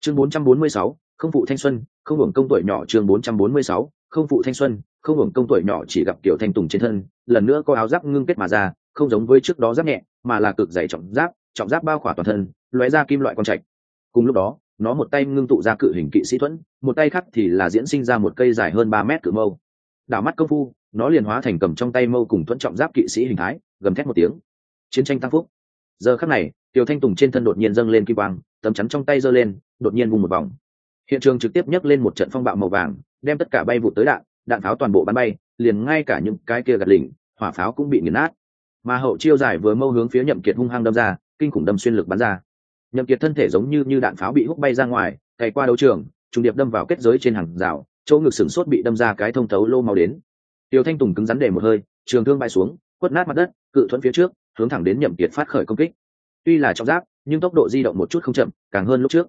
chương 446, không phụ thanh xuân không hưởng công tuổi nhỏ. chương 446, không phụ thanh xuân không hưởng công tuổi nhỏ. Chỉ gặp Kiều Thanh Tùng trên thân lần nữa có áo giáp ngưng kết mà ra, không giống với trước đó giáp nhẹ mà là cực dày trọng giáp bao khỏa toàn thân, lóe ra kim loại quang trạch. Cùng lúc đó nó một tay ngưng tụ ra cự hình kỵ sĩ thuẫn, một tay khác thì là diễn sinh ra một cây dài hơn 3 mét cự mâu. Đảo mắt công phu nó liền hóa thành cầm trong tay mâu cùng thuẫn trọng giáp kỵ sĩ hình thái, gầm thét một tiếng. Chiến tranh tăng phúc. Giờ khắc này Kiều Thanh Tùng trên thân đột nhiên dâng lên kim quang, tấm chắn trong tay giơ lên, đột nhiên vung một vòng. Hiện trường trực tiếp nhấc lên một trận phong bạo màu vàng, đem tất cả bay vụt tới đạn pháo toàn bộ bắn bay, liền ngay cả những cái kia gạt lỉnh hỏa pháo cũng bị nghiền nát. Mà hậu chiêu giải vừa mâu hướng phía Nhậm Kiệt hung hăng đâm ra, kinh khủng đâm xuyên lực bắn ra. Nhậm Kiệt thân thể giống như đạn pháo bị húc bay ra ngoài, cày qua đấu trường, trùng điệp đâm vào kết giới trên hàng rào, chỗ ngực sừng sốt bị đâm ra cái thông thấu lô máu đến. Tiêu Thanh Tùng cứng rắn để một hơi, trường thương bay xuống, quất nát mặt đất, cự thuẫn phía trước, hướng thẳng đến Nhậm Kiệt phát khởi công kích. Tuy là trọng giáp, nhưng tốc độ di động một chút không chậm, càng hơn lúc trước.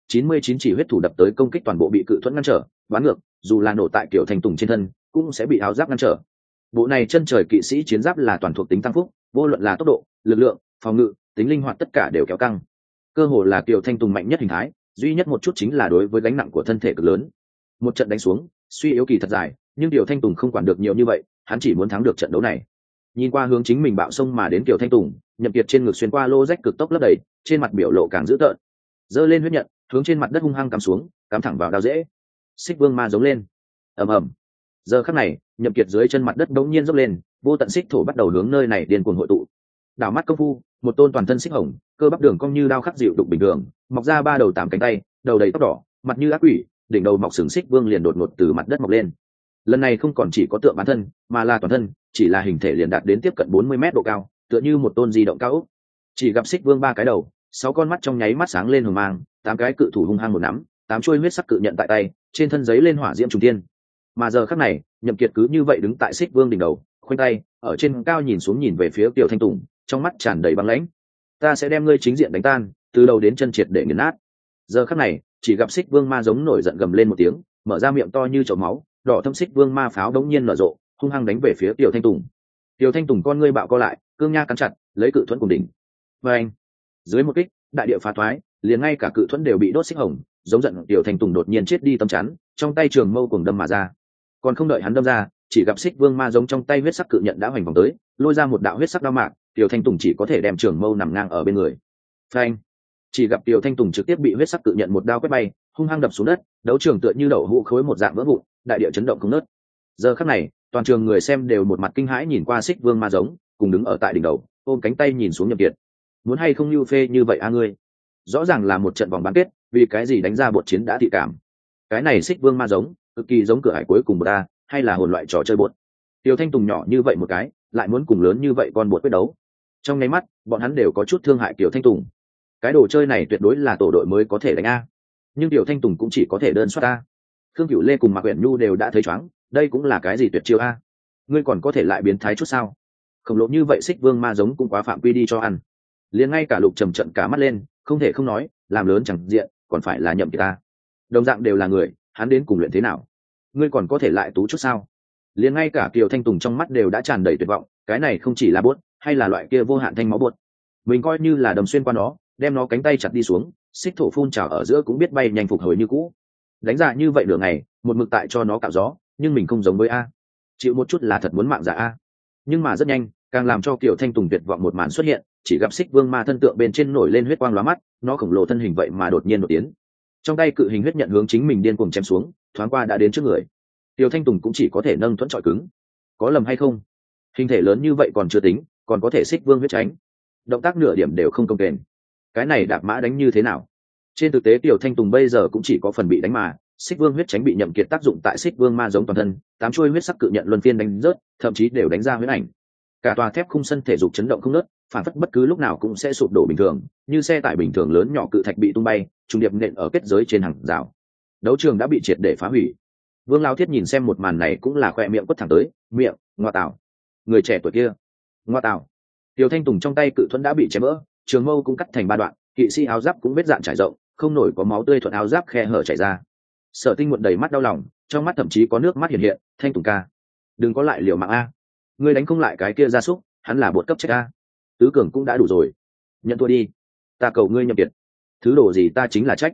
99 chỉ huyết thủ đập tới công kích toàn bộ bị cự thuẫn ngăn trở, bắn ngược, dù là nổ tại Kiều Thanh Tùng trên thân, cũng sẽ bị áo giáp ngăn trở. Bộ này chân trời kỵ sĩ chiến giáp là toàn thuộc tính tăng phúc, vô luận là tốc độ, lực lượng, phòng ngự, tính linh hoạt tất cả đều kéo căng. Cơ hồ là Kiều Thanh Tùng mạnh nhất hình thái, duy nhất một chút chính là đối với gánh nặng của thân thể cực lớn. Một trận đánh xuống, suy yếu kỳ thật dài, nhưng Kiều Thanh Tùng không quản được nhiều như vậy, hắn chỉ muốn thắng được trận đấu này. Nhìn qua hướng chính mình bạo xông mà đến Kiều Thanh Tùng, Nhậm Kiệt trên ngực xuyên qua lô rách cực tốc lấp đầy, trên mặt biểu lộ càng dữ tợn. Giơ lên huyết nhận, hướng trên mặt đất hung hăng cắm xuống, cắm thẳng vào đao rễ. Xích Vương Ma giống lên. Ầm ầm. Giờ khắc này, Nhậm Kiệt dưới chân mặt đất bỗng nhiên dốc lên, vô tận xích thổ bắt đầu hướng nơi này điên cuồng hội tụ. Đảo mắt công phu, một tôn toàn thân xích hồng, cơ bắp đường cong như đao khắc dịu đục bình thường, mọc ra 3 đầu 8 cánh tay, đầu đầy tóc đỏ, mặt như ác quỷ, đỉnh đầu mọc sừng xích vương liền đột ngột từ mặt đất mọc lên. Lần này không còn chỉ có tượng bản thân, mà là toàn thân, chỉ là hình thể liền đạt đến tiếp cận 40 mét độ cao, tựa như một tôn di động cao ốc. Chỉ gặp xích vương 3 cái đầu, 6 con mắt trong nháy mắt sáng lên hừng mang, 8 cái cự thủ hung hăng một nắm, 8 chuôi huyết sắc cự nhận tại tay, trên thân giấy lên hỏa diễm trùng thiên. Mà giờ khắc này, Nhậm Kiệt cứ như vậy đứng tại xích vương đỉnh đầu, khoanh tay ở trên cao nhìn xuống nhìn về phía Kiều Thanh Tùng, trong mắt tràn đầy băng lãnh. Ta sẽ đem ngươi chính diện đánh tan, từ đầu đến chân triệt để nghiền nát. Giờ khắc này, chỉ gặp xích vương ma giống nổi giận gầm lên một tiếng, mở ra miệng to như chậu máu, đỏ thâm xích vương ma pháo đống nhiên nở rộ, hung hăng đánh về phía Kiều Thanh Tùng. Kiều Thanh Tùng con ngươi bạo co lại, cương nha cắn chặt, lấy cự thuẫn cùng đỉnh. Và anh, dưới một kích, đại địa phá thoái, liền ngay cả cự thuẫn đều bị đốt xích hồng, giống giận Kiều Thanh Tùng đột nhiên chết đi tâm chắn, trong tay trường mâu cuồng đâm mà ra. Còn không đợi hắn đâm ra, chỉ gặp xích vương ma giống trong tay huyết sắc cự nhận đã hoành vòng tới, lôi ra một đạo huyết sắc đao mạc, Kiều Thanh Tùng chỉ có thể đem trường mâu nằm ngang ở bên người. Phanh! Chỉ gặp Kiều Thanh Tùng trực tiếp bị huyết sắc cự nhận một đao quét bay, hung hăng đập xuống đất, đấu trường tựa như đậu hũ khối một dạng vỡ vụn, đại địa chấn động không ngớt. Giờ khắc này, toàn trường người xem đều một mặt kinh hãi nhìn qua xích vương ma giống, cùng đứng ở tại đỉnh đầu, ôm cánh tay nhìn xuống Nhậm Kiệt. Muốn hay không lưu phê như vậy a ngươi? Rõ ràng là một trận vòng bán kết, vì cái gì đánh ra bột chiến đã thị cảm? Cái này xích vương ma giống, cực kỳ giống cửa hải cuối cùng bột a, hay là hồn loại trò chơi bột? Kiều Thanh Tùng nhỏ như vậy một cái, lại muốn cùng lớn như vậy con bột quyết đấu. Trong nháy mắt, bọn hắn đều có chút thương hại Kiều Thanh Tùng. Cái đồ chơi này tuyệt đối là tổ đội mới có thể đánh a, nhưng Kiều Thanh Tùng cũng chỉ có thể đơn soát a. Khương Cửu Lê cùng Mạc Uyển Nhu đều đã thấy choáng, đây cũng là cái gì tuyệt chiêu a? Ngươi còn có thể lại biến thái chút sao? Khổng lồ như vậy xích vương ma giống cũng quá phạm quy đi cho ăn. Liền ngay cả Lục Trầm trận cả mắt lên, không thể không nói, làm lớn chẳng diện, còn phải là Nhậm Kiệt ta. Đồng dạng đều là người, hắn đến cùng luyện thế nào? Ngươi còn có thể lại tú chút sao? Liền ngay cả Kiều Thanh Tùng trong mắt đều đã tràn đầy tuyệt vọng, cái này không chỉ là buốt, hay là loại kia vô hạn thanh máu buốt. Mình coi như là đầm xuyên qua nó, đem nó cánh tay chặt đi xuống, xích thổ phun trào ở giữa cũng biết bay nhanh phục hồi như cũ. Đánh ra như vậy nửa ngày, một mực tại cho nó cạo gió, nhưng mình không giống với a, chịu một chút là thật muốn mạng giả a. Nhưng mà rất nhanh, càng làm cho Kiều Thanh Tùng tuyệt vọng một màn xuất hiện, chỉ gặp xích vương ma thân tượng bên trên nổi lên huyết quang lóa mắt, nó khổng lồ thân hình vậy mà đột nhiên nổi tiến, trong tay cự hình huyết nhận hướng chính mình điên cuồng chém xuống, thoáng qua đã đến trước người. Kiều Thanh Tùng cũng chỉ có thể nâng thuẫn trọi cứng. Có lầm hay không? Hình thể lớn như vậy còn chưa tính, còn có thể xích vương huyết tránh, động tác nửa điểm đều không công kềnh. Cái này đạp mã đánh như thế nào? Trên thực tế Kiều Thanh Tùng bây giờ cũng chỉ có phần bị đánh mà, xích vương huyết tránh bị Nhậm Kiệt tác dụng tại xích vương ma giống toàn thân, 8 chuôi huyết sắc cự nhận luân phiên đánh rớt, thậm chí đều đánh ra huyết ảnh. Cả tòa thép khung sân thể dục chấn động không ngớt, phản phất bất cứ lúc nào cũng sẽ sụp đổ bình thường, như xe tải bình thường lớn nhỏ cự thạch bị tung bay, trùng điệp nện ở kết giới trên hàng rào. Đấu trường đã bị triệt để phá hủy. Vương Lão Thiết nhìn xem một màn này cũng là khoe miệng quất thẳng tới, miệng, ngoa tảo. Người trẻ tuổi kia, ngoa tảo. Kiều Thanh Tùng trong tay cự thuẫn đã bị chém vỡ, trường mâu cũng cắt thành 3 đoạn, kỵ sĩ áo giáp cũng vết dạn trải rộng, không nổi có máu tươi thuận áo giáp khe hở chảy ra. Sở Tinh muộn đầy mắt đau lòng, trong mắt thậm chí có nước mắt hiện hiện. Thanh Tùng ca, đừng có lại liều mạng a, ngươi đánh không lại cái kia gia súc, hắn là bột cấp chết a. Tứ cường cũng đã đủ rồi, nhận thua đi, ta cầu ngươi Nhậm Kiệt, thứ đồ gì ta chính là trách.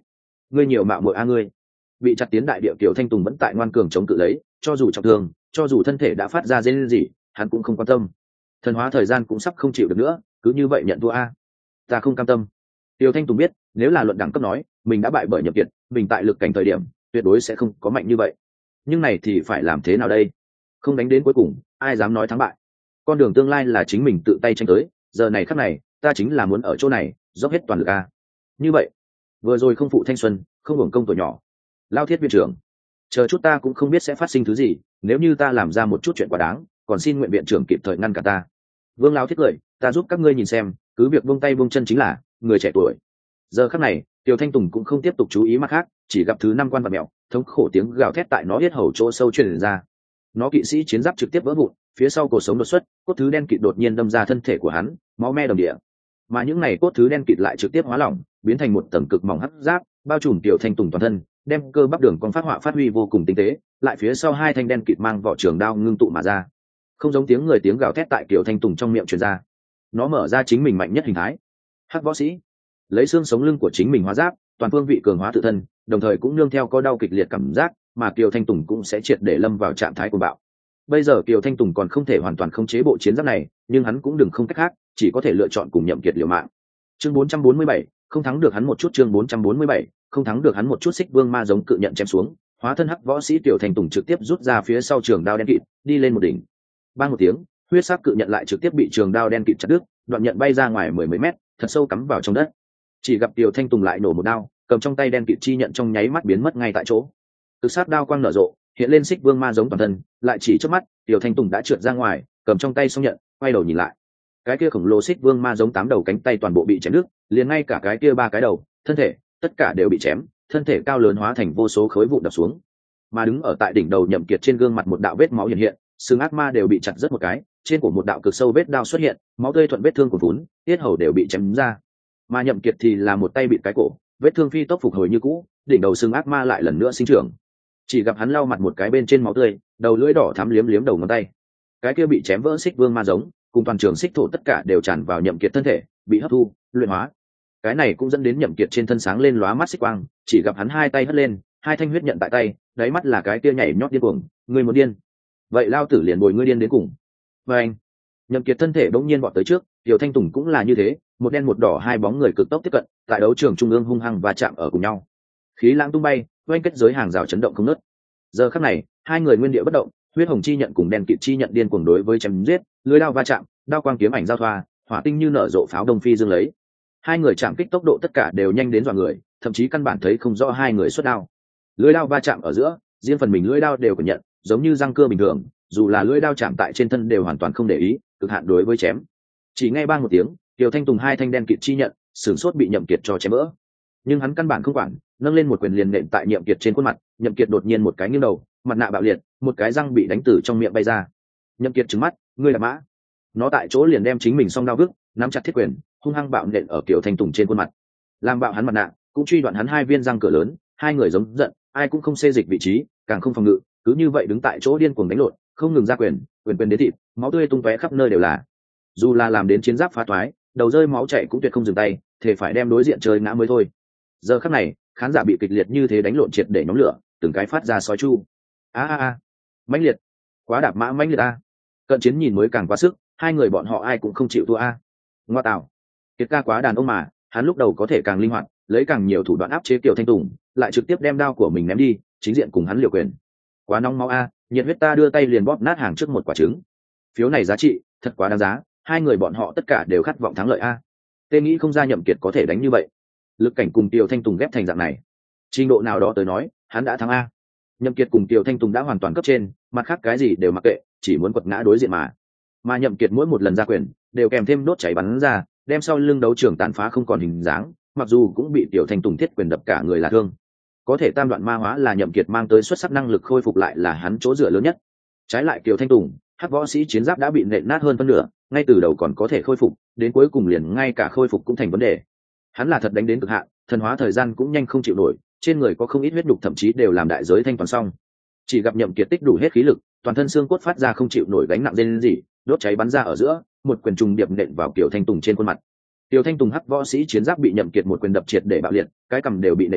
ngươi nhiều mạo muội a ngươi. Bị chặt tiến đại địa Kiều Thanh Tùng vẫn tại ngoan cường chống cự lấy, cho dù trọng thương, cho dù thân thể đã phát ra rên rỉ, hắn cũng không quan tâm. Thần hóa thời gian cũng sắp không chịu được nữa, cứ như vậy nhận thua a. Ta không cam tâm. Kiều Thanh Tùng biết, nếu là luận đẳng cấp nói, mình đã bại bởi Nhậm Kiệt, mình tại lực cảnh thời điểm, tuyệt đối sẽ không có mạnh như vậy. Nhưng này thì phải làm thế nào đây? Không đánh đến cuối cùng, ai dám nói thắng bại? Con đường tương lai là chính mình tự tay tranh tới, giờ này khắc này, ta chính là muốn ở chỗ này, dốc hết toàn lực a. Như vậy, vừa rồi không phụ thanh xuân, không hưởng công tuổi nhỏ. Lao Thiết viện trưởng, chờ chút ta cũng không biết sẽ phát sinh thứ gì, nếu như ta làm ra một chút chuyện quá đáng, còn xin nguyện viện trưởng kịp thời ngăn cả ta. Vương Lao Thiết cười, ta giúp các ngươi nhìn xem, cứ việc buông tay buông chân chính là người trẻ tuổi. Giờ khắc này, Tiểu Thanh Tùng cũng không tiếp tục chú ý mặt khác, chỉ gặp thứ năm quan vật mèo, thống khổ tiếng gào thét tại nó yết hầu chỗ sâu truyền ra. Nó kỵ sĩ chiến giáp trực tiếp vỡ vụn, phía sau cổ sống đột xuất, cốt thứ đen kịt đột nhiên đâm ra thân thể của hắn, máu me đồng địa. Mà những này cốt thứ đen kịt lại trực tiếp hóa lỏng, biến thành một tầng cực mỏng hắc giáp, bao trùm Tiểu Thanh Tùng toàn thân, đem cơ bắp đường con phát họa phát huy vô cùng tinh tế, lại phía sau hai thanh đen kịt mang vỏ trường đao ngưng tụ mà ra. Không giống tiếng người tiếng gào thét tại Tiểu Thanh Tùng trong miệng truyền ra. Nó mở ra chính mình mạnh nhất hình thái. Hắc võ sĩ, lấy xương sống lưng của chính mình hóa giáp, toàn phương vị cường hóa tự thân, đồng thời cũng nương theo có đau kịch liệt cảm giác, mà Kiều Thanh Tùng cũng sẽ triệt để lâm vào trạng thái của bạo. Bây giờ Kiều Thanh Tùng còn không thể hoàn toàn khống chế bộ chiến giáp này, nhưng hắn cũng đừng không cách khác, chỉ có thể lựa chọn cùng Nhậm Kiệt liều mạng. Chương 447, không thắng được hắn một chút. Chương 447, không thắng được hắn một chút. Xích Vương Ma giống cự nhận chém xuống, hóa thân hắc võ sĩ Kiều Thanh Tùng trực tiếp rút ra phía sau trường đao đen kịt, đi lên một đỉnh. Bang một tiếng, huyết sắc cự nhận lại trực tiếp bị trường đao đen kịt chặt đứt, đoạn nhận bay ra ngoài mười mấy mét, thật sâu cắm vào trong đất. Chỉ gặp Kiều Thanh Tùng lại nổ một đao, cầm trong tay đen kịt chi nhận trong nháy mắt biến mất ngay tại chỗ. Cực sát đao quang nở rộ, hiện lên Xích Vương Ma giống toàn thân, lại chỉ trước mắt, Kiều Thanh Tùng đã trượt ra ngoài, cầm trong tay xong nhận, quay đầu nhìn lại. Cái kia khổng lồ Xích Vương Ma giống 8 đầu cánh tay toàn bộ bị chém đứt, liền ngay cả cái kia 3 cái đầu, thân thể, tất cả đều bị chém, thân thể cao lớn hóa thành vô số khối vụn đập xuống. Mà đứng ở tại đỉnh đầu Nhậm Kiệt trên gương mặt một đạo vết máu hiện hiện, xương ác ma đều bị chặt rất một cái, trên cổ một đạo cực sâu vết đao xuất hiện, máu tươi thuận vết thương của vốn, tiết hầu đều bị chém ra. Mà Nhậm Kiệt thì là một tay bị cái cổ, vết thương phi tốc phục hồi như cũ, đỉnh đầu xương ác ma lại lần nữa sinh trưởng. Chỉ gặp hắn lau mặt một cái bên trên máu tươi, đầu lưỡi đỏ thắm liếm liếm đầu ngón tay. Cái kia bị chém vỡ Xích Vương Ma giống, cùng toàn trường xích thổ tất cả đều tràn vào Nhậm Kiệt thân thể, bị hấp thu, luyện hóa. Cái này cũng dẫn đến Nhậm Kiệt trên thân sáng lên lóa mắt xích quang, chỉ gặp hắn hai tay hất lên, hai thanh huyết nhận tại tay, đáy mắt là cái kia nhảy nhót điên cuồng, ngươi muốn điên? Vậy lao tử liền bồi ngươi điên đến cùng. Và anh, Nhậm Kiệt thân thể bỗng nhiên vọt tới trước, Tiểu Thanh Tùng cũng là như thế, một đen một đỏ hai bóng người cực tốc tiếp cận, tại đấu trường trung ương hung hăng và chạm ở cùng nhau. Khí lãng tung bay, oanh kết giới hàng rào chấn động không ngớt. Giờ khắc này, hai người nguyên địa bất động, huyết hồng chi nhận cùng đen kịt chi nhận điên cuồng đối với chém giết, lưỡi đao va chạm, đao quang kiếm ảnh giao thoa, hỏa tinh như nở rộ pháo đông phi dương lấy. Hai người chạm kích tốc độ tất cả đều nhanh đến dọa người, thậm chí căn bản thấy không rõ hai người xuất đao. Lưỡi đao va chạm ở giữa, riêng phần mình lưỡi đao đều có nhận, giống như răng cưa bình thường, dù là lưỡi đao chạm tại trên thân đều hoàn toàn không để ý, cực hạn đối với chém. Chỉ nghe bang một tiếng, Kiều Thanh Tùng hai thanh đen kịt chi nhận, sửng sốt bị Nhậm Kiệt cho chém vỡ. Nhưng hắn căn bản không quản, nâng lên một quyền liền nện tại Nhậm Kiệt trên khuôn mặt, Nhậm Kiệt đột nhiên một cái nghiêng đầu, mặt nạ bạo liệt, một cái răng bị đánh từ trong miệng bay ra. Nhậm Kiệt trừng mắt, ngươi là mã. Nó tại chỗ liền đem chính mình song đao vứt, nắm chặt thiết quyền, hung hăng bạo nện ở Kiều Thanh Tùng trên khuôn mặt, làm bạo hắn mặt nạ, cũng truy đoạn hắn hai viên răng cửa lớn. Hai người giống giận, ai cũng không xê dịch vị trí, càng không phòng ngự, cứ như vậy đứng tại chỗ điên cuồng đánh lộn, không ngừng ra quyền, quyền quyền đến thịt, máu tươi tung tóe khắp nơi đều là. Dù là làm đến chiến giáp phá toái, đầu rơi máu chảy cũng tuyệt không dừng tay, thể phải đem đối diện chơi ngã mới thôi. Giờ khắc này, khán giả bị kịch liệt như thế đánh lộn triệt để nhóm lửa, từng cái phát ra sói chu. A, mãnh liệt, quá đạp mã mãnh liệt a. Cận chiến nhìn mới càng quá sức, hai người bọn họ ai cũng không chịu thua a. Ngoa tạo, Kiệt ca quá đàn ông mà, hắn lúc đầu có thể càng linh hoạt, lấy càng nhiều thủ đoạn áp chế Kiều Thanh Tùng, lại trực tiếp đem đao của mình ném đi, chính diện cùng hắn liều quyền. Quá nóng máu a, nhiệt huyết ta đưa tay liền bóp nát hàng trước một quả trứng. Phiếu này giá trị, thật quá đáng giá, hai người bọn họ tất cả đều khát vọng thắng lợi a. Tên nghĩ không ra Nhậm Kiệt có thể đánh như vậy. Lực cảnh cùng Kiều Thanh Tùng ghép thành dạng này, trình độ nào đó tới nói, hắn đã thắng a. Nhậm Kiệt cùng Kiều Thanh Tùng đã hoàn toàn cấp trên, mặt khác cái gì đều mặc kệ, chỉ muốn quật ngã đối diện mà. Mà Nhậm Kiệt mỗi một lần ra quyền, đều kèm thêm đốt cháy bắn ra, đem sau lưng đấu trường tàn phá không còn hình dáng, mặc dù cũng bị Kiều Thanh Tùng thiết quyền đập cả người là thương. Có thể tam đoạn ma hóa là Nhậm Kiệt mang tới xuất sắc năng lực khôi phục lại là hắn chỗ dựa lớn nhất. Trái lại Kiều Thanh Tùng, hắc võ sĩ chiến giáp đã bị nện nát hơn phân nửa, ngay từ đầu còn có thể khôi phục, đến cuối cùng liền ngay cả khôi phục cũng thành vấn đề. Hắn là thật đánh đến cực hạn, thần hóa thời gian cũng nhanh không chịu nổi, trên người có không ít huyết đục thậm chí đều làm đại giới thanh toán xong. Chỉ gặp Nhậm Kiệt tích đủ hết khí lực, toàn thân xương cốt phát ra không chịu nổi gánh nặng lên gì, đốt cháy bắn ra ở giữa, một quyền trùng điệp nện vào Kiều Thanh Tùng trên khuôn mặt. Kiều Thanh Tùng hắc võ sĩ chiến giáp bị Nhậm Kiệt một quyền đập triệt để bạo liệt, cái cằm đều bị nện nát,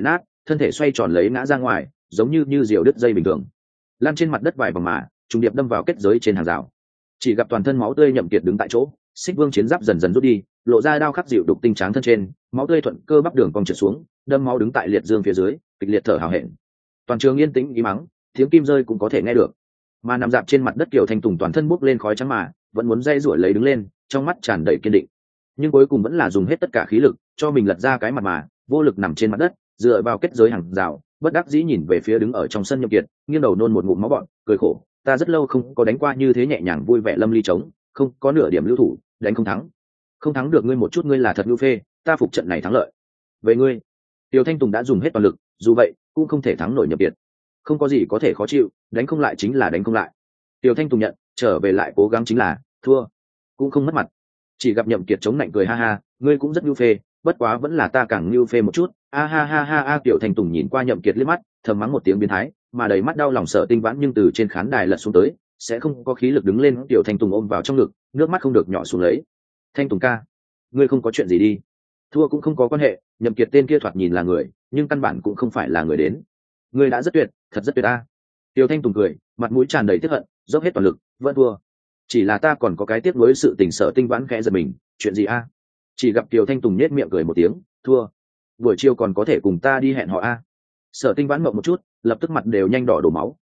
thân thể xoay tròn lấy ngã ra ngoài, giống như diều đứt dây bình thường, lăn trên mặt đất vài vòng mà trùng điệp đâm vào kết giới trên hàng rào. Chỉ gặp toàn thân máu tươi Nhậm Kiệt đứng tại chỗ, Xích Vương chiến giáp dần dần rút đi, lộ ra đao khắc dịu đục tinh tráng thân trên, máu tươi thuận cơ bắp đường cong trượt xuống, đâm máu đứng tại liệt dương phía dưới, kịch liệt thở hào hẹn. Toàn trường yên tĩnh im mắng, tiếng kim rơi cũng có thể nghe được. Mà nằm dạp trên mặt đất Kiều Thanh Tùng toàn thân bốc lên khói trắng mà vẫn muốn dây rủi lấy đứng lên, trong mắt tràn đầy kiên định, nhưng cuối cùng vẫn là dùng hết tất cả khí lực cho mình lật ra cái mặt mà vô lực nằm trên mặt đất, dựa vào kết giới hàng rào, bất đắc dĩ nhìn về phía đứng ở trong sân Nhậm Kiệt, nghiêng đầu nôn một ngụm máu bọt, cười khổ, ta rất lâu không có đánh qua như thế nhẹ nhàng vui vẻ lâm ly trống, không có nửa điểm lưu thủ, đánh không thắng được ngươi một chút, ngươi là thật lưu phê, ta phục trận này thắng lợi. Về ngươi, Tiêu Thanh Tùng đã dùng hết toàn lực, dù vậy cũng không thể thắng nổi Nhậm Kiệt. Không có gì có thể khó chịu, đánh không lại chính là đánh không lại. Tiêu Thanh Tùng nhận, trở về lại cố gắng chính là thua, cũng không mất mặt. Chỉ gặp Nhậm Kiệt chống nạnh cười ha ha, ngươi cũng rất lưu phê, bất quá vẫn là ta càng lưu phê một chút. A ha ha ha ha. Tiêu Thanh Tùng nhìn qua Nhậm Kiệt liếc mắt, thầm mắng một tiếng biến thái, mà đầy mắt đau lòng Sở Tinh Vãn nhưng từ trên khán đài lật xuống tới, sẽ không có khí lực đứng lên. Tiêu Thanh Tùng ôm vào trong ngực, nước mắt không được nhỏ xuống lấy. Thanh Tùng ca, ngươi không có chuyện gì đi, thua cũng không có quan hệ. Nhậm Kiệt tên kia thoạt nhìn là người, nhưng căn bản cũng không phải là người đến. Ngươi đã rất tuyệt, thật rất tuyệt a. Tiêu Thanh Tùng cười, mặt mũi tràn đầy tiếc hận, dốc hết toàn lực, vẫn thua. Chỉ là ta còn có cái tiếc nuối. Sự tình Sở Tinh Vãn khẽ giật mình, chuyện gì a? Chỉ gặp Tiêu Thanh Tùng nhếch miệng cười một tiếng, thua. Buổi chiều còn có thể cùng ta đi hẹn hò a? Sở Tinh Vãn mộng một chút, lập tức mặt đều nhanh đỏ đổ máu,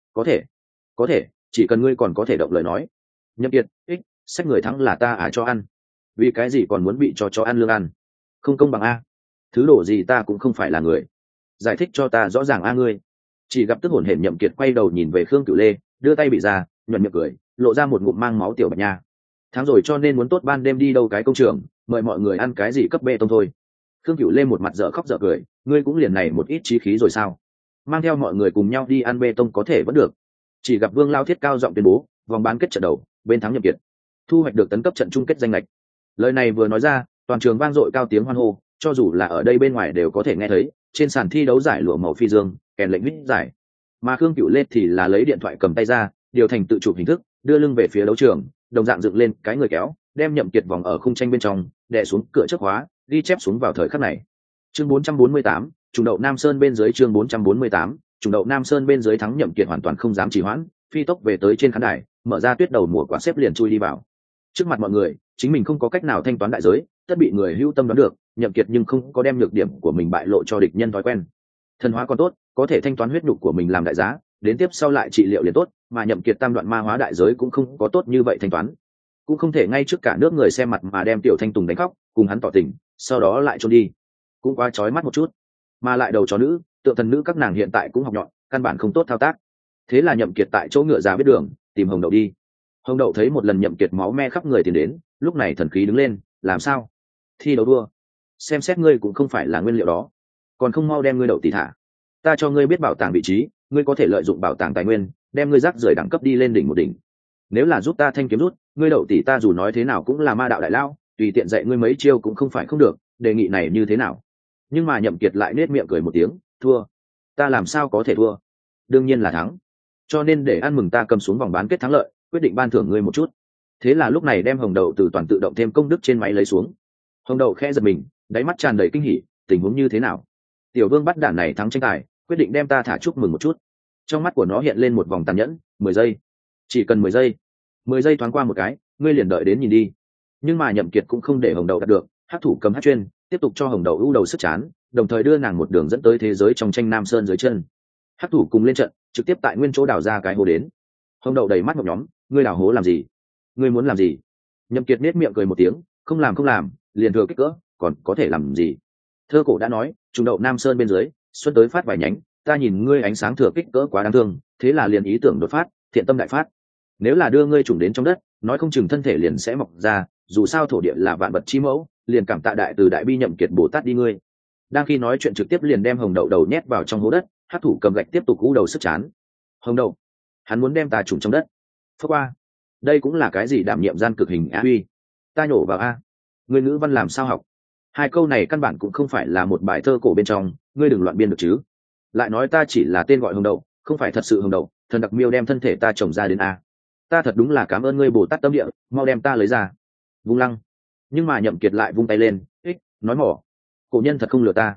có thể, chỉ cần ngươi còn có thể động lời nói. Nhậm Kiệt, sách người thắng là ta cho ăn, vì cái gì còn muốn bị cho chó ăn lương ăn? Không công bằng a? Thứ đổ gì, ta cũng không phải là người, giải thích cho ta rõ ràng a ngươi. Chỉ gặp tức hổn hển Nhậm Kiệt quay đầu nhìn về Khương Cửu Lê, đưa tay bị ra, nhuận miệng cười, lộ ra một ngụm mang máu tiểu bạch nha. Tháng rồi cho nên muốn tốt ban đêm đi đâu cái công trường, mời mọi người ăn cái gì cấp bê tông thôi. Khương Cửu Lê một mặt dở khóc dở cười, ngươi cũng liền này một ít chí khí rồi sao? Mang theo mọi người cùng nhau đi ăn bê tông có thể vẫn được. Chỉ gặp Vương Lao Thiết cao giọng tuyên bố, vòng bán kết trận đầu, bên thắng Nhậm Kiệt thu hoạch được tấn cấp trận chung kết danh lệch. Lời này vừa nói ra, toàn trường vang dội cao tiếng hoan hô, cho dù là ở đây bên ngoài đều có thể nghe thấy. Trên sàn thi đấu giải lụa màu phi dương, kèn lệnh huýt giải. Mà Khương Cửu Lê thì là lấy điện thoại cầm tay ra, điều thành tự chụp hình thức, đưa lưng về phía đấu trường, đồng dạng dựng lên cái người kéo, đem Nhậm Kiệt vòng ở khung tranh bên trong, đè xuống cửa chớp khóa, ghi chép xuống vào thời khắc này. Chương 448, trùng đậu Nam Sơn bên dưới. Chương 448, trùng đậu Nam Sơn bên dưới. Thắng Nhậm Kiệt hoàn toàn không dám trì hoãn, phi tốc về tới trên khán đài, mở ra tuyết đầu mùa quả xếp liền chui đi vào. Trước mặt mọi người, chính mình không có cách nào thanh toán đại giới, tất bị người hữu tâm đoán được. Nhậm Kiệt nhưng không có đem nhược điểm của mình bại lộ cho địch nhân thói quen. Thần hóa còn tốt, có thể thanh toán huyết nhục của mình làm đại giá, đến tiếp sau lại trị liệu liền tốt. Mà Nhậm Kiệt tam đoạn ma hóa đại giới cũng không có tốt như vậy thanh toán, cũng không thể ngay trước cả nước người xem mặt mà đem Tiểu Thanh Tùng đánh khóc, cùng hắn tỏ tình, sau đó lại trốn đi, cũng quá chói mắt một chút. Mà lại đầu chó nữ, tượng thần nữ các nàng hiện tại cũng học nhọn, căn bản không tốt thao tác. Thế là Nhậm Kiệt tại chỗ ngựa già biết đường, tìm Hồng Đậu đi. Hồng Đậu thấy một lần Nhậm Kiệt máu me khắp người tiến đến, lúc này thần khí đứng lên, làm sao? Thi đấu đua? Xem xét ngươi cũng không phải là nguyên liệu đó, còn không mau đem ngươi Đậu tỷ thả. Ta cho ngươi biết bảo tàng vị trí, ngươi có thể lợi dụng bảo tàng tài nguyên, đem ngươi rác rưởi đẳng cấp đi lên đỉnh một đỉnh. Nếu là giúp ta thanh kiếm rút, ngươi Đậu tỷ ta dù nói thế nào cũng là ma đạo đại lao, tùy tiện dạy ngươi mấy chiêu cũng không phải không được, đề nghị này như thế nào? Nhưng mà Nhậm Kiệt lại nét miệng cười một tiếng, thua. Ta làm sao có thể thua? Đương nhiên là thắng. Cho nên để ăn mừng ta cầm xuống vòng bán kết thắng lợi, quyết định ban thưởng ngươi một chút. Thế là lúc này đem Hồng Đậu từ toàn tự động thêm công đức trên máy lấy xuống. Hồng Đậu khẽ giật mình, đáy mắt tràn đầy kinh hỉ, tình huống như thế nào? Tiểu Vương bắt đản này thắng tranh tài, quyết định đem ta thả chúc mừng một chút. Trong mắt của nó hiện lên một vòng tàn nhẫn, 10 giây. Chỉ cần 10 giây. 10 giây thoáng qua một cái, ngươi liền đợi đến nhìn đi. Nhưng mà Nhậm Kiệt cũng không để Hồng Đậu đạt được, hắc thủ cầm hắc chuyên, tiếp tục cho Hồng Đậu ưu đầu sức chán, đồng thời đưa nàng một đường dẫn tới thế giới trong tranh Nam Sơn dưới chân. Hắc thủ cùng lên trận, trực tiếp tại nguyên chỗ đào ra cái hố đến. Hồng Đậu đầy mắt ngọc nhóm, ngươi đào hố làm gì? Ngươi muốn làm gì? Nhậm Kiệt nét miệng cười một tiếng, không làm, liền thừa kích cỡ, còn có thể làm gì? Thơ cổ đã nói, trùng đậu Nam Sơn bên dưới, xuân tới phát vài nhánh, ta nhìn ngươi ánh sáng thừa kích cỡ quá đáng thương, thế là liền ý tưởng đột phát, thiện tâm đại phát. Nếu là đưa ngươi trùng đến trong đất, nói không chừng thân thể liền sẽ mọc ra, dù sao thổ địa là vạn vật chi mẫu, liền cảm tạ đại từ đại bi Nhậm Kiệt Bồ Tát đi ngươi. Đang khi nói chuyện trực tiếp liền đem Hồng Đậu đầu nhét vào trong hố đất, hắc thủ cầm gạch tiếp tục cú đầu sức chán. Hồng Đậu, hắn muốn đem ta trùng trong đất. Phước qua, đây cũng là cái gì đảm nhiệm gian cực hình á uy? Ta nhổ vào a. Ngươi ngữ văn làm sao học? Hai câu này căn bản cũng không phải là một bài thơ cổ bên trong, ngươi đừng loạn biên được chứ. Lại nói ta chỉ là tên gọi Hồng Đậu, không phải thật sự Hồng Đậu, thần đặc miêu đem thân thể ta trồng ra đến a. Ta thật đúng là cảm ơn ngươi Bồ Tát tâm địa, mau đem ta lấy ra. Vung lăng. Nhưng mà Nhậm Kiệt lại vung tay lên, nói mỏ. Cổ nhân thật không lừa ta.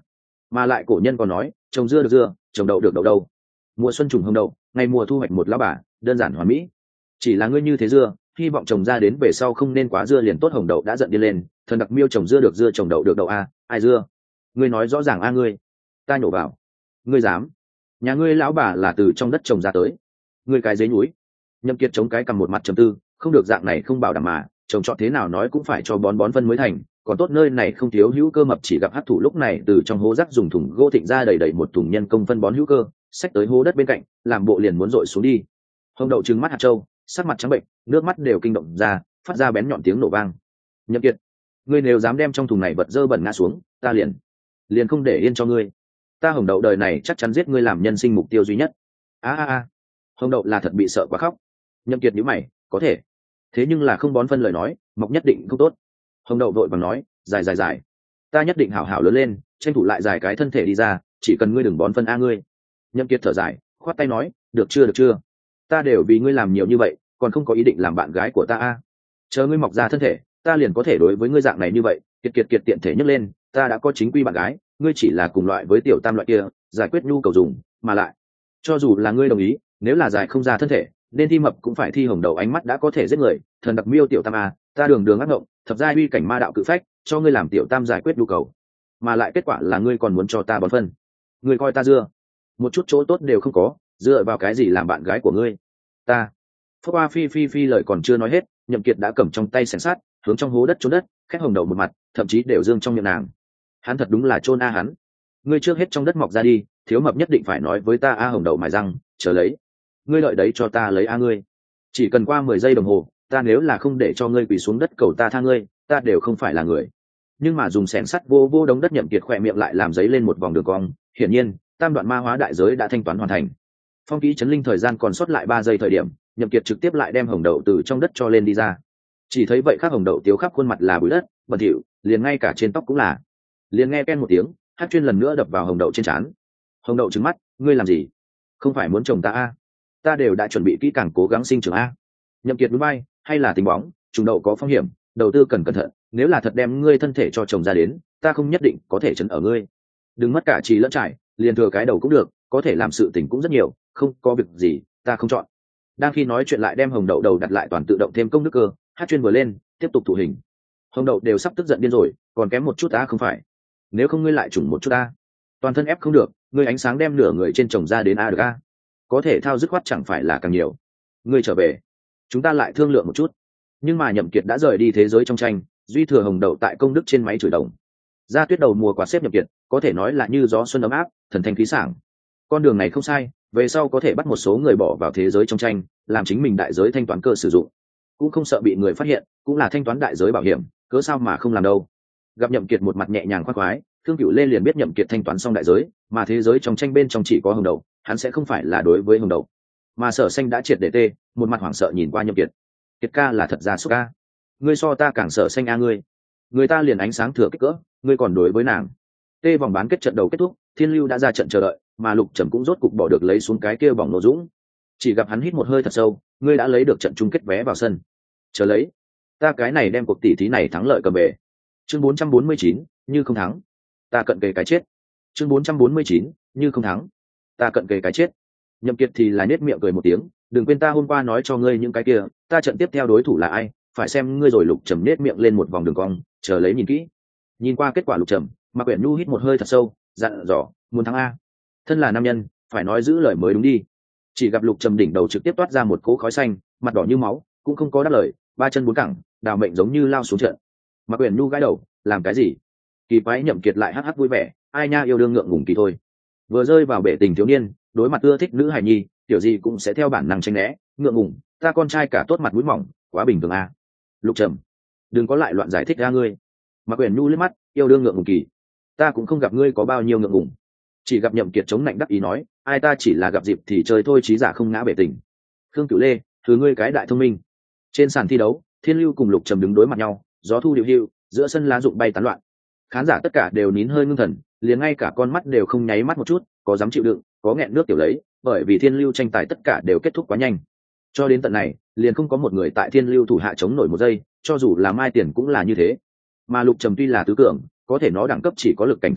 Mà lại cổ nhân còn nói trồng dưa được dưa, trồng đậu được đậu đâu. Mùa xuân trùng hồng đậu, ngày mùa thu hoạch một lá bà, đơn giản hoàn mỹ. Chỉ là ngươi như thế dưa, hy vọng trồng ra đến về sau không nên quá dưa liền tốt. Hồng đậu đã giận đi lên, thần đặc miêu trồng dưa được dưa, trồng đậu được đậu a, ai dưa? Ngươi nói rõ ràng a ngươi. Ta nhổ vào. Ngươi dám? Nhà ngươi lão bà là từ trong đất trồng ra tới. Ngươi cái dế núi. Nhậm Kiệt chống cái cầm một mặt trầm tư, không được, dạng này không bảo đảm mà, trồng trọt thế nào nói cũng phải cho bón phân mới thành, còn tốt nơi này không thiếu hữu cơ mập. Chỉ gặp hắc thủ lúc này từ trong hố rác dùng thùng gỗ thịnh ra đầy một thùng nhân công phân bón hữu cơ, xách tới hố đất bên cạnh, làm bộ liền muốn dội xuống đi. Hồng đậu trừng mắt hạt châu, sắc mặt trắng bệnh, nước mắt đều kinh động ra, phát ra bén nhọn tiếng nổ vang. Nhậm Kiệt, ngươi nếu dám đem trong thùng này vật dơ bẩn ngã xuống, ta liền không để yên cho ngươi. Ta Hồng đậu đời này chắc chắn giết ngươi làm nhân sinh mục tiêu duy nhất. A. Hồng đậu là thật bị sợ quá khóc. Nhậm Kiệt nhíu mày, có thể, thế nhưng là không bón phân lời nói, mọc nhất định không tốt. Hồng đậu vội vàng nói, dài, ta nhất định hảo hảo lớn lên, tranh thủ lại dài cái thân thể đi ra, chỉ cần ngươi đừng bón phân a ngươi. Nhậm Kiệt thở dài, khoát tay nói, được chưa, ta đều vì ngươi làm nhiều như vậy, còn không có ý định làm bạn gái của ta a. Chờ ngươi mọc ra thân thể, ta liền có thể đối với ngươi dạng này như vậy. Kiệt tiện thể nhấc lên, ta đã có chính quy bạn gái, ngươi chỉ là cùng loại với tiểu tam loại kia, giải quyết nhu cầu dùng, mà lại cho dù là ngươi đồng ý, nếu là giải không ra thân thể, nên thi mập cũng phải thi. Hồng đậu ánh mắt đã có thể giết người, thần đặc miêu tiểu tam a, ta đường ác ngộng, thập giai uy cảnh ma đạo cự phách, cho ngươi làm tiểu tam giải quyết nhu cầu, mà lại kết quả là ngươi còn muốn cho ta bón phân. Ngươi coi ta dưa, một chút chỗ tốt đều không có, dựa vào cái gì làm bạn gái của ngươi? Ta phúc a phi lời còn chưa nói hết, Nhậm Kiệt đã cầm trong tay xẻng sắt hướng trong hố đất trốn đất, khét Hồng đậu một mặt, thậm chí đều dương trong miệng nàng. Hắn thật đúng là chôn a hắn. Ngươi trước hết trong đất mọc ra đi, thiếu mập nhất định phải nói với ta a. Hồng đậu mài răng, chờ lấy. Ngươi đợi đấy cho ta lấy a ngươi. Chỉ cần qua 10 giây đồng hồ, ta nếu là không để cho ngươi quỳ xuống đất cầu ta tha ngươi, ta đều không phải là người. Nhưng mà dùng xẻng sắt vô đống đất, Nhậm Kiệt khỏe miệng lại làm giấy lên một vòng đường cong. Hiển nhiên, tam đoạn ma hóa đại giới đã thanh toán hoàn thành. Phong kỹ chấn linh thời gian còn sót lại 3 giây thời điểm, Nhậm Kiệt trực tiếp lại đem Hồng đậu từ trong đất cho lên đi ra. Chỉ thấy vậy khác Hồng đậu tiếu khắp khuôn mặt là bụi đất, bẩn thỉu, liền ngay cả trên tóc cũng là. Liền nghe ken một tiếng, hát chuyên lần nữa đập vào Hồng đậu trên trán. Hồng đậu trừng mắt, ngươi làm gì? Không phải muốn chồng ta a? Ta đều đã chuẩn bị kỹ càng cố gắng sinh trưởng a. Nhậm Kiệt núi bay, hay là tính bóng, trùng đậu có phong hiểm, đầu tư cần cẩn thận, nếu là thật đem ngươi thân thể cho chồng ra đến, ta không nhất định có thể chấn ở ngươi. Đừng mất cả trí lẫn trải, liền thừa cái đầu cũng được, có thể làm sự tình cũng rất nhiều, không có việc gì, ta không chọn. Đang khi nói chuyện lại đem Hồng đậu đầu đặt lại toàn tự động thêm công đức cơ, hát chuyên vừa lên, tiếp tục thụ hình. Hồng đậu đều sắp tức giận điên rồi, còn kém một chút ta không phải? Nếu không ngươi lại trùng một chút ta, toàn thân ép không được, ngươi ánh sáng đem nửa người trên chồng ra đến a được a, có thể thao dứt khoát chẳng phải là càng nhiều. Ngươi trở về, chúng ta lại thương lượng một chút. Nhưng mà Nhậm Kiệt đã rời đi thế giới trong tranh, duy thừa Hồng đậu tại công đức trên máy chửi đồng. Ra tuyết đầu mùa quạt xếp Nhậm Kiệt, có thể nói là như gió xuân ấm áp, thần thanh khí sảng. Con đường này không sai, về sau có thể bắt một số người bỏ vào thế giới trong tranh, làm chính mình đại giới thanh toán cơ sử dụng, cũng không sợ bị người phát hiện, cũng là thanh toán đại giới bảo hiểm, cớ sao mà không làm đâu. Gặp Nhậm Kiệt một mặt nhẹ nhàng khoan khoái, Thương Cửu Lê liền biết Nhậm Kiệt thanh toán xong đại giới, mà thế giới trong tranh bên trong chỉ có Hồng đậu, hắn sẽ không phải là đối với Hồng đậu. Mà Sở Xanh đã triệt để tê, một mặt hoảng sợ nhìn qua Nhậm Kiệt. Kiệt ca là thật ra xúc ca, ngươi so ta càng Sở Xanh a ngươi. Người ta liền ánh sáng thừa kích cỡ, ngươi còn đối với nàng. Tê vòng bán kết trận đầu kết thúc, Thiên Lưu đã ra trận chờ đợi, mà Lục Trầm cũng rốt cục bỏ được lấy xuống cái kia vòng nổ dũng. Chỉ gặp hắn hít một hơi thật sâu, ngươi đã lấy được trận chung kết vé vào sân. Chờ lấy, ta cái này đem cuộc tỷ thí này thắng lợi cầm về. Chương 449, như không thắng, ta cận kề cái chết. Chương 449, như không thắng, ta cận kề cái chết. Nhậm Kiệt thì là nết miệng cười một tiếng, đừng quên ta hôm qua nói cho ngươi những cái kia, ta trận tiếp theo đối thủ là ai, phải xem ngươi rồi. Lục Trầm nết miệng lên một vòng đường cong, chờ lấy nhìn kỹ. Nhìn qua kết quả Lục Trầm, Mạc Uyển Nhu hít một hơi thật sâu, dặn dò, muốn thắng a, thân là nam nhân, phải nói giữ lời mới đúng đi. Chỉ gặp Lục Trầm đỉnh đầu trực tiếp toát ra một cỗ khói xanh, mặt đỏ như máu, cũng không có đáp lời, ba chân bốn cẳng, đào mệnh giống như lao xuống trận. Mạc Uyển Nhu gãi đầu, làm cái gì? Kỳ quái. Nhậm Kiệt lại hắc hắc vui vẻ, ai nha, yêu đương ngượng ngùng kỳ thôi. Vừa rơi vào bể tình thiếu niên, đối mặt ưa thích nữ hài nhi, tiểu gì cũng sẽ theo bản năng tránh né, ngượng ngùng, ta con trai cả tốt mặt mũi mỏng, quá bình thường a. Lục Trầm, đừng có lại loạn giải thích ra ngươi. Mạc Uyển Nhu liếc mắt, yêu đương ngượng ngùng kỳ, ta cũng không gặp ngươi có bao nhiêu ngượng ngùng. Chỉ gặp Nhậm Kiệt chống nạnh đắc ý nói, ai ta chỉ là gặp dịp thì chơi thôi, trí giả không ngã bể tình. Khương Cửu Lê, thứ ngươi cái đại thông minh. Trên sàn thi đấu, Thiên Lưu cùng Lục Trầm đứng đối mặt nhau, gió thu điệu hưu, giữa sân lá rụng bay tán loạn. Khán giả tất cả đều nín hơi ngưng thần, liền ngay cả con mắt đều không nháy mắt một chút, có dám chịu đựng, có nghẹn nước tiểu lấy, bởi vì Thiên Lưu tranh tài tất cả đều kết thúc quá nhanh. Cho đến tận này, liền không có một người tại Thiên Lưu thủ hạ chống nổi một giây, cho dù là Mai Tiền cũng là như thế. Mà Lục Trầm tuy là tứ cường, có thể nó đẳng cấp chỉ có lực cánh thất đoạn,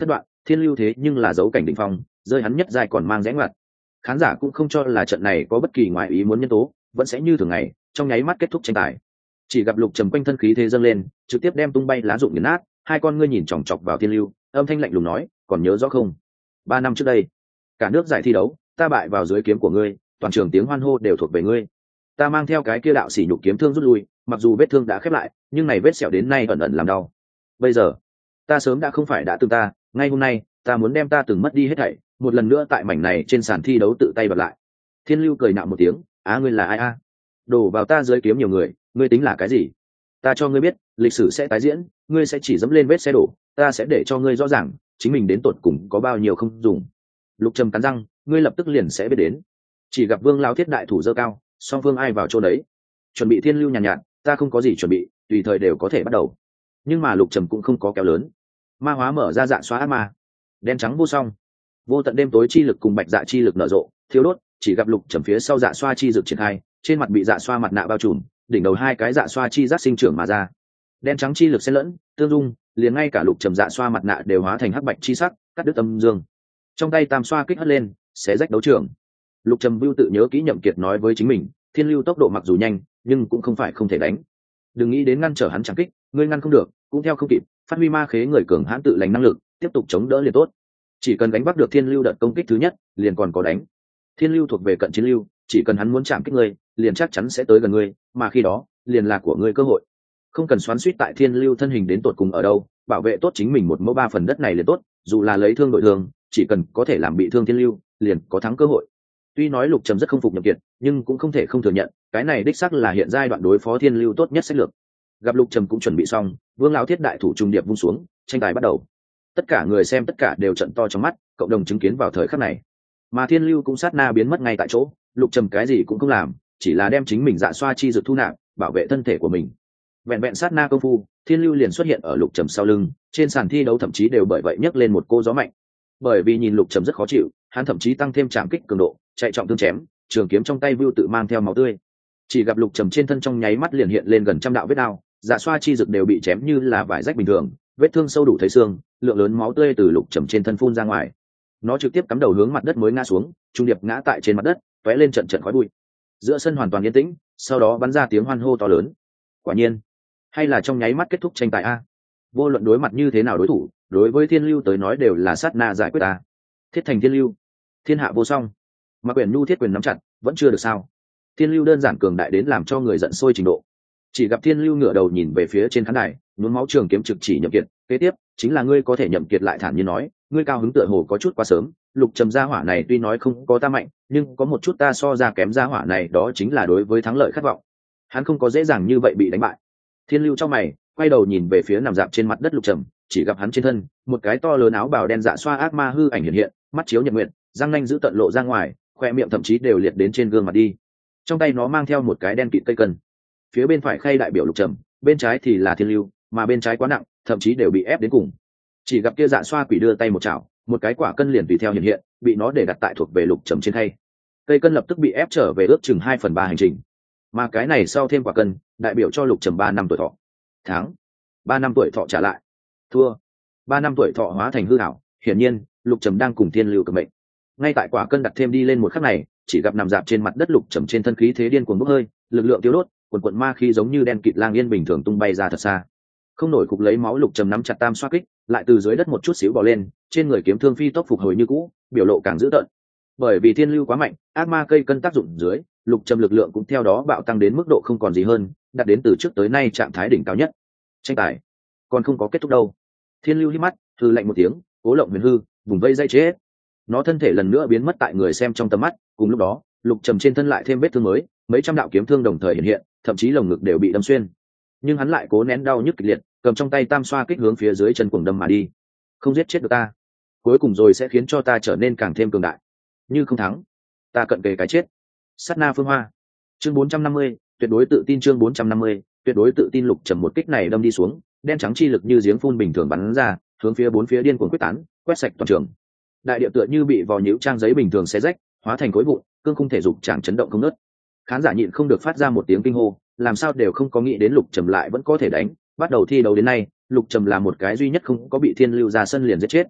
Thiên Lưu thế nhưng là dấu cảnh đỉnh phong, rơi hắn nhất dài còn mang rẽ ngoặt. Khán giả cũng không cho là trận này có bất kỳ ngoại ý muốn nhân tố, vẫn sẽ như thường ngày, trong nháy mắt kết thúc tranh tài. Chỉ gặp Lục Trầm quanh thân khí thế dâng lên, trực tiếp đem tung bay lá rụng nghiền nát, hai con ngươi nhìn chòng chọc vào Thiên Lưu, âm thanh lạnh lùng nói, còn nhớ rõ không? 3 năm trước đây, cả nước giải thi đấu, ta bại vào dưới kiếm của ngươi, toàn trường tiếng hoan hô đều thuộc về ngươi. Ta mang theo cái kia đạo sỉ nhục kiếm thương rút lui, mặc dù vết thương đã khép lại, nhưng này vết sẹo đến nay ẩn ẩn làm đau. Bây giờ, ta sớm đã không phải đã từng ta, ngay hôm nay, ta muốn đem ta từng mất đi hết thảy, một lần nữa tại mảnh này trên sàn thi đấu tự tay bật lại. Thiên Lưu cười nạo một tiếng, ngươi là ai a? Đổ vào ta dưới kiếm nhiều người, ngươi tính là cái gì? Ta cho ngươi biết, lịch sử sẽ tái diễn, ngươi sẽ chỉ dẫm lên vết xe đổ, ta sẽ để cho ngươi rõ ràng, chính mình đến tột cùng có bao nhiêu không dùng. Lục Trầm cắn răng, ngươi lập tức liền sẽ biết đến. Chỉ gặp Vương Lão Thiết đại thủ giơ cao, song phương ai vào chỗ đấy. Chuẩn bị. Thiên Lưu nhàn nhạt, ta không có gì chuẩn bị, tùy thời đều có thể bắt đầu. Nhưng mà Lục Trầm cũng không có kéo lớn. Ma hóa mở ra dạ xoa ác ma, đen trắng vô song, vô tận đêm tối chi lực cùng bạch dạ chi lực nở rộ, thiếu đốt. Chỉ gặp Lục Trầm phía sau dạ xoa chi dược triển khai, trên mặt bị dạ xoa mặt nạ bao trùm, đỉnh đầu hai cái dạ xoa chi giác sinh trưởng mà ra, đen trắng chi lực xen lẫn tương dung, liền ngay cả Lục Trầm dạ xoa mặt nạ đều hóa thành hắc bạch chi sắc, cắt đứt âm dương. Trong tay tam xoa kích hất lên, xé rách đấu trường. Lục Trầm vưu tự nhớ kỹ Nhậm Kiệt nói với chính mình, Thiên Lưu tốc độ mặc dù nhanh, nhưng cũng không phải không thể đánh. Đừng nghĩ đến ngăn trở hắn chẳng kích, ngươi ngăn không được, cũng theo không kịp, phát huy ma khế người cường hãn tự lành năng lực, tiếp tục chống đỡ liền tốt. Chỉ cần đánh bắt được Thiên Lưu đợt công kích thứ nhất, liền còn có đánh. Thiên Lưu thuộc về cận chiến lưu, chỉ cần hắn muốn chạm kích ngươi, liền chắc chắn sẽ tới gần ngươi, mà khi đó, liền là của ngươi cơ hội. Không cần xoắn xuýt tại Thiên Lưu thân hình đến tột cùng ở đâu, bảo vệ tốt chính mình 1/3 phần đất này liền tốt, dù là lấy thương đội thương, chỉ cần có thể làm bị thương Thiên Lưu, liền có thắng cơ hội. Tuy nói Lục Trầm rất không phục Nhậm Kiệt, nhưng cũng không thể không thừa nhận, cái này đích xác là hiện giai đoạn đối phó Thiên Lưu tốt nhất sách lược. Gặp Lục Trầm cũng chuẩn bị xong, Vương Lão Thiết đại thủ trùng điệp vung xuống, tranh tài bắt đầu. Tất cả người xem tất cả đều trợn to trong mắt, cộng đồng chứng kiến vào thời khắc này. Mà Thiên Lưu cũng sát na biến mất ngay tại chỗ, Lục Trầm cái gì cũng không làm, chỉ là đem chính mình dạ xoa chi dược thu nạp, bảo vệ thân thể của mình. Vẹn vẹn sát na công phu, Thiên Lưu liền xuất hiện ở Lục Trầm sau lưng, trên sàn thi đấu thậm chí đều bởi vậy nhấc lên một cô gió mạnh. Bởi vì nhìn Lục Trầm rất khó chịu, hắn thậm chí tăng thêm trảm kích cường độ, chạy trọng thương chém, trường kiếm trong tay vưu tự mang theo máu tươi. Chỉ gặp Lục Trầm trên thân trong nháy mắt liền hiện lên gần trăm đạo vết đao, dạ xoa chi dược đều bị chém như là vải rách bình thường, vết thương sâu đủ thấy xương, lượng lớn máu tươi từ Lục Trầm trên thân phun ra ngoài. Nó trực tiếp cắm đầu hướng mặt đất mới ngã xuống, trung điệp ngã tại trên mặt đất, tóe lên trận trận khói bụi. Giữa sân hoàn toàn yên tĩnh, sau đó bắn ra tiếng hoan hô to lớn. Quả nhiên, hay là trong nháy mắt kết thúc tranh tài a. Vô luận đối mặt như thế nào đối thủ, đối với Thiên Lưu tới nói đều là sát na giải quyết a. Thiết thành Thiên Lưu, thiên hạ vô song. Mà Quyền Nhu thiết quyền nắm chặt, vẫn chưa được sao? Thiên Lưu đơn giản cường đại đến làm cho người giận sôi trình độ. Chỉ gặp Thiên Lưu ngửa đầu nhìn về phía trên khán đài, nhuốm máu trường kiếm trực chỉ Nhậm Kiệt, kế tiếp chính là ngươi có thể. Nhậm Kiệt lại thản nhiên nói, ngươi cao hứng tựa hồ có chút quá sớm, Lục Trầm gia hỏa này tuy nói không có ta mạnh, nhưng có một chút ta so ra kém gia hỏa này, đó chính là đối với thắng lợi khát vọng. Hắn không có dễ dàng như vậy bị đánh bại. Thiên Lưu trong mày, quay đầu nhìn về phía nằm dạp trên mặt đất Lục Trầm, chỉ gặp hắn trên thân một cái to lớn áo bào đen dạ xoa ác ma hư ảnh hiện hiện, mắt chiếu nhật nguyện, răng nanh giữ tận lộ ra ngoài, khoe miệng thậm chí đều liệt đến trên gương mặt đi. Trong tay nó mang theo một cái đen kịt cây cân. Phía bên phải khay đại biểu Lục Trầm, bên trái thì là Thiên Lưu, mà bên trái quá nặng, thậm chí đều bị ép đến cùng. Chỉ gặp kia dạ xoa quỷ đưa tay một chảo, một cái quả cân liền tùy theo hiện hiện, bị nó để đặt tại thuộc về Lục Trầm trên khay. Cây cân lập tức bị ép trở về ước chừng 2/3 hành trình. Mà cái này sau thêm quả cân, đại biểu cho Lục Trầm 3 năm tuổi thọ. Thắng. 3 năm tuổi thọ trả lại. Thua. 3 năm tuổi thọ hóa thành hư ảo. Hiển nhiên, Lục Trầm đang cùng Thiên Lưu cược mệnh. Ngay tại quả cân đặt thêm đi lên một khắc này, chỉ gặp nằm dạp trên mặt đất Lục Trầm trên thân khí thế điên cuồng bốc hơi, lực lượng tiêu đốt, quần quần ma khí giống như đen kịt lang yên bình thường tung bay ra thật xa. Không nổi cục lấy máu, Lục Trầm nắm chặt tam xoa kích, lại từ dưới đất một chút xíu bò lên, trên người kiếm thương phi tốc phục hồi như cũ, biểu lộ càng dữ tợn. Bởi vì Thiên Lưu quá mạnh, ác ma cây cân tác dụng dưới, Lục Trầm lực lượng cũng theo đó bạo tăng đến mức độ không còn gì hơn, đạt đến từ trước tới nay trạng thái đỉnh cao nhất. Tranh tài còn không có kết thúc đâu. Thiên Lưu hí mắt, hừ lạnh một tiếng, Cố Lộng Huyền hư, vùng vây dây chết. Nó thân thể lần nữa biến mất tại người xem trong tầm mắt, cùng lúc đó, Lục Trầm trên thân lại thêm vết thương mới, mấy trăm đạo kiếm thương đồng thời hiện hiện, thậm chí lồng ngực đều bị đâm xuyên. Nhưng hắn lại cố nén đau nhức kịch liệt, cầm trong tay tam xoa kích hướng phía dưới chân cuồng đâm mà đi. Không giết chết được ta, cuối cùng rồi sẽ khiến cho ta trở nên càng thêm cường đại. Như không thắng, ta cận kề cái chết. Sát na phương hoa. Chương 450, tuyệt đối tự tin. Chương 450, tuyệt đối tự tin. Lục Trầm một kích này đâm đi xuống, đen trắng chi lực như giếng phun bình thường bắn ra, hướng phía bốn phía điên cuồng quyết tán, quét sạch toàn trường. Đại địa tựa như bị vò nhũ trang giấy bình thường xé rách, hóa thành khối vụn, cương khung thể dục chẳng chấn động không ngớt. Khán giả nhịn không được phát ra một tiếng kinh hô, làm sao đều không có nghĩ đến Lục Trầm lại vẫn có thể đánh. Bắt đầu thi đấu đến nay, Lục Trầm là một cái duy nhất không có bị Thiên Lưu ra sân liền giết chết.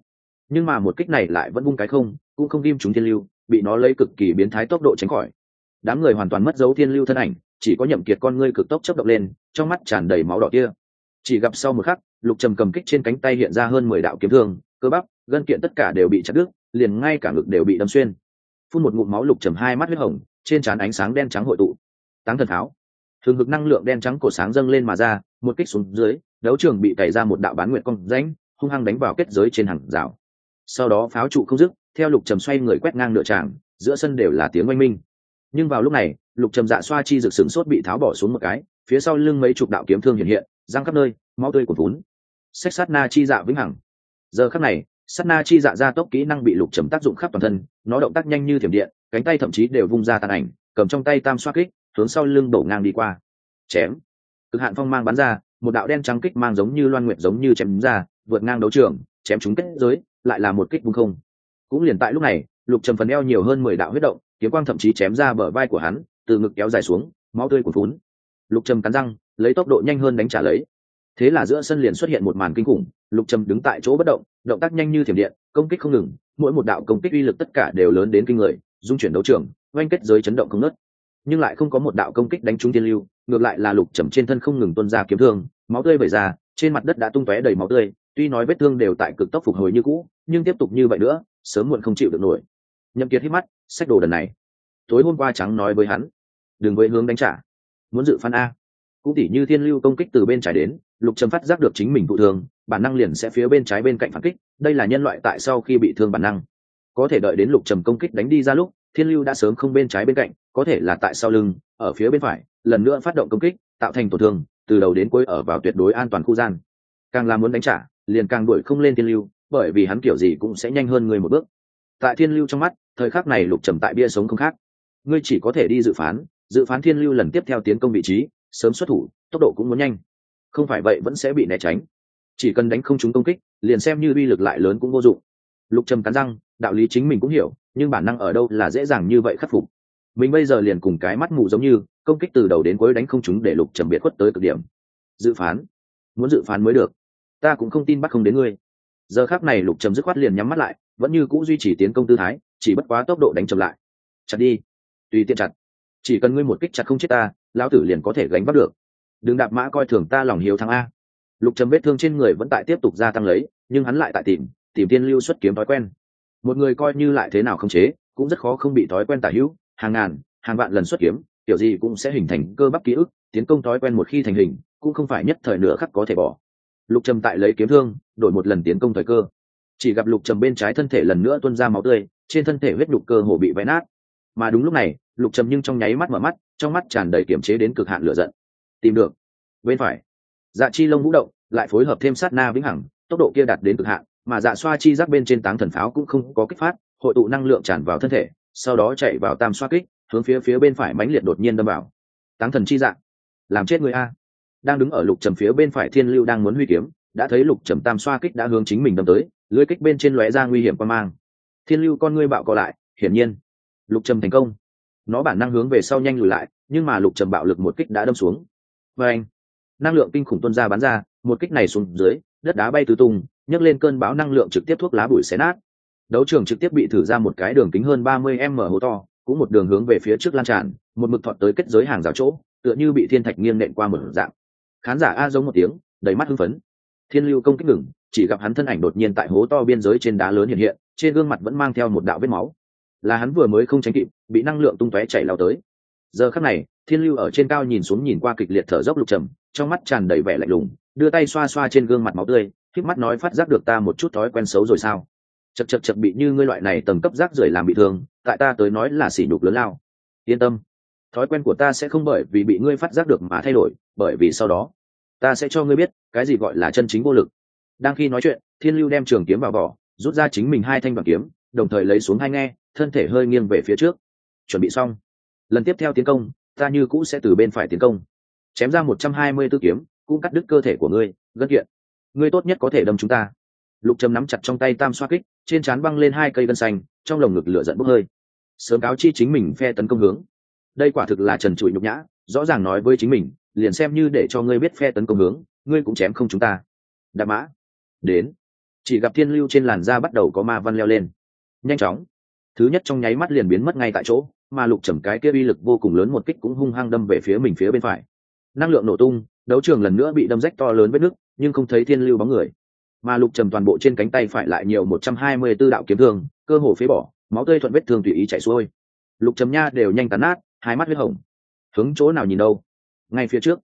nhưng mà một kích này lại vẫn vung cái không, cũng không ghim trúng thiên lưu, bị nó lấy cực kỳ biến thái tốc độ tránh khỏi. Đám người hoàn toàn mất dấu thiên lưu thân ảnh, chỉ có Nhậm Kiệt con ngươi cực tốc chớp động lên, trong mắt tràn đầy máu đỏ kia. Chỉ gặp sau một khắc, Lục Trầm cầm kích trên cánh tay hiện ra hơn 10 đạo kiếm thương, cơ bắp, gân kiện tất cả đều bị chặt đứt, liền ngay cả ngực đều bị đâm xuyên. Phun một ngụm máu, Lục Trầm hai mắt huyết hồng, trên trán ánh sáng đen trắng hội tụ. Táng thần pháo, thường hực năng lượng đen trắng cổ sáng dâng lên mà ra, một kích xuống dưới, đấu trường bị tẩy ra một đạo bán nguyệt cong rãnh, hung hăng đánh vào kết giới trên hàng rào. Sau đó pháo trụ không dứt, theo Lục Trầm xoay người quét ngang nửa tràng, giữa sân đều là tiếng oanh minh. Nhưng vào lúc này, Lục Trầm dạ xoa chi rực sừng sốt bị tháo bỏ xuống một cái, phía sau lưng mấy chục đạo kiếm thương hiện hiện, răng khắp nơi, máu tươi cuồn vốn. Xách sát na chi dạ vĩnh hằng. Giờ khắc này, sát na chi dạ ra tốc kỹ năng bị Lục Trầm tác dụng khắp toàn thân, nó động tác nhanh như thiểm điện, cánh tay thậm chí đều vung ra tàn ảnh, cầm trong tay tam xoa kích, hướng sau lưng đổ ngang đi qua. Chém. Cực hạn phong mang bắn ra, một đạo đen trắng kích mang giống như loan nguyệt giống như chém ra, vượt ngang đấu trường, chém trúng kết giới, lại là một kích vung không. Cũng liền tại lúc này, Lục Trầm phần eo nhiều hơn 10 đạo huyết động, kiếm quang thậm chí chém ra bờ vai của hắn, từ ngực kéo dài xuống, máu tươi cuồn phún. Lục Trầm cắn răng, lấy tốc độ nhanh hơn đánh trả lấy. Thế là giữa sân liền xuất hiện một màn kinh khủng, Lục Trầm đứng tại chỗ bất động, động tác nhanh như thiểm điện, công kích không ngừng, mỗi một đạo công kích uy lực tất cả đều lớn đến kinh người, dung chuyển đấu trường, oanh kết giới chấn động không ngớt. Nhưng lại không có một đạo công kích đánh trúng thiên lưu, ngược lại là Lục Trầm trên thân không ngừng tuôn ra kiếm thương, máu tươi vẩy ra, trên mặt đất đã tung tóe đầy máu tươi, tuy nói vết thương đều tại cực tốc phục hồi như cũ, nhưng tiếp tục như vậy nữa, sớm muộn không chịu được nổi. Nhậm Kiệt hít mắt, xách đồ đần này. Tối hôm qua trắng nói với hắn, đừng với hướng đánh trả, muốn dự phán a. Cũng tỉ như thiên lưu công kích từ bên trái đến, Lục Trầm phát giác được chính mình thụ thương, bản năng liền sẽ phía bên trái bên cạnh phản kích, đây là nhân loại tại sau khi bị thương bản năng. Có thể đợi đến Lục Trầm công kích đánh đi ra lúc, thiên lưu đã sớm không bên trái bên cạnh, có thể là tại sau lưng, ở phía bên phải, lần nữa phát động công kích, tạo thành tổn thương, từ đầu đến cuối ở vào tuyệt đối an toàn khu gian. Càng là muốn đánh trả, liền càng đuổi không lên thiên lưu, bởi vì hắn kiểu gì cũng sẽ nhanh hơn người một bước. Tại thiên lưu trong mắt, thời khắc này Lục Trầm tại bia sống không khác, ngươi chỉ có thể đi dự phán thiên lưu lần tiếp theo tiến công vị trí, sớm xuất thủ, tốc độ cũng muốn nhanh, không phải vậy vẫn sẽ bị né tránh. Chỉ cần đánh không trúng công kích, liền xem như uy lực lại lớn cũng vô dụng. Lục Trầm cắn răng, đạo lý chính mình cũng hiểu, nhưng bản năng ở đâu là dễ dàng như vậy khắc phục. Mình bây giờ liền cùng cái mắt mù giống như, công kích từ đầu đến cuối đánh không trúng để Lục Trầm biệt khuất tới cực điểm. Dự phán, muốn dự phán mới được, ta cũng không tin bắt không đến ngươi. Giờ khắc này Lục Trầm dứt khoát liền nhắm mắt lại, vẫn như cũ duy trì tiến công tư thái, chỉ bất quá tốc độ đánh chậm lại. Chặt đi, tùy tiện chặt, chỉ cần ngươi một kích chặt không chết ta, lão tử liền có thể gánh vác được. Đừng đạp mã coi thường ta lòng hiếu thắng a. Lục Trầm vết thương trên người vẫn tại tiếp tục gia tăng lấy, nhưng hắn lại tại tìm tiên lưu xuất kiếm thói quen. Một người coi như lại thế nào không chế, cũng rất khó không bị thói quen tả hữu, hàng ngàn, hàng vạn lần xuất kiếm, kiểu gì cũng sẽ hình thành cơ bắp ký ức, tiến công thói quen một khi thành hình, cũng không phải nhất thời nửa khắc có thể bỏ. Lục Trầm tại lấy kiếm thương, đổi một lần tiến công thời cơ. Chỉ gặp Lục Trầm bên trái thân thể lần nữa tuôn ra máu tươi, trên thân thể huyết nhục cơ hồ bị vẽ nát. Mà đúng lúc này, Lục Trầm nhưng trong nháy mắt mở mắt, trong mắt tràn đầy kiềm chế đến cực hạn lửa giận. Tìm được. Bên phải, Dạ Chi Lông vũ động, lại phối hợp thêm sát na vĩnh hằng, tốc độ kia đạt đến cực hạn, mà Dạ xoa chi giác bên trên táng thần pháo cũng không có kích phát, hội tụ năng lượng tràn vào thân thể, sau đó chạy vào tam xoa kích, hướng phía bên phải mãnh liệt đột nhiên đâm vào. Táng thần chi dạ, làm chết người a. Đang đứng ở Lục Trầm phía bên phải thiên lưu đang muốn huy kiếm, đã thấy Lục Trầm tam xoa kích đã hướng chính mình đâm tới, lưới kích bên trên lóe ra nguy hiểm quan mang. Thiên lưu con ngươi bạo co lại, hiển nhiên Lục Trầm thành công. Nó bản năng hướng về sau nhanh lùi lại, nhưng mà Lục Trầm bạo lực một kích đã đâm xuống. Và anh, năng lượng kinh khủng tuôn ra bắn ra, một kích này xuống dưới, đất đá bay tứ tung, nhấc lên cơn bão năng lượng trực tiếp thuốc lá bụi xé nát. Đấu trường trực tiếp bị thử ra một cái đường kính hơn 30 m hố to, cũng một đường hướng về phía trước lan tràn, một mực thọt tới kết giới hàng rào chỗ, tựa như bị thiên thạch nghiêng nện qua một dạng. Khán giả a giống một tiếng, đầy mắt hưng phấn. Thiên lưu công kích ngừng, chỉ gặp hắn thân ảnh đột nhiên tại hố to biên giới trên đá lớn hiện hiện, trên gương mặt vẫn mang theo một đạo vết máu. Là hắn vừa mới không tránh kịp, bị năng lượng tung tóe chạy lao tới. Giờ khắc này, thiên lưu ở trên cao nhìn xuống nhìn qua kịch liệt thở dốc Lục Trầm, trong mắt tràn đầy vẻ lạnh lùng, đưa tay xoa xoa trên gương mặt máu tươi, khép mắt nói phát giác được ta một chút thói quen xấu rồi sao? Chật bị như ngươi loại này tầng cấp rác rưởi làm bị thương, tại ta tới nói là sỉ nhục lớn lao. Yên tâm, thói quen của ta sẽ không bởi vì bị ngươi phát giác được mà thay đổi, bởi vì sau đó ta sẽ cho ngươi biết cái gì gọi là chân chính vô lực. Đang khi nói chuyện, thiên lưu đem trường kiếm vào vỏ, rút ra chính mình hai thanh đoàn kiếm, đồng thời lấy xuống hai nghe, thân thể hơi nghiêng về phía trước. Chuẩn bị xong, lần tiếp theo tiến công, ta như cũ sẽ từ bên phải tiến công, chém ra 124 kiếm, cũng cắt đứt cơ thể của ngươi, gân kiện. Ngươi tốt nhất có thể đâm chúng ta. Lục Trầm nắm chặt trong tay tam xoa kích, trên trán băng lên hai cây gân xanh, trong lồng ngực lửa giận bốc hơi. Sớm cáo chi chính mình phe tấn công hướng. Đây quả thực là trần trụi nhục nhã, rõ ràng nói với chính mình, liền xem như để cho ngươi biết phe tấn công hướng, ngươi cũng chém không chúng ta. Đạp mã, đến. chỉ gặp thiên lưu trên làn da bắt đầu có ma văn leo lên, nhanh chóng thứ nhất trong nháy mắt liền biến mất ngay tại chỗ, mà lục trầm cái kia uy lực vô cùng lớn một kích cũng hung hăng đâm về phía mình phía bên phải, năng lượng nổ tung, đấu trường lần nữa bị đâm rách to lớn vết nứt, nhưng không thấy thiên lưu bóng người, mà lục trầm toàn bộ trên cánh tay phải lại nhiều 124 đạo kiếm thương, cơ hồ phế bỏ, máu tươi thuận vết thương tùy ý chảy xuôi, lục trầm nha đều nhanh tàn nát, hai mắt huyết hồng. Hướng chỗ nào nhìn đâu? Ngay phía trước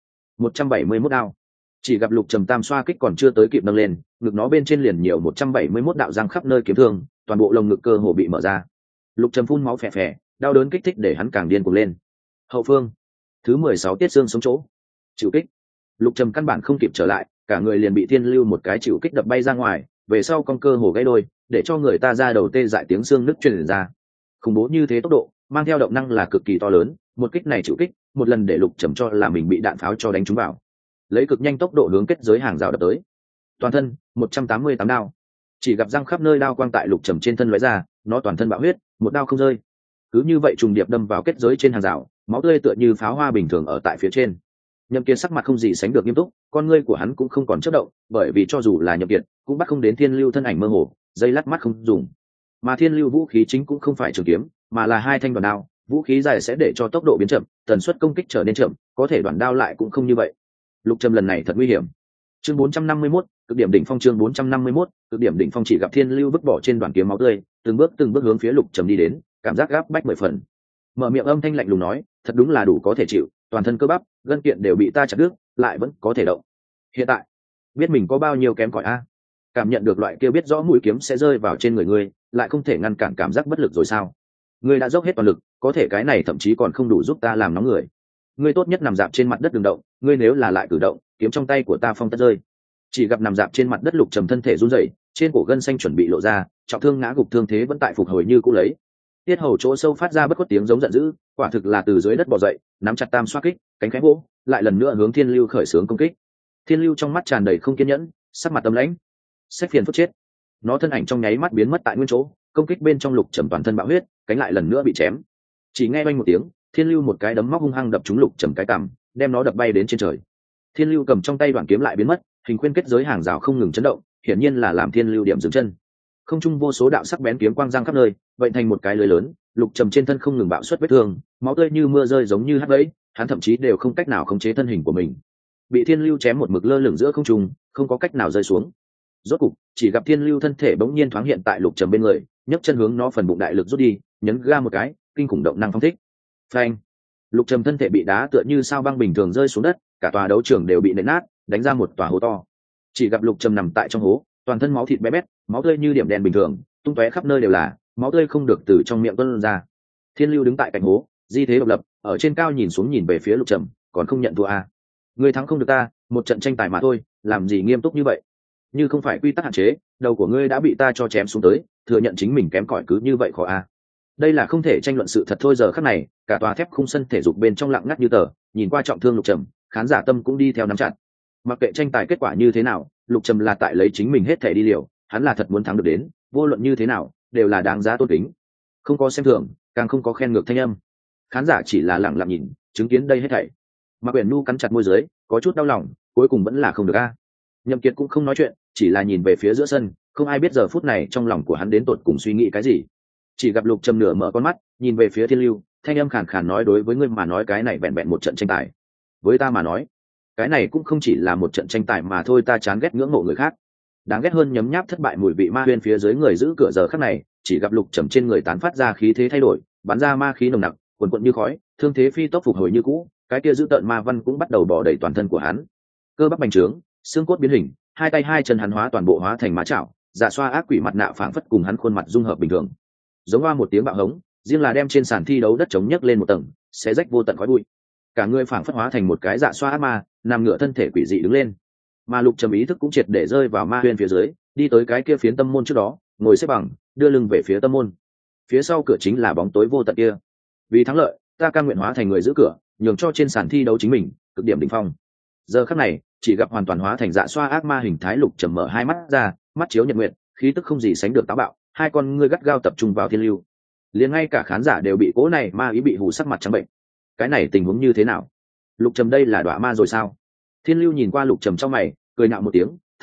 171 đao. Chỉ gặp lục trầm tam xoa kích còn chưa tới kịp nâng lên, ngực nó bên trên liền nhiều 171 đạo răng khắp nơi kiếm thương, toàn bộ lồng ngực cơ hồ bị mở ra. Lục trầm phun máu phè phè, đau đớn kích thích để hắn càng điên cuồng lên. Hậu phương thứ 16 tiết xương sống chỗ, chịu kích. Lục trầm căn bản không kịp trở lại, cả người liền bị thiên lưu một cái chịu kích đập bay ra ngoài, về sau con cơ hồ gãy đôi, để cho người ta ra đầu tê dại, tiếng xương nứt truyền ra. Khủng bố như thế tốc độ, mang theo động năng là cực kỳ to lớn, một kích này chịu kích, một lần để lục trầm cho là mình bị đạn pháo cho đánh trúng vào, lấy cực nhanh tốc độ hướng kết giới hàng rào đập tới. Toàn thân 188 đao, chỉ gặp răng khắp nơi đao quang tại lục trầm trên thân lóe ra, nó toàn thân bạo huyết, một đao không rơi, cứ như vậy trùng điệp đâm vào kết giới trên hàng rào, máu tươi tựa như pháo hoa bình thường ở tại phía trên. Nhậm Kiệt sắc mặt không gì sánh được nghiêm túc, con ngươi của hắn cũng không còn chớp động, bởi vì cho dù là Nhậm Kiệt cũng bắt không đến thiên lưu thân ảnh mơ hồ, dây lát mắt không dùng. Mà thiên lưu vũ khí chính cũng không phải trường kiếm, mà là hai thanh đoạn đao, vũ khí dài sẽ để cho tốc độ biến chậm, tần suất công kích trở nên chậm, có thể đoạn đao lại cũng không như vậy. Lục trầm lần này thật nguy hiểm. Chương 451, cực điểm đỉnh phong. Chương 451, cực điểm đỉnh phong. Chỉ gặp thiên lưu vứt bỏ trên đoạn kiếm máu tươi, từng bước hướng phía lục trầm đi đến, cảm giác gáp bách 10 phần. Mở miệng âm thanh lạnh lùng nói, thật đúng là đủ có thể chịu, toàn thân cơ bắp gân kiện đều bị ta chặt đứt, lại vẫn có thể động. Hiện tại biết mình có bao nhiêu kém cỏi a? Cảm nhận được loại kia biết rõ mũi kiếm sẽ rơi vào trên người ngươi, lại không thể ngăn cản cảm giác bất lực rồi sao? Ngươi đã dốc hết toàn lực, có thể cái này thậm chí còn không đủ giúp ta làm nóng người. Ngươi tốt nhất nằm dạp trên mặt đất đừng động, ngươi nếu là lại cử động, kiếm trong tay của ta phong tất rơi. Chỉ gặp nằm dạp trên mặt đất lục trầm thân thể run rẩy, trên cổ gân xanh chuẩn bị lộ ra, trọng thương ngã gục thương thế vẫn tại phục hồi như cũ lấy. Tiết hầu chỗ sâu phát ra bất khuất tiếng giống giận dữ, quả thực là từ dưới đất bò dậy, nắm chặt tam xoa kích, cánh khẽ vỗ, lại lần nữa hướng thiên lưu khởi xướng công kích. Thiên lưu trong mắt tràn đầy không kiên nhẫn, sắc mặt âm lãnh, xét phiền phức chết. Nó thân ảnh trong nháy mắt biến mất tại nguyên chỗ, công kích bên trong lục trầm toàn thân bạo huyết, cánh lại lần nữa bị chém. Chỉ nghe oanh một tiếng, thiên lưu một cái đấm móc hung hăng đập trúng lục trầm cái cằm, đem nó đập bay đến trên trời. Thiên lưu cầm trong tay đoạn kiếm lại biến mất, hình khuyên kết giới hàng rào không ngừng chấn động, hiển nhiên là làm thiên lưu điểm dừng chân. Không trung vô số đạo sắc bén kiếm quang giang khắp nơi, vậy thành một cái lưới lớn, lục trầm trên thân không ngừng bạo xuất vết thương, máu tươi như mưa rơi giống như hắt bẫy, hắn thậm chí đều không cách nào khống chế thân hình của mình, bị thiên lưu chém một mực lơ lửng giữa không trung, không có cách nào rơi xuống. Rốt cục chỉ gặp thiên lưu thân thể bỗng nhiên thoáng hiện tại lục trầm bên người, nhấc chân hướng nó phần bụng đại lực rút đi, nhấn ga một cái, kinh khủng động năng phong thích. Phanh! Lục trầm thân thể bị đá tựa như sao băng bình thường rơi xuống đất, cả tòa đấu trường đều bị nện nát, đánh ra một tòa hố to. Chỉ gặp lục trầm nằm tại trong hố, toàn thân máu thịt bé bét, máu tươi như điểm đèn bình thường tung tóe khắp nơi đều là, máu tươi không được từ trong miệng tuôn ra. Thiên lưu đứng tại cạnh hố, di thế độc lập, ở trên cao nhìn xuống nhìn về phía lục trầm, còn không nhận thua à? Ngươi thắng không được ta, một trận tranh tài mà thôi, làm gì nghiêm túc như vậy? Như không phải quy tắc hạn chế, đầu của ngươi đã bị ta cho chém xuống tới, thừa nhận chính mình kém cỏi cứ như vậy khó à? Đây là không thể tranh luận sự thật thôi. Giờ khắc này, cả tòa thép khung sân thể dục bên trong lặng ngắt như tờ, nhìn qua trọng thương lục trầm, khán giả tâm cũng đi theo nắm chặt. Mặc kệ tranh tài kết quả như thế nào, lục trầm là tại lấy chính mình hết thể đi liều, hắn là thật muốn thắng được đến, vô luận như thế nào đều là đáng giá tôn kính, không có xem thường, càng không có khen ngược thanh âm. Khán giả chỉ là lặng lặng nhìn, chứng kiến đây hết thảy. Mạc Uyển Nhu cắn chặt môi dưới, có chút đau lòng, cuối cùng vẫn là không được a. Nhậm Kiệt cũng không nói chuyện, chỉ là nhìn về phía giữa sân, không ai biết giờ phút này trong lòng của hắn đến tột cùng suy nghĩ cái gì. Chỉ gặp lục trầm nửa mở con mắt, nhìn về phía thiên lưu, thanh âm khàn khàn nói, đối với ngươi mà nói cái này vẹn vẹn một trận tranh tài, với ta mà nói cái này cũng không chỉ là một trận tranh tài mà thôi. Ta chán ghét ngưỡng mộ người khác, đáng ghét hơn nhấm nháp thất bại mùi vị ma huyên. Phía dưới người giữ cửa giờ khắc này chỉ gặp lục trầm trên người tán phát ra khí thế thay đổi, bắn ra ma khí nồng nặc, quần quận như khói, thương thế phi tốc phục hồi như cũ, cái kia giữ tợn ma văn cũng bắt đầu bỏ đầy toàn thân của hắn, cơ bắp bành trướng, xương cốt biến hình, hai tay hai chân hắn hóa toàn bộ hóa thành má chảo, dạ xoa ác quỷ mặt nạ phảng phất cùng hắn khuôn mặt dung hợp bình thường. Giống hoa một tiếng bạo hống, riêng là đem trên sàn thi đấu đất chống nhấc lên một tầng, sẽ rách vô tận khói bụi. Cả người phảng phất hóa thành một cái dạ xoa ác ma, nằm ngửa thân thể quỷ dị đứng lên. Mà lục trầm ý thức cũng triệt để rơi vào ma huyên phía dưới, đi tới cái kia phiến tâm môn trước đó, ngồi xếp bằng, đưa lưng về phía tâm môn. Phía sau cửa chính là bóng tối vô tận kia. Vì thắng lợi, ta cam nguyện hóa thành người giữ cửa, nhường cho trên sàn thi đấu chính mình cực điểm đỉnh phong. Giờ khắc này chỉ gặp hoàn toàn hóa thành dạ xoa ác ma hình thái lục trầm mở hai mắt ra, mắt chiếu nhật nguyện, khí tức không gì sánh được táo bạo, hai con ngươi gắt gao tập trung vào thiên lưu. Liền ngay cả khán giả đều bị cố này ma ý bị hù sắc mặt trắng bệnh. Cái này tình huống như thế nào? Lục trầm đây là đọa ma rồi sao? Thiên lưu nhìn qua lục trầm trong mày, cười nhạo một tiếng,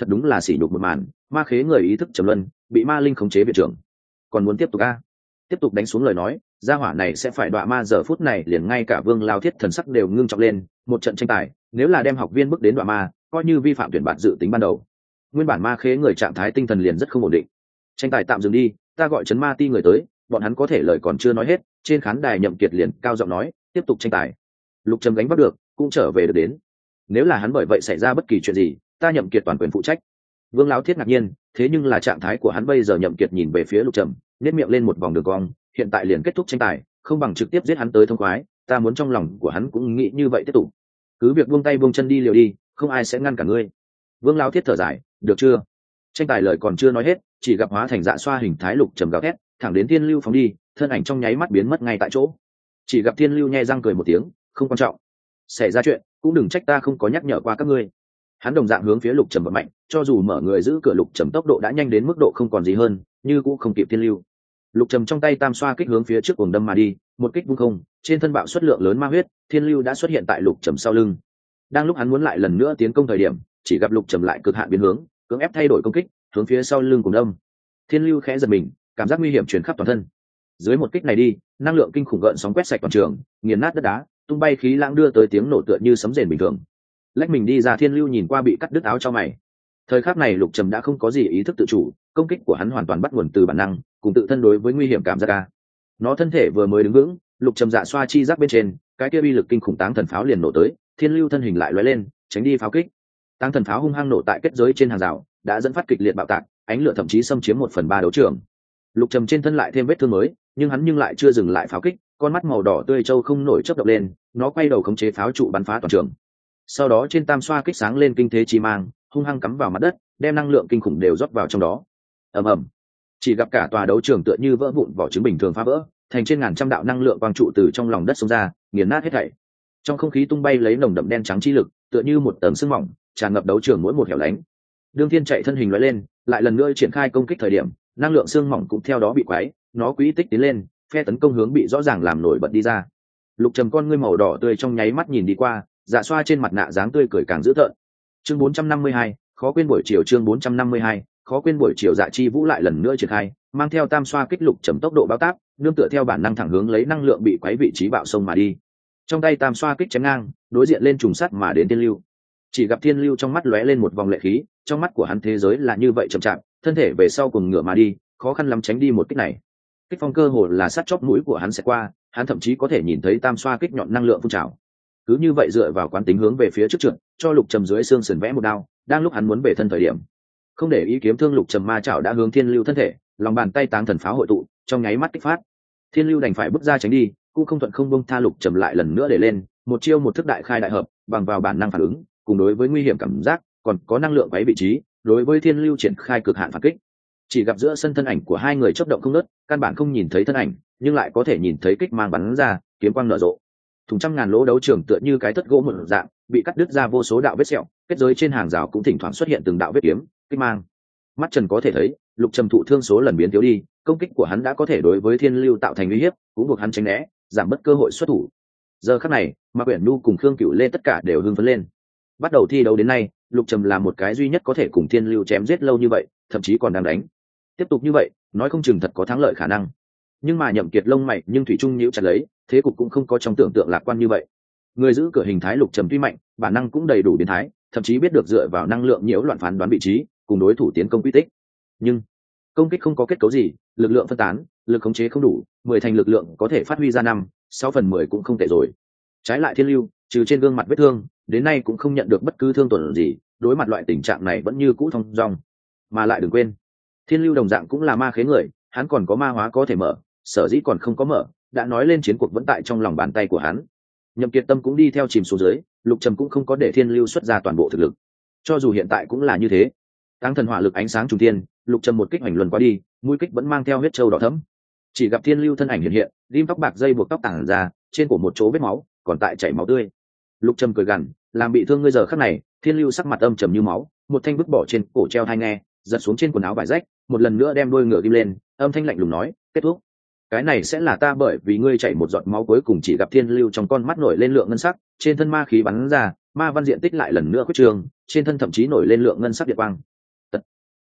thật đúng là sỉ nhục một màn, ma khế người ý thức trầm luân, bị ma linh khống chế viện trưởng. Còn muốn tiếp tục tiếp tục đánh xuống lời nói, gia hỏa này sẽ phải đọa ma. Giờ phút này liền ngay cả Vương Lao Thiết thần sắc đều ngưng trọng lên, một trận tranh tài, nếu là đem học viên bước đến đọa ma, coi như vi phạm tuyển bạn dự tính ban đầu. Nguyên bản ma khế người trạng thái tinh thần liền rất không ổn định. Tranh tài tạm dừng đi, ta gọi trấn ma ti người tới, bọn hắn có thể lời còn chưa nói hết, trên khán đài Nhậm Kiệt liền cao giọng nói, tiếp tục tranh tài. Lục Trầm gánh vác được, cũng trở về được đến. Nếu là hắn bởi vậy xảy ra bất kỳ chuyện gì, ta Nhậm Kiệt toàn quyền phụ trách. Vương Lão Thiết ngạc nhiên, thế nhưng là trạng thái của hắn bây giờ. Nhậm Kiệt nhìn về phía Lục Trầm, nét miệng lên một vòng đường cong, hiện tại liền kết thúc tranh tài, không bằng trực tiếp giết hắn tới thông khoái. Ta muốn trong lòng của hắn cũng nghĩ như vậy tiếp tục. Cứ việc buông tay buông chân đi liều đi, không ai sẽ ngăn cả ngươi. Vương Lão Thiết thở dài, được chưa? Tranh tài lời còn chưa nói hết, chỉ gặp hóa thành dạ xoa hình thái Lục Trầm gào thét, thẳng đến Thiên Lưu phóng đi, thân ảnh trong nháy mắt biến mất ngay tại chỗ. Chỉ gặp Thiên Lưu nhe răng cười một tiếng, không quan trọng, xảy ra chuyện cũng đừng trách ta không có nhắc nhở qua các ngươi. Hắn đồng dạng hướng phía Lục Trầm bật mạnh, cho dù mở người giữ cửa, Lục Trầm tốc độ đã nhanh đến mức độ không còn gì hơn, như cũng không kịp Thiên Lưu. Lục Trầm trong tay tam xoa kích hướng phía trước cuồng đâm mà đi, một kích vung không, trên thân bạo xuất lượng lớn ma huyết. Thiên Lưu đã xuất hiện tại Lục Trầm sau lưng. Đang lúc hắn muốn lại lần nữa tiến công thời điểm, chỉ gặp Lục Trầm lại cực hạn biến hướng, cưỡng ép thay đổi công kích, hướng phía sau lưng cuồng đâm. Thiên Lưu khẽ giật mình, cảm giác nguy hiểm truyền khắp toàn thân. Dưới một kích này đi, năng lượng kinh khủng gợn sóng quét sạch toàn trường, nghiền nát đất đá, tung bay khí lãng đưa tới tiếng nổ tựa như sấm rền bình thường. Lách mình đi ra, Thiên Lưu nhìn qua bị cắt đứt áo cho mày. Thời khắc này Lục Trầm đã không có gì ý thức tự chủ, công kích của hắn hoàn toàn bắt nguồn từ bản năng, cùng tự thân đối với nguy hiểm cảm giác ca. Nó thân thể vừa mới đứng vững, Lục Trầm dạ xoa chi giác bên trên, cái kia uy lực kinh khủng táng thần pháo liền nổ tới. Thiên Lưu thân hình lại lóe lên, tránh đi pháo kích. Táng thần pháo hung hăng nổ tại kết giới trên hàng rào, đã dẫn phát kịch liệt bạo tạc, ánh lửa thậm chí xâm chiếm 1/3 đấu trường. Lục Trầm trên thân lại thêm vết thương mới, nhưng hắn lại chưa dừng lại pháo kích, con mắt màu đỏ tươi trâu không nổi chớp động lên, nó quay đầu khống chế pháo trụ bắn phá toàn trường. Sau đó trên tam xoa kích sáng lên kinh thế chi mang, hung hăng cắm vào mặt đất, đem năng lượng kinh khủng đều rót vào trong đó. Ầm ầm, chỉ gặp cả tòa đấu trường tựa như vỡ vụn vỏ trứng bình thường phá vỡ, thành trên ngàn trăm đạo năng lượng quang trụ từ trong lòng đất xông ra, nghiền nát hết thảy. Trong không khí tung bay lấy nồng đậm đen trắng chi lực, tựa như một tầng sương mỏng, tràn ngập đấu trường mỗi một hẻo lánh. Đương Thiên chạy thân hình lóe lên, lại lần nữa triển khai công kích thời điểm, năng lượng sương mỏng cũng theo đó bị quấy, nó quỹ tích tiến lên, phe tấn công hướng bị rõ ràng làm nổi bật đi ra. Lục Trầm con ngươi màu đỏ tươi trong nháy mắt nhìn đi qua, dạ xoa trên mặt nạ dáng tươi cười càng dữ tợn. Chương 452, khó quên buổi chiều. Chương 452, khó quên buổi chiều. Dạ chi vũ lại lần nữa triển khai, mang theo tam xoa kích Lục Trầm tốc độ báo táp, nương tựa theo bản năng thẳng hướng lấy năng lượng bị quấy vị trí bạo sông mà đi. Trong tay tam xoa kích chém ngang, đối diện lên trùng sắt mà đến Thiên Lưu. Chỉ gặp Thiên Lưu trong mắt lóe lên một vòng lệ khí, trong mắt của hắn thế giới là như vậy chậm chạp, thân thể về sau cùng ngựa mà đi, khó khăn lắm tránh đi một kích này. Kích phong cơ hồ là sát chóp mũi của hắn sẽ qua, hắn thậm chí có thể nhìn thấy tam xoa kích nhọn năng lượng phun trào. Cứ như vậy dựa vào quán tính hướng về phía trước trượt, cho Lục Trầm dưới xương sườn vẽ một đao. Đang lúc hắn muốn về thân thời điểm, không để ý kiếm thương, Lục Trầm ma chảo đã hướng Thiên Lưu thân thể, lòng bàn tay táng thần pháo hội tụ, trong nháy mắt kích phát. Thiên Lưu đành phải bước ra tránh đi, cũng không thuận không buông tha. Lục Trầm lại lần nữa để lên, một chiêu một thức đại khai đại hợp, bằng vào bản năng phản ứng, cùng đối với nguy hiểm cảm giác, còn có năng lượng quấy vị trí, đối với Thiên Lưu triển khai cực hạn phản kích. Chỉ gặp giữa sân thân ảnh của hai người chớp động không ngớt, căn bản không nhìn thấy thân ảnh, nhưng lại có thể nhìn thấy kích mang bắn ra, kiếm quang nở rộ. Thùng trăm ngàn lỗ đấu trường tựa như cái thất gỗ một dạng, bị cắt đứt ra vô số đạo vết sẹo, kết giới trên hàng rào cũng thỉnh thoảng xuất hiện từng đạo vết kiếm, kích mang. Mắt Trần có thể thấy, Lục Trầm thụ thương số lần biến thiếu đi, công kích của hắn đã có thể đối với Thiên Lưu tạo thành uy hiếp, cũng buộc hắn tránh né, giảm bớt cơ hội xuất thủ. Giờ khắc này, Mạc Uyển Nhu cùng Khương Cửu Lê tất cả đều hưng phấn lên. Bắt đầu thi đấu đến nay, Lục Trầm là một cái duy nhất có thể cùng Thiên Lưu chém giết lâu như vậy, thậm chí còn đang đánh. Tiếp tục như vậy, nói không chừng thật có thắng lợi khả năng. Nhưng mà Nhậm Kiệt lông mày nhưng thủy chung nhíu chặt lấy, thế cục cũng không có trong tưởng tượng lạc quan như vậy. Người giữ cửa hình thái Lục Trầm tuy mạnh, bản năng cũng đầy đủ biến thái, thậm chí biết được dựa vào năng lượng nhiễu loạn phán đoán vị trí, cùng đối thủ tiến công quy tích. Nhưng công kích không có kết cấu gì, lực lượng phân tán, lực khống chế không đủ, 10 thành lực lượng có thể phát huy ra 5-6/10 cũng không tệ rồi. Trái lại Thiên Lưu, trừ trên gương mặt vết thương, đến nay cũng không nhận được bất cứ thương tổn gì, đối mặt loại tình trạng này vẫn như cũ thong dong. Mà lại đừng quên, Thiên Lưu đồng dạng cũng là ma khế người, hắn còn có ma hóa có thể mở, sở dĩ còn không có mở, đã nói lên chiến cuộc vẫn tại trong lòng bàn tay của hắn. Nhậm Kiệt tâm cũng đi theo chìm xuống dưới, Lục Trầm cũng không có để Thiên Lưu xuất ra toàn bộ thực lực. Cho dù hiện tại cũng là như thế. Tăng thần hỏa lực ánh sáng trùng thiên, Lục Trầm một kích hoành luân qua đi, mũi kích vẫn mang theo huyết châu đỏ thẫm. Chỉ gặp Thiên Lưu thân ảnh hiện hiện, rim tóc bạc dây buộc tóc tản ra, trên cổ một chỗ vết máu, còn tại chảy máu tươi. Lục Trầm cười gằn, làm bị thương ngươi giờ khắc này. Thiên Lưu sắc mặt âm trầm như máu, một thanh vứt bỏ trên cổ treo tai nghe, giật xuống trên quần áo vải rách, một lần nữa đem đuôi ngựa ghim lên, âm thanh lạnh lùng nói, kết thúc. Cái này sẽ là ta, bởi vì ngươi chảy một giọt máu. Cuối cùng chỉ gặp Thiên Lưu trong con mắt nổi lên lượng ngân sắc, trên thân ma khí bắn ra, ma văn diện tích lại lần nữa quyết trường, trên thân thậm chí nổi lên lượng ngân sắc điện quang,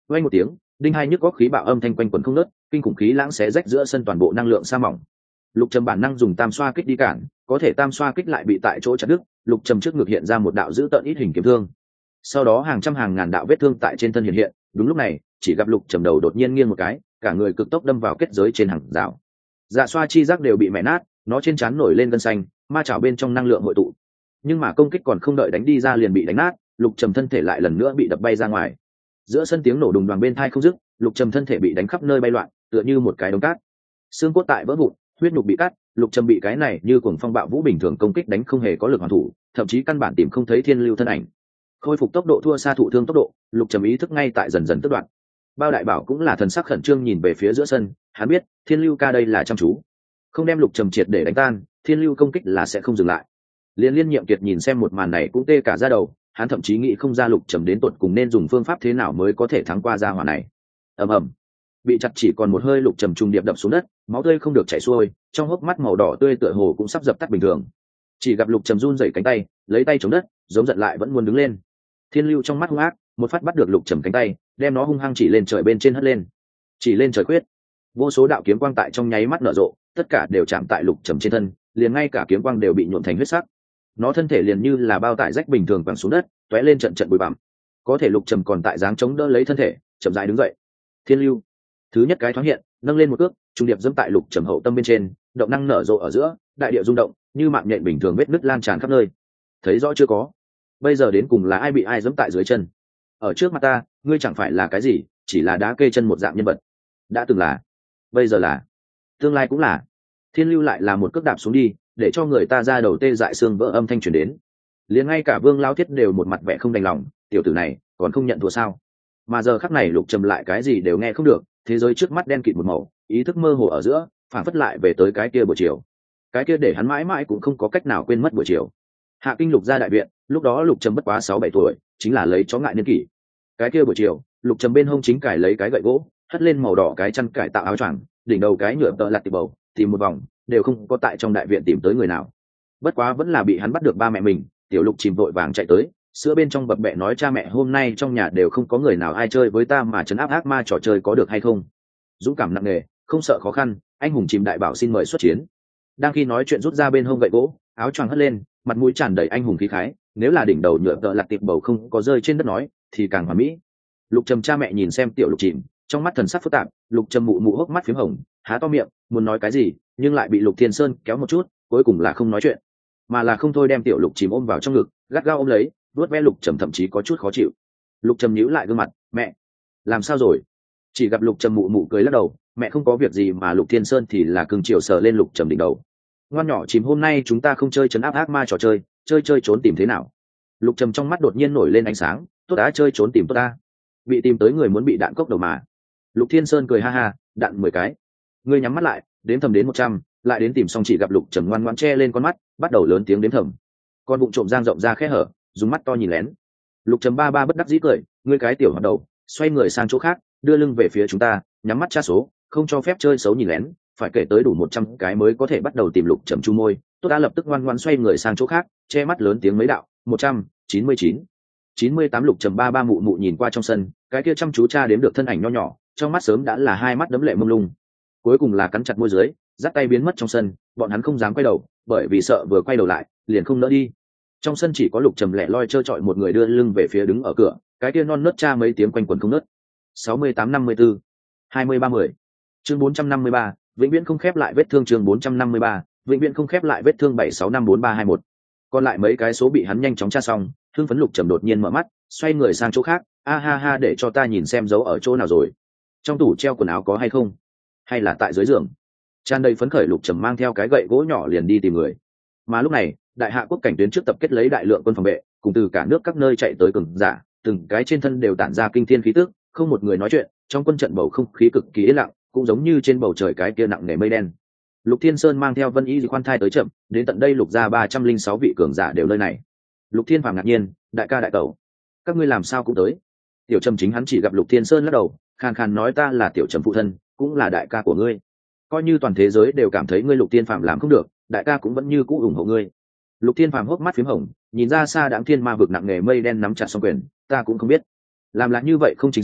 vang một tiếng, đinh hai nhức góc khí bạo âm thanh quanh quẩn không ngớt, kinh khủng khí lãng xé rách giữa sân toàn bộ năng lượng sa mỏng. Lục Trầm bản năng dùng tam xoa kích đi cản, có thể tam xoa kích lại bị tại chỗ chặt đứt. Lục Trầm trước ngực hiện ra một đạo dữ tợn ít hình kiếm thương, sau đó hàng trăm hàng ngàn đạo vết thương tại trên thân hiện hiện. Đúng lúc này, chỉ gặp Lục Trầm đầu đột nhiên nghiêng một cái, cả người cực tốc đâm vào kết giới trên hàng rào. Dạ xoa chi giác đều bị mẻ nát, nó trên trán nổi lên gân xanh, ma chảo bên trong năng lượng hội tụ. Nhưng mà công kích còn không đợi đánh đi ra liền bị đánh nát, Lục Trầm thân thể lại lần nữa bị đập bay ra ngoài. Giữa sân tiếng nổ đùng đoàng bên tai không dứt, Lục Trầm thân thể bị đánh khắp nơi bay loạn, tựa như một cái đống cát. Xương cốt tại vỡ vụn, huyết nhục bị cắt, Lục Trầm bị cái này như cuồng phong bạo vũ bình thường công kích đánh không hề có lực hoàn thủ, thậm chí căn bản tìm không thấy Thiên Lưu thân ảnh. Khôi phục tốc độ thua xa thụ thương tốc độ, Lục Trầm ý thức ngay tại dần dần tức đoạn. Bao Đại Bảo cũng là thần sắc khẩn trương nhìn về phía giữa sân, hắn biết Thiên Lưu ca đây là chăm chú, không đem Lục Trầm triệt để đánh tan, Thiên Lưu công kích là sẽ không dừng lại. Liên Nhiệm Kiệt nhìn xem một màn này cũng tê cả da đầu, hắn thậm chí nghĩ không ra Lục Trầm đến tột cùng nên dùng phương pháp thế nào mới có thể thắng qua gia hỏa này. Ầm ầm, bị chặt chỉ còn một hơi, Lục Trầm trùng điệp đập xuống đất, máu tươi không được chảy xuôi, trong hốc mắt màu đỏ tươi tựa hồ cũng sắp dập tắt bình thường. Chỉ gặp Lục Trầm run rẩy cánh tay, lấy tay chống đất, giống giận lại vẫn muốn đứng lên. Thiên Lưu trong mắt hung ác, một phát bắt được Lục Trầm cánh tay, đem nó hung hăng chỉ lên trời bên trên hất lên. Chỉ lên trời quyết, vô số đạo kiếm quang tại trong nháy mắt nở rộ, tất cả đều chạm tại Lục Trầm trên thân, liền ngay cả kiếm quang đều bị nhuộm thành huyết sắc. Nó thân thể liền như là bao tải rách bình thường quẳng xuống đất, tóe lên trận trận bụi bặm. Có thể Lục Trầm còn tại dáng chống đỡ lấy thân thể, chậm rãi đứng dậy. Thiên Lưu thứ nhất cái thoáng hiện, nâng lên một cước, trung điệp dẫm tại Lục Trầm hậu tâm bên trên, động năng nở rộ ở giữa, đại địa rung động, như mạng nhện bình thường vết nứt lan tràn khắp nơi. Thấy rõ chưa có? Bây giờ đến cùng là ai bị ai dẫm tại dưới chân? Ở trước mặt ta, ngươi chẳng phải là cái gì, chỉ là đá kê chân một dạng nhân vật. Đã từng là, bây giờ là, tương lai cũng là. Thiên Lưu lại là một cước đạp xuống đi, để cho người ta ra đầu tê dại xương vỡ âm thanh truyền đến. Liền ngay cả Vương Lão Thiết đều một mặt vẻ không đành lòng, tiểu tử này còn không nhận thua sao? Mà giờ khắc này Lục Trầm lại cái gì đều nghe không được, thế giới trước mắt đen kịt một màu, ý thức mơ hồ ở giữa, phản phất lại về tới cái kia buổi chiều. Cái kia để hắn mãi mãi cũng không có cách nào quên mất buổi chiều. Hạ Kinh Lục ra đại viện, lúc đó Lục Trầm bất quá 6-7 tuổi, chính là lấy chó ngại niên kỷ. Cái kia buổi chiều, Lục Trầm bên hông chính cài lấy cái gậy gỗ, hất lên màu đỏ cái chăn cải tạo áo choàng, đỉnh đầu cái nhựa tợ lặt tì bầu, tìm một vòng, đều không có tại trong đại viện tìm tới người nào. Bất quá vẫn là bị hắn bắt được ba mẹ mình. Tiểu Lục chìm vội vàng chạy tới, sữa bên trong bập bẹ nói cha mẹ hôm nay trong nhà đều không có người nào ai chơi với ta mà trấn áp ác ma trò chơi có được hay không. Dũng cảm nặng nề, không sợ khó khăn, anh hùng chìm đại bảo xin mời xuất chiến. Đang khi nói chuyện rút ra bên hông gậy gỗ, áo choàng hất lên, mặt mũi tràn đầy anh hùng khí khái. Nếu là đỉnh đầu nhựa tợ lặt tiệp bầu không có rơi trên đất nói thì càng hoàn mỹ. Lục Trầm cha mẹ nhìn xem Tiểu Lục chìm, trong mắt thần sắc phức tạp. Lục Trầm mụ mụ hốc mắt phím hồng, há to miệng muốn nói cái gì, nhưng lại bị Lục Thiên Sơn kéo một chút, cuối cùng là không nói chuyện, mà là không thôi đem Tiểu Lục chìm ôm vào trong ngực, gắt gao ôm lấy, vuốt ve Lục Trầm thậm chí có chút khó chịu. Lục Trầm nhíu lại gương mặt, mẹ làm sao rồi? Chỉ gặp Lục Trầm mụ mụ cười lắc đầu, mẹ không có việc gì, mà Lục Thiên Sơn thì là cưng chiều sờ lên Lục Trầm đỉnh đầu. Ngoan nhỏ chìm, hôm nay chúng ta không chơi trấn áp ác ma trò chơi, chơi trốn tìm thế nào? Lục Trầm trong mắt đột nhiên nổi lên ánh sáng, tốt đã, chơi trốn tìm tốt ta. Bị tìm tới người muốn bị đạn cốc đầu mà. Lục Thiên Sơn cười ha ha, đạn 10 cái. Ngươi nhắm mắt lại, đếm thầm đến 100, lại đến tìm xong chỉ gặp Lục Trầm ngoan ngoãn che lên con mắt, bắt đầu lớn tiếng đếm thầm. Con bụng trộm giang rộng ra khe hở, dùng mắt to nhìn lén. Lục Trầm ba bất đắc dĩ cười, ngươi cái tiểu hoạt đầu, xoay người sang chỗ khác, đưa lưng về phía chúng ta, nhắm mắt tra số, không cho phép chơi xấu nhìn lén, phải kể tới đủ 100 cái mới có thể bắt đầu tìm Lục Trầm chu môi. Tôi đã lập tức ngoan ngoãn xoay người sang chỗ khác, che mắt lớn tiếng mấy đạo, 199, 98. Lục Trầm ba mụ mụ nhìn qua trong sân, cái kia chăm chú cha đếm được thân ảnh nho nhỏ, trong mắt sớm đã là hai mắt đấm lệ mông lung. Cuối cùng là cắn chặt môi dưới, dắt tay biến mất trong sân. Bọn hắn không dám quay đầu, bởi vì sợ vừa quay đầu lại liền không nỡ đi. Trong sân chỉ có Lục Trầm lẻ loi trơ trọi một người, đưa lưng về phía đứng ở cửa, cái kia non nớt cha mấy tiếng quanh quẩn không nớt. 68-54, 20-30. Chương 453, vĩnh viễn không khép lại vết thương. Chương 453, vĩnh viễn không khép lại vết thương. 7654-321. Còn lại mấy cái số bị hắn nhanh chóng tra xong, hưng phấn Lục Trầm đột nhiên mở mắt, xoay người sang chỗ khác, a ha ha, để cho ta nhìn xem dấu ở chỗ nào rồi. Trong tủ treo quần áo có hay không, hay là tại dưới giường? Tràn đầy phấn khởi, Lục Trầm mang theo cái gậy gỗ nhỏ liền đi tìm người. Mà lúc này, đại hạ quốc cảnh tuyến trước tập kết lấy đại lượng quân phòng vệ, cùng từ cả nước các nơi chạy tới cường giả, từng cái trên thân đều tản ra kinh thiên khí tức, không một người nói chuyện. Trong quân trận bầu không khí cực kỳ yên lặng, cũng giống như trên bầu trời cái kia nặng nề mây đen. Lục Thiên Sơn mang theo Vân Y khoan thai tới chậm, đến tận đây Lục gia 306 vị cường giả đều nơi này. Lục Thiên Phàm ngạc nhiên, đại ca đại tẩu, các ngươi làm sao cũng tới? Tiểu Trầm chính hắn chỉ gặp Lục Thiên Sơn lắc đầu, khàn khàn nói, ta là Tiểu Trầm phụ thân, cũng là đại ca của ngươi. Coi như toàn thế giới đều cảm thấy ngươi Lục Thiên Phàm làm không được, đại ca cũng vẫn như cũ ủng hộ ngươi. Lục Thiên Phàm hốc mắt phím hồng, nhìn ra xa đãng thiên ma vực nặng nề mây đen nắm chặt song quyền, ta cũng không biết làm là như vậy không chính xác,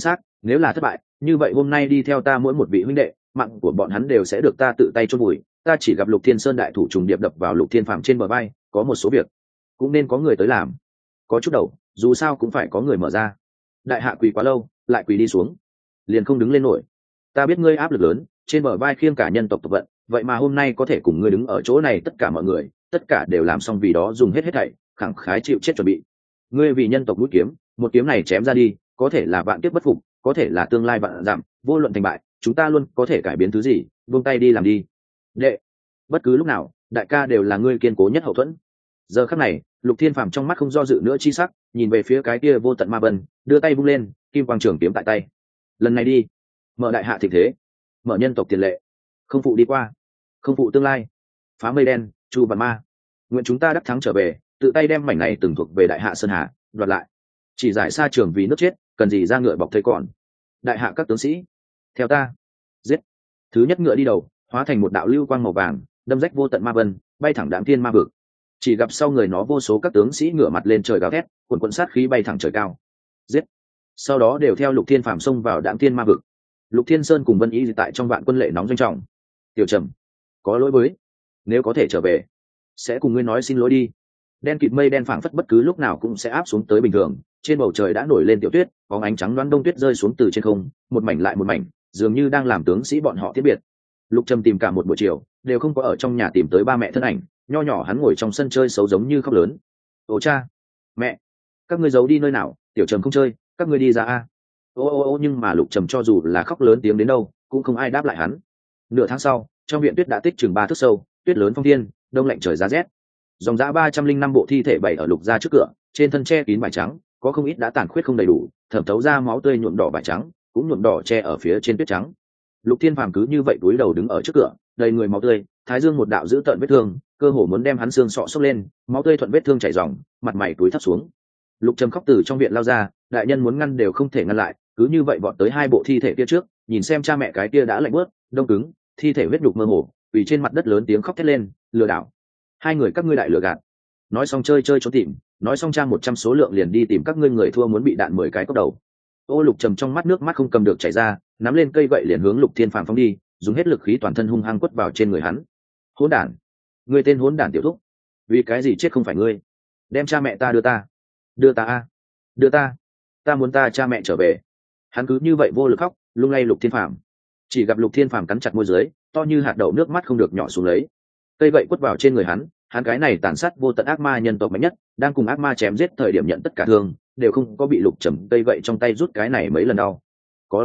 nếu là thất bại như vậy hôm nay đi theo ta mỗi một vị huynh đệ mạng của bọn hắn đều sẽ được ta tự tay chôn vùi. Ta chỉ gặp Lục Thiên Sơn đại thủ trùng điệp đập vào Lục Thiên Phàm trên bờ vai, có một số việc cũng nên có người tới làm. Có chút đầu dù sao cũng phải có người mở ra. Đại hạ quỳ quá lâu lại quỳ đi xuống liền không đứng lên nổi. Ta biết ngươi áp lực lớn trên bờ vai khiêng cả nhân tộc tộc vận, vậy mà hôm nay có thể cùng ngươi đứng ở chỗ này, tất cả mọi người tất cả đều làm xong vì đó dùng hết thảy khẳng khái chịu chết chuẩn bị. Ngươi vì nhân tộc mũi kiếm, một kiếm này chém ra đi có thể là vạn kiếp bất phục, có thể là tương lai vạn giảm, vô luận thành bại chúng ta luôn có thể cải biến thứ gì. buông tay đi làm đi đệ, bất cứ lúc nào đại ca đều là ngươi kiên cố nhất hậu thuẫn. Giờ khắc này Lục Thiên Phàm trong mắt không do dự nữa chi sắc, nhìn về phía cái kia vô tận ma vân, đưa tay vung lên, kim quang trường kiếm tại tay. Lần này đi, mở đại hạ thịnh thế, mở nhân tộc tiền lệ, không phụ đi qua, không phụ tương lai, phá mây đen, chu và ma, nguyện chúng ta đắc thắng trở về, tự tay đem mảnh này từng thuộc về đại hạ sơn hà đoạt lại. Chỉ giải xa trường vì nước chết, cần gì ra ngựa bọc thây còn. Đại hạ các tướng sĩ, theo ta, giết. Thứ nhất ngựa đi đầu, hóa thành một đạo lưu quang màu vàng, đâm rách vô tận ma vân, bay thẳng Đạm Thiên Ma vực. Chỉ gặp sau người nó vô số các tướng sĩ ngửa mặt lên trời gào thét, cuồn cuộn sát khí bay thẳng trời cao. Giết. Sau đó đều theo Lục Thiên Phàm xông vào Đạm Thiên Ma vực. Lục Thiên Sơn cùng Vân Y tại trong vạn quân lệ nóng doanh trọng. Tiểu Trầm, có lỗi với, nếu có thể trở về, sẽ cùng ngươi nói xin lỗi đi. Đen kịt mây đen phảng phất bất cứ lúc nào cũng sẽ áp xuống tới bình thường, trên bầu trời đã nổi lên tiểu tuyết, có ánh trắng đoán đông tuyết rơi xuống từ trên không, một mảnh lại một mảnh, dường như đang làm tướng sĩ bọn họ tiễn biệt. Lục Trầm tìm cả một buổi chiều đều không có ở trong nhà tìm tới ba mẹ thân ảnh, nho nhỏ hắn ngồi trong sân chơi xấu giống như khóc lớn. Ồ cha, mẹ, các ngươi giấu đi nơi nào? Tiểu Trầm không chơi, các ngươi đi ra a. Ô, nhưng mà Lục Trầm cho dù là khóc lớn tiếng đến đâu cũng không ai đáp lại hắn. Nửa tháng sau, trong viện tuyết đã tích chừng 3 thước sâu, tuyết lớn phong thiên, đông lạnh trời giá rét. Dòng dã 305 bộ thi thể bày ở Lục gia trước cửa, trên thân che kín vải trắng, có không ít đã tàn khuyết không đầy đủ, thẩm thấu ra máu tươi nhuộm đỏ vải trắng, cũng nhuộm đỏ che ở phía trên tuyết trắng. Lục Thiên Phàm cứ như vậy cúi đầu đứng ở trước cửa, đầy người máu tươi, thái dương một đạo giữ tận vết thương, cơ hồ muốn đem hắn xương sọ xốc lên, máu tươi thuận vết thương chảy ròng, mặt mày cúi thấp xuống. Lục Trầm khóc từ trong viện lao ra, đại nhân muốn ngăn đều không thể ngăn lại, cứ như vậy vọt tới hai bộ thi thể kia trước, nhìn xem cha mẹ cái kia đã lạnh bớt, đông cứng, thi thể huyết nhục mơ hồ, quỳ trên mặt đất lớn tiếng khóc thét lên, lừa đảo. Hai người các ngươi đại lừa gạt. Nói xong chơi trốn tìm, nói xong trang 100 số lượng liền đi tìm các ngươi, người thua muốn bị đạn 10 cái cốc đầu. Ô Lục Trầm trong mắt nước mắt không cầm được chảy ra, nắm lên cây gậy liền hướng Lục Thiên Phàm phóng đi, dùng hết lực khí toàn thân hung hăng quất vào trên người hắn. Hỗn đản, ngươi tên hỗn đản tiểu thúc, vì cái gì chết không phải ngươi? Đem cha mẹ ta đưa ta đưa ta muốn ta cha mẹ trở về. Hắn cứ như vậy vô lực khóc, lung lay Lục Thiên Phàm. Chỉ gặp Lục Thiên Phàm cắn chặt môi dưới, to như hạt đậu nước mắt không được nhỏ xuống lấy. Cây gậy quất vào trên người hắn cái này tàn sát vô tận ác ma nhân tộc mạnh nhất, đang cùng ác ma chém giết thời điểm nhận tất cả thương, đều không có bị Lục Trầm cây gậy trong tay rút cái này mấy lần đau. Có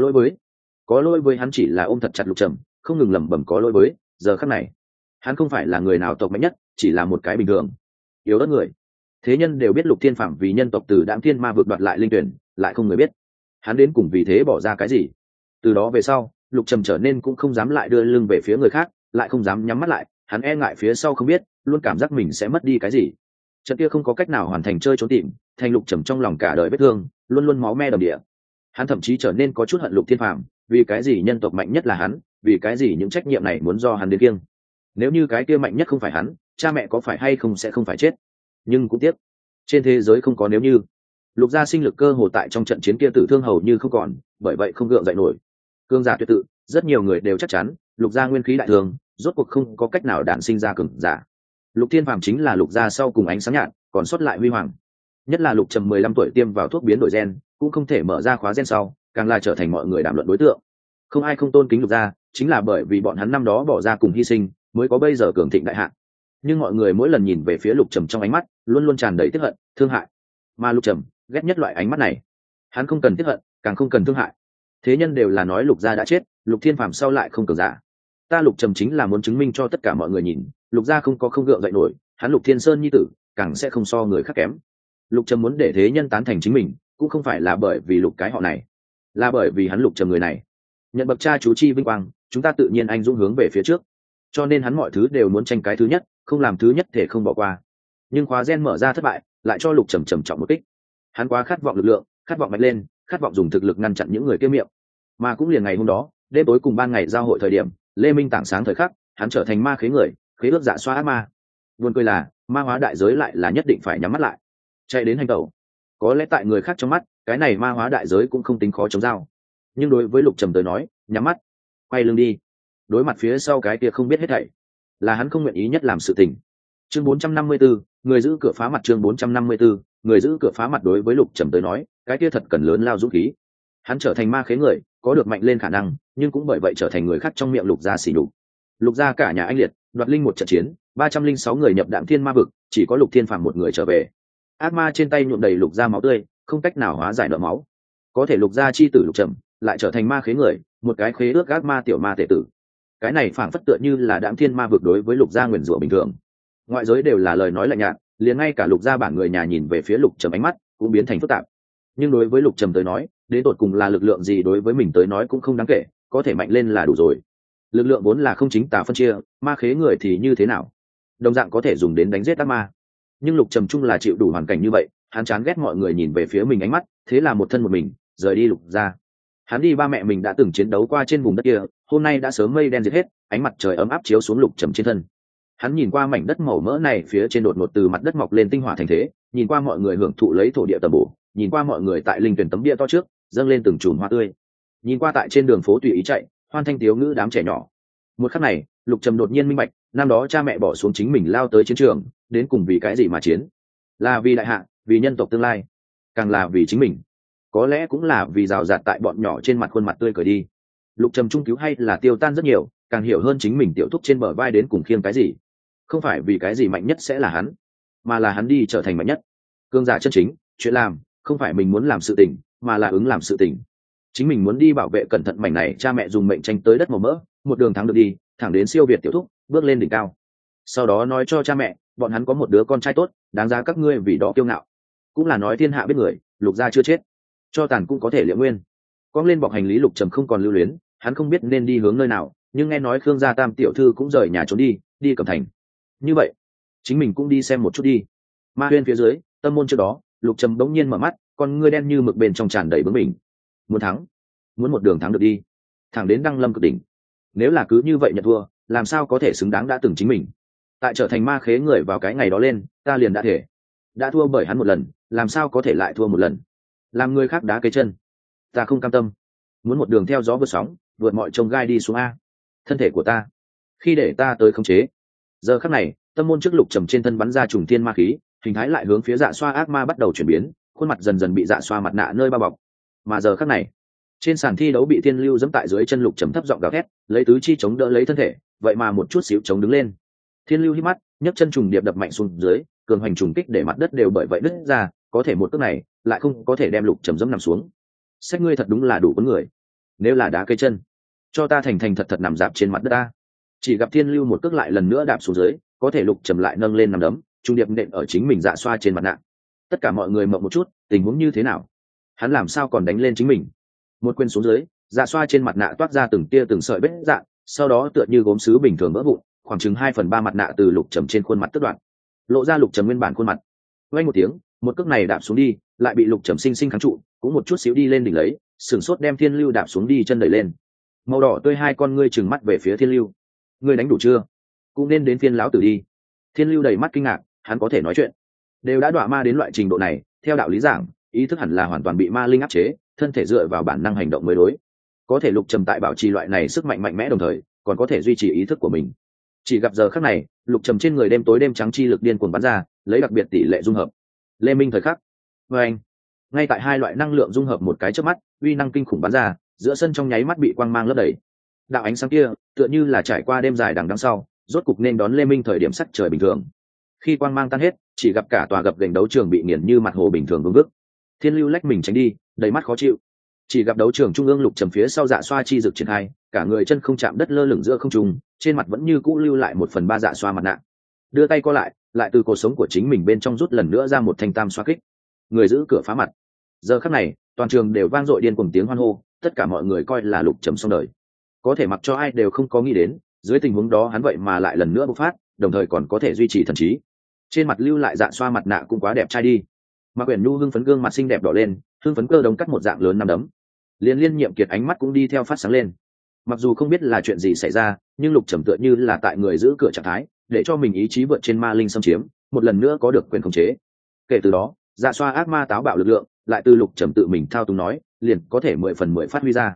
lỗi với hắn, chỉ là ôm thật chặt Lục Trầm, không ngừng lẩm bẩm có lỗi với. Giờ khắc này, hắn không phải là người nào tộc mạnh nhất, chỉ là một cái bình thường yếu ớt người. Thế nhân đều biết Lục Thiên Phàm vì nhân tộc từ Đạm Thiên Ma vượt đoạt lại linh tuyển, lại không người biết hắn đến cùng vì thế bỏ ra cái gì. Từ đó về sau, Lục Trầm trở nên cũng không dám lại đưa lưng về phía người khác, lại không dám nhắm mắt lại, hắn e ngại phía sau không biết, luôn cảm giác mình sẽ mất đi cái gì. Trận kia không có cách nào hoàn thành chơi trốn tìm, thành Lục Trầm trong lòng cả đời vết thương, luôn luôn máu me đầm địa. Hắn thậm chí trở nên có chút hận Lục Thiên Phàm, vì cái gì nhân tộc mạnh nhất là hắn, vì cái gì những trách nhiệm này muốn do hắn đến kiêng. Nếu như cái kia mạnh nhất không phải hắn, cha mẹ có phải hay không sẽ không phải chết. Nhưng cũng tiếc, trên thế giới không có nếu như. Lục gia sinh lực cơ hồ tại trong trận chiến kia tử thương hầu như không còn, bởi vậy không gượng dậy nổi. Cương giả tuyệt tự, rất nhiều người đều chắc chắn Lục gia nguyên khí đại thường, rốt cuộc không có cách nào đản sinh ra cường giả. Lục Thiên Phàm chính là Lục gia sau cùng ánh sáng nhạt, còn sót lại huy hoàng. Nhất là Lục Trầm 15 tuổi tiêm vào thuốc biến đổi gen, cũng không thể mở ra khóa gen sau, càng là trở thành mọi người đàm luận đối tượng. Không ai không tôn kính Lục gia, chính là bởi vì bọn hắn năm đó bỏ ra cùng hy sinh, mới có bây giờ cường thịnh đại hạ. Nhưng mọi người mỗi lần nhìn về phía Lục Trầm trong ánh mắt, luôn luôn tràn đầy tiếc hận, thương hại. Mà Lục Trầm ghét nhất loại ánh mắt này. Hắn không cần tiếc hận, càng không cần thương hại. Thế nhân đều là nói Lục gia đã chết, Lục Thiên Phàm sau lại không cường giả. Ta Lục Trầm chính là muốn chứng minh cho tất cả mọi người nhìn, Lục gia không có không gượng dậy nổi, hắn Lục Thiên Sơn nhi tử, càng sẽ không so người khác kém. Lục Trầm muốn để thế nhân tán thành chính mình, cũng không phải là bởi vì Lục cái họ này, là bởi vì hắn Lục Trầm người này nhận bậc cha chú chi vinh quang, chúng ta tự nhiên anh dũng hướng về phía trước, cho nên hắn mọi thứ đều muốn tranh cái thứ nhất, không làm thứ nhất thể không bỏ qua. Nhưng khóa gen mở ra thất bại, lại cho Lục Trầm trầm trọng một kích. Hắn quá khát vọng lực lượng, khát vọng mạnh lên, khát vọng dùng thực lực ngăn chặn những người kia miệng. Mà cũng liền ngày hôm đó, đêm tối cùng ban ngày giao hội thời điểm, Lê Minh tảng sáng thời khắc, hắn trở thành ma khế người, khế ước dạ xoa ác ma. Buồn cười là, ma hóa đại giới lại là nhất định phải nhắm mắt lại, chạy đến hành tẩu. Có lẽ tại người khác trong mắt, cái này ma hóa đại giới cũng không tính khó chống giao. nhưng đối với lục trầm tới nói, nhắm mắt quay lưng đi, đối mặt phía sau cái kia không biết hết thảy, là hắn không nguyện ý nhất làm sự tình. Chương 454, người giữ cửa phá mặt. Chương 454, người giữ cửa phá mặt. Đối với lục trầm tới nói, cái kia thật cần lớn lao dũng khí. Hắn trở thành ma khế người, có được mạnh lên khả năng, nhưng cũng bởi vậy trở thành người khác trong miệng lục gia xỉ nhục. Lục gia cả nhà anh liệt, đoạt linh một trận chiến, 306 người nhập đạm thiên ma vực, chỉ có lục thiên phàm một người trở về. Ác ma trên tay nhuộm đầy lục gia máu tươi, không cách nào hóa giải nợ máu. Có thể lục gia chi tử lục trầm lại trở thành ma khế người, một cái khế ước ác ma tiểu ma tể tử. Cái này phảng phất tựa như là đạm thiên ma vực đối với lục gia nguyền rủa bình thường. Ngoại giới đều là lời nói lạnh nhạt, liền ngay cả lục gia bản người nhà nhìn về phía lục trầm ánh mắt cũng biến thành phức tạp. Nhưng đối với lục trầm tới nói, đến tột cùng là lực lượng gì đối với mình tới nói cũng không đáng kể, có thể mạnh lên là đủ rồi. Lực lượng vốn là không chính tả phân chia, ma khế người thì như thế nào, đồng dạng có thể dùng đến đánh giết ác ma. Nhưng lục trầm chung là chịu đủ hoàn cảnh như vậy, hắn chán ghét mọi người nhìn về phía mình ánh mắt, thế là một thân một mình rời đi lục gia. Hắn đi ba mẹ mình đã từng chiến đấu qua trên vùng đất kia, hôm nay đã sớm mây đen diệt hết, ánh mặt trời ấm áp chiếu xuống lục trầm trên thân. Hắn nhìn qua mảnh đất màu mỡ này, phía trên đột ngột từ mặt đất mọc lên tinh hỏa thành thế, nhìn qua mọi người hưởng thụ lấy thổ địa tầm bổ, nhìn qua mọi người tại linh tuyển tấm bia to trước dâng lên từng chùm hoa tươi, nhìn qua tại trên đường phố tùy ý chạy hoan thanh tiếu ngữ đám trẻ nhỏ. Một khắc này, lục trầm đột nhiên minh bạch, năm đó cha mẹ bỏ xuống chính mình lao tới chiến trường, đến cùng vì cái gì mà chiến? Là vì đại hạ, vì nhân tộc tương lai, càng là vì chính mình. Có lẽ cũng là vì rào rạt tại bọn nhỏ trên mặt khuôn mặt tươi cười đi. Lục trầm trung cứu hay là tiêu tan rất nhiều, càng hiểu hơn chính mình tiểu thúc trên bờ vai đến cùng khiêng cái gì. Không phải vì cái gì mạnh nhất sẽ là hắn, mà là hắn đi trở thành mạnh nhất. Cương giả chân chính, chuyện làm không phải mình muốn làm sự tình, mà là ứng làm sự tình. Chính mình muốn đi bảo vệ cẩn thận mảnh này cha mẹ dùng mệnh tranh tới đất màu mỡ, một đường thắng được đi, thẳng đến siêu việt tiểu thúc, bước lên đỉnh cao. Sau đó nói cho cha mẹ, bọn hắn có một đứa con trai tốt, đáng giá các ngươi vì đó kiêu ngạo. Cũng là nói thiên hạ biết người, lục gia chưa chết, cho tàn cũng có thể liệu nguyên. Quang lên bọc hành lý, lục trầm không còn lưu luyến, hắn không biết nên đi hướng nơi nào, nhưng nghe nói Khương gia tam tiểu thư cũng rời nhà trốn đi Cẩm Thành. Như vậy, chính mình cũng đi xem một chút đi. Ma huyên phía dưới, tâm môn trước đó, lục trầm bỗng nhiên mở mắt, con ngươi đen như mực bên trong tràn đầy bướng bỉnh. Muốn thắng, muốn một đường thắng được đi, thẳng đến đăng lâm cực đỉnh. Nếu là cứ như vậy nhận thua, làm sao có thể xứng đáng đã từng chính mình. Tại trở thành ma khế người vào cái ngày đó lên, ta liền đã thể đã thua bởi hắn một lần, làm sao có thể lại thua một lần, làm người khác đá cây chân. Ta không cam tâm, muốn một đường theo gió vượt sóng, vượt mọi chông gai đi xuống a. Thân thể của ta, khi để ta tới khống chế. Giờ khắc này, tâm môn trước lục trầm trên thân bắn ra trùng thiên ma khí, hình thái lại hướng phía dạ xoa ác ma bắt đầu chuyển biến, khuôn mặt dần dần bị dạ xoa mặt nạ nơi bao bọc. Mà giờ khắc này, trên sàn thi đấu bị thiên lưu dẫm tại dưới chân lục trầm thấp giọng gào thét, lấy tứ chi chống đỡ lấy thân thể, vậy mà một chút xíu chống đứng lên. Thiên lưu hít mắt, nhấc chân trùng điệp đập mạnh xuống dưới, cường hành trùng kích để mặt đất đều bởi vậy nứt ra, có thể một cước này lại không có thể đem lục trầm dẫm nằm xuống. Sách ngươi thật đúng là đủ cuốn người, nếu là đá cây chân, cho ta thành thành thật thật nằm dạp trên mặt đất ta. Chỉ gặp thiên lưu một cước lại lần nữa đạp xuống dưới, có thể lục trầm lại nâng lên nằm đấm, trung điệp nện ở chính mình dạ xoa trên mặt nạ. Tất cả mọi người mộng một chút, tình huống như thế nào, hắn làm sao còn đánh lên chính mình. Một quyền xuống dưới, dạ xoa trên mặt nạ toát ra từng tia từng sợi vết dạn, sau đó tựa như gốm sứ bình thường vỡ vụn, khoảng chừng 2/3 mặt nạ từ lục trầm trên khuôn mặt tức đoạn, lộ ra lục trầm nguyên bản khuôn mặt. Vang một tiếng, một cước này đạp xuống đi, lại bị lục trầm sinh sinh kháng trụ, cũng một chút xíu đi lên đỉnh lấy, sừng sốt đem thiên lưu đạp xuống đi, chân đẩy lên. Màu đỏ tươi hai con ngươi trừng mắt về phía thiên lưu. Ngươi đánh đủ chưa? Cũng nên đến phiên lão tử đi. Thiên lưu đầy mắt kinh ngạc, hắn có thể nói chuyện, đều đã đọa ma đến loại trình độ này, theo đạo lý giảng, ý thức hẳn là hoàn toàn bị ma linh áp chế, thân thể dựa vào bản năng hành động mới đối. Có thể lục trầm tại bảo trì loại này sức mạnh mạnh mẽ, đồng thời còn có thể duy trì ý thức của mình. Chỉ gặp giờ khắc này, lục trầm trên người đêm tối đêm trắng chi lực điên cuồng bắn ra, lấy đặc biệt tỷ lệ dung hợp. Lê Minh thời khắc. Và anh, ngay tại hai loại năng lượng dung hợp một cái chớp mắt, uy năng kinh khủng bắn ra, giữa sân trong nháy mắt bị quang mang lấp đầy. Đạo ánh sáng kia tựa như là trải qua đêm dài đằng đằng sau, rốt cục nên đón Lê Minh thời điểm sắc trời bình thường. Khi quang mang tan hết, chỉ gặp cả tòa gập ghềnh đấu trường bị nghiền như mặt hồ bình thường vương vức. Thiên lưu lách mình tránh đi, đầy mắt khó chịu. Chỉ gặp đấu trường trung ương lục trầm phía sau dạ xoa chi dực triển khai, cả người chân không chạm đất lơ lửng giữa không trung, trên mặt vẫn như cũ lưu lại 1/3 dạ xoa mặt nạ. Đưa tay co lại từ cột sống của chính mình bên trong rút lần nữa ra một thanh tam xoa kích. Người giữ cửa phá mặt. Giờ khắc này, toàn trường đều vang dội điên cuồng tiếng hoan hô, tất cả mọi người coi là lục trầm xong đời. Có thể mặc cho ai đều không có nghĩ đến, dưới tình huống đó hắn vậy mà lại lần nữa bộc phát, đồng thời còn có thể duy trì thần trí. Trên mặt lưu lại dạ xoa mặt nạ cũng quá đẹp trai đi. Mạc Uyển Nhu hưng phấn gương mặt xinh đẹp đỏ lên, hưng phấn cơ đống cắt một dạng lớn năm đấm. Liên nhiệm kiệt ánh mắt cũng đi theo phát sáng lên. Mặc dù không biết là chuyện gì xảy ra, nhưng lục trầm tựa như là tại người giữ cửa trạng thái, để cho mình ý chí vượt trên ma linh xâm chiếm, một lần nữa có được quyền khống chế. Kể từ đó, dạ xoa ác ma táo bạo lực lượng lại từ lục trầm tự mình thao túng nói, liền có thể 10/10 phát huy ra.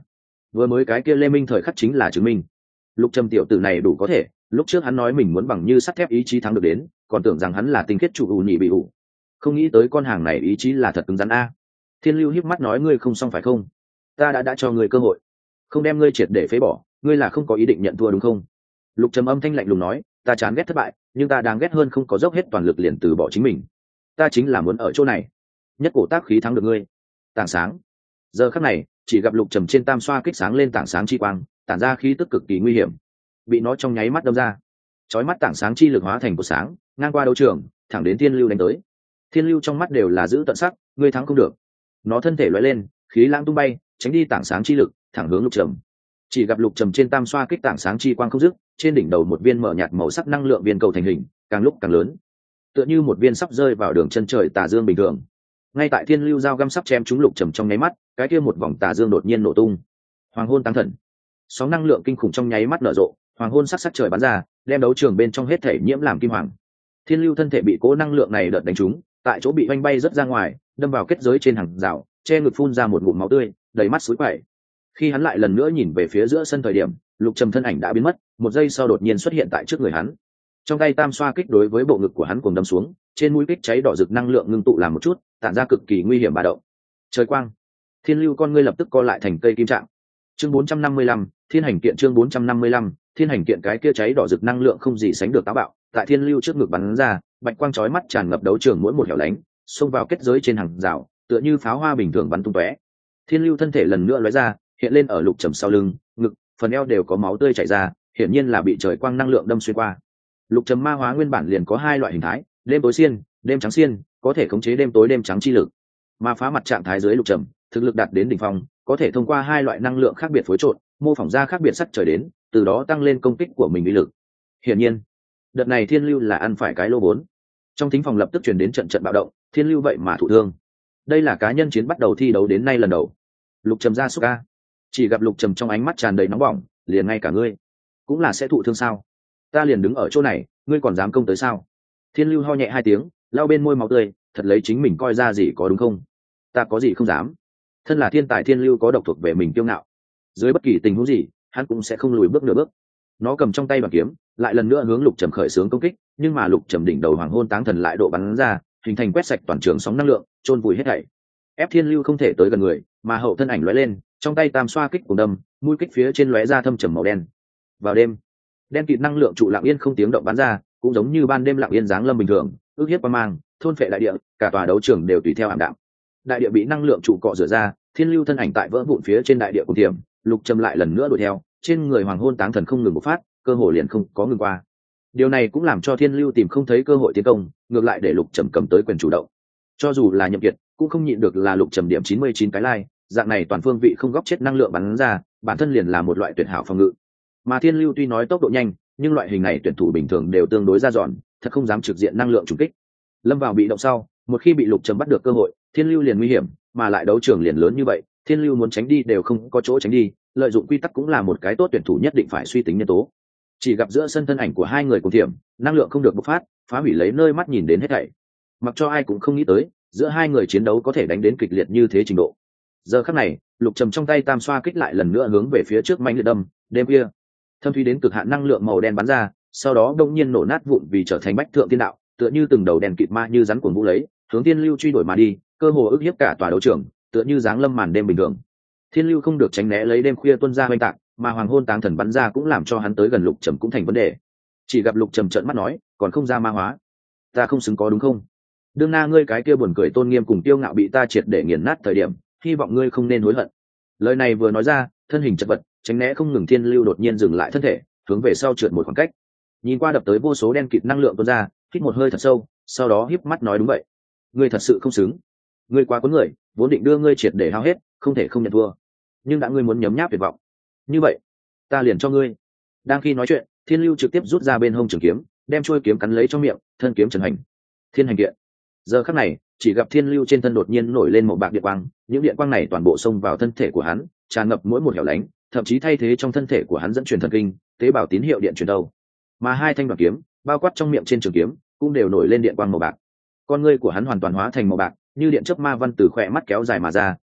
vừa mới cái kia lê minh thời khắc chính là chứng minh. Lục Trầm tiểu tử này đủ có thể, lúc trước hắn nói mình muốn bằng như sắt thép ý chí thắng được đến, còn tưởng rằng hắn là tinh khiết chủ ủ nhị bị ủ, không nghĩ tới con hàng này ý chí là thật cứng rắn a. Thiên Lưu híp mắt nói, ngươi không xong phải không? Ta đã cho ngươi cơ hội, không đem ngươi triệt để phế bỏ, ngươi là không có ý định nhận thua đúng không? Lục Trầm âm thanh lạnh lùng nói, ta chán ghét thất bại, nhưng ta đáng ghét hơn không có dốc hết toàn lực liền từ bỏ chính mình. Ta chính là muốn ở chỗ này nhất cổ tác khí thắng được ngươi. Tảng sáng. Giờ khắc này chỉ gặp Lục Trầm trên tam xoa kích sáng lên tảng sáng chi quang, tản ra khí tức cực kỳ nguy hiểm, bị nó trong nháy mắt đâm ra, chói mắt tảng sáng chi lực hóa thành cột sáng ngang qua đấu trường thẳng đến Thiên Lưu đánh tới. Thiên Lưu trong mắt đều là giữ tận sắc, ngươi thắng không được. Nó thân thể lóe lên, khí lãng tung bay tránh đi tảng sáng chi lực, thẳng hướng Lục Trầm. Chỉ gặp Lục Trầm trên tam xoa kích tảng sáng chi quang không dứt, trên đỉnh đầu một viên mở nhạt màu sắc năng lượng viên cầu thành hình, càng lúc càng lớn, tựa như một viên sắp rơi vào đường chân trời tà dương bình thường. Ngay tại Thiên Lưu dao găm sắp chém trúng Lục Trầm trong nháy mắt, cái kia một vòng tà dương đột nhiên nổ tung. Hoàng hôn tăng thần, sóng năng lượng kinh khủng trong nháy mắt nở rộ, hoàng hôn sắc sắc trời bắn ra, đem đấu trường bên trong hết thể nhiễm làm kim hoàng. Thiên Lưu thân thể bị cố năng lượng này đợt đánh trúng, tại chỗ bị oanh bay rất ra ngoài, đâm vào kết giới trên hàng rào, che ngực phun ra một ngụm máu tươi, đầy mắt sủi quẩy. Khi hắn lại lần nữa nhìn về phía giữa sân thời điểm, Lục Trầm thân ảnh đã biến mất, một giây sau đột nhiên xuất hiện tại trước người hắn. Trong tay tam xoa kích đối với bộ ngực của hắn cuồng đâm xuống, trên mũi kích cháy đỏ rực năng lượng ngưng tụ làm một chút, tản ra cực kỳ nguy hiểm bá động. Trời quang. Thiên Lưu con ngươi lập tức co lại thành cây kim trạng. Chương 455, Thiên Hành Kiện. Chương 455, Thiên Hành Kiện. Cái kia cháy đỏ rực năng lượng không gì sánh được táo bạo, tại Thiên Lưu trước ngực bắn ra, bạch quang chói mắt tràn ngập đấu trường mỗi một hẻo lánh, xông vào kết giới trên hàng rào, tựa như pháo hoa bình thường bắn tung tóe. Thiên Lưu thân thể lần nữa lóe ra, hiện lên ở Lục Trầm sau lưng, ngực, phần eo đều có máu tươi chảy ra, hiển nhiên là bị trời quang năng lượng đâm xuyên qua. Lục Trầm ma hóa nguyên bản liền có hai loại hình thái, đêm tối xiên, đêm trắng xiên, có thể khống chế đêm tối đêm trắng chi lực. Ma phá mặt trạng thái dưới Lục Trầm, thực lực đạt đến đỉnh phong, có thể thông qua hai loại năng lượng khác biệt phối trộn, mô phỏng ra khác biệt sắc trời đến, từ đó tăng lên công kích của mình uy lực. Hiển nhiên, đợt này Thiên Lưu là ăn phải cái lô vốn. Trong thính phòng lập tức truyền đến trận trận bạo động, Thiên Lưu vậy mà thụ thương. Đây là cá nhân chiến bắt đầu thi đấu đến nay lần đầu. Lục Trầm ra súc a. Chỉ gặp Lục Trầm trong ánh mắt tràn đầy nóng bỏng, liền ngay cả ngươi cũng là sẽ thụ thương sao? Ta liền đứng ở chỗ này, ngươi còn dám công tới sao? Thiên Lưu ho nhẹ hai tiếng, lau bên môi máu tươi, thật lấy chính mình coi ra gì có đúng không? Ta có gì không dám. Thân là thiên tài Thiên Lưu có độc thuộc về mình kiêu ngạo, dưới bất kỳ tình huống gì hắn cũng sẽ không lùi bước nửa bước. Nó cầm trong tay bàn kiếm, lại lần nữa hướng Lục Trầm khởi xướng công kích, nhưng mà Lục Trầm đỉnh đầu hoàng hôn táng thần lại độ bắn ra, hình thành quét sạch toàn trường sóng năng lượng, chôn vùi hết thảy. Ép Thiên Lưu không thể tới gần người, mà hậu thân ảnh lóe lên, trong tay tam xoa kích cùng đâm, mũi kích phía trên lóe ra thâm trầm màu đen. Vào đêm, đen kịt năng lượng trụ lặng yên không tiếng động bắn ra, cũng giống như ban đêm lặng yên giáng lâm bình thường, ước hiếp quang mang, thôn phệ đại địa, cả tòa đấu trường đều tùy theo ảm đạm. Đại địa bị năng lượng trụ cọ rửa ra, Thiên Lưu thân ảnh tại vỡ vụn phía trên đại địa cùng tiềm, Lục Trầm lại lần nữa đuổi theo, trên người hoàng hôn táng thần không ngừng bộc phát, cơ hội liền không có ngừng qua. Điều này cũng làm cho Thiên Lưu tìm không thấy cơ hội tiến công, ngược lại để Lục Trầm cầm tới quyền chủ động. Cho dù là Nhậm Kiệt, cũng không nhịn được là Lục Trầm điểm 99 cái lai, dạng này toàn phương vị không góc chết năng lượng bắn ra, bản thân liền là một loại tuyệt hảo phòng ngự. Mà Thiên Lưu tuy nói tốc độ nhanh, nhưng loại hình này tuyển thủ bình thường đều tương đối ra dọn, thật không dám trực diện năng lượng trùng kích. Lâm vào bị động sau, một khi bị Lục Trầm bắt được cơ hội, Thiên Lưu liền nguy hiểm, mà lại đấu trường liền lớn như vậy, Thiên Lưu muốn tránh đi đều không có chỗ tránh đi, lợi dụng quy tắc cũng là một cái tốt tuyển thủ nhất định phải suy tính nhân tố. Chỉ gặp giữa sân thân ảnh của hai người cùng thiểm, năng lượng không được bộc phát, phá hủy lấy nơi mắt nhìn đến hết thảy. Mặc cho ai cũng không nghĩ tới, giữa hai người chiến đấu có thể đánh đến kịch liệt như thế trình độ. Giờ khắc này, Lục Trầm trong tay tam xoa kích lại lần nữa hướng về phía trước mãnh liệt đâm, đêm kia, thâm thúy đến cực hạn năng lượng màu đen bắn ra, sau đó đông nhiên nổ nát vụn vì trở thành bách thượng tiên đạo, tựa như từng đầu đèn kịt ma như rắn cuồng vũ lấy, hướng Thiên Lưu truy đuổi mà đi, cơ hồ ức hiếp cả tòa đấu trường, tựa như giáng lâm màn đêm bình thường. Thiên Lưu không được tránh né lấy đêm khuya tuôn ra hoành tạc, mà hoàng hôn táng thần bắn ra cũng làm cho hắn tới gần Lục Trầm cũng thành vấn đề. Chỉ gặp Lục Trầm trợn mắt nói, còn không ra ma hóa, ta không xứng có đúng không? Đương na ngươi cái kia buồn cười tôn nghiêm cùng tiêu ngạo bị ta triệt để nghiền nát thời điểm, hy vọng ngươi không nên hối hận. Lời này vừa nói ra, thân hình chật vật, tránh né không ngừng Thiên Lưu đột nhiên dừng lại thân thể, hướng về sau trượt một khoảng cách. Nhìn qua đập tới vô số đen kịt năng lượng tuôn ra, hít một hơi thật sâu, sau đó híp mắt nói đúng vậy, ngươi thật sự không xứng, ngươi quá cuốn người, vốn định đưa ngươi triệt để hao hết, không thể không nhận thua, nhưng đã ngươi muốn nhấm nháp tuyệt vọng, như vậy, ta liền cho ngươi. Đang khi nói chuyện, Thiên Lưu trực tiếp rút ra bên hông trường kiếm, đem chuôi kiếm cắn lấy trong miệng, thân kiếm trần hành, Thiên Hành Kiện. Giờ khắc này, chỉ gặp Thiên Lưu trên thân đột nhiên nổi lên một bạc điện quang, những điện quang này toàn bộ xông vào thân thể của hắn, tràn ngập mỗi một hẻo lánh, thậm chí thay thế trong thân thể của hắn dẫn truyền thần kinh, tế bào tín hiệu điện truyền đâu. Mà hai thanh đoàn kiếm, bao quát trong miệng trên trường kiếm, cũng đều nổi lên điện quang màu bạc. Con ngươi của hắn hoàn toàn hóa thành màu bạc, như điện chớp ma văn từ khỏe mắt kéo dài mà ra,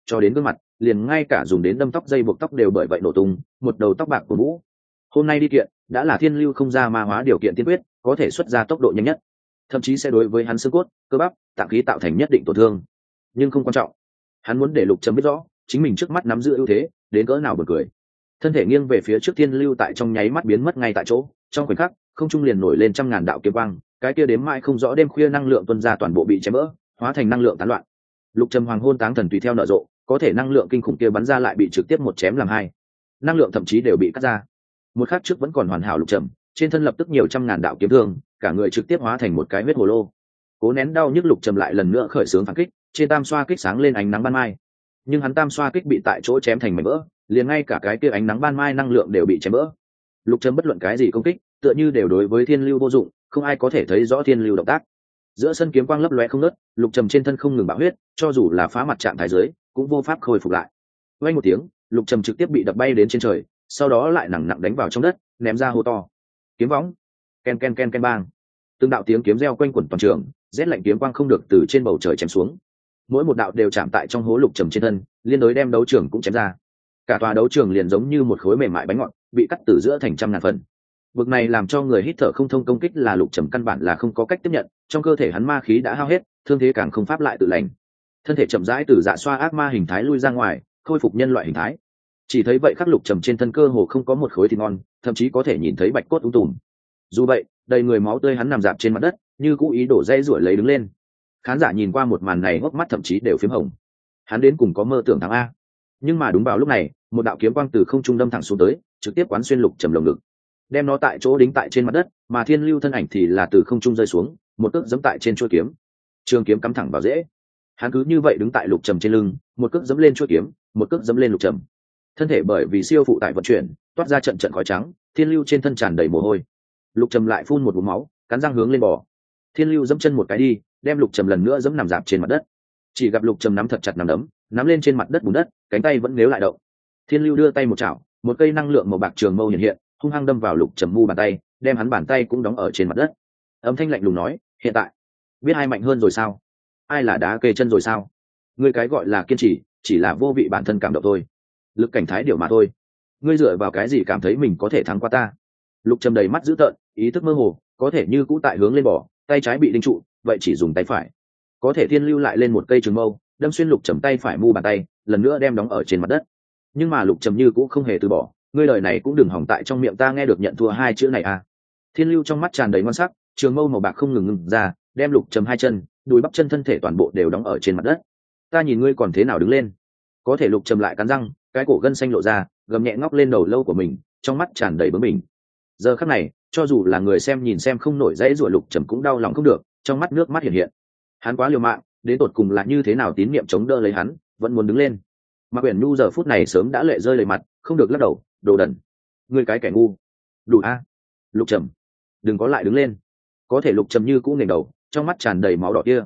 cho đến gương mặt, liền ngay cả dùng đến đâm tóc dây buộc tóc đều bởi vậy nổ tung, một đầu tóc bạc của vũ. Hôm nay đi kiện đã là thiên lưu không ra ma hóa điều kiện tiên quyết, có thể xuất ra tốc độ nhanh nhất, thậm chí sẽ đối với hắn xương cốt, cơ bắp, tạng khí tạo thành nhất định tổn thương. Nhưng không quan trọng, hắn muốn để Lục Trầm biết rõ chính mình trước mắt nắm giữ ưu thế đến cỡ nào buồn cười. Thân thể nghiêng về phía trước, thiên lưu tại trong nháy mắt biến mất ngay tại chỗ, trong khoảnh khắc không trung liền nổi lên trăm ngàn đạo kiếm quang, cái kia đếm mãi không rõ đêm khuya năng lượng tuôn ra toàn bộ bị chém vỡ, hóa thành năng lượng tán loạn. Lục Trầm hoàng hôn táng thần tùy theo nở rộ, có thể năng lượng kinh khủng kia bắn ra lại bị trực tiếp một chém làm hai, năng lượng thậm chí đều bị cắt ra. Một khắc trước vẫn còn hoàn hảo Lục Trầm, trên thân lập tức nhiều trăm ngàn đạo kiếm thương, cả người trực tiếp hóa thành một cái huyết hồ lô. Cố nén đau nhức, Lục Trầm lại lần nữa khởi xướng phản kích, trên tam xoa kích sáng lên ánh nắng ban mai. Nhưng hắn tam xoa kích bị tại chỗ chém thành mảnh vỡ, liền ngay cả cái kia ánh nắng ban mai năng lượng đều bị chém vỡ. Lục Trầm bất luận cái gì công kích, tựa như đều đối với thiên lưu vô dụng, không ai có thể thấy rõ thiên lưu động tác. Giữa sân kiếm quang lấp lóe không ngớt, Lục Trầm trên thân không ngừng bạo huyết, cho dù là phá mặt trạng thái dưới, cũng vô pháp khôi phục lại. Vang một tiếng, Lục Trầm trực tiếp bị đập bay đến trên trời, sau đó lại nặng nặng đánh vào trong đất, ném ra hô to. Kiếm võng, ken ken ken ken bang. Từng đạo tiếng kiếm reo quanh quẩn toàn trường, rét lạnh kiếm quang không được từ trên bầu trời chém xuống. Mỗi một đạo đều chạm tại trong hố Lục Trầm trên thân, liên đối đem đấu trường cũng chém ra. Cả tòa đấu trường liền giống như một khối mềm mại bánh ngọt, bị cắt từ giữa thành trăm ngàn phần. Vực này làm cho người hít thở không thông công kích là Lục Trầm căn bản là không có cách tiếp nhận, trong cơ thể hắn ma khí đã hao hết, thương thế càng không pháp lại tự lành. Thân thể chậm rãi từ dạ xoa ác ma hình thái lui ra ngoài, khôi phục nhân loại hình thái. Chỉ thấy vậy khắc Lục Trầm trên thân cơ hồ không có một khối thịt ngon, thậm chí có thể nhìn thấy bạch cốt ung tùm. Dù vậy, đầy người máu tươi hắn nằm dạp trên mặt đất, như cũ ý đổ dây ruổi lấy đứng lên. Khán giả nhìn qua một màn này hốc mắt thậm chí đều phím hồng. Hắn đến cùng có mơ tưởng thắng a. Nhưng mà đúng vào lúc này, một đạo kiếm quang từ không trung đâm thẳng xuống tới, trực tiếp quán xuyên Lục Trầm lồng ngực, đem nó tại chỗ đính tại trên mặt đất, mà thiên lưu thân ảnh thì là từ không trung rơi xuống, một cước giẫm tại trên chuôi kiếm, trường kiếm cắm thẳng vào rễ. Hắn cứ như vậy đứng tại Lục Trầm trên lưng, một cước giẫm lên chuôi kiếm, một cước giẫm lên Lục Trầm. Thân thể bởi vì siêu phụ tải vận chuyển, toát ra trận trận khói trắng, thiên lưu trên thân tràn đầy mồ hôi. Lục Trầm lại phun một ngụm máu, cắn răng hướng lên bò. Thiên lưu giẫm chân một cái đi, đem Lục Trầm lần nữa giẫm nằm dạp trên mặt đất. Chỉ gặp Lục Trầm nắm thật chặt nắm đấm, nắm lên trên mặt đất bùn đất, cánh tay vẫn nếu lại động. Thiên lưu đưa tay một chảo, một cây năng lượng màu bạc trường mâu hiện hiện, hung hăng đâm vào Lục Trầm mu bàn tay, đem hắn bàn tay cũng đóng ở trên mặt đất. Âm thanh lạnh lùng nói, hiện tại biết ai mạnh hơn rồi sao? Ai là đá kê chân rồi sao? Ngươi cái gọi là kiên trì, chỉ là vô vị bản thân cảm động thôi, lực cảnh thái điều mà thôi. Ngươi dựa vào cái gì cảm thấy mình có thể thắng qua ta? Lục Trầm đầy mắt dữ tợn, ý thức mơ hồ, có thể như cũ tại hướng lên bỏ, tay trái bị đinh trụ, vậy chỉ dùng tay phải. Có thể thiên lưu lại lên một cây trường mâu, đâm xuyên Lục Trầm tay phải mu bàn tay, lần nữa đem đóng ở trên mặt đất. Nhưng mà Lục Trầm như cũ không hề từ bỏ, ngươi lời này cũng đừng hỏng tại trong miệng ta nghe được nhận thua hai chữ này à. Thiên lưu trong mắt tràn đầy ngon sắc, trường mâu màu bạc không ngừng ngừng ra, đem Lục Trầm hai chân, đùi bắp chân thân thể toàn bộ đều đóng ở trên mặt đất. Ta nhìn ngươi còn thế nào đứng lên. Có thể Lục Trầm lại cắn răng, cái cổ gân xanh lộ ra, gầm nhẹ ngóc lên đầu lâu của mình, trong mắt tràn đầy bướng bỉnh. Giờ khắc này, cho dù là người xem nhìn xem không nổi dãy rủa, Lục Trầm cũng đau lòng không được, trong mắt nước mắt hiện hiện. Hắn quá liều mạng, đến tột cùng là như thế nào tín niệm chống đỡ lấy hắn, vẫn muốn đứng lên. Mạc Uyển Nhu giờ phút này sớm đã lệ rơi đầy mặt, không được lắc đầu, đồ đần, ngươi cái kẻ ngu. Đủ a. Lục Trầm, đừng có lại đứng lên. Có thể Lục Trầm như cũ nghềnh đầu, trong mắt tràn đầy máu đỏ kia.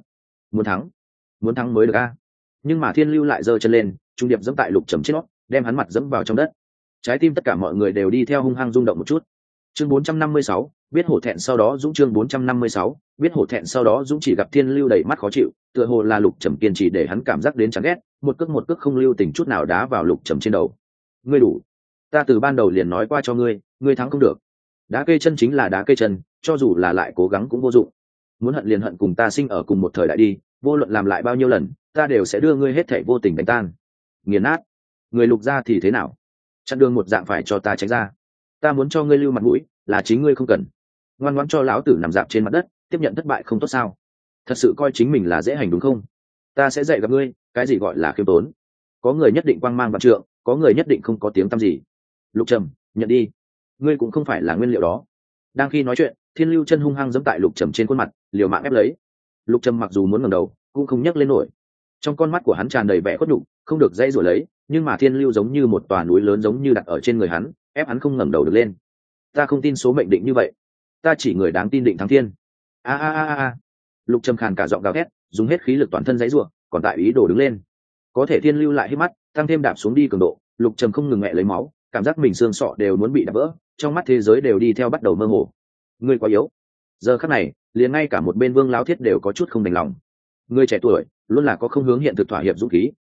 Muốn thắng mới được a. Nhưng mà thiên lưu lại giơ chân lên, trung điệp dẫm tại Lục Trầm trên nót, đem hắn mặt dẫm vào trong đất. Trái tim tất cả mọi người đều đi theo hung hăng rung động một chút. Chương 456, biết hổ thẹn sau đó dũng. Chương 456, biết hổ thẹn sau đó dũng. Chỉ gặp thiên lưu đầy mắt khó chịu, tựa hồ là Lục Trầm kiên trì để hắn cảm giác đến chán ghét, một cước không lưu tình chút nào đá vào Lục Trầm trên đầu. Ngươi đủ, ta từ ban đầu liền nói qua cho ngươi, ngươi thắng không được. Đá cây chân chính là đá cây chân, cho dù là lại cố gắng cũng vô dụng. Muốn hận liền hận cùng ta sinh ở cùng một thời đại đi, vô luận làm lại bao nhiêu lần, ta đều sẽ đưa ngươi hết thảy vô tình đánh tan, nghiền nát. Người Lục gia thì thế nào? Chặn đường một dạng phải cho ta tránh ra. Ta muốn cho ngươi lưu mặt mũi, là chính ngươi không cần. Ngoan ngoãn cho lão tử nằm dạp trên mặt đất, tiếp nhận thất bại không tốt sao? Thật sự coi chính mình là dễ hành đúng không? Ta sẽ dạy gặp ngươi, cái gì gọi là khiêm tốn. Có người nhất định quang mang vạn trượng, có người nhất định không có tiếng tăm gì. Lục Trầm, nhận đi, ngươi cũng không phải là nguyên liệu đó. Đang khi nói chuyện, thiên lưu chân hung hăng giẫm tại Lục Trầm trên khuôn mặt, liều mạng ép lấy. Lục Trầm mặc dù muốn ngẩng đầu, cũng không nhấc lên nổi. Trong con mắt của hắn tràn đầy vẻ khuất nhục, không được dãy rủa lấy, nhưng mà thiên lưu giống như một tòa núi lớn giống như đặt ở trên người hắn, ép hắn không ngẩng đầu được lên. Ta không tin số mệnh định như vậy, ta chỉ người đáng tin định thắng thiên. A a a a. Lục Trầm khàn cả giọng gào thét, dùng hết khí lực toàn thân dãy rủa, còn tại ý đồ đứng lên. Có thể thiên lưu lại hít mắt, tăng thêm đạp xuống đi cường độ, Lục Trầm không ngừng mẹ lấy máu, cảm giác mình xương sọ đều muốn bị đập vỡ, trong mắt thế giới đều đi theo bắt đầu mơ hồ. Ngươi quá yếu. Giờ khắc này, liền ngay cả một bên Vương Lão Thiết đều có chút không đành lòng. Ngươi trẻ tuổi, luôn là có không hướng hiện thực thỏa hiệp dũng khí,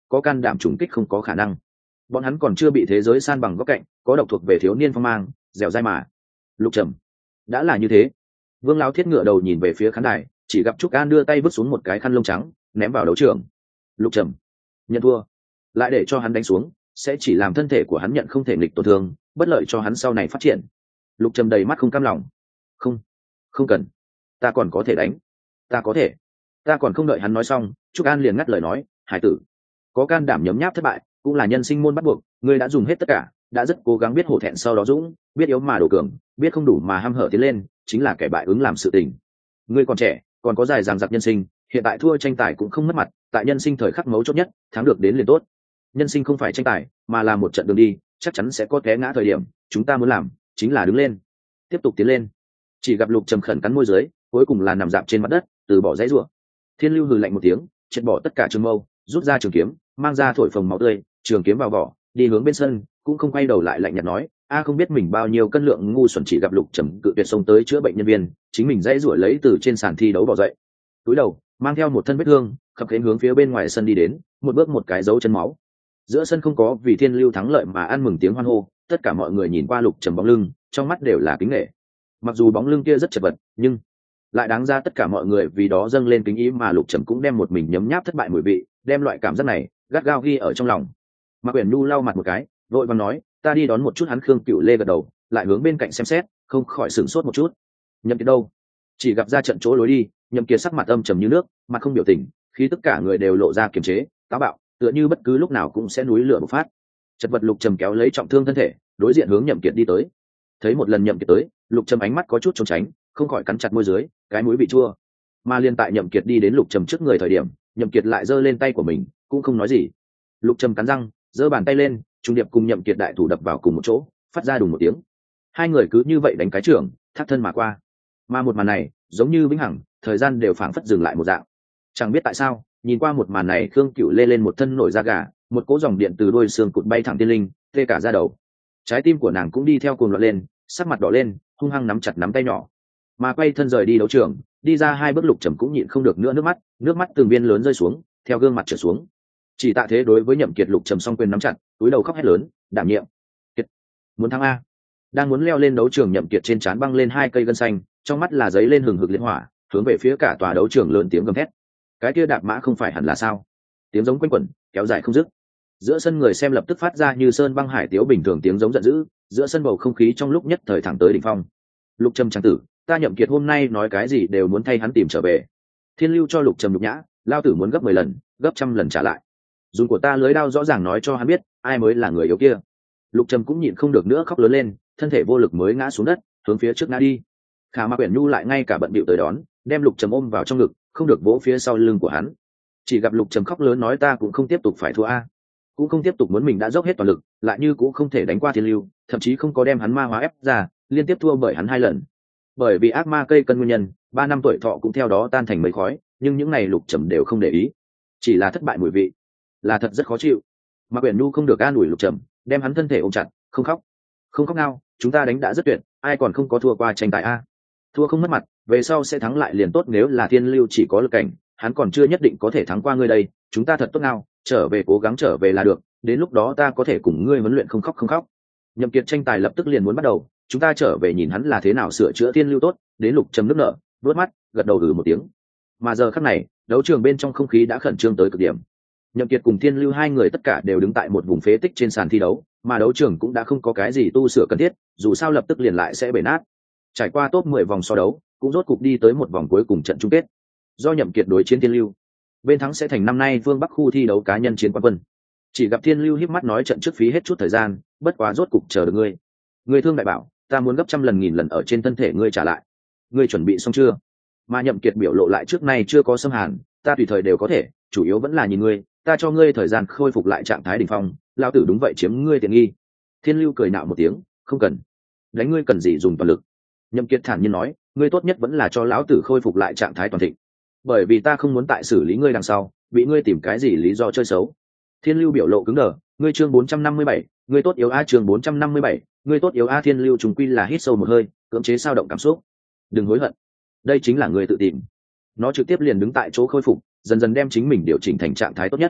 có can đảm trùng kích không có khả năng. Bọn hắn còn chưa bị thế giới san bằng góc cạnh, có độc thuộc về thiếu niên phong mang, dẻo dai mà. Lục Trầm, đã là như thế. Vương Lão Thiết ngựa đầu nhìn về phía khán đài, chỉ gặp Trúc An đưa tay vứt xuống một cái khăn lông trắng, ném vào đấu trường. Lục Trầm, nhận thua, lại để cho hắn đánh xuống, sẽ chỉ làm thân thể của hắn nhận không thể nghịch tổn thương, bất lợi cho hắn sau này phát triển. Lục Trầm đầy mắt không cam lòng. Không, không cần, ta còn có thể đánh, ta có thể. Ta còn không đợi hắn nói xong, Trúc An liền ngắt lời nói, hải tử, có can đảm nhấm nháp thất bại, cũng là nhân sinh môn bắt buộc. Ngươi đã dùng hết tất cả, đã rất cố gắng biết hổ thẹn sau đó dũng, biết yếu mà đổ cường, biết không đủ mà hăm hở tiến lên, chính là kẻ bại ứng làm sự tình. Ngươi còn trẻ, còn có dài dằng dặc nhân sinh, hiện tại thua tranh tài cũng không mất mặt, tại nhân sinh thời khắc mấu chốt nhất, thắng được đến liền tốt. Nhân sinh không phải tranh tài, mà là một trận đường đi, chắc chắn sẽ có té ngã thời điểm, chúng ta muốn làm chính là đứng lên, tiếp tục tiến lên. Chỉ gặp Lục Trầm khẩn cắn môi dưới, cuối cùng là nằm dạp trên mặt đất, từ bỏ dãy rủa. Thiên Lưu hừ lạnh một tiếng, triệt bỏ tất cả trường mâu, rút ra trường kiếm, mang ra thổi phồng máu tươi, trường kiếm vào vỏ, đi hướng bên sân, cũng không quay đầu lại lạnh nhạt nói, a không biết mình bao nhiêu cân lượng ngu xuẩn, chỉ gặp Lục Trầm cự tuyệt xông tới chữa bệnh nhân viên, chính mình dãy rủa lấy từ trên sàn thi đấu bỏ dậy. Túi đầu, mang theo một thân vết thương, khập khiễng hướng phía bên ngoài sân đi đến, một bước một cái dấu chân máu. Giữa sân không có vì Thiên Lưu thắng lợi mà ăn mừng tiếng hoan hô, tất cả mọi người nhìn qua Lục Trầm bóng lưng, trong mắt đều là kính nể. Mặc dù bóng lưng kia rất chật vật, nhưng lại đáng ra tất cả mọi người vì đó dâng lên kính ý, mà Lục Trầm cũng đem một mình nhấm nháp thất bại mùi vị, đem loại cảm giác này gắt gao ghi ở trong lòng. Mạc Uyển Nhu lau mặt một cái, vội vàng nói, ta đi đón một chút hắn. Khương Cựu Lê gật đầu, lại hướng bên cạnh xem xét, không khỏi sửng sốt một chút. Nhậm Kiệt đâu? Chỉ gặp ra trận chỗ lối đi, Nhậm Kiệt sắc mặt âm trầm như nước, mặt không biểu tình, khi tất cả người đều lộ ra kiềm chế, táo bạo, tựa như bất cứ lúc nào cũng sẽ núi lửa bộc phát. Chật vật Lục Trầm kéo lấy trọng thương thân thể, đối diện hướng Nhậm Kiệt đi tới. Thấy một lần Nhậm Kiệt tới, Lục Trầm ánh mắt có chút trốn tránh, không khỏi cắn chặt môi dưới, cái mũi bị chua. Mà liên tại Nhậm Kiệt đi đến Lục Trầm trước người thời điểm, Nhậm Kiệt lại giơ lên tay của mình, cũng không nói gì. Lục Trầm cắn răng, giơ bàn tay lên, trung điệp cùng Nhậm Kiệt đại thủ đập vào cùng một chỗ, phát ra đùng một tiếng. Hai người cứ như vậy đánh cái trưởng, thác thân mà qua. Mà một màn này, giống như vĩnh hằng, thời gian đều phảng phất dừng lại một dạng. Chẳng biết tại sao, nhìn qua một màn này, Khương Cửu Lê lên một thân nổi da gà, một cỗ dòng điện từ đôi xương cụt bay thẳng tiên linh, tê cả da đầu. Trái tim của nàng cũng đi theo cuồng loạn lên, sắc mặt đỏ lên, hung hăng nắm chặt nắm tay nhỏ. Mà quay thân rời đi đấu trường, đi ra hai bước, Lục Trầm cũng nhịn không được nữa, nước mắt từng viên lớn rơi xuống, theo gương mặt trở xuống. Chỉ tạ thế đối với Nhậm Kiệt, Lục Trầm song quyền nắm chặt, túi đầu khóc hét lớn, đảm nhiệm, Kiệt, muốn thắng a. Đang muốn leo lên đấu trường, Nhậm Kiệt trên trán băng lên hai cây gân xanh, trong mắt là giấy lên hừng hực liệt hỏa, hướng về phía cả tòa đấu trường lớn tiếng gầm thét. Cái kia đạp mã không phải hẳn là sao? Tiếng giống quanh quẩn, kéo dài không dứt. Giữa sân người xem lập tức phát ra như sơn băng hải tiếu bình thường tiếng giống giận dữ, giữa sân bầu không khí trong lúc nhất thời thẳng tới đỉnh phong. Lục Trầm trang tử, ta Nhậm Kiệt hôm nay nói cái gì đều muốn thay hắn tìm trở về. Thiên Lưu cho Lục Trầm nhục nhã, lao tử muốn gấp 10 lần, gấp trăm lần trả lại. Dùng của ta lưới đao rõ ràng nói cho hắn biết, ai mới là người yếu kia. Lục Trầm cũng nhịn không được nữa, khóc lớn lên, thân thể vô lực mới ngã xuống đất, hướng phía trước ngã đi. Khả Mạc Uyển Nhu lại ngay cả bận bịu tới đón, đem Lục Trầm ôm vào trong ngực, không được vỗ phía sau lưng của hắn. Chỉ gặp Lục Trầm khóc lớn nói, ta cũng không tiếp tục phải thua a, cũng không tiếp tục muốn, mình đã dốc hết toàn lực, lại như cũng không thể đánh qua Thiên Lưu, thậm chí không có đem hắn ma hóa ép ra, liên tiếp thua bởi hắn 2 lần. Bởi vì ác ma cây cân nguyên nhân, 3 năm tuổi thọ cũng theo đó tan thành mây khói, nhưng những này Lục Trầm đều không để ý, chỉ là thất bại mùi vị, là thật rất khó chịu. Mạc Uyển Nhu không được an ủi Lục Trầm, đem hắn thân thể ôm chặt, không khóc, không khóc nào, chúng ta đánh đã rất tuyệt, ai còn không có thua qua tranh tài a? Thua không mất mặt, về sau sẽ thắng lại liền tốt, nếu là Thiên Lưu chỉ có lực cảnh, hắn còn chưa nhất định có thể thắng qua ngươi đây, chúng ta thật tốt nào, trở về cố gắng trở về là được, đến lúc đó ta có thể cùng ngươi huấn luyện không khóc không khóc. Nhậm Kiệt tranh tài lập tức liền muốn bắt đầu, chúng ta trở về nhìn hắn là thế nào sửa chữa Thiên Lưu tốt. Đến Lục Trầm nước nở, vớt mắt, gật đầu một tiếng. Mà giờ khắc này, đấu trường bên trong không khí đã khẩn trương tới cực điểm. Nhậm Kiệt cùng Thiên Lưu hai người tất cả đều đứng tại một vùng phế tích trên sàn thi đấu, mà đấu trường cũng đã không có cái gì tu sửa cần thiết, dù sao lập tức liền lại sẽ bể nát. Trải qua top 10 vòng so đấu, cũng rốt cục đi tới một vòng cuối cùng trận chung kết. Do Nhậm Kiệt đối chiến Thiên Lưu, bên thắng sẽ thành năm nay Phương Bắc khu thi đấu cá nhân chiến quán quân. Chỉ gặp Thiên Lưu híp mắt nói, trận trước phí hết chút thời gian, bất quá rốt cục chờ được ngươi. Ngươi thương đại bảo, ta muốn gấp trăm lần nghìn lần ở trên thân thể ngươi trả lại. Ngươi chuẩn bị xong chưa? Mà Nhậm Kiệt biểu lộ lại trước nay chưa có xâm hàn, ta tùy thời đều có thể, chủ yếu vẫn là nhìn ngươi, ta cho ngươi thời gian khôi phục lại trạng thái đỉnh phong, lão tử đúng vậy chiếm ngươi tiện nghi. Thiên Lưu cười nạo một tiếng, không cần, đánh ngươi cần gì dùng toàn lực. Nhậm Kiệt thản nhiên nói, ngươi tốt nhất vẫn là cho lão tử khôi phục lại trạng thái toàn thịnh, bởi vì ta không muốn tại xử lý ngươi đằng sau bị ngươi tìm cái gì lý do chơi xấu. Thiên Lưu biểu lộ cứng đờ, ngươi chương 457, ngươi tốt yếu a, chương 457, ngươi tốt yếu a. Thiên Lưu trùng quy là hít sâu một hơi, cưỡng chế sao động cảm xúc. Đừng hối hận, đây chính là ngươi tự tìm. Nó trực tiếp liền đứng tại chỗ khôi phục, dần dần đem chính mình điều chỉnh thành trạng thái tốt nhất.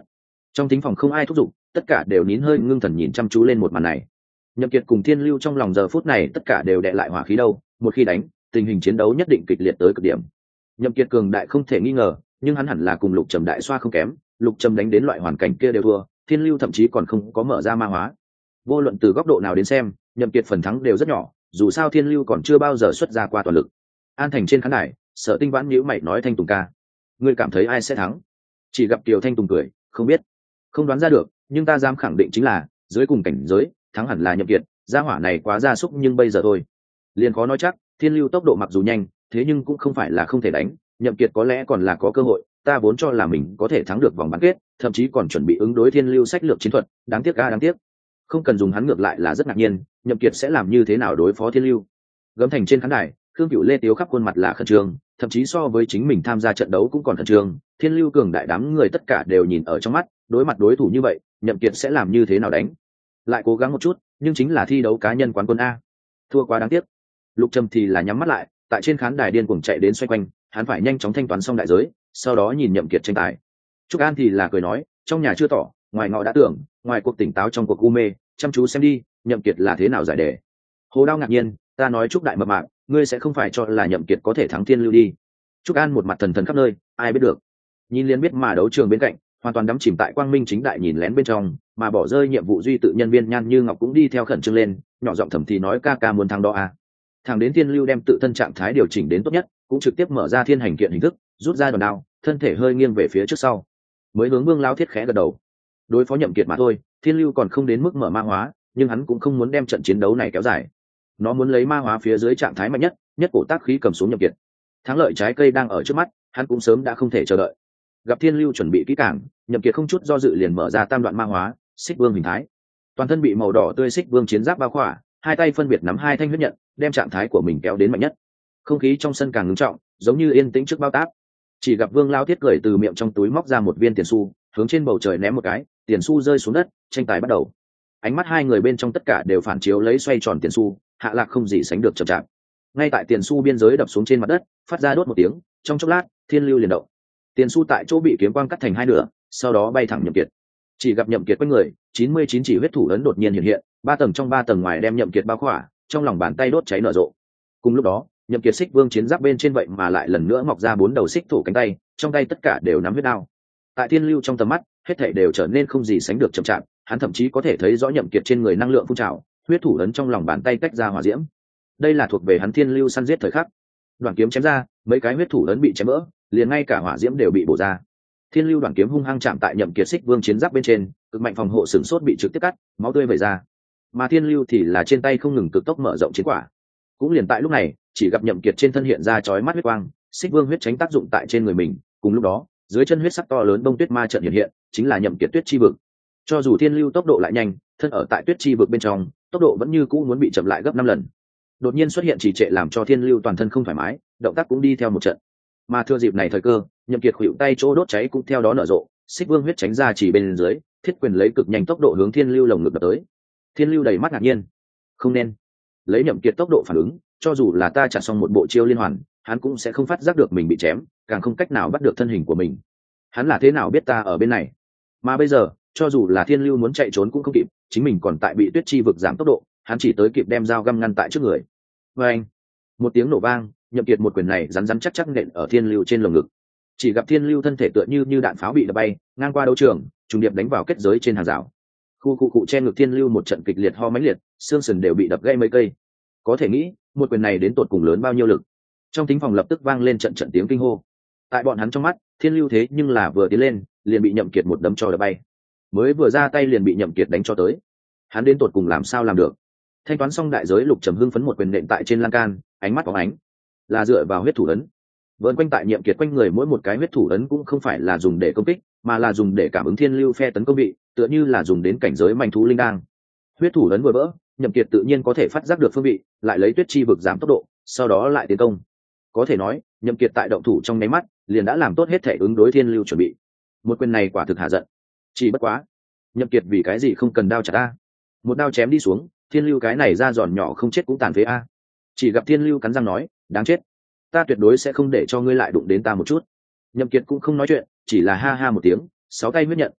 Trong thính phòng không ai thúc giục, tất cả đều nín hơi ngưng thần nhìn chăm chú lên một màn này. Nhậm Kiệt cùng Thiên Lưu trong lòng giờ phút này tất cả đều đè lại hỏa khí đâu, một khi đánh, tình hình chiến đấu nhất định kịch liệt tới cực điểm. Nhậm Kiệt cường đại không thể nghi ngờ, nhưng hắn hẳn là cùng Lục Trầm đại xoa không kém, Lục Trầm đánh đến loại hoàn cảnh kia đều thua, Thiên Lưu thậm chí còn không có mở ra ma hóa. Vô luận từ góc độ nào đến xem, Nhậm Kiệt phần thắng đều rất nhỏ, dù sao Thiên Lưu còn chưa bao giờ xuất ra qua toàn lực. An Thành trên khán đài, Sở Tinh Vãn nhíu mày nói: Thanh Tùng ca, ngươi cảm thấy ai sẽ thắng? Chỉ gặp Kiều Thanh Tùng cười, không biết, không đoán ra được, nhưng ta dám khẳng định chính là dưới cùng cảnh giới, thắng hẳn là Nhậm Kiệt, gia hỏa này quá gia súc nhưng bây giờ thôi. Liền khó nói chắc, Thiên Lưu tốc độ mặc dù nhanh, thế nhưng cũng không phải là không thể đánh, Nhậm Kiệt có lẽ còn là có cơ hội, ta vốn cho là mình có thể thắng được vòng bán kết, thậm chí còn chuẩn bị ứng đối Thiên Lưu sách lược chiến thuật, đáng tiếc đáng tiếc. Không cần dùng hắn ngược lại là rất ngạc nhiên, Nhậm Kiệt sẽ làm như thế nào đối phó Thiên Lưu. Gấm Thành trên khán đài, Khương Cửu Lê Tiếu khắp khuôn mặt là khẩn trương, thậm chí so với chính mình tham gia trận đấu cũng còn khẩn trương. Thiên Lưu cường đại đám người tất cả đều nhìn ở trong mắt, đối mặt đối thủ như vậy, Nhậm Kiệt sẽ làm như thế nào đánh? Lại cố gắng một chút, nhưng chính là thi đấu cá nhân quán quân a, thua quá đáng tiếc. Lục Trầm thì là nhắm mắt lại, tại trên khán đài điên cuồng chạy đến xoay quanh, hắn phải nhanh chóng thanh toán xong đại giới, sau đó nhìn Nhậm Kiệt tranh tài. Trúc An thì là cười nói, trong nhà chưa tỏ, ngoài ngọ đã tưởng, ngoài cuộc tỉnh táo trong cuộc u mê, chăm chú xem đi, Nhậm Kiệt là thế nào giải đề. Hồ Đao ngạc nhiên, ta nói Trúc đại mập mạp, ngươi sẽ không phải cho là Nhậm Kiệt có thể thắng Thiên Lưu đi. Trúc An một mặt thần thần khắp nơi, ai biết được. Nhìn liền biết mà đấu trường bên cạnh, hoàn toàn đắm chìm tại quang minh chính đại nhìn lén bên trong, mà bỏ rơi nhiệm vụ duy tự nhân viên Nhan Như Ngọc cũng đi theo khẩn trương lên, nhỏ giọng thầm thì nói ca ca muốn thắng đó à. Thằng đến Thiên Lưu đem tự thân trạng thái điều chỉnh đến tốt nhất, cũng trực tiếp mở ra thiên hành kiện hình thức, rút ra đòn đao, thân thể hơi nghiêng về phía trước sau, mới hướng Vương Lão Thiết khẽ gật đầu. Đối phó Nhậm Kiệt mà thôi, Thiên Lưu còn không đến mức mở ma hóa, nhưng hắn cũng không muốn đem trận chiến đấu này kéo dài. Nó muốn lấy ma hóa phía dưới trạng thái mạnh nhất, nhất cổ tác khí cầm xuống Nhậm Kiệt. Thắng lợi trái cây đang ở trước mắt, hắn cũng sớm đã không thể chờ đợi. Gặp Thiên Lưu chuẩn bị kỹ càng, Nhậm Kiệt không chút do dự liền mở ra tam đoạn ma hóa, Xích Vương hình thái. Toàn thân bị màu đỏ tươi Xích Vương chiến giáp bao khỏa, hai tay phân biệt nắm hai thanh huyết nhận, đem trạng thái của mình kéo đến mạnh nhất. Không khí trong sân càng ngưng trọng, giống như yên tĩnh trước bao táp. Chỉ gặp Vương Lao Thiết cười từ miệng trong túi móc ra một viên tiền xu, hướng trên bầu trời ném một cái, tiền xu rơi xuống đất, tranh tài bắt đầu. Ánh mắt hai người bên trong tất cả đều phản chiếu lấy xoay tròn tiền xu, hạ lạc không gì sánh được chậm chạp. Ngay tại tiền xu biên giới đập xuống trên mặt đất, phát ra đốt một tiếng, trong chốc lát, Thiên Lưu liền động. Tiền xu tại chỗ bị kiếm quang cắt thành hai nửa, sau đó bay thẳng Nhậm Kiệt. Chỉ gặp Nhậm Kiệt quanh người, 99 chỉ huyết thủ ấn đột nhiên hiện hiện, ba tầng trong ba tầng ngoài đem Nhậm Kiệt bao khỏa, trong lòng bàn tay đốt cháy nở rộ. Cùng lúc đó, Nhậm Kiệt Xích Vương chiến giáp bên trên vậy mà lại lần nữa mọc ra bốn đầu xích thủ cánh tay, trong tay tất cả đều nắm huyết đao. Tại Thiên Lưu trong tầm mắt, hết thảy đều trở nên không gì sánh được chậm chạp, hắn thậm chí có thể thấy rõ Nhậm Kiệt trên người năng lượng phun trào, huyết thủ ấn trong lòng bàn tay tách ra hỏa diễm. Đây là thuộc về hắn Thiên Lưu săn giết thời khắc. Đoạn kiếm chém ra, mấy cái huyết thủ ấn bị chém vỡ, liền ngay cả hỏa diễm đều bị bổ ra. Thiên Lưu đoạn kiếm hung hăng chạm tại Nhậm Kiệt Xích Vương chiến giáp bên trên, cực mạnh phòng hộ sừng sốt bị trực tiếp cắt, máu tươi vẩy ra. Mà Thiên Lưu thì là trên tay không ngừng cực tốc mở rộng chiến quả. Cũng liền tại lúc này, chỉ gặp Nhậm Kiệt trên thân hiện ra chói mắt huyết quang, Xích Vương huyết tránh tác dụng tại trên người mình, cùng lúc đó, dưới chân huyết sắc to lớn bông tuyết ma trận hiện hiện, chính là Nhậm Kiệt tuyết chi vực. Cho dù Thiên Lưu tốc độ lại nhanh, thân ở tại tuyết chi vực bên trong, tốc độ vẫn như cũ muốn bị chậm lại gấp 5 lần. Đột nhiên xuất hiện trì trệ làm cho Thiên Lưu toàn thân không thoải mái, động tác cũng đi theo một trận. Mà thừa dịp này thời cơ, Nhậm Kiệt khuỵu tay chỗ đốt cháy cũng theo đó nở rộ, Xích Vương huyết tránh ra chỉ bên dưới, thiết quyền lấy cực nhanh tốc độ hướng Thiên Lưu lồng ngực đập tới. Thiên Lưu đầy mắt ngạc nhiên, không nên lấy Nhậm Kiệt tốc độ phản ứng, cho dù là ta trả xong một bộ chiêu liên hoàn, hắn cũng sẽ không phát giác được mình bị chém, càng không cách nào bắt được thân hình của mình. Hắn là thế nào biết ta ở bên này? Mà bây giờ, cho dù là Thiên Lưu muốn chạy trốn cũng không kịp, chính mình còn tại bị tuyết chi vực giảm tốc độ, hắn chỉ tới kịp đem dao găm ngăn tại trước người. Và anh, một tiếng nổ vang, Nhậm Kiệt một quyền này rắn rắn chắc chắc nện ở Thiên Lưu trên lồng ngực. Chỉ gặp Thiên Lưu thân thể tựa như đạn pháo bị đập bay ngang qua đấu trường, trùng điệp đánh vào kết giới trên hàng rào. Khu cụ che ngực Thiên Lưu một trận kịch liệt ho mãnh liệt, xương sườn đều bị đập gãy mấy cây. Có thể nghĩ, một quyền này đến tột cùng lớn bao nhiêu lực. Trong thính phòng lập tức vang lên trận trận tiếng kinh hô. Tại bọn hắn trong mắt, Thiên Lưu thế nhưng là vừa tiến lên, liền bị Nhậm Kiệt một đấm cho đập bay. Mới vừa ra tay liền bị Nhậm Kiệt đánh cho tới. Hắn đến tột cùng làm sao làm được? Thanh toán xong đại giới, Lục Trầm hưng phấn một quyền nện tại trên lan can, ánh mắt phóng ánh. Là dựa vào huyết thủ ấn. Vợn quanh tại Nhậm Kiệt quanh người mỗi một cái huyết thủ ấn cũng không phải là dùng để công kích, mà là dùng để cảm ứng Thiên Lưu phe tấn công bị, tựa như là dùng đến cảnh giới manh thú linh đang. Huyết thủ ấn vừa vỡ, Nhậm Kiệt tự nhiên có thể phát giác được phương vị, lại lấy tuyết chi vực giảm tốc độ, sau đó lại tiến công. Có thể nói, Nhậm Kiệt tại động thủ trong nháy mắt, liền đã làm tốt hết thể ứng đối Thiên Lưu chuẩn bị. Một quyền này quả thực hạ giận. Chỉ bất quá, Nhậm Kiệt vì cái gì không cần đao chặt ta? Một đao chém đi xuống, Thiên Lưu cái này ra giòn nhỏ không chết cũng tàn phế a. Chỉ gặp Thiên Lưu cắn răng nói, đáng chết, ta tuyệt đối sẽ không để cho ngươi lại đụng đến ta một chút. Nhậm Kiệt cũng không nói chuyện, chỉ là ha ha một tiếng, sáu tay huyết nhận,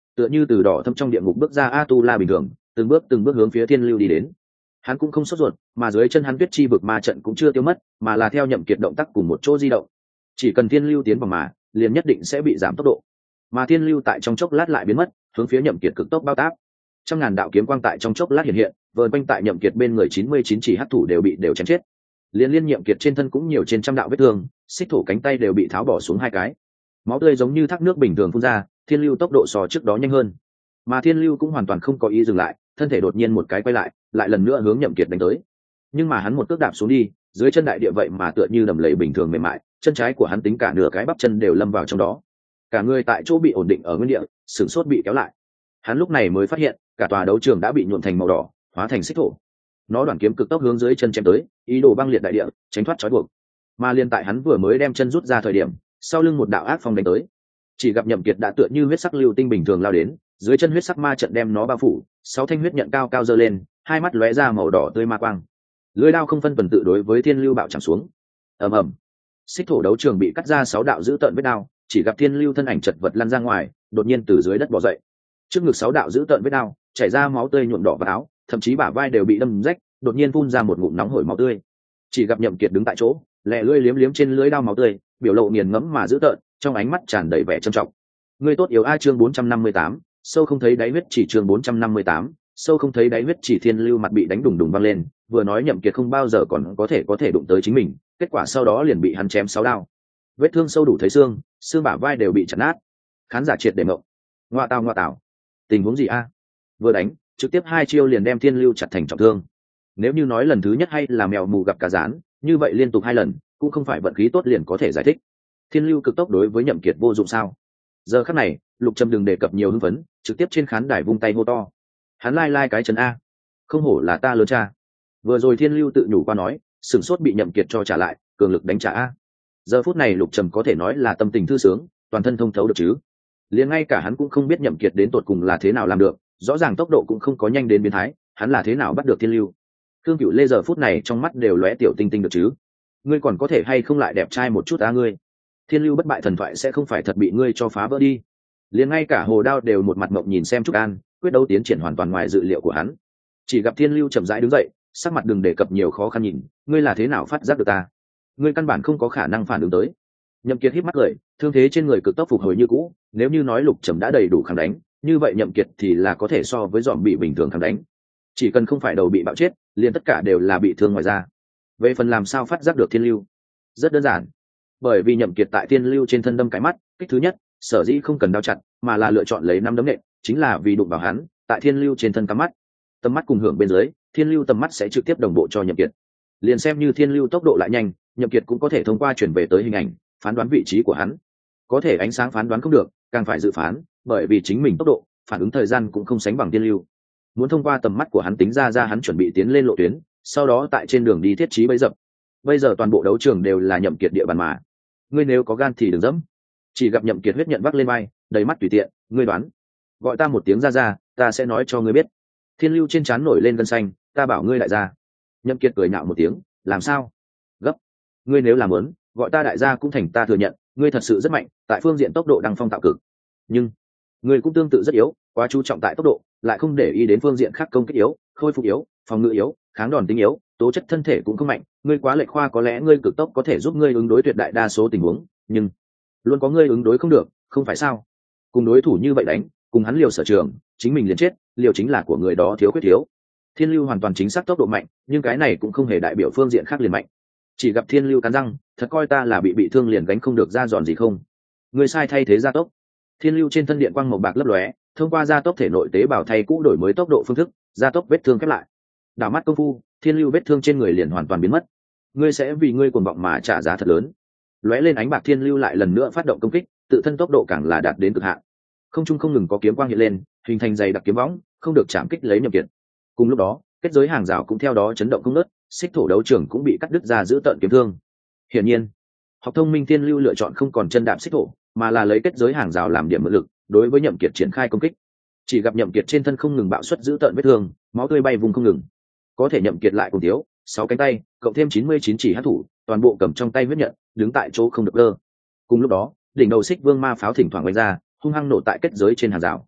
tựa như từ đỏ thâm trong địa ngục bước ra Atula bình thường, từng bước hướng phía thiên lưu đi đến. Hắn cũng không sốt ruột, mà dưới chân hắn tuyết chi vực ma trận cũng chưa tiêu mất, mà là theo nhậm kiệt động tác cùng một chỗ di động. Chỉ cần thiên lưu tiến vào mà, liền nhất định sẽ bị giảm tốc độ. Mà thiên lưu tại trong chốc lát lại biến mất, hướng phía nhậm kiệt cực tốc bao táp. Trăm ngàn đạo kiếm quang tại trong chốc lát hiện hiện, vờn quanh tại nhậm kiệt bên người 99 chỉ hắc thủ đều chém chết. Liên nhậm kiệt trên thân cũng nhiều trên trăm đạo vết thương, xích thổ cánh tay đều bị tháo bỏ xuống hai cái. Máu tươi giống như thác nước bình thường phun ra, thiên lưu tốc độ so trước đó nhanh hơn. Mà thiên lưu cũng hoàn toàn không có ý dừng lại, thân thể đột nhiên một cái quay lại lần nữa hướng nhậm kiệt đánh tới. Nhưng mà hắn một cước đạp xuống đi, dưới chân đại địa vậy mà tựa như đầm lầy bình thường mềm mại, chân trái của hắn tính cả nửa cái bắp chân đều lâm vào trong đó. Cả người tại chỗ bị ổn định ở nguyên địa, sửng sốt bị kéo lại. Hắn lúc này mới phát hiện, cả tòa đấu trường đã bị nhuộm thành màu đỏ, hóa thành xích thổ. Nó đoạn kiếm cực tốc hướng dưới chân chém tới, ý đồ băng liệt đại địa, tránh thoát trói buộc. Mà liên tại hắn vừa mới đem chân rút ra thời điểm, sau lưng một đạo ác phong đánh tới. Chỉ gặp nhậm kiệt đã tựa như huyết sắc lưu tinh bình thường lao đến, dưới chân huyết sắc ma trận đem nó bao phủ, sáu thanh huyết nhận cao cao giơ lên, hai mắt lóe ra màu đỏ tươi ma quang. Lưỡi đao không phân tuần tự đối với thiên lưu bạo chạm xuống. Ầm ầm, xích thổ đấu trường bị cắt ra 6 đạo dữ tợn vết đao, chỉ gặp thiên lưu thân ảnh chật vật lăn ra ngoài, đột nhiên từ dưới đất bò dậy. Trước ngực 6 đạo dữ tợn vết đao, chảy ra máu tươi nhuộm đỏ vào áo, thậm chí bả vai đều bị đâm rách, đột nhiên phun ra một ngụm nóng hổi máu tươi. Chỉ gặp nhậm kiệt đứng tại chỗ, lẹ lưỡi liếm liếm trên lưỡi đao máu tươi, biểu lộ nghiền ngẫm mà dữ tợn, trong ánh mắt tràn đầy vẻ trầm trọng. Người tốt yếu a, chương 458, sâu không thấy đáy huyết chỉ, chương 458, sâu không thấy đáy huyết chỉ. Thiên lưu mặt bị đánh đùng đùng văng lên, vừa nói nhậm kiệt không bao giờ còn có thể đụng tới chính mình, kết quả sau đó liền bị hắn chém 6 đao. Vết thương sâu đủ thấy xương bả vai đều bị chặt nát. Khán giả triệt để ngộng. Ngoa tào, tình huống gì a? Vừa đánh, trực tiếp 2 chiêu liền đem thiên lưu chặt thành trọng thương. Nếu như nói lần thứ nhất hay là mèo mù gặp cá rán, như vậy liên tục 2 lần cũng không phải vận khí tốt liền có thể giải thích. Thiên lưu cực tốc đối với nhậm kiệt vô dụng sao? Giờ khắc này, Lục Trầm đừng đề cập nhiều hưng phấn, trực tiếp trên khán đài vung tay hô to. Hắn lai cái chân a, không hổ là ta lớn cha. Vừa rồi thiên lưu tự nhủ qua nói, sửng sốt bị nhậm kiệt cho trả lại, cường lực đánh trả a. Giờ phút này Lục Trầm có thể nói là tâm tình thư sướng, toàn thân thông thấu được chứ. Liền ngay cả hắn cũng không biết nhậm kiệt đến tột cùng là thế nào làm được, rõ ràng tốc độ cũng không có nhanh đến biến thái, hắn là thế nào bắt được thiên lưu. Khương Cửu Lê giờ phút này trong mắt đều lóe tiểu tinh tinh được chứ. Ngươi còn có thể hay không lại đẹp trai một chút á ngươi? Thiên lưu bất bại thần thoại sẽ không phải thật bị ngươi cho phá vỡ đi. Liền ngay cả Hồ Đao đều một mặt mộng nhìn xem Trúc An, quyết đấu tiến triển hoàn toàn ngoài dự liệu của hắn. Chỉ gặp thiên lưu chậm rãi đứng dậy, sắc mặt đừng đề cập nhiều khó khăn nhìn, ngươi là thế nào phát giác được ta? Ngươi căn bản không có khả năng phản ứng tới. Nhậm Kiệt híp mắt cười, thương thế trên người cực tốc phục hồi như cũ, nếu như nói Lục Trầm đã đầy đủ kháng đánh, như vậy Nhậm Kiệt thì là có thể so với dòm bị bình thường kháng đánh. Chỉ cần không phải đầu bị bạo chết, liền tất cả đều là bị thương ngoài da. Về phần làm sao phát giác được thiên lưu, rất đơn giản, bởi vì Nhậm Kiệt tại thiên lưu trên thân đâm cái mắt, kích thứ nhất, sở dĩ không cần đao chặt, mà là lựa chọn lấy 5 đấm nện, chính là vì đụng vào hắn, tại thiên lưu trên thân cắm mắt, tầm mắt cùng hưởng bên dưới, thiên lưu tầm mắt sẽ trực tiếp đồng bộ cho Nhậm Kiệt. Liền xem như thiên lưu tốc độ lại nhanh, Nhậm Kiệt cũng có thể thông qua chuyển về tới hình ảnh, phán đoán vị trí của hắn. Có thể ánh sáng phán đoán không được, càng phải dự phán, bởi vì chính mình tốc độ, phản ứng thời gian cũng không sánh bằng thiên lưu. Muốn thông qua tầm mắt của hắn tính ra hắn chuẩn bị tiến lên lộ tuyến, sau đó tại trên đường đi thiết trí bẫy dập. Bây giờ toàn bộ đấu trường đều là Nhậm Kiệt địa bàn mà. Ngươi nếu có gan thì đừng dẫm. Chỉ gặp Nhậm Kiệt huyết nhận vác lên vai, đầy mắt tùy tiện, ngươi đoán, gọi ta một tiếng ra, ta sẽ nói cho ngươi biết. Thiên lưu trên trán nổi lên gân xanh, ta bảo ngươi đại gia. Nhậm Kiệt cười nhạo một tiếng, làm sao? Gấp. Ngươi nếu làm muốn, gọi ta đại gia cũng thành, ta thừa nhận, ngươi thật sự rất mạnh, tại phương diện tốc độ đăng phong tạo cực. Nhưng, ngươi cũng tương tự rất yếu, quá chú trọng tại tốc độ, lại không để ý đến phương diện khác, công kích yếu, khôi phục yếu, phòng ngự yếu, kháng đòn tính yếu, tố chất thân thể cũng không mạnh. Ngươi quá lệch khoa, có lẽ ngươi cực tốc có thể giúp ngươi ứng đối tuyệt đại đa số tình huống, nhưng luôn có ngươi ứng đối không được, không phải sao? Cùng đối thủ như vậy đánh, cùng hắn liều sở trường, chính mình liền chết, liều chính là của người đó thiếu khuyết thiếu. Thiên lưu hoàn toàn chính xác tốc độ mạnh, nhưng cái này cũng không hề đại biểu phương diện khác liền mạnh. Chỉ gặp thiên lưu cắn răng, thật coi ta là bị thương liền gánh không được ra giòn gì không? Người sai thay thế gia tốc. Thiên lưu trên thân điện quang màu bạc lấp lóe, thông qua gia tốc thể nội tế bào thay cũ đổi mới tốc độ phương thức, gia tốc vết thương khép lại. Đảo mắt công phu, thiên lưu vết thương trên người liền hoàn toàn biến mất. Ngươi sẽ vì ngươi cuồng vọng mà trả giá thật lớn. Lóe lên ánh bạc, thiên lưu lại lần nữa phát động công kích, tự thân tốc độ càng là đạt đến cực hạn. Không trung không ngừng có kiếm quang hiện lên, hình thành dày đặc kiếm võng, không được chạm kích lấy Nhậm Kiệt. Cùng lúc đó, kết giới hàng rào cũng theo đó chấn động không ngớt, xích thổ đấu trường cũng bị cắt đứt ra giữ tận kiếm thương. Hiển nhiên, học thông minh thiên lưu lựa chọn không còn chân đạp xích thổ, mà là lấy kết giới hàng rào làm điểm mượn lực, đối với Nhậm Kiệt triển khai công kích. Chỉ gặp Nhậm Kiệt trên thân không ngừng bạo xuất giữ tận vết thương, máu tươi bay vùng không ngừng. Có thể Nhậm Kiệt lại cùng thiếu 6 cánh tay, cộng thêm 99 chỉ hắc thủ, toàn bộ cầm trong tay huyết nhận, đứng tại chỗ không được đơ. Cùng lúc đó, đỉnh đầu xích vương ma pháo thỉnh thoảng quay ra, hung hăng nổ tại kết giới trên hàng rào.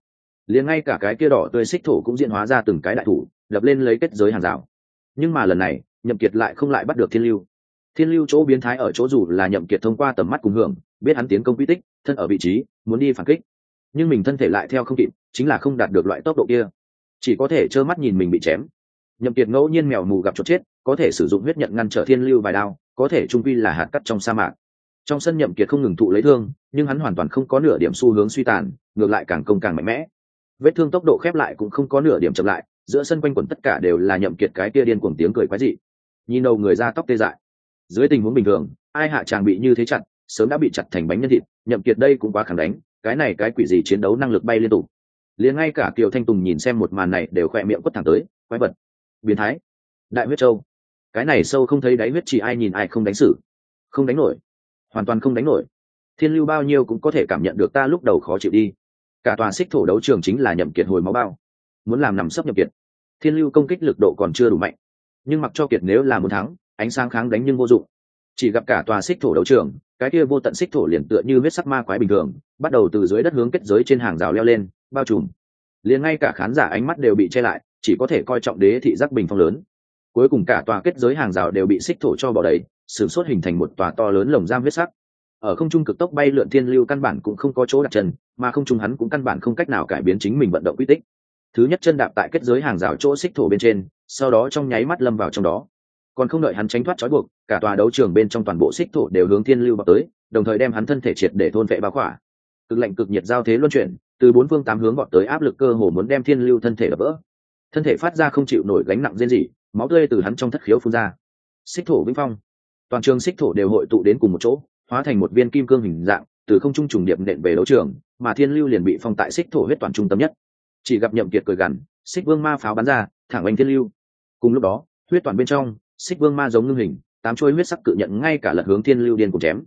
liền ngay cả cái kia đỏ tươi xích thổ cũng diễn hóa ra từng cái đại thủ đập lên lấy kết giới hàng rào. Nhưng mà lần này Nhậm Kiệt lại không lại bắt được Thiên Lưu. Thiên Lưu chỗ biến thái ở chỗ dù là Nhậm Kiệt thông qua tầm mắt cùng hưởng biết hắn tiến công quy tích, thân ở vị trí muốn đi phản kích, nhưng mình thân thể lại theo không kịp, chính là không đạt được loại tốc độ kia, chỉ có thể trơ mắt nhìn mình bị chém. Nhậm Kiệt ngẫu nhiên mèo mù gặp chỗ chết, có thể sử dụng huyết nhận ngăn trở Thiên Lưu vài đao, có thể trung quy là hạt cát trong sa mạc. Trong sân Nhậm Kiệt không ngừng thụ lấy thương, nhưng hắn hoàn toàn không có nửa điểm xu hướng suy tàn, ngược lại càng công càng mạnh mẽ. Vết thương tốc độ khép lại cũng không có nửa điểm chậm lại, giữa sân quanh quẩn tất cả đều là Nhậm Kiệt cái kia điên cuồng tiếng cười quái dị. Nhìn đầu người ra tóc tê dại. Dưới tình huống bình thường, ai hạ chàng bị như thế chặt, sớm đã bị chặt thành bánh nhân thịt. Nhậm Kiệt đây cũng quá khẳng đánh, cái này cái quỷ gì chiến đấu năng lực bay liên tục. Liền ngay cả Kiều Thanh Tùng nhìn xem một màn này đều khỏe miệng quất thẳng tới, quái vật, biến thái, đại huyết châu, cái này sâu không thấy đáy huyết chỉ ai nhìn ai không đánh xử, không đánh nổi, hoàn toàn không đánh nổi. Thiên Lưu bao nhiêu cũng có thể cảm nhận được ta lúc đầu khó chịu đi. Cả tòa xích thổ đấu trường chính là Nhậm Kiệt hồi máu bao, muốn làm nằm sấp Nhậm Kiệt. Thiên Lưu công kích lực độ còn chưa đủ mạnh, nhưng mặc cho Kiệt nếu là muốn thắng, ánh sáng kháng đánh nhưng vô dụng. Chỉ gặp cả tòa xích thổ đấu trường, cái kia vô tận xích thổ liền tựa như huyết sắc ma quái bình thường, bắt đầu từ dưới đất hướng kết giới trên hàng rào leo lên, bao trùm. Liền ngay cả khán giả ánh mắt đều bị che lại, chỉ có thể coi trọng đế thị giác bình phong lớn. Cuối cùng cả tòa kết giới hàng rào đều bị xích thổ cho bỏ đầy, sửng sốt hình thành một tòa to lớn lồng giam huyết sắc. Ở không trung cực tốc bay lượn Thiên Lưu căn bản cũng không có chỗ đặt chân, mà không trung hắn cũng căn bản không cách nào cải biến chính mình vận động quy tích. Thứ nhất chân đạp tại kết giới hàng rào chỗ xích thổ bên trên, sau đó trong nháy mắt lâm vào trong đó. Còn không đợi hắn tránh thoát trói buộc, cả tòa đấu trường bên trong toàn bộ xích thổ đều hướng Thiên Lưu vào tới, đồng thời đem hắn thân thể triệt để thôn vệ bao khỏa. Cực lạnh cực nhiệt giao thế luân chuyển, từ bốn phương tám hướng vọt tới, áp lực cơ hồ muốn đem Thiên Lưu thân thể đập vỡ. Thân thể phát ra không chịu nổi gánh nặng rên rỉ, máu tươi từ hắn trong thất khiếu phun ra. Xích thổ vĩnh phong, toàn trường xích thổ đều hội tụ đến cùng một chỗ, hóa thành một viên kim cương hình dạng, từ không trung trùng điệp nện về đấu trường, mà Thiên Lưu liền bị phong tại xích thổ huyết toàn trung tâm nhất. Chỉ gặp Nhậm Kiệt cười gằn, xích vương ma pháo bắn ra, thẳng oanh Thiên Lưu. Cùng lúc đó, huyết toàn bên trong, xích vương ma giống ngưng hình, tám chuôi huyết sắc cự nhận ngay cả lật hướng Thiên Lưu điên cùng chém.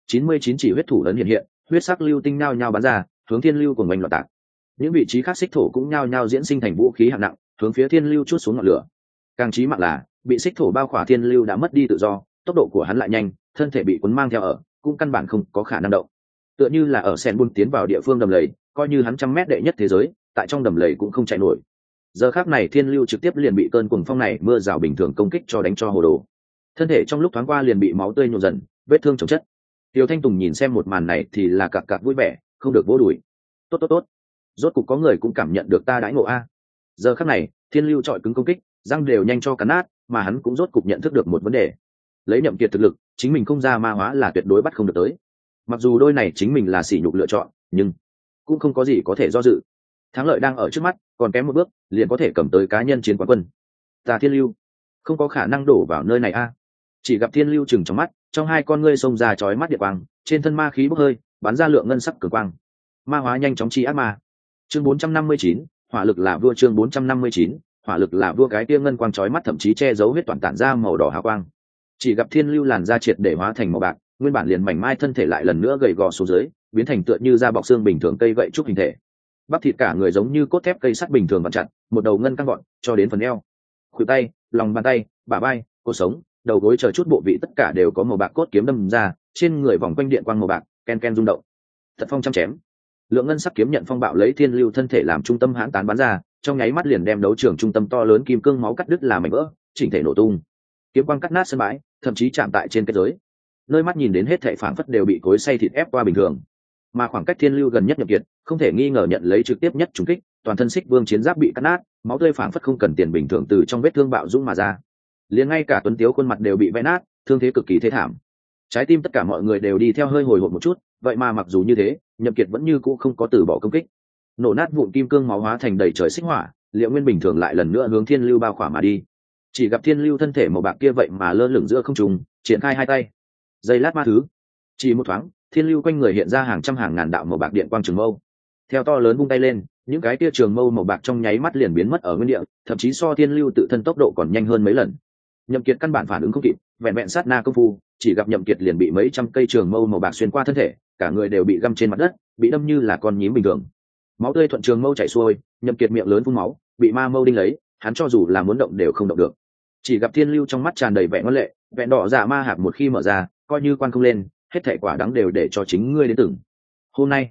99 chỉ huyết thủ lớn hiện hiện, huyết sắc lưu tinh nhao nhao bắn ra, hướng Thiên Lưu cùng oanh loạn tạc. Những vị trí khác xích thổ cũng nhao nhao diễn sinh thành vũ khí hạng nặng, hướng phía Thiên Lưu chuốt xuống ngọn lửa. Càng chí mạng là, bị xích thổ bao khỏa Thiên Lưu đã mất đi tự do, tốc độ của hắn lại nhanh, thân thể bị cuốn mang theo ở, cũng căn bản không có khả năng động. Tựa như là ở sen buôn tiến vào địa phương đầm lầy, coi như hắn 100 mét đệ nhất thế giới, tại trong đầm lầy cũng không chạy nổi. Giờ khắc này Thiên Lưu trực tiếp liền bị cơn cuồng phong này mưa rào bình thường công kích cho đánh cho hồ đồ. Thân thể trong lúc thoáng qua liền bị máu tươi nhuộm dần, vết thương chồng chất. Tiêu Thanh Tùng nhìn xem một màn này thì là cặc cặc vui vẻ, không được vỗ đùi. Tốt tốt tốt, rốt cục có người cũng cảm nhận được ta đãi ngộ a. Giờ khắc này, Thiên Lưu trọi cứng công kích, răng đều nhanh cho cắn nát, mà hắn cũng rốt cục nhận thức được một vấn đề. Lấy Nhậm Kiệt thực lực, chính mình không ra ma hóa là tuyệt đối bắt không được tới. Mặc dù đôi này chính mình là sỉ nhục lựa chọn, nhưng cũng không có gì có thể do dự. Thắng lợi đang ở trước mắt, còn kém một bước, liền có thể cầm tới cá nhân chiến quán quân. Ta Thiên Lưu, không có khả năng đổ vào nơi này a. Chỉ gặp Thiên Lưu chừng trong mắt, trong hai con ngươi xông ra chói mắt điện quang, trên thân ma khí bốc hơi, bắn ra lượng ngân sắc cường quang. Ma hóa nhanh chóng chi ác ma. Chương 459, hỏa lực là vua. Chương 459, hỏa lực là vua. Cái tia ngân quang chói mắt thậm chí che giấu huyết toàn tản ra màu đỏ hào quang. Chỉ gặp Thiên Lưu làn da triệt để hóa thành màu bạc, nguyên bản liền mảnh mai thân thể lại lần nữa gầy gò xuống dưới, biến thành tựa như da bọc xương bình thường cây gậy trúc hình thể. Bắp thịt cả người giống như cốt thép cây sắt bình thường vặn chặt, một đầu ngân căng gọn cho đến phần eo, khuỷu tay, lòng bàn tay, bả vai, cột sống, đầu gối chờ chút bộ vị tất cả đều có màu bạc cốt kiếm đâm ra, trên người vòng quanh điện quang màu bạc, ken ken rung động. Thật phong chăm chém. Lượng ngân sắc kiếm nhận phong bạo lấy Thiên Lưu thân thể làm trung tâm hãn tán bắn ra, trong nháy mắt liền đem đấu trường trung tâm to lớn kim cương máu cắt đứt làm mảnh vỡ, chỉnh thể nổ tung. Kiếm quang cắt nát sân bãi, thậm chí chạm tại trên kết giới. Nơi mắt nhìn đến hết thảy phảng phất đều bị cối xay thịt ép qua bình thường. Mà khoảng cách Thiên Lưu gần nhất Nhậm Kiệt, không thể nghi ngờ nhận lấy trực tiếp nhất trùng kích, toàn thân xích vương chiến giáp bị cắt nát, máu tươi phảng phất không cần tiền bình thường từ trong vết thương bạo dũng mà ra. Liền ngay cả tuấn tiếu khuôn mặt đều bị vẽ nát, thương thế cực kỳ thê thảm. Trái tim tất cả mọi người đều đi theo hơi hồi hộp một chút, vậy mà mặc dù như thế, Nhậm Kiệt vẫn như cũ không có từ bỏ công kích. Nổ nát vụn kim cương máu hóa thành đầy trời xích hỏa, Liệu Nguyên bình thường lại lần nữa hướng Thiên Lưu bao khỏa mà đi. Chỉ gặp Thiên Lưu thân thể màu bạc kia vậy mà lơ lửng giữa không trung, triển khai hai tay. Giây lát ma thứ, chỉ một thoáng, Thiên Lưu quanh người hiện ra hàng trăm hàng ngàn đạo màu bạc điện quang trường mâu. Theo to lớn vung tay lên, những cái kia trường mâu màu bạc trong nháy mắt liền biến mất ở nguyên địa, thậm chí so Thiên Lưu tự thân tốc độ còn nhanh hơn mấy lần. Nhậm Kiệt căn bản phản ứng không kịp, vẹn vẹn sát na công phu, chỉ gặp Nhậm Kiệt liền bị mấy trăm cây trường mâu màu bạc xuyên qua thân thể, cả người đều bị găm trên mặt đất, bị đâm như là con nhím bình thường. Máu tươi thuận trường mâu chảy xuôi, Nhậm Kiệt miệng lớn phun máu, bị ma mâu đinh lấy, hắn cho dù là muốn động đều không động được. Chỉ gặp Thiên Lưu trong mắt tràn đầy vẻ ngoan lệ, vẹn đỏ dạ ma hạp một khi mở ra, coi như quan không lên, hết thảy quả đắng đều để cho chính ngươi đến từng. Hôm nay,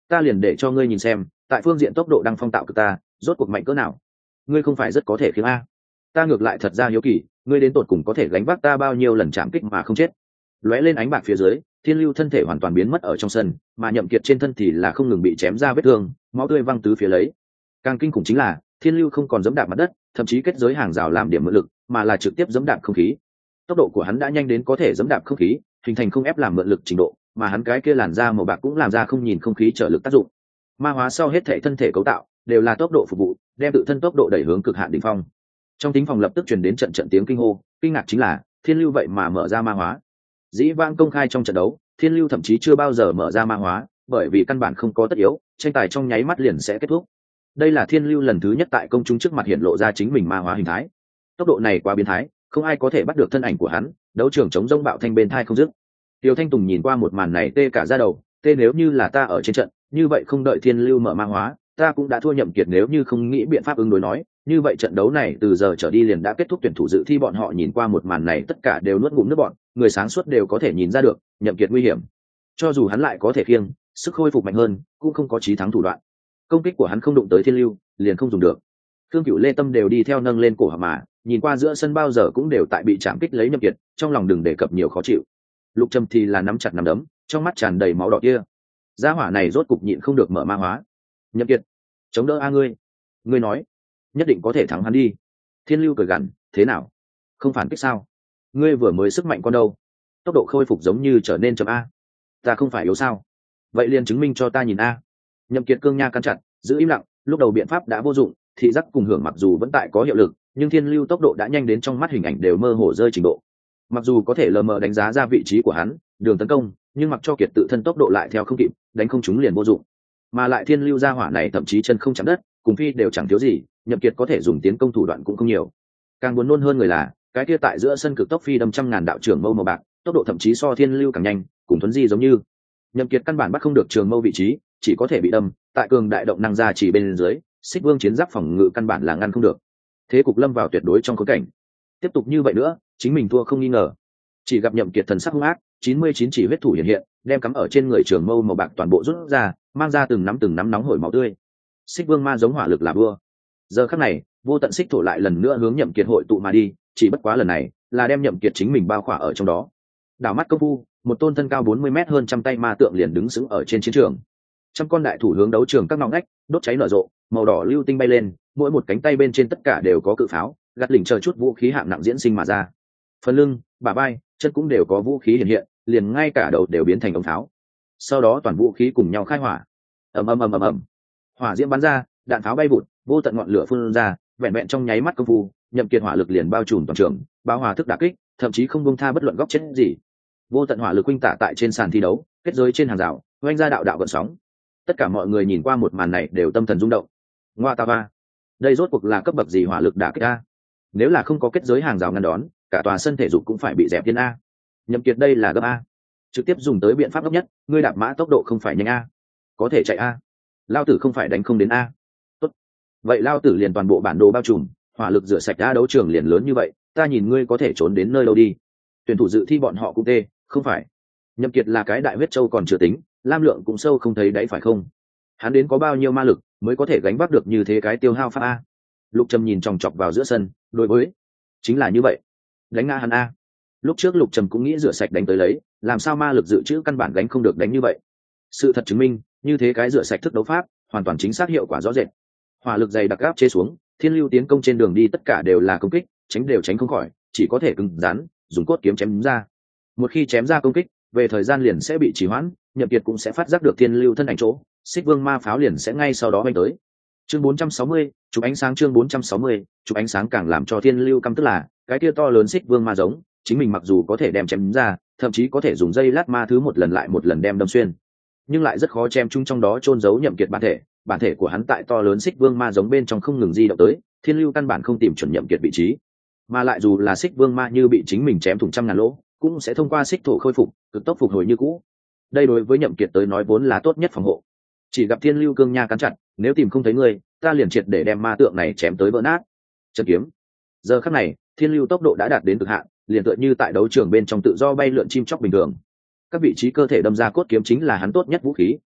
ta liền để cho ngươi nhìn xem tại phương diện tốc độ đăng phong tạo cực ta rốt cuộc mạnh cỡ nào. Ngươi không phải rất có thể khiêng a? Ta ngược lại thật ra hiếu kỳ ngươi đến tột cùng có thể gánh vác ta bao nhiêu lần chạm kích mà không chết. Lóe lên ánh bạc phía dưới, Thiên Lưu thân thể hoàn toàn biến mất ở trong sân, mà Nhậm Kiệt trên thân thì là không ngừng bị chém ra vết thương, máu tươi văng tứ phía lấy. Càng kinh khủng chính là Thiên Lưu không còn giẫm đạp mặt đất, thậm chí kết giới hàng rào làm điểm mượn lực, mà là trực tiếp giẫm đạp không khí. Tốc độ của hắn đã nhanh đến có thể giẫm đạp không khí, hình thành không ép làm mượn lực trình độ, mà hắn cái kia làn da màu bạc cũng làm ra không nhìn không khí trở lực tác dụng. Ma hóa sau hết thể thân thể cấu tạo đều là tốc độ phục vụ, đem tự thân tốc độ đẩy hướng cực hạn đỉnh phong. Trong tính phòng lập tức truyền đến trận trận tiếng kinh hô, kinh ngạc chính là Thiên Lưu vậy mà mở ra ma hóa. Dĩ vãng công khai trong trận đấu, Thiên Lưu thậm chí chưa bao giờ mở ra ma hóa, bởi vì căn bản không có tất yếu, tranh tài trong nháy mắt liền sẽ kết thúc. Đây là Thiên Lưu lần thứ nhất tại công chúng trước mặt hiện lộ ra chính mình ma hóa hình thái. Tốc độ này quá biến thái, không ai có thể bắt được thân ảnh của hắn, đấu trường chống rông bạo thanh bên thai không dứt. Tiêu Thanh Tùng nhìn qua một màn này tê cả da đầu, tê nếu như là ta ở trên trận, như vậy không đợi Thiên Lưu mở ma hóa, ta cũng đã thua Nhậm Kiệt nếu như không nghĩ biện pháp ứng đối nói, như vậy trận đấu này từ giờ trở đi liền đã kết thúc. Tuyển thủ dự thi bọn họ nhìn qua một màn này tất cả đều nuốt ngụm nước bọt, người sáng suốt đều có thể nhìn ra được, Nhậm Kiệt nguy hiểm. Cho dù hắn lại có thể khiêng, sức khôi phục mạnh hơn, cũng không có chí thắng thủ đoạn. Công kích của hắn không đụng tới Thiên Lưu, liền không dùng được. Thương Cửu Lê Tâm đều đi theo nâng lên cổ họng mà, nhìn qua giữa sân bao giờ cũng đều tại bị chạm kích lấy Nhậm Kiệt, trong lòng đừng đề cập nhiều khó chịu. Lục Trầm thì là nắm chặt nắm đấm, trong mắt tràn đầy máu đỏ kia. Gia hỏa này rốt cục nhịn không được mở ma hóa. Nhậm Kiệt, chống đỡ a ngươi. Ngươi nói, nhất định có thể thắng hắn đi. Thiên Lưu cười gằn, thế nào? Không phản kích sao? Ngươi vừa mới sức mạnh con đâu? Tốc độ khôi phục giống như trở nên chậm a. Ta không phải yếu sao? Vậy liền chứng minh cho ta nhìn a. Nhậm Kiệt cương nha cắn chặt, giữ im lặng, lúc đầu biện pháp đã vô dụng, thị giác cùng hưởng mặc dù vẫn tại có hiệu lực, nhưng Thiên Lưu tốc độ đã nhanh đến trong mắt hình ảnh đều mơ hồ rơi trình độ. Mặc dù có thể lờ mờ đánh giá ra vị trí của hắn, đường tấn công, nhưng mặc cho Kiệt tự thân tốc độ lại theo không kịp, đánh không trúng liền vô dụng. Mà lại Thiên Lưu gia hỏa này thậm chí chân không chạm đất, cùng phi đều chẳng thiếu gì, Nhậm Kiệt có thể dùng tiến công thủ đoạn cũng không nhiều. Càng buồn nôn hơn người là, cái kia tại giữa sân cực tốc phi đâm trăm ngàn đạo trường mâu màu bạc, tốc độ thậm chí so Thiên Lưu càng nhanh, cùng Tuấn Di giống như. Nhậm Kiệt căn bản bắt không được trường mâu vị trí, chỉ có thể bị đâm, tại cường đại động năng ra chỉ bên dưới, Xích Vương chiến giáp phòng ngự căn bản là ngăn không được. Thế cục lâm vào tuyệt đối trong khốn cảnh. Tiếp tục như vậy nữa, chính mình thua không nghi ngờ. Chỉ gặp Nhậm Kiệt thần sắc hung ác, 99 chỉ huyết thủ hiện hiện, đem cắm ở trên người trường mâu màu bạc toàn bộ rút ra, mang ra từng nắm nóng hổi máu tươi. Xích Vương ma giống hỏa lực là vua. Giờ khắc này, vô tận xích thổ lại lần nữa hướng Nhậm Kiệt hội tụ mà đi, chỉ bất quá lần này là đem Nhậm Kiệt chính mình bao khỏa ở trong đó. Đảo mắt công phu, một tôn thân cao 40 mét hơn trăm tay ma tượng liền đứng sững ở trên chiến trường. Trăm con đại thủ hướng đấu trường các ngõ ngách, đốt cháy nở rộ, màu đỏ lưu tinh bay lên, mỗi một cánh tay bên trên tất cả đều có cự pháo, gạt lỉnh chờ chút vũ khí hạng nặng diễn sinh mà ra. Phần lưng, bả vai, chân cũng đều có vũ khí hiện hiện, liền ngay cả đầu đều biến thành ống pháo. Sau đó toàn vũ khí cùng nhau khai hỏa. Ầm ầm ầm ầm ầm. Hỏa diễm bắn ra, đạn pháo bay vụt, vô tận ngọn lửa phun ra, vẹn vẹn trong nháy mắt công phu, Nhậm Kiệt hỏa lực liền bao trùm toàn trường, bao hòa thức đả kích, thậm chí không buông tha bất luận góc chết gì. Vô tận hỏa lực huynh tả tại trên sàn thi đấu, kết giới trên hàng rào, oanh ra đạo đạo gợn sóng. Tất cả mọi người nhìn qua một màn này đều tâm thần rung động. Ngoa ta va, đây rốt cuộc là cấp bậc gì hỏa lực đả kích a? Nếu là không có kết giới hàng rào ngăn đón, cả tòa sân thể dục cũng phải bị dẹp tiên a. Nhậm Kiệt đây là gấp a, trực tiếp dùng tới biện pháp gấp nhất, ngươi đạp mã tốc độ không phải nhanh a, có thể chạy a, lao tử không phải đánh không đến a. Tốt, vậy lao tử liền toàn bộ bản đồ bao trùm, hỏa lực rửa sạch a, đấu trường liền lớn như vậy, ta nhìn ngươi có thể trốn đến nơi đâu đi. Tuyển thủ dự thi bọn họ cũng tê, không phải. Nhậm Kiệt là cái đại huyết châu còn chưa tính, lam lượng cũng sâu không thấy đáy phải không? Hắn đến có bao nhiêu ma lực mới có thể gánh vác được như thế cái tiêu hao pháp a? Lục Trầm nhìn chòng chọc vào giữa sân, đối với chính là như vậy, đánh ngã hắn a. Lúc trước Lục Trầm cũng nghĩ rửa sạch đánh tới lấy, làm sao ma lực dự trữ căn bản gánh không được đánh như vậy. Sự thật chứng minh, như thế cái rửa sạch thức đấu pháp, hoàn toàn chính xác hiệu quả rõ rệt. Hỏa lực dày đặc áp chế xuống, Thiên Lưu tiến công trên đường đi tất cả đều là công kích, tránh đều tránh không khỏi, chỉ có thể cứng rắn, dùng cốt kiếm chém ra. Một khi chém ra công kích, về thời gian liền sẽ bị trì hoãn, Nhậm Kiệt cũng sẽ phát giác được Thiên Lưu thân ảnh chỗ, Xích Vương ma pháo liền sẽ ngay sau đó bay tới. Chương 460, chụp ánh sáng. Chương 460, chụp ánh sáng. Càng làm cho Thiên Lưu căm tức là, cái kia to lớn Xích Vương ma giống, chính mình mặc dù có thể đem chém ra, thậm chí có thể dùng dây lát ma thứ một lần lại một lần đem đâm xuyên, nhưng lại rất khó chém chung trong đó chôn giấu Nhậm Kiệt bản thể của hắn tại to lớn Xích Vương ma giống bên trong không ngừng di động tới, Thiên Lưu căn bản không tìm chuẩn Nhậm Kiệt vị trí, mà lại dù là Xích Vương ma như bị chính mình chém thủng trăm ngàn lỗ, cũng sẽ thông qua xích thổ khôi phục, cực tốc phục hồi như cũ. Đây đối với Nhậm Kiệt tới nói vốn là tốt nhất phòng hộ. Chỉ gặp Thiên Lưu cương nha cắn chặt, nếu tìm không thấy ngươi, ta liền triệt để đem ma tượng này chém tới vỡ nát. Chân kiếm. Giờ khắc này, Thiên Lưu tốc độ đã đạt đến cực hạn, liền tựa như tại đấu trường bên trong tự do bay lượn chim chóc bình thường. Các vị trí cơ thể đâm ra cốt kiếm chính là hắn tốt nhất vũ khí,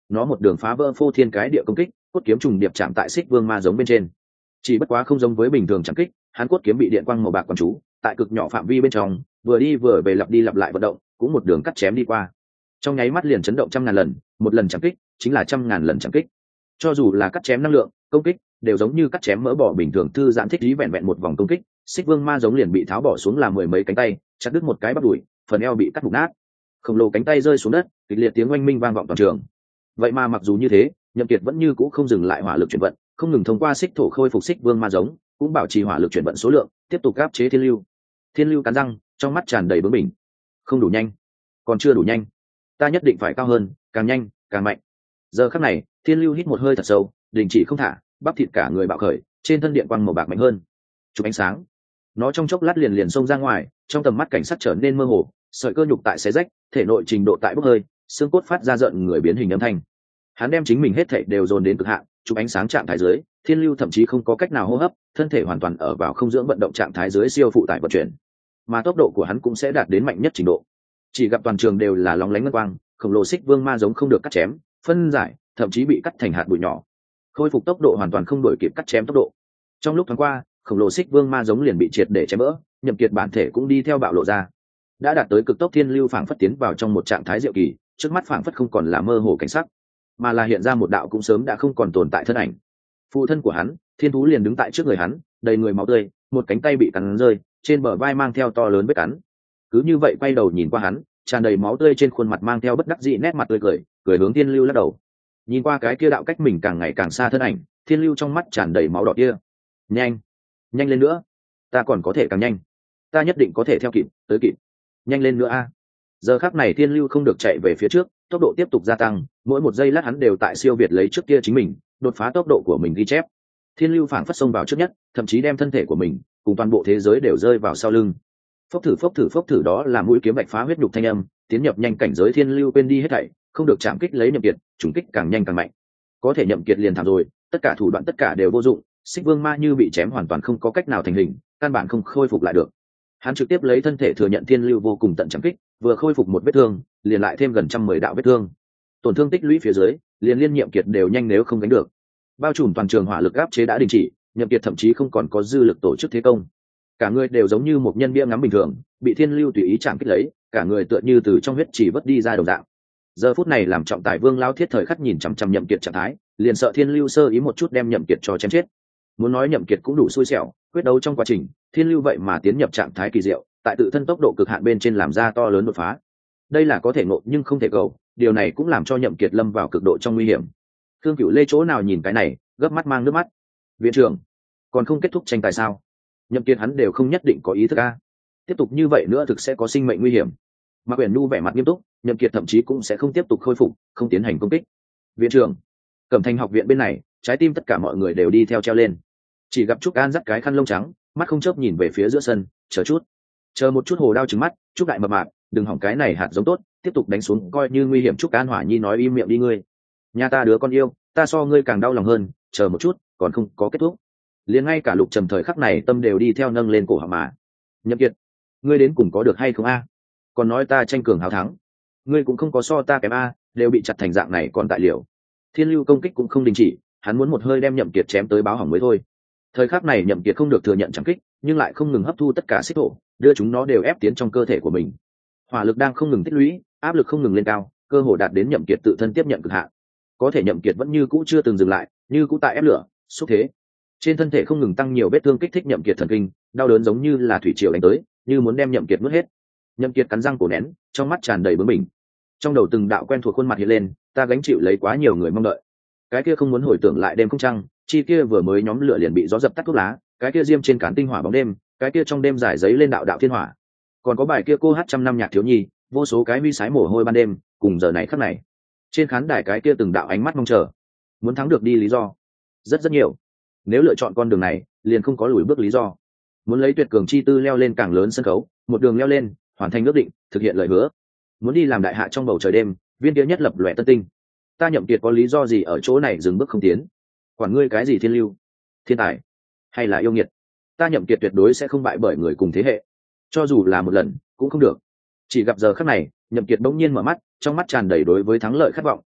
nó một đường phá vỡ phô thiên cái địa công kích, cốt kiếm trùng điệp chạm tại xích vương ma giống bên trên. Chỉ bất quá không giống với bình thường chạm kích, hắn cốt kiếm bị điện quang màu bạc quán chú, tại cực nhỏ phạm vi bên trong, vừa đi vừa về lặp đi lặp lại vận động, cũng một đường cắt chém đi qua. Trong nháy mắt liền chấn động trăm ngàn lần, một lần chạm kích chính là trăm ngàn lần chạm kích. Cho dù là cắt chém năng lượng, công kích đều giống như cắt chém mỡ bò bình thường, thư giãn thích ý vẹn vẹn một vòng công kích, xích vương ma giống liền bị tháo bỏ xuống làm mười mấy cánh tay, chặt đứt một cái bắp đùi, phần eo bị cắt mục nát. Khổng lồ cánh tay rơi xuống đất, kịch liệt tiếng oanh minh vang vọng toàn trường. Vậy mà mặc dù như thế, Nhậm Kiệt vẫn như cũ không dừng lại hỏa lực chuyển vận, không ngừng thông qua xích thổ khôi phục xích vương ma giống, cũng bảo trì hỏa lực chuyển vận số lượng, tiếp tục áp chế thiên lưu. Thiên lưu cắn răng, trong mắt tràn đầy bướng bỉnh. Không đủ nhanh, còn chưa đủ nhanh, ta nhất định phải cao hơn, càng nhanh, càng mạnh. Giờ khắc này, thiên lưu hít một hơi thật sâu, đình chỉ không thả, bắp thịt cả người bạo khởi, trên thân điện quang màu bạc mạnh hơn. Chụp ánh sáng, nó trong chốc lát liền xông ra ngoài, trong tầm mắt cảnh sát trở nên mơ hồ, sợi cơ nhục tại xé rách, thể nội trình độ tại bốc hơi, xương cốt phát ra giận người biến hình âm thanh. Hắn đem chính mình hết thảy đều dồn đến cực hạn, chụp ánh sáng trạng thái dưới, thiên lưu thậm chí không có cách nào hô hấp, thân thể hoàn toàn ở vào không dưỡng vận động trạng thái dưới siêu phụ tải vận chuyển, mà tốc độ của hắn cũng sẽ đạt đến mạnh nhất trình độ. Chỉ gặp toàn trường đều là lóng lánh ngân quang, khổng lồ xích vương ma giống không được cắt chém, phân giải, thậm chí bị cắt thành hạt bụi nhỏ. Khôi phục tốc độ hoàn toàn không đổi kịp cắt chém tốc độ. Trong lúc thoáng qua, khổng lồ xích vương ma giống liền bị triệt để chém vỡ, Nhậm Kiệt bản thể cũng đi theo bạo lộ ra. Đã đạt tới cực tốc, thiên lưu phảng phất tiến vào trong một trạng thái diệu kỳ, trước mắt phảng phất không còn là mơ hồ cảnh sắc, mà là hiện ra một đạo cũng sớm đã không còn tồn tại thân ảnh. Phụ thân của hắn, thiên thú liền đứng tại trước người hắn, đầy người máu tươi, một cánh tay bị cắn rơi, trên bờ vai mang theo to lớn vết cắn. Cứ như vậy quay đầu nhìn qua hắn, tràn đầy máu tươi trên khuôn mặt mang theo bất đắc dĩ nét mặt tươi cười, cười hướng thiên lưu lắc đầu. Nhìn qua cái kia đạo cách mình càng ngày càng xa thân ảnh, thiên lưu trong mắt tràn đầy máu đỏ kia. Nhanh, nhanh lên nữa, ta còn có thể càng nhanh, ta nhất định có thể theo kịp, tới kịp, nhanh lên nữa a. Giờ khắc này thiên lưu không được chạy về phía trước, tốc độ tiếp tục gia tăng, mỗi một giây lát hắn đều tại siêu việt lấy trước kia chính mình, đột phá tốc độ của mình ghi chép. Thiên lưu phảng phất xông vào trước nhất, thậm chí đem thân thể của mình cùng toàn bộ thế giới đều rơi vào sau lưng. Phốc thử phốc thử phốc thử, đó là mũi kiếm bạch phá huyết nhục thanh âm, tiến nhập nhanh cảnh giới thiên lưu quên đi hết thảy, không được chạm kích lấy Nhậm Kiệt, trùng kích càng nhanh càng mạnh. Có thể Nhậm Kiệt liền thảm rồi, tất cả thủ đoạn tất cả đều vô dụng, xích vương ma như bị chém hoàn toàn không có cách nào thành hình, căn bản không khôi phục lại được. Hắn trực tiếp lấy thân thể thừa nhận thiên lưu vô cùng tận chạm kích, vừa khôi phục một vết thương, liền lại thêm gần 110 đạo vết thương. Tổn thương tích lũy phía dưới, liền liên Nhậm Kiệt đều nhanh nếu không gánh được. Bao trùm toàn trường hỏa lực áp chế đã đình chỉ, Nhậm Kiệt thậm chí không còn có dư lực tổ chức thế công. Cả người đều giống như một nhân bia ngắm bình thường, bị thiên lưu tùy ý chạm kích lấy, cả người tựa như từ trong huyết chỉ vớt đi ra đồng dạng. Giờ phút này làm trọng tài Vương Lão Thiết thời khắc nhìn chằm chằm Nhậm Kiệt trạng thái, liền sợ thiên lưu sơ ý một chút đem Nhậm Kiệt cho chém chết. Muốn nói Nhậm Kiệt cũng đủ xui xẻo, quyết đấu trong quá trình, thiên lưu vậy mà tiến nhập trạng thái kỳ diệu, tại tự thân tốc độ cực hạn bên trên làm ra to lớn đột phá. Đây là có thể ngộ nhưng không thể cầu, điều này cũng làm cho Nhậm Kiệt lâm vào cực độ trong nguy hiểm. Thương Cửu Lê chỗ nào nhìn cái này, gấp mắt mang nước mắt. Viện trưởng, còn không kết thúc tranh tài sao? Nhậm Kiệt hắn đều không nhất định có ý thức a. Tiếp tục như vậy nữa thực sẽ có sinh mệnh nguy hiểm. Mạc Uyển Nhu vẻ mặt nghiêm túc, Nhậm Kiệt thậm chí cũng sẽ không tiếp tục khôi phục, không tiến hành công kích. Viện trưởng, Cẩm Thành học viện bên này, trái tim tất cả mọi người đều đi theo treo lên. Chỉ gặp Trúc An dắt cái khăn lông trắng, mắt không chớp nhìn về phía giữa sân, chờ một chút, hồ đao trừng mắt, Trúc đại mập mạp, đừng hỏng cái này hạt giống tốt, tiếp tục đánh xuống coi như nguy hiểm. Trúc An Hỏa Nhi nói im miệng đi ngươi. Nhà ta đứa con yêu, ta so ngươi càng đau lòng hơn, chờ một chút, còn không có kết thúc. Liền ngay cả Lục Trầm thời khắc này tâm đều đi theo nâng lên cổ họng mà. Nhậm Kiệt, ngươi đến cùng có được hay không a? Còn nói ta tranh cường hào thắng, ngươi cũng không có so ta kém a, đều bị chặt thành dạng này còn tại liều. Thiên lưu công kích cũng không đình chỉ, hắn muốn một hơi đem Nhậm Kiệt chém tới báo hỏng mới thôi. Thời khắc này Nhậm Kiệt không được thừa nhận chẳng kích, nhưng lại không ngừng hấp thu tất cả xích thổ, đưa chúng nó đều ép tiến trong cơ thể của mình. Hỏa lực đang không ngừng tích lũy, áp lực không ngừng lên cao, cơ hồ đạt đến Nhậm Kiệt tự thân tiếp nhận cực hạn. Có thể Nhậm Kiệt vẫn như cũ chưa từng dừng lại, như cũ tại ép lửa, xúc thế. Trên thân thể không ngừng tăng nhiều vết thương kích thích Nhậm Kiệt thần kinh, đau đớn giống như là thủy triều đánh tới, như muốn đem Nhậm Kiệt nuốt hết. Nhậm Kiệt cắn răng cổ nén, trong mắt tràn đầy bướng bỉnh. Trong đầu từng đạo quen thuộc khuôn mặt hiện lên, ta gánh chịu lấy quá nhiều người mong đợi. Cái kia không muốn hồi tưởng lại đêm không trăng, chi kia vừa mới nhóm lửa liền bị gió dập tắt thuốc lá, cái kia diêm trên cán tinh hỏa bóng đêm, cái kia trong đêm giải giấy lên đạo đạo thiên hỏa. Còn có bài kia cô hát trăm năm nhạc thiếu nhi, vô số cái huy sái mồ hôi ban đêm, cùng giờ này khắc này. Trên khán đài cái kia từng đạo ánh mắt mong chờ. Muốn thắng được đi lý do rất nhiều. Nếu lựa chọn con đường này, liền không có lùi bước lý do. Muốn lấy tuyệt cường chi tư leo lên càng lớn sân khấu, một đường leo lên, hoàn thành ước định, thực hiện lời hứa. Muốn đi làm đại hạ trong bầu trời đêm, viên kia nhất lập lòe tân tinh. Ta Nhậm Kiệt có lý do gì ở chỗ này dừng bước không tiến? Quản ngươi cái gì thiên lưu, thiên tài, hay là yêu nghiệt, ta Nhậm Kiệt tuyệt đối sẽ không bại bởi người cùng thế hệ. Cho dù là một lần, cũng không được. Chỉ gặp giờ khắc này, Nhậm Kiệt bỗng nhiên mở mắt, trong mắt tràn đầy đối với thắng lợi khát vọng,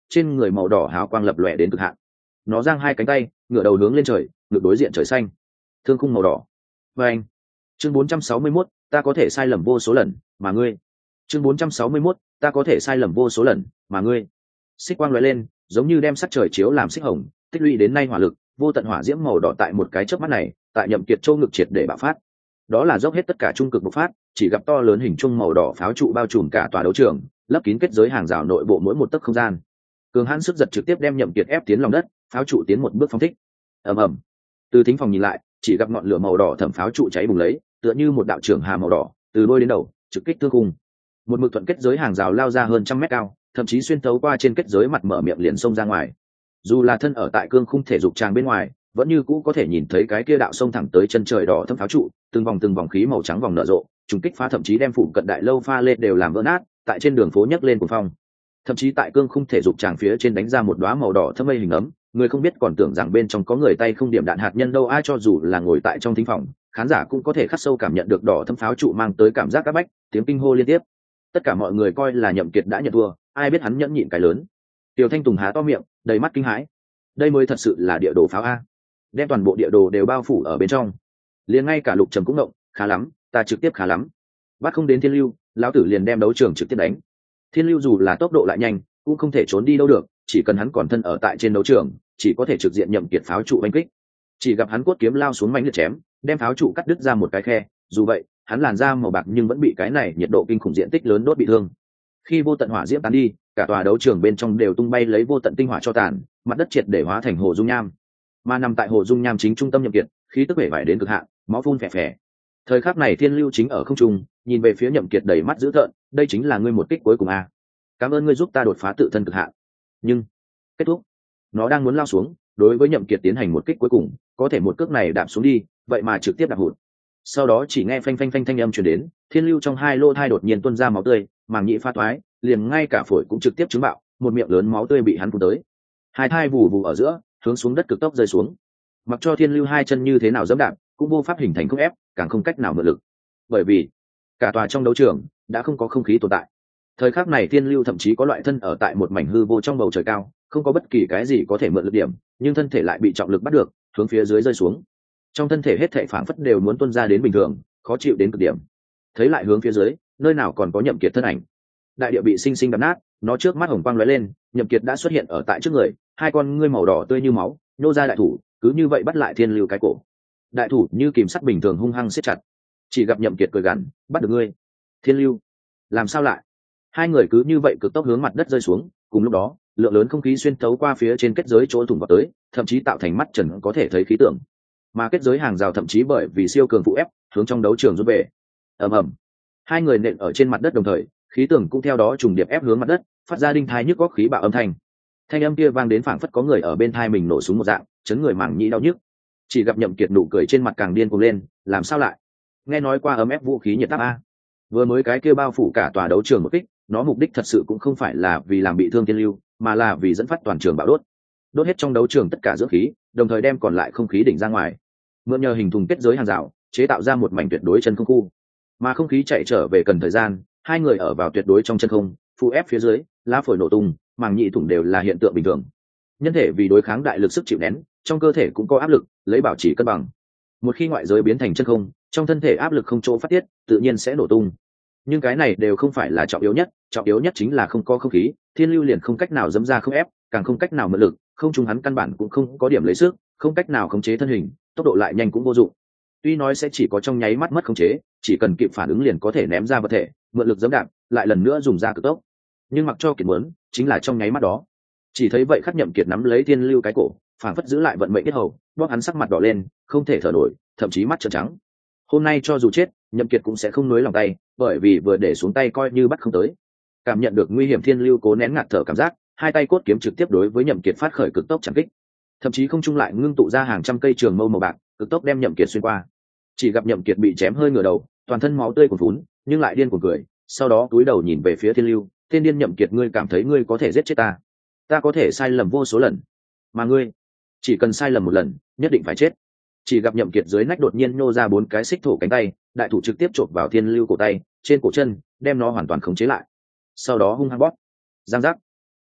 trên người màu đỏ hào quang lập lòe đến cực hạn. Nó giang hai cánh tay, ngửa đầu hướng lên trời, ngược đối diện trời xanh. Thương khung màu đỏ. Và anh. Chương 461, ta có thể sai lầm vô số lần, mà ngươi. Chương 461, ta có thể sai lầm vô số lần, mà ngươi. Xích quang lóe lên, giống như đem sắc trời chiếu làm xích hồng, tích lũy đến nay hỏa lực, vô tận hỏa diễm màu đỏ tại một cái chớp mắt này, tại Nhậm Kiệt châu ngực triệt để bạo phát. Đó là dốc hết tất cả trung cực bộc phát, chỉ gặp to lớn hình trung màu đỏ pháo trụ bao trùm cả tòa đấu trường, lấp kín kết giới hàng rào nội bộ mỗi một tấc không gian. Cường hãn sức giật trực tiếp đem Nhậm Kiệt ép tiến lòng đất, pháo trụ tiến một bước phóng thích. Ầm ầm. Từ thính phòng nhìn lại, chỉ gặp ngọn lửa màu đỏ thẩm pháo trụ cháy bùng lấy, tựa như một đạo trưởng hà màu đỏ, từ đôi đến đầu, trực kích thương khung. Một mực thuận kết giới hàng rào lao ra hơn trăm mét cao, thậm chí xuyên thấu qua trên kết giới mặt mở miệng liền xông ra ngoài. Dù là thân ở tại cương khung thể dục tràng bên ngoài, vẫn như cũ có thể nhìn thấy cái kia đạo sông thẳng tới chân trời đỏ thâm pháo trụ, từng vòng khí màu trắng vòng nở rộ, trùng kích phá thậm chí đem phủ cận đại lâu pha lê đều làm vỡ nát, tại trên đường phố nhấc lên cuồng phong. Thậm chí tại cương khung thể dục tràng phía trên đánh ra một đóa màu đỏ thâm mây hình ấm, người không biết còn tưởng rằng bên trong có người tay không điểm đạn hạt nhân đâu. Ai cho dù là ngồi tại trong thính phòng, khán giả cũng có thể khắc sâu cảm nhận được đỏ thâm pháo trụ mang tới cảm giác áp bách, tiếng kinh hô liên tiếp. Tất cả mọi người coi là Nhậm Kiệt đã nhận thua, ai biết hắn nhẫn nhịn cái lớn. Tiểu Thanh Tùng há to miệng, đầy mắt kinh hãi. Đây mới thật sự là địa đồ pháo a, đem toàn bộ địa đồ đều bao phủ ở bên trong. Liền ngay cả Lục Trầm cũng động, khá lắm, ta trực tiếp khá lắm. Bắt không đến Thiên Lưu, lão tử liền đem đấu trường trực tiếp đánh. Thiên Lưu dù là tốc độ lại nhanh, cũng không thể trốn đi đâu được, chỉ cần hắn còn thân ở tại trên đấu trường, chỉ có thể trực diện Nhậm Kiệt pháo trụ đánh kích. Chỉ gặp hắn cốt kiếm lao xuống mãnh liệt chém, đem pháo trụ cắt đứt ra một cái khe, dù vậy, hắn làn da màu bạc nhưng vẫn bị cái này nhiệt độ kinh khủng diện tích lớn đốt bị thương. Khi vô tận hỏa diễm tán đi, cả tòa đấu trường bên trong đều tung bay lấy vô tận tinh hỏa cho tàn, mặt đất triệt để hóa thành hồ dung nham. Mà nằm tại hồ dung nham chính trung tâm Nhậm Kiệt, khí tức bể vải đến cực hạn, máu phun phè phè. Thời khắc này Thiên Lưu chính ở không trung, nhìn về phía Nhậm Kiệt đầy mắt dữ tợn, đây chính là ngươi một kích cuối cùng à? Cảm ơn ngươi giúp ta đột phá tự thân cực hạn. Nhưng kết thúc, nó đang muốn lao xuống, đối với Nhậm Kiệt tiến hành một kích cuối cùng, có thể một cước này đạp xuống đi, vậy mà trực tiếp đạp hụt. Sau đó chỉ nghe phanh phanh phanh thanh âm truyền đến, Thiên Lưu trong hai lô thai đột nhiên tuôn ra máu tươi, màng nhĩ phá toái, liền ngay cả phổi cũng trực tiếp trứng bạo, một miệng lớn máu tươi bị hắn phun tới. Hai thai vù vù ở giữa, hướng xuống đất cực tốc rơi xuống. Mặc cho Thiên Lưu hai chân như thế nào giẫm đạp, cũng vô pháp hình thành cưỡng ép, càng không cách nào mượn lực. Bởi vì cả tòa trong đấu trường đã không có không khí tồn tại. Thời khắc này Thiên Lưu thậm chí có loại thân ở tại một mảnh hư vô trong bầu trời cao, không có bất kỳ cái gì có thể mượn lực điểm, nhưng thân thể lại bị trọng lực bắt được, hướng phía dưới rơi xuống. Trong thân thể hết thảy phảng phất đều muốn tuôn ra đến bình thường, khó chịu đến cực điểm. Thấy lại hướng phía dưới, nơi nào còn có Nhậm Kiệt thân ảnh. Đại địa bị sinh sinh đập nát, nó trước mắt hồng quang lóe lên, Nhậm Kiệt đã xuất hiện ở tại trước người, hai con ngươi màu đỏ tươi như máu, nô ra đại thủ, cứ như vậy bắt lại Thiên Lưu cái cổ. Đại thủ như kìm sắt bình thường hung hăng siết chặt. Chỉ gặp Nhậm Kiệt cười gằn, bắt được ngươi. Thiên Lưu, làm sao lại? Hai người cứ như vậy cực tốc hướng mặt đất rơi xuống, cùng lúc đó, lượng lớn không khí xuyên thấu qua phía trên kết giới chỗ thủng vào tới, thậm chí tạo thành mắt trần có thể thấy khí tượng. Mà kết giới hàng rào thậm chí bởi vì siêu cường phụ ép, hướng trong đấu trường rút về. Ầm ầm. Hai người nện ở trên mặt đất đồng thời, khí tượng cũng theo đó trùng điệp ép hướng mặt đất, phát ra đinh thai nhức góc khí bạo âm thanh. Thanh âm kia vang đến phảng phất có người ở bên tai mình nổ súng một dạng, chấn người màng nhĩ đau nhức. Chỉ gặp Nhậm Kiệt nụ cười trên mặt càng điên cuồng lên, làm sao lại? Nghe nói qua ấm ép vũ khí nhiệt áp a. Vừa mới cái kia bao phủ cả tòa đấu trường một kích, nó mục đích thật sự cũng không phải là vì làm bị thương Thiên Lưu, mà là vì dẫn phát toàn trường bạo đốt. Đốt hết trong đấu trường tất cả dưỡng khí, đồng thời đem còn lại không khí đỉnh ra ngoài. Mượn nhờ hình thùng kết giới hàng rào, chế tạo ra một mảnh tuyệt đối chân không khu. Mà không khí chạy trở về cần thời gian, hai người ở vào tuyệt đối trong chân không, phụ ép phía dưới, lá phổi nổ tung, màng nhĩ thủng đều là hiện tượng bình thường. Nhân thể vì đối kháng đại lực sức chịu nén, trong cơ thể cũng có áp lực, lấy bảo trì cân bằng. Một khi ngoại giới biến thành chân không, trong thân thể áp lực không chỗ phát tiết, tự nhiên sẽ nổ tung. Nhưng cái này đều không phải là trọng yếu nhất chính là không có không khí, Thiên Lưu liền không cách nào dẫm ra không ép, càng không cách nào mượn lực, không trung hắn căn bản cũng không có điểm lấy sức, không cách nào khống chế thân hình, tốc độ lại nhanh cũng vô dụng. Tuy nói sẽ chỉ có trong nháy mắt mất khống chế, chỉ cần kịp phản ứng liền có thể ném ra vật thể, mượn lực dẫm đạp, lại lần nữa dùng ra cực tốc. Nhưng mặc cho Kiệt muốn, chính là trong nháy mắt đó. Chỉ thấy vậy Khắc Nhậm Kiệt nắm lấy Thiên Lưu cái cổ, phảng phất giữ lại vận mệnh kết hầu, bóp hắn sắc mặt đỏ lên, không thể thở nổi, thậm chí mắt trợn trắng. Hôm nay cho dù chết, Nhậm Kiệt cũng sẽ không nuối lòng tay, bởi vì vừa để xuống tay coi như bắt không tới. Cảm nhận được nguy hiểm Thiên Lưu cố nén ngạt thở cảm giác, hai tay cốt kiếm trực tiếp đối với Nhậm Kiệt phát khởi cực tốc chặn kích. Thậm chí không trung lại ngưng tụ ra hàng trăm cây trường mâu màu bạc, cực tốc đem Nhậm Kiệt xuyên qua. Chỉ gặp Nhậm Kiệt bị chém hơi ngửa đầu, toàn thân máu tươi cuồn phún, nhưng lại điên cuồng cười, sau đó cúi đầu nhìn về phía Thiên Lưu, "Tên điên Nhậm Kiệt, ngươi cảm thấy ngươi có thể giết chết ta? Ta có thể sai lầm vô số lần, mà ngươi, chỉ cần sai lầm một lần, nhất định phải chết." Chỉ gặp Nhậm Kiệt dưới nách đột nhiên nô ra bốn cái xích thổ cánh tay, đại thủ trực tiếp chộp vào Thiên Lưu cổ tay, trên cổ chân, đem nó hoàn toàn khống chế lại. Sau đó hung hăng bóp. Giang giác.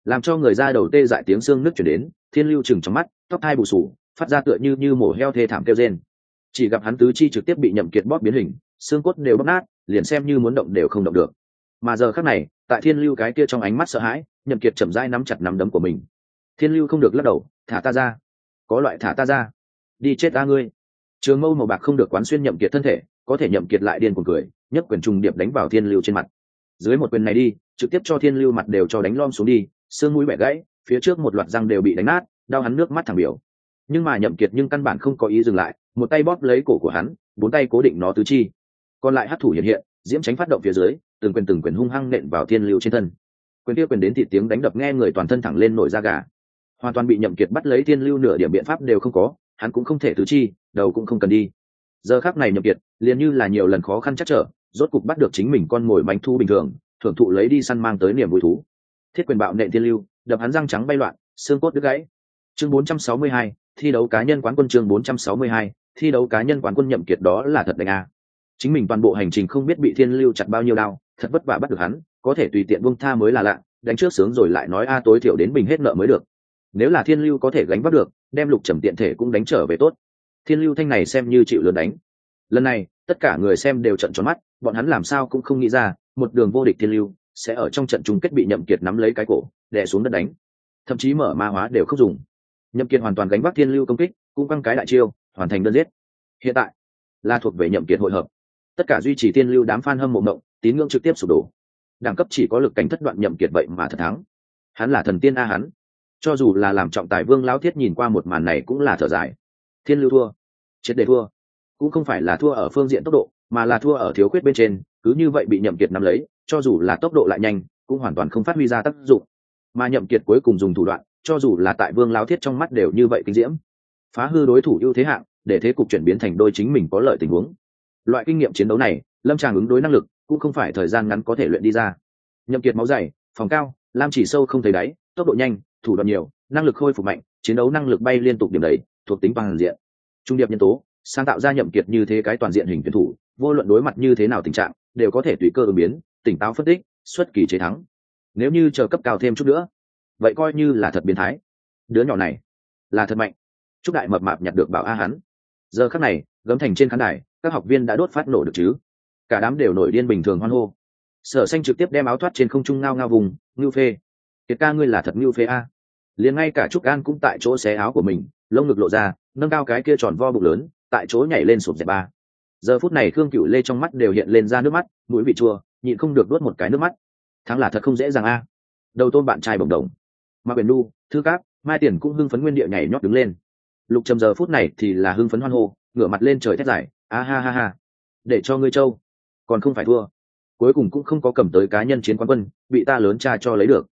làm cho người ra đầu tê dại tiếng xương nước chuyển đến. Thiên Lưu chừng trong mắt, tóc hai bù sù, phát ra tựa như mổ heo thê thảm kêu rên. Chỉ gặp hắn tứ chi trực tiếp bị Nhậm Kiệt bóp biến hình, xương cốt đều bóp nát, liền xem như muốn động đều không động được. Mà giờ khắc này, tại Thiên Lưu cái kia trong ánh mắt sợ hãi, Nhậm Kiệt chậm rãi nắm chặt nắm đấm của mình. Thiên Lưu không được lắc đầu, thả ta ra, có loại thả ta ra, đi chết ta ngươi. Trường mâu màu bạc không được quán xuyên Nhậm Kiệt thân thể, có thể Nhậm Kiệt lại điên cuồng cười, nhấc quyền trùng điệp đánh vào Thiên Lưu trên mặt. Dưới một quyền này đi, trực tiếp cho Thiên Lưu mặt đều cho đánh lom xuống đi, xương mũi bẻ gãy, phía trước một loạt răng đều bị đánh nát, đau hắn nước mắt thẳng biểu. Nhưng mà Nhậm Kiệt nhưng căn bản không có ý dừng lại, một tay bóp lấy cổ của hắn, bốn tay cố định nó tứ chi, còn lại hắc thủ hiện hiện, diễm tránh phát động phía dưới, từng quyền hung hăng nện vào Thiên Lưu trên thân. Quyền kia quyền đến thì tiếng đánh đập nghe người toàn thân thẳng lên nổi da gà, hoàn toàn bị Nhậm Kiệt bắt lấy. Thiên Lưu nửa điểm biện pháp đều không có, hắn cũng không thể tứ chi, đầu cũng không cần đi. Giờ khắc này Nhậm Kiệt liền như là nhiều lần khó khăn chắc trở, rốt cục bắt được chính mình con mồi manh thu bình thường, thưởng thụ lấy đi săn mang tới niềm vui thú. Thiết quyền bạo nện Thiên Lưu, đập hắn răng trắng bay loạn, xương cốt đứt gãy. Chương 462, thi đấu cá nhân quán quân. Chương 462, thi đấu cá nhân quán quân. Nhậm Kiệt đó là thật đánh a. Chính mình toàn bộ hành trình không biết bị Thiên Lưu chặt bao nhiêu đao, thật vất vả bắt được hắn, có thể tùy tiện buông tha mới là lạ, đánh trước sướng rồi lại nói a tối thiểu đến bình hết nợ mới được. Nếu là Thiên Lưu có thể gánh vác được, đem Lục Trầm tiện thể cũng đánh trở về tốt. Thiên Lưu thanh này xem như chịu lớn đánh. Lần này, tất cả người xem đều trợn tròn mắt, bọn hắn làm sao cũng không nghĩ ra, một đường vô địch Thiên Lưu sẽ ở trong trận chung kết bị Nhậm Kiệt nắm lấy cái cổ, đè xuống đất đánh. Thậm chí mở ma hóa đều không dùng. Nhậm Kiệt hoàn toàn gánh vác Thiên Lưu công kích, cũng căng cái đại chiêu, hoàn thành đơn giết. Hiện tại, là thuộc về Nhậm Kiệt hội hợp. Tất cả duy trì Thiên Lưu đám fan hâm mộ mộng, tín ngưỡng trực tiếp sụp đổ. Đẳng cấp chỉ có lực cảnh thất đoạn Nhậm Kiệt vậy mà thật thắng. Hắn là thần tiên a hắn. Cho dù là làm trọng tài Vương lão thiết nhìn qua một màn này cũng là thở dài. Thiên Lưu thua, triệt để thua. Cũng không phải là thua ở phương diện tốc độ, mà là thua ở thiếu khuyết bên trên, cứ như vậy bị Nhậm Kiệt nắm lấy, cho dù là tốc độ lại nhanh, cũng hoàn toàn không phát huy ra tác dụng. Mà Nhậm Kiệt cuối cùng dùng thủ đoạn, cho dù là tại Vương lão thiết trong mắt đều như vậy kinh diễm. Phá hư đối thủ ưu thế hạng, để thế cục chuyển biến thành đôi chính mình có lợi tình huống. Loại kinh nghiệm chiến đấu này, Lâm Tràng ứng đối năng lực, cũng không phải thời gian ngắn có thể luyện đi ra. Nhậm Kiệt máu dày, phòng cao, lam chỉ sâu không thấy đáy, tốc độ nhanh, thủ đoạn nhiều, năng lực khôi phục mạnh, chiến đấu năng lực bay liên tục điểm đầy, thuộc tính toàn diện. Trung điệp nhân tố, sáng tạo ra Nhậm Kiệt như thế cái toàn diện hình tuyển thủ, vô luận đối mặt như thế nào tình trạng, đều có thể tùy cơ ứng biến, tỉnh táo phân tích, xuất kỳ chế thắng. Nếu như chờ cấp cao thêm chút nữa, vậy coi như là thật biến thái. Đứa nhỏ này là thật mạnh. Trúc Đại mập mạp nhặt được bảo a hắn. Giờ khắc này, gấm thành trên khán đài, các học viên đã đốt phát nổ được chứ? Cả đám đều nổi điên bình thường hoan hô. Sở Xanh trực tiếp đem áo thoát trên không trung ngao ngao vùng, Ngưu Phê. Kiệt ca ngươi là thật Ngưu Phê a. Liền ngay cả Trúc An cũng tại chỗ xé áo của mình, lông ngực lộ ra, nâng cao cái kia tròn vo bụng lớn, tại chỗ nhảy lên sụp dẹp ba. Giờ phút này Khương Cửu Lê trong mắt đều hiện lên ra nước mắt, mũi vị chua, nhịn không được nuốt một cái nước mắt. Thắng là thật không dễ dàng a. Đầu tôn bạn trai bồng đồng. Mà Biển Nu, Thư Cáp, Mai Tiền cũng hưng phấn nguyên địa nhảy nhót đứng lên. Lục Trầm giờ phút này thì là hưng phấn hoan hô, ngửa mặt lên trời thét giải, a ha ha ha. Để cho ngươi châu, còn không phải thua. Cuối cùng cũng không có cầm tới cá nhân chiến quán quân, bị ta lớn cha cho lấy được.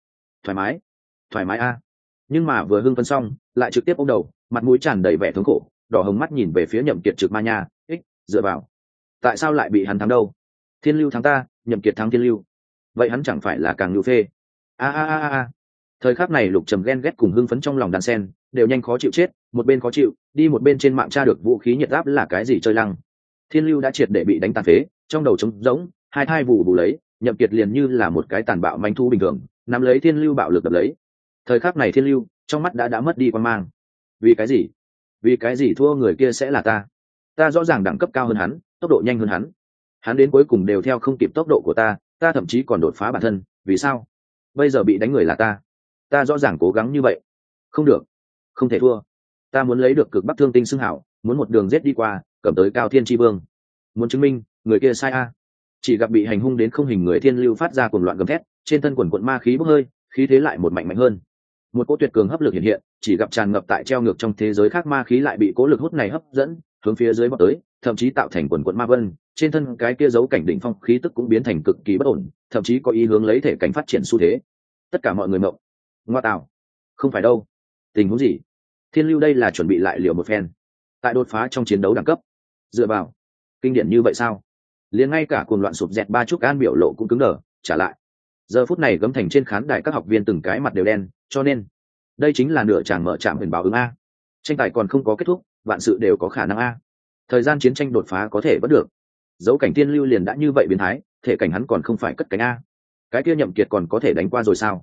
Thoải mái a. Nhưng mà vừa hưng phấn xong, lại trực tiếp ôm đầu, mặt mũi tràn đầy vẻ thống khổ, đỏ hồng mắt nhìn về phía Nhậm Kiệt trực ma nha, dựa vào. Tại sao lại bị hắn thắng đâu? Thiên Lưu thắng ta, Nhậm Kiệt thắng Thiên Lưu. Vậy hắn chẳng phải là càng Lưu Phê? A. Thời khắc này Lục Trầm ghen ghét cùng hưng phấn trong lòng đan sen, đều nhanh khó chịu chết, một bên khó chịu, đi một bên trên mạng tra được vũ khí nhiệt áp là cái gì chơi lăng. Thiên Lưu đã triệt để bị đánh tàn phế, trong đầu trống rỗng, hai thai vụ lấy, Nhậm Kiệt liền như là một cái tàn bạo manh thu bình thường, nắm lấy Thiên Lưu bạo lực đập lấy. Thời khắc này Thiên Lưu trong mắt đã mất đi quan mang. Vì cái gì thua người kia sẽ là ta rõ ràng đẳng cấp cao hơn hắn, tốc độ nhanh hơn hắn, hắn đến cuối cùng đều theo không kịp tốc độ của ta thậm chí còn đột phá bản thân, vì sao bây giờ bị đánh người là ta rõ ràng cố gắng như vậy, không được, không thể thua, ta muốn lấy được cực bắc thương tinh xưng hảo, muốn một đường giết đi qua cầm tới cao thiên tri vương, muốn chứng minh người kia sai a. Chỉ gặp bị hành hung đến không hình người Thiên Lưu phát ra cuồng loạn gầm thét, trên thân quần quận ma khí bốc hơi, khí thế lại một mạnh hơn, một cỗ tuyệt cường hấp lực hiện hiện, chỉ gặp tràn ngập tại treo ngược trong thế giới khác ma khí lại bị cỗ lực hút này hấp dẫn hướng phía dưới bóc tới, thậm chí tạo thành quần quận ma vân, trên thân cái kia giấu cảnh đỉnh phong khí tức cũng biến thành cực kỳ bất ổn, thậm chí có ý hướng lấy thể cảnh phát triển xu thế. Tất cả mọi người mộng, ngoa tạo, không phải đâu, tình huống gì? Thiên Lưu đây là chuẩn bị lại liều một phen tại đột phá trong chiến đấu đẳng cấp, dựa vào kinh điển như vậy sao? Liền ngay cả cuồng loạn sụp dẹt ba Trúc An biểu lộ cũng cứng đờ trả lại. Giờ phút này gấm thành trên khán đài các học viên từng cái mặt đều đen, cho nên đây chính là nửa chàng mở trạm huyền báo ứng a. Tranh tài còn không có kết thúc, vạn sự đều có khả năng a. Thời gian chiến tranh đột phá có thể vẫn được. Dấu cảnh Thiên Lưu liền đã như vậy biến thái, thể cảnh hắn còn không phải cất cánh a. Cái kia Nhậm Kiệt còn có thể đánh qua rồi sao?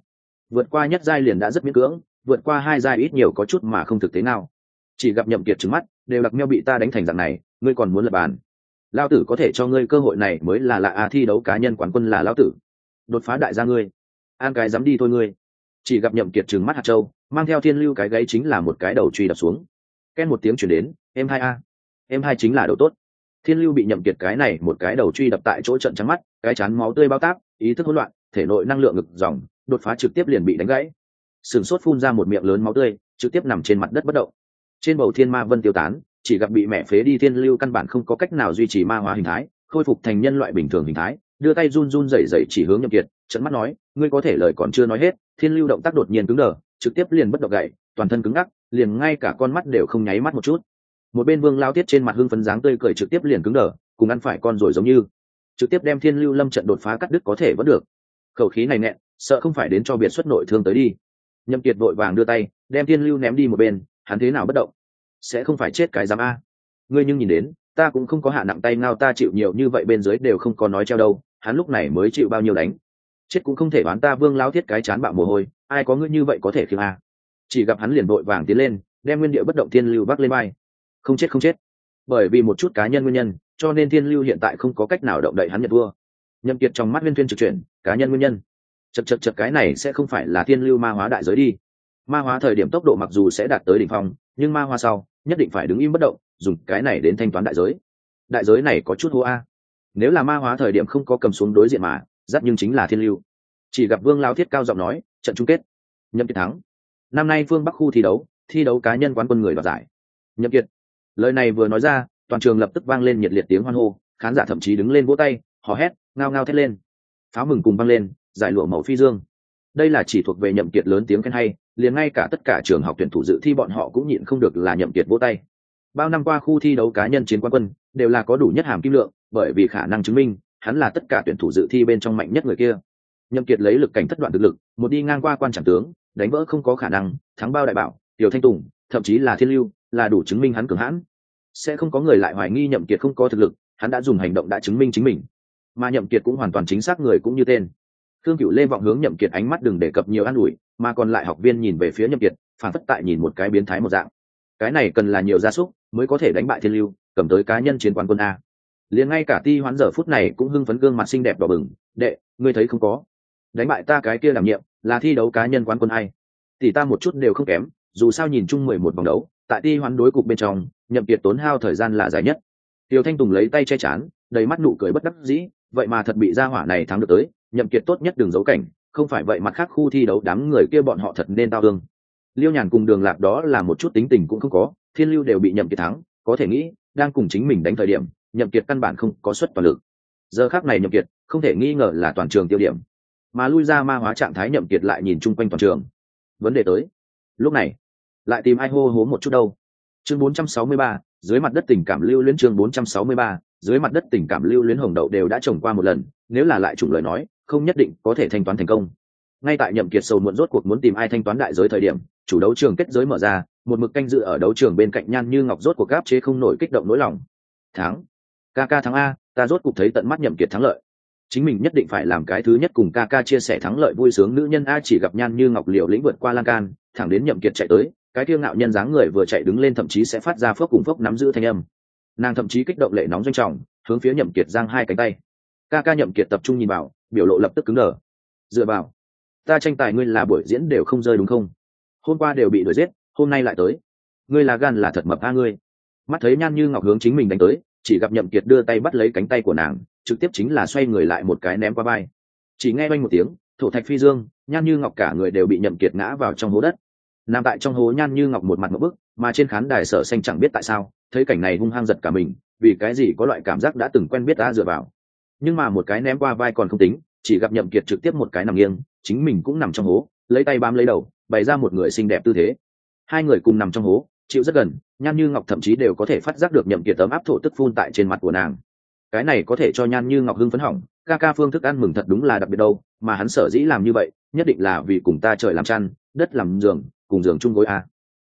vượt qua nhất giai liền đã rất miễn cưỡng, vượt qua hai giai ít nhiều có chút mà không thực tế nào. Chỉ gặp Nhậm Kiệt trừng mắt, đều đặc meo bị ta đánh thành dạng này, ngươi còn muốn lập bàn? Lão tử có thể cho ngươi cơ hội này mới là lạ à, thi đấu cá nhân quán quân là lão tử, đột phá đại gia ngươi, an cái dám đi thôi ngươi. Chỉ gặp Nhậm Kiệt trừng mắt hạt châu, mang theo thiên lưu cái gáy chính là một cái đầu truy đập xuống. Ken một tiếng truyền đến, em hai a, em hai chính là đầu tốt. Thiên lưu bị Nhậm Kiệt cái này một cái đầu truy đập tại chỗ trận trắng mắt, cái chán máu tươi bao táp, ý thức hỗn loạn, thể nội năng lượng ngực dòng, đột phá trực tiếp liền bị đánh gãy. Sừng sốt phun ra một miệng lớn máu tươi, trực tiếp nằm trên mặt đất bất động. Trên bầu thiên ma vân tiêu tán, chỉ gặp bị mẹ phế đi thiên lưu căn bản không có cách nào duy trì ma hóa hình thái, khôi phục thành nhân loại bình thường hình thái, đưa tay run run rẩy rẩy chỉ hướng Nhậm Kiệt, trợn mắt nói, ngươi có thể lời còn chưa nói hết, thiên lưu động tác đột nhiên cứng đờ, trực tiếp liền bất động gậy, toàn thân cứng ngắc, liền ngay cả con mắt đều không nháy mắt một chút. Một bên Vương Lao Tiết trên mặt hưng phấn dáng tươi cười trực tiếp liền cứng đờ, cùng ăn phải con rồi giống như, trực tiếp đem thiên lưu lâm trận đột phá cắt đứt có thể vẫn được. Khẩu khí này nẹn, sợ không phải đến cho biệt xuất nội thương tới đi. Nhậm Kiệt vội vàng đưa tay, đem thiên lưu ném đi một bên, hắn thế nào bất động, sẽ không phải chết cái giám a. Ngươi nhưng nhìn đến, ta cũng không có hạ nặng tay ngao, ta chịu nhiều như vậy bên dưới đều không có nói treo đâu, hắn lúc này mới chịu bao nhiêu đánh. Chết cũng không thể đoán ta. Vương Lao Thiết cái chán bạo mồ hôi, ai có ngươi như vậy có thể khiêng a. Chỉ gặp hắn liền vội vàng tiến lên, đem nguyên địa bất động thiên lưu vác lên vai. Không chết không chết, bởi vì một chút cá nhân nguyên nhân, cho nên thiên lưu hiện tại không có cách nào động đậy hắn nhận thua. Nhậm Kiệt trong mắt Nguyên Thuyên trực chuyển, cá nhân nguyên nhân, chật cái này sẽ không phải là thiên lưu ma hóa đại giới đi. Ma hóa thời điểm tốc độ mặc dù sẽ đạt tới đỉnh phong, nhưng ma hóa sau nhất định phải đứng im bất động, dùng cái này đến thanh toán đại giới. Đại giới này có chút hô a. Nếu là ma hóa thời điểm không có cầm xuống đối diện mà dắt, nhưng chính là thiên lưu. Chỉ gặp Vương Lao Thiết cao giọng nói, trận chung kết, Nhậm Kiệt thắng. Năm nay phương Bắc khu thi đấu cá nhân quán quân người đoạt giải, Nhậm Kiệt. Lời này vừa nói ra, toàn trường lập tức vang lên nhiệt liệt tiếng hoan hô, khán giả thậm chí đứng lên vỗ tay, hò hét, ngao ngao thét lên. Pháo mừng cùng vang lên, giải lụa màu phi dương. Đây là chỉ thuộc về Nhậm Kiệt lớn tiếng khen hay, liền ngay cả tất cả trường học tuyển thủ dự thi bọn họ cũng nhịn không được là Nhậm Kiệt vỗ tay. Bao năm qua khu thi đấu cá nhân chiến quán quân đều là có đủ nhất hàm kim lượng, bởi vì khả năng chứng minh hắn là tất cả tuyển thủ dự thi bên trong mạnh nhất người kia. Nhậm Kiệt lấy lực cảnh thất đoạn thực lực, một đi ngang qua quan trảm tướng, đánh vỡ không có khả năng, thắng bao đại bảo, Tiểu Thanh Tùng, thậm chí là Thiên Lưu, là đủ chứng minh hắn cường hãn. Sẽ không có người lại hoài nghi Nhậm Kiệt không có thực lực, hắn đã dùng hành động đã chứng minh chính mình. Mà Nhậm Kiệt cũng hoàn toàn chính xác người cũng như tên. Thương Cửu Lê vọng hướng Nhậm Kiệt ánh mắt đừng đề cập nhiều an ủi, mà còn lại học viên nhìn về phía Nhậm Kiệt, phản phất tại nhìn một cái biến thái một dạng. Cái này cần là nhiều gia súc mới có thể đánh bại Thiên Lưu, cầm tới cá nhân chiến quán quân a. Liền ngay cả Ti Hoán giờ phút này cũng hưng phấn, gương mặt xinh đẹp đỏ bừng, đệ, ngươi thấy không có? Đánh bại ta cái kia đảm nhiệm là thi đấu cá nhân quán quân ai? Tỷ ta một chút đều không kém, dù sao nhìn chung 11 vòng đấu, tại Ti Hoán đối cục bên trong, Nhậm Kiệt tốn hao thời gian là dài nhất. Tiêu Thanh Tùng lấy tay che chắn, đầy mắt nụ cười bất đắc dĩ, vậy mà thật bị gia hỏa này thắng được tới, Nhậm Kiệt tốt nhất đừng giấu cảnh, không phải vậy mặt khác khu thi đấu đám người kia bọn họ thật nên tao thương. Liêu Nhàn cùng Đường Lạc đó là một chút tính tình cũng không có, Thiên Lưu đều bị Nhậm Kiệt thắng, có thể nghĩ, đang cùng chính mình đánh thời điểm, Nhậm Kiệt căn bản không có suất toàn lực. Giờ khắc này Nhậm Kiệt không thể nghi ngờ là toàn trường tiêu điểm, mà lui ra ma hóa trạng thái Nhậm Kiệt lại nhìn chung quanh toàn trường. Vấn đề tới, lúc này lại tìm ai hô hố một chút đâu. Chương 463, dưới mặt đất tình cảm lưu luyến. Chương 463, dưới mặt đất tình cảm lưu luyến. Hồng đậu đều đã trồng qua một lần, nếu là lại trùng lời nói, không nhất định có thể thanh toán thành công. Ngay tại Nhậm Kiệt sầu muộn rốt cuộc muốn tìm ai thanh toán đại giới thời điểm, chủ đấu trường kết giới mở ra, một mực canh dự ở đấu trường bên cạnh Nhan Như Ngọc rốt cuộc áp chế không nổi kích động nỗi lòng. Thắng, ca thắng a, ta rốt cuộc thấy tận mắt Nhậm Kiệt thắng lợi. Chính mình nhất định phải làm cái thứ nhất cùng ca chia sẻ thắng lợi vui sướng nữ nhân a. Chỉ gặp Nhan Như Ngọc liều lĩnh vượt qua lan can, thẳng đến Nhậm Kiệt chạy tới, cái kiêu ngạo nhân dáng người vừa chạy đứng lên thậm chí sẽ phát ra phốc cùng phốc nắm giữ thanh âm. Nàng thậm chí kích động lệ nóng doanh trọng, hướng phía Nhậm Kiệt giang hai cánh tay. Ca Nhậm Kiệt tập trung nhìn vào, biểu lộ lập tức cứng đờ. Dựa vào, ta tranh tài ngươi là buổi diễn đều không rơi đúng không? Hôm qua đều bị đuổi giết, hôm nay lại tới. Ngươi là gan là thật mập a ngươi. Mắt thấy Nhan Như Ngọc hướng chính mình đánh tới, chỉ gặp Nhậm Kiệt đưa tay bắt lấy cánh tay của nàng, trực tiếp chính là xoay người lại một cái ném qua vai. Chỉ nghe oanh một tiếng, thổ thạch phi dương, Nhan Như Ngọc cả người đều bị Nhậm Kiệt ngã vào trong hố đất. Nằm tại trong hố Nhan Như Ngọc một mặt ngộp bức, mà trên khán đài Sở Xanh chẳng biết tại sao, thấy cảnh này hung hăng giật cả mình, vì cái gì có loại cảm giác đã từng quen biết đã dựa vào. Nhưng mà một cái ném qua vai còn không tính, chỉ gặp Nhậm Kiệt trực tiếp một cái nằm nghiêng, chính mình cũng nằm trong hố, lấy tay bám lấy đầu, bày ra một người xinh đẹp tư thế. Hai người cùng nằm trong hố, chịu rất gần, Nhan Như Ngọc thậm chí đều có thể phát giác được Nhậm Kiệt ấm áp thổ tức phun tại trên mặt của nàng. Cái này có thể cho Nhan Như Ngọc hưng phấn hỏng, ca phương thức ăn mừng thật đúng là đặc biệt đâu, mà hắn sở dĩ làm như vậy, nhất định là vì cùng ta trời làm chăn, đất làm giường, cùng giường chung gối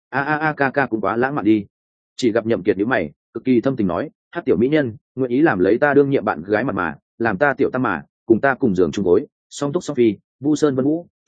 a. Ca cũng quá lãng mạn đi. Chỉ gặp Nhậm Kiệt nhíu mày, cực kỳ thâm tình nói, hát tiểu mỹ nhân, nguyện ý làm lấy ta đương nhiệm bạn gái mặt mà, làm ta tiểu tam mà, cùng ta cùng giường chung gối, song túc song phi, vu sơn vân vũ,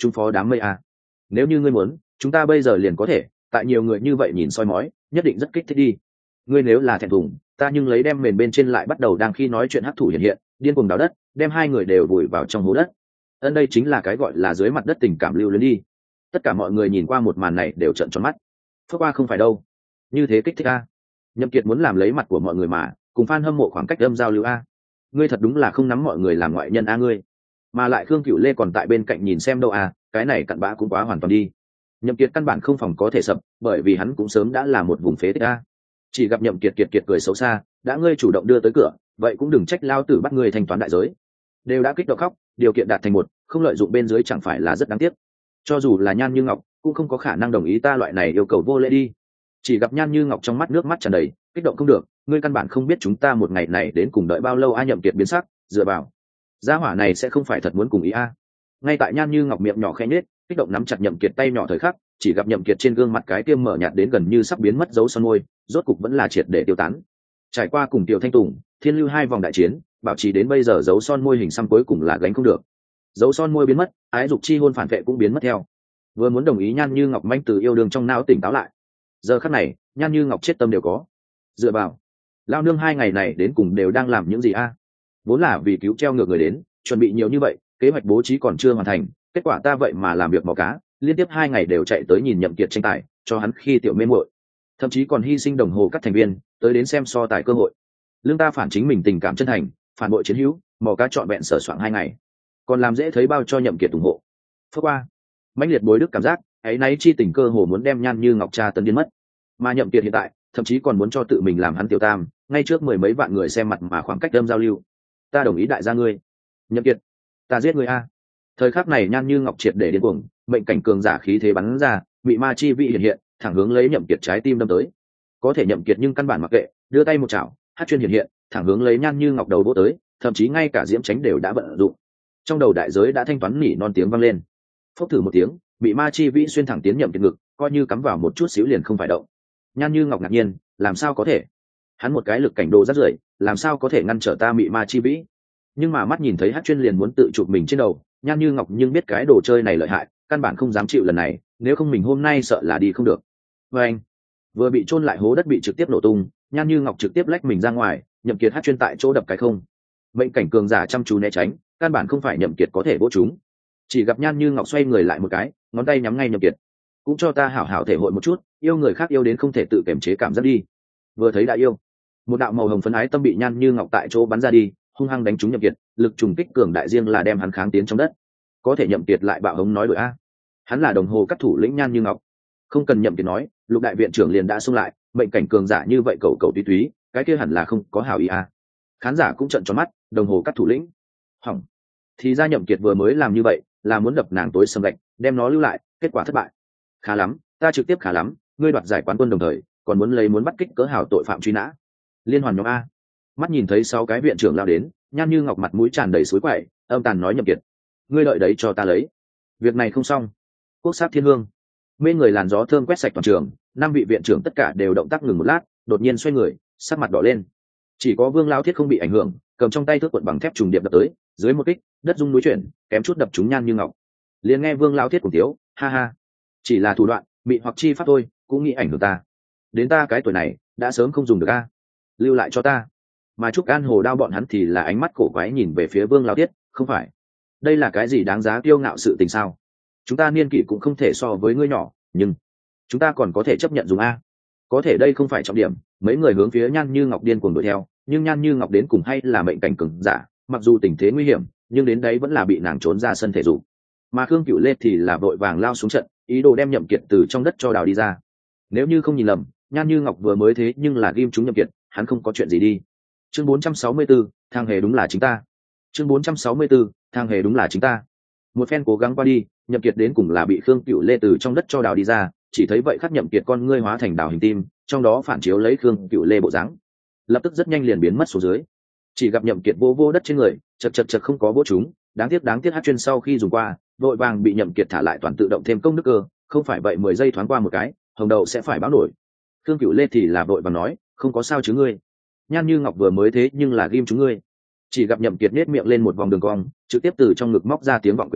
trung phó đám mây a. Nếu như ngươi muốn, chúng ta bây giờ liền có thể, tại nhiều người như vậy nhìn soi mói, nhất định rất kích thích đi. Ngươi nếu là thẹn thùng, ta nhưng lấy đem mền bên trên lại bắt đầu đang khi nói chuyện hấp thụ hiện hiện, điên cuồng đào đất, đem hai người đều vùi vào trong hố đất. Ân đây chính là cái gọi là dưới mặt đất tình cảm lưu luyến đi. Tất cả mọi người nhìn qua một màn này đều trợn tròn mắt. Phước qua không phải đâu, như thế kích thích a. Nhậm Kiệt muốn làm lấy mặt của mọi người mà, cùng fan hâm mộ khoảng cách âm giao lưu a. Ngươi thật đúng là không nắm mọi người làm ngoại nhân a ngươi. Mà lại Khương Cửu Lê còn tại bên cạnh nhìn xem đâu a, cái này cặn bã cũng quá hoàn toàn đi. Nhậm Kiệt căn bản không phòng có thể sập, bởi vì hắn cũng sớm đã là một vùng phế tích a. Chỉ gặp Nhậm Kiệt kiệt cười xấu xa, đã ngươi chủ động đưa tới cửa, vậy cũng đừng trách lao tử bắt ngươi thanh toán đại giới. Đều đã kích động khóc, điều kiện đạt thành một, không lợi dụng bên dưới chẳng phải là rất đáng tiếc. Cho dù là Nhan Như Ngọc cũng không có khả năng đồng ý ta loại này yêu cầu vô lễ đi. Chỉ gặp Nhan Như Ngọc trong mắt nước mắt tràn đầy, kích động không được, ngươi căn bản không biết chúng ta một ngày này đến cùng đợi bao lâu a. Nhậm Kiệt biến sắc, dựa vào gia hỏa này sẽ không phải thật muốn cùng ý a. Ngay tại Nhan Như Ngọc miệng nhỏ khẽ nhếch, kích động nắm chặt Nhậm Kiệt tay nhỏ thời khắc, chỉ gặp Nhậm Kiệt trên gương mặt cái tiêm mở nhạt đến gần như sắp biến mất dấu son môi, rốt cục vẫn là triệt để tiêu tán. Trải qua cùng Tiểu Thanh Tùng, Thiên Lưu hai vòng đại chiến, bảo trì đến bây giờ dấu son môi hình xăm cuối cùng là gánh không được. Dấu son môi biến mất, ái dục chi hôn phản vệ cũng biến mất theo. Vừa muốn đồng ý Nhan Như Ngọc manh từ yêu đương trong não tỉnh táo lại. Giờ khắc này, Nhan Như Ngọc chết tâm đều có. Dựa vào, lao nương hai ngày này đến cùng đều đang làm những gì a? Vốn là vì cứu treo ngược người đến, chuẩn bị nhiều như vậy, kế hoạch bố trí còn chưa hoàn thành, kết quả ta vậy mà làm việc mò cá, liên tiếp 2 ngày đều chạy tới nhìn Nhậm Kiệt tranh tài, cho hắn khi tiểu mê muội, thậm chí còn hy sinh đồng hồ các thành viên tới đến xem so tài cơ hội. Lương ta phản chính mình tình cảm chân thành, phản bội chiến hữu, mò cá trọn vẹn sở soạn 2 ngày, còn làm dễ thấy bao cho Nhậm Kiệt ủng hộ. Phước qua, mãnh liệt bối đức cảm giác, ấy nấy chi tình cơ hồ muốn đem Nhan Như Ngọc tra tấn điên mất. Mà Nhậm Kiệt hiện tại, thậm chí còn muốn cho tự mình làm hắn tiểu tam, ngay trước mười mấy vạn người xem mặt mà khoảng cách đâm giao lưu. Ta đồng ý đại gia ngươi. Nhậm Kiệt, ta giết ngươi a. Thời khắc này Nhan Như Ngọc triệt để điên cuồng, mệnh cảnh cường giả khí thế bắn ra, bị ma chi vị hiện hiện, thẳng hướng lấy Nhậm Kiệt trái tim đâm tới. Có thể Nhậm Kiệt nhưng căn bản mặc kệ, đưa tay một chảo, hát chuyên hiện hiện, thẳng hướng lấy Nhan Như Ngọc đầu vỗ tới, thậm chí ngay cả diễm tránh đều đã vận dụng. Trong đầu đại giới đã thanh toán nỉ non tiếng vang lên. Phốc thử một tiếng, bị ma chi vĩ xuyên thẳng tiến Nhậm Kiệt ngực, coi như cắm vào một chút xíu liền không phải động. Nhan Như Ngọc ngạc nhiên, làm sao có thể? Hắn một cái lực cảnh đồ rất rưởi, làm sao có thể ngăn trở ta mị ma chi vĩ? Nhưng mà mắt nhìn thấy hát chuyên liền muốn tự chụp mình trên đầu, Nhan Như Ngọc nhưng biết cái đồ chơi này lợi hại, căn bản không dám chịu lần này, nếu không mình hôm nay sợ là đi không được. Và anh vừa bị chôn lại hố đất bị trực tiếp nổ tung, Nhan Như Ngọc trực tiếp lách mình ra ngoài, Nhậm Kiệt hát chuyên tại chỗ đập cái không. Mệnh cảnh cường giả chăm chú né tránh, căn bản không phải Nhậm Kiệt có thể vỗ chúng. Chỉ gặp Nhan Như Ngọc xoay người lại một cái, ngón tay nhắm ngay Nhậm Kiệt. Cũng cho ta hảo hảo thể hội một chút, yêu người khác yêu đến không thể tự kiềm chế cảm giác đi. Vừa thấy đã yêu, một đạo màu hồng phấn ái tâm bị Nhan Như Ngọc tại chỗ bắn ra đi, hung hăng đánh trúng Nhậm Kiệt, lực trùng kích cường đại riêng là đem hắn kháng tiến trong đất. Có thể Nhậm Kiệt lại bạo hống nói đổi a, hắn là đồng hồ cắt thủ lĩnh Nhan Như Ngọc, không cần Nhậm Kiệt nói, Lục đại viện trưởng liền đã xông lại, mệnh cảnh cường giả như vậy cầu túy túy, cái kia hẳn là không có hảo ý a. Khán giả cũng trợn tròn mắt, đồng hồ cắt thủ lĩnh, hỏng, thì ra Nhậm Kiệt vừa mới làm như vậy là muốn đập nàng tối sầm gạch, đem nó lưu lại, kết quả thất bại. Khá lắm, ta trực tiếp khá lắm, ngươi đoạt giải quán quân đồng thời còn muốn bắt kích cỡ hảo tội phạm truy nã. Liên hoàn nhóm a. Mắt nhìn thấy 6 cái viện trưởng lao đến, Nhan Như Ngọc mặt mũi tràn đầy suối quậy, âm tàn nói Nhậm Kiệt, ngươi đợi đấy cho ta lấy. Việc này không xong. Quốc sát thiên hương. Mê người làn gió thơm quét sạch toàn trường, 5 vị viện trưởng tất cả đều động tác ngừng một lát, đột nhiên xoay người, sắc mặt đỏ lên. Chỉ có Vương Lão Thiết không bị ảnh hưởng, cầm trong tay thước cuộn bằng thép trùng điệp đập tới, dưới một kích, đất rung núi chuyển, kém chút đập trúng Nhan Như Ngọc. Liền nghe Vương Lão Thiết cùng tiếu, ha ha, chỉ là thủ đoạn, bị hoặc chi pháp thôi, cũng nghĩ ảnh hưởng ta. Đến ta cái tuổi này, đã sớm không dùng được a. Lưu lại cho ta. Mà Trúc An Hồ Đao bọn hắn thì là ánh mắt cổ quái nhìn về phía Vương Lão Thiết, không phải, đây là cái gì đáng giá kiêu ngạo sự tình sao? Chúng ta niên kỷ cũng không thể so với ngươi nhỏ, nhưng chúng ta còn có thể chấp nhận dùng a. Có thể đây không phải trọng điểm, mấy người hướng phía Nhan Như Ngọc điên cuồng đuổi theo, nhưng Nhan Như Ngọc đến cùng hay là mệnh cảnh cường giả, mặc dù tình thế nguy hiểm, nhưng đến đấy vẫn là bị nàng trốn ra sân thể dục. Mà Khương Cửu Lê thì là vội vàng lao xuống trận, ý đồ đem Nhậm Kiệt từ trong đất cho đào đi ra. Nếu như không nhìn lầm, Nhan Như Ngọc vừa mới thế nhưng là ghim trúng Nhậm Kiệt, hắn không có chuyện gì đi. Chương 464, thang hề đúng là chính ta. Chương 464, thang hề đúng là chính ta. Một phen cố gắng qua đi, Nhậm Kiệt đến cùng là bị Khương Cửu Lê từ trong đất cho đào đi ra, chỉ thấy vậy khắc Nhậm Kiệt con ngươi hóa thành đào hình tim, trong đó phản chiếu lấy Khương Cửu Lê bộ dáng, lập tức rất nhanh liền biến mất xuống dưới. Chỉ gặp Nhậm Kiệt vô đất trên người, chật không có vỗ chúng, đáng tiếc hát chuyên sau khi dùng qua, vội vàng bị Nhậm Kiệt thả lại toàn tự động thêm công đức cơ, không phải vậy 10 giây thoáng qua một cái, hồng đầu sẽ phải báo nổi. Khương Cửu Lê thì là vội vàng nói, không có sao chứ ngươi. Nhan Như Ngọc vừa mới thế nhưng là ghim chúng ngươi. Chỉ gặp Nhậm Kiệt nét miệng lên một vòng đường cong, trực tiếp từ trong ngực móc ra tiếng vọng quyền trượng,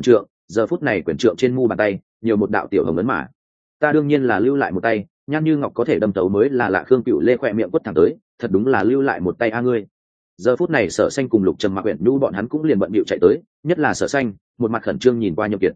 giờ phút này quyển trượng trên mu bàn tay nhiều một đạo tiểu hồng ấn mà. Ta đương nhiên là lưu lại một tay, Nhan Như Ngọc có thể đâm tấu mới là lạ. Khương Cựu Lê khỏe miệng quất thẳng tới, thật đúng là lưu lại một tay a ngươi. Giờ phút này Sở Xanh cùng Lục Trầm Mạc Uyển Nhu bọn hắn cũng liền bận bịu chạy tới, nhất là Sở Xanh một mặt khẩn trương nhìn qua Nhậm Kiệt.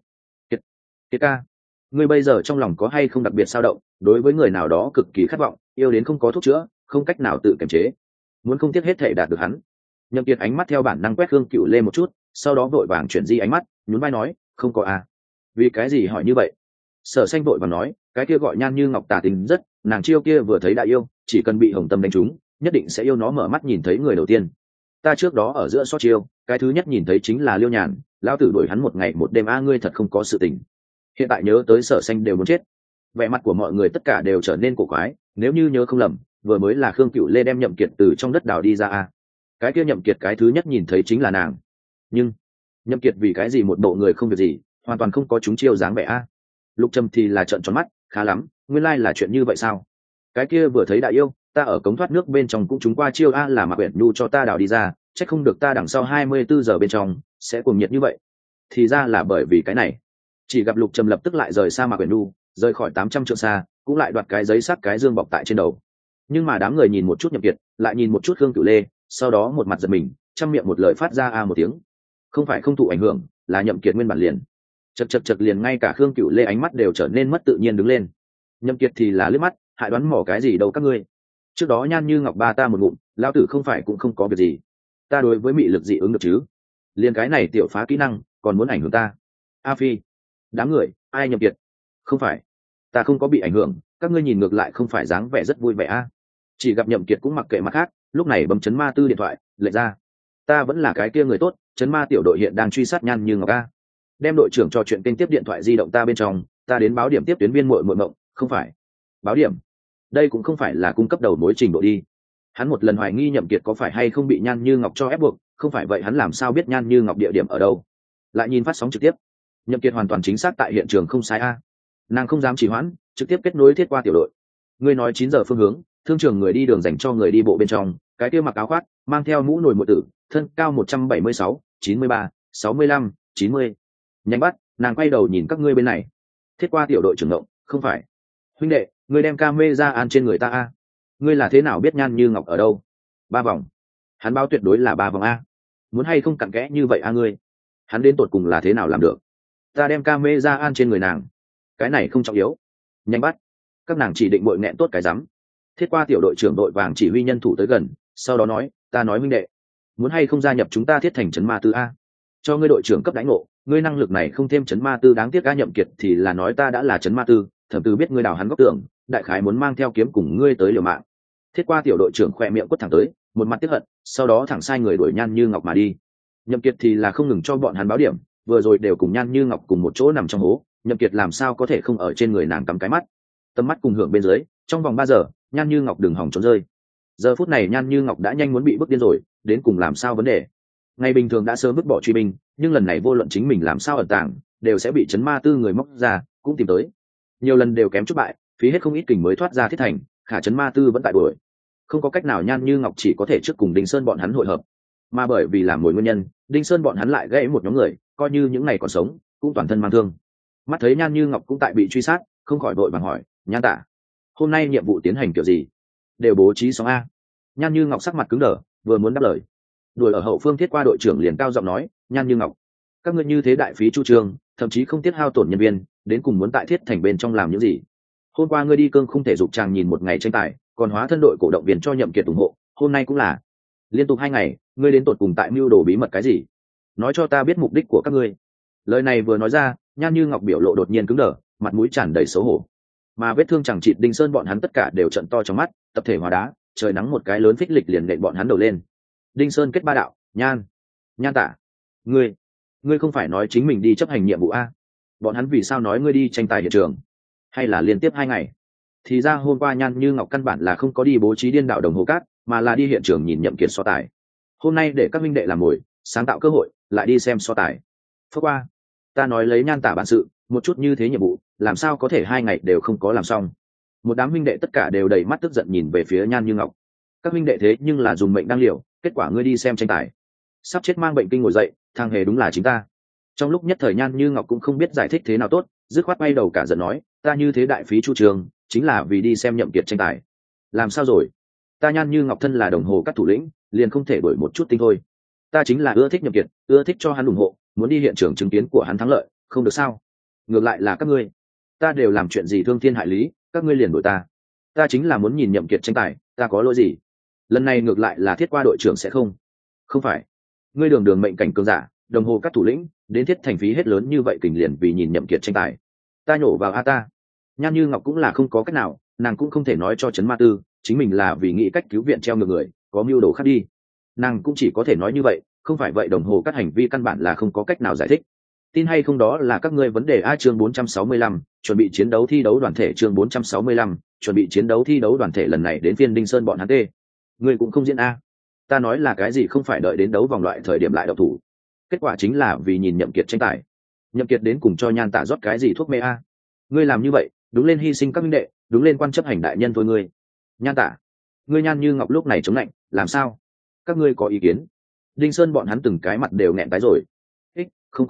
Kiệt ca, ngươi bây giờ trong lòng có hay không đặc biệt sao động, đối với người nào đó cực kỳ khát vọng, yêu đến không có thuốc chữa, không cách nào tự kiềm chế, muốn không tiếc hết thể đạt được hắn. Nhậm Kiệt ánh mắt theo bản năng quét Khương Cựu Lê một chút, sau đó vội vàng chuyển di ánh mắt, nhún vai nói, không có à. Vì cái gì hỏi như vậy? Sở Xanh vội vàng nói, cái kia gọi Nhan Như Ngọc tà tính rất, nàng chiêu kia vừa thấy đã yêu, chỉ cần bị hồng tâm đánh trúng, nhất định sẽ yêu nó mở mắt nhìn thấy người đầu tiên. Ta trước đó ở giữa sót chiêu, cái thứ nhất nhìn thấy chính là Liêu Nhàn, lão tử đuổi hắn một ngày một đêm a, ngươi thật không có sự tình. Hiện tại nhớ tới Sở Xanh đều muốn chết. Vẻ mặt của mọi người tất cả đều trở nên cổ quái, nếu như nhớ không lầm, vừa mới là Khương Cựu Lê đem Nhậm Kiệt từ trong đất đào đi ra a. Cái kia Nhậm Kiệt cái thứ nhất nhìn thấy chính là nàng. Nhưng Nhậm Kiệt vì cái gì một bộ người không việc gì, hoàn toàn không có chúng chiêu dáng vẻ a. Lục Trầm thì là trợn tròn mắt, khá lắm, nguyên lai là chuyện như vậy sao? Cái kia vừa thấy đã yêu, ta ở cống thoát nước bên trong cũng chúng qua chiêu a, là Mạc Uyển Nhu cho ta đào đi ra, chắc không được ta đằng sau 24 giờ bên trong sẽ cuồng nhiệt như vậy. Thì ra là bởi vì cái này. Chỉ gặp Lục Trầm lập tức lại rời xa Mạc Uyển Nhu, rời khỏi 800 trượng xa, cũng lại đoạt cái giấy sắc cái dương bọc tại trên đầu. Nhưng mà đám người nhìn một chút Nhậm Kiệt, lại nhìn một chút Khương Cửu Lê, sau đó một mặt giật mình, trăm miệng một lời phát ra a một tiếng. Không phải không thụ ảnh hưởng, là Nhậm Kiệt nguyên bản liền. Chật liền ngay cả Khương Cửu Lê ánh mắt đều trở nên mất tự nhiên đứng lên. Nhậm Kiệt thì là liếc mắt, hại đoán mò cái gì đâu các ngươi. Trước đó Nhan Như Ngọc ba ta một ngụm, lão tử không phải cũng không có việc gì. Ta đối với mị lực dị ứng được chứ? Liên cái này tiểu phá kỹ năng, còn muốn ảnh hưởng ta? A Phi, đám người, ai Nhậm Kiệt? Không phải, ta không có bị ảnh hưởng, các ngươi nhìn ngược lại không phải dáng vẻ rất vui vẻ a. Chỉ gặp Nhậm Kiệt cũng mặc kệ mặt khác, lúc này bấm chấn ma tư điện thoại, lệnh ra. Ta vẫn là cái kia người tốt, chấn ma tiểu đội hiện đang truy sát Nhan Như Ngọc a. Đem đội trưởng trò chuyện kênh tiếp điện thoại di động ta bên trong, ta đến báo điểm tiếp tuyến viên muội mộng, không phải. Báo điểm? Đây cũng không phải là cung cấp đầu mối trình độ đi. Hắn một lần hoài nghi Nhậm Kiệt có phải hay không bị Nhan Như Ngọc cho ép buộc, không phải vậy hắn làm sao biết Nhan Như Ngọc địa điểm ở đâu? Lại nhìn phát sóng trực tiếp, Nhậm Kiệt hoàn toàn chính xác tại hiện trường không sai a. Nàng không dám trì hoãn, trực tiếp kết nối thiết qua tiểu đội. Ngươi nói 9 giờ phương hướng, thương trường người đi đường dành cho người đi bộ bên trong, cái kia mặc áo khoác, mang theo mũ nồi muội tử, thân cao 176, 93, 65, 90. Nhanh bắt, nàng quay đầu nhìn các ngươi bên này. Thiết qua tiểu đội trưởng ngộng, không phải. Huynh đệ, ngươi đem camera an trên người ta a. Ngươi là thế nào biết Nhan Như Ngọc ở đâu? 3 vòng. Hắn báo tuyệt đối là 3 vòng a. Muốn hay không cặn kẽ như vậy a ngươi? Hắn đến tột cùng là thế nào làm được? Ta đem camera an trên người nàng. Cái này không trọng yếu. Nhanh bắt. Các nàng chỉ định bội nghẹn tốt cái rắm. Thiết qua tiểu đội trưởng đội vàng chỉ huy nhân thủ tới gần, sau đó nói, ta nói huynh đệ, muốn hay không gia nhập chúng ta thiết thành trấn ma tư a? Cho ngươi đội trưởng cấp đánh ngộ, ngươi năng lực này không thêm trấn ma tư đáng tiếc a. Nhậm Kiệt thì là nói ta đã là trấn ma tư, Thẩm Tư biết ngươi đào hắn góc tưởng, đại khái muốn mang theo kiếm cùng ngươi tới liều mạng. Thiết qua tiểu đội trưởng khoe miệng quất thẳng tới, một mặt tiếc hận, sau đó thẳng sai người đuổi Nhan Như Ngọc mà đi. Nhậm Kiệt thì là không ngừng cho bọn hắn báo điểm, vừa rồi đều cùng Nhan Như Ngọc cùng một chỗ nằm trong hố, Nhậm Kiệt làm sao có thể không ở trên người nàng cắm cái mắt. Tầm mắt cùng hưởng bên dưới, trong vòng 3 giờ, Nhan Như Ngọc đừng hỏng trốn rơi. Giờ phút này Nhan Như Ngọc đã nhanh muốn bị bức điên rồi, đến cùng làm sao vấn đề. Ngày bình thường đã sớm vứt bỏ truy binh, nhưng lần này vô luận chính mình làm sao ẩn tàng, đều sẽ bị chấn ma tư người móc ra, cũng tìm tới. Nhiều lần đều kém chút bại, phí hết không ít kình mới thoát ra thiết thành, khả chấn ma tư vẫn tại đuổi. Không có cách nào Nhan Như Ngọc chỉ có thể trước cùng Đinh Sơn bọn hắn hội hợp. Mà bởi vì làm mồi nguyên nhân, Đinh Sơn bọn hắn lại gãy một nhóm người, coi như những ngày còn sống, cũng toàn thân mang thương. Mắt thấy Nhan Như Ngọc cũng tại bị truy sát, không khỏi vội vàng hỏi, Nhan Tả, hôm nay nhiệm vụ tiến hành kiểu gì? Đều bố trí xong a. Nhan Như Ngọc sắc mặt cứng đờ, vừa muốn đáp lời, đuổi ở hậu phương thiết qua đội trưởng liền cao giọng nói, Nhan Như Ngọc, các ngươi như thế đại phí chu trương, thậm chí không tiết hao tổn nhân viên, đến cùng muốn tại thiết thành bên trong làm những gì? Hôm qua ngươi đi cương không thể dục chàng nhìn một ngày tranh tài, còn hóa thân đội cổ động viên cho Nhậm Kiệt ủng hộ, hôm nay cũng là liên tục 2 ngày, ngươi đến tột cùng tại mưu đồ bí mật cái gì? Nói cho ta biết mục đích của các ngươi. Lời này vừa nói ra, Nhan Như Ngọc biểu lộ đột nhiên cứng đờ, mặt mũi tràn đầy xấu hổ. Mà vết thương chẳng chịt Đinh Sơn bọn hắn tất cả đều trợn to trong mắt, tập thể hóa đá, trời nắng một cái lớn phích lịch liền nện bọn hắn đầu lên. Đinh Sơn kết ba đạo, Nhan Tả, ngươi không phải nói chính mình đi chấp hành nhiệm vụ a? Bọn hắn vì sao nói ngươi đi tranh tài hiện trường? Hay là liên tiếp 2 ngày? Thì ra hôm qua Nhan Như Ngọc căn bản là không có đi bố trí điên đạo đồng hồ cát, mà là đi hiện trường nhìn Nhậm Kiệt so tài. Hôm nay để các minh đệ làm mồi, sáng tạo cơ hội, lại đi xem so tài. Phước qua, ta nói lấy Nhan Tả bản sự, một chút như thế nhiệm vụ, làm sao có thể 2 ngày đều không có làm xong? Một đám minh đệ tất cả đều đầy mắt tức giận nhìn về phía Nhan Như Ngọc. Các minh đệ thế nhưng là dùng mệnh đang liều, kết quả ngươi đi xem tranh tài, sắp chết mang bệnh kinh ngồi dậy, thằng hề đúng là chính ta. Trong lúc nhất thời Nhan Như Ngọc cũng không biết giải thích thế nào tốt, dứt khoát bay đầu cả giận nói, ta như thế đại phí chu trường chính là vì đi xem Nhậm Kiệt tranh tài. Làm sao rồi? Ta Nhan Như Ngọc thân là đồng hồ các thủ lĩnh, liền không thể đổi một chút tinh thôi. Ta chính là ưa thích Nhậm Kiệt, ưa thích cho hắn ủng hộ, muốn đi hiện trường chứng kiến của hắn thắng lợi, không được sao? Ngược lại là các ngươi, ta đều làm chuyện gì thương thiên hại lý, các ngươi liền đuổi ta. Ta chính là muốn nhìn Nhậm Kiệt tranh tài, ta có lỗi gì? Lần này ngược lại là Thiết Qua đội trưởng sẽ không. Không phải, ngươi đường đường mệnh cảnh cường giả, đồng hồ các thủ lĩnh, đến Thiết Thành phí hết lớn như vậy kình liền vì nhìn Nhậm Kiệt tranh tài. Ta nhổ vào a ta. Nhan Như Ngọc cũng là không có cách nào, nàng cũng không thể nói cho Trấn Ma Tư, chính mình là vì nghĩ cách cứu viện treo ngược người, có mưu đồ khác đi. Nàng cũng chỉ có thể nói như vậy, không phải vậy đồng hồ các hành vi căn bản là không có cách nào giải thích. Tin hay không đó là các ngươi vấn đề. A chương 465, chuẩn bị chiến đấu thi đấu đoàn thể. Chương 465, chuẩn bị chiến đấu thi đấu đoàn thể. Lần này đến phiên Đinh Sơn bọn hắn tê. Ngươi cũng không diễn a. Ta nói là cái gì không phải đợi đến đấu vòng loại thời điểm lại độc thủ. Kết quả chính là vì nhìn Nhậm Kiệt tranh tài. Nhậm Kiệt đến cùng cho Nhan Tạ rót cái gì thuốc mê a. Ngươi làm như vậy, đúng lên hy sinh các minh đệ, đúng lên quan chấp hành đại nhân thôi ngươi. Nhan Tạ, ngươi Nhan Như Ngọc lúc này chống lạnh, làm sao? Các ngươi có ý kiến? Đinh Sơn bọn hắn từng cái mặt đều nghẹn tái rồi. Không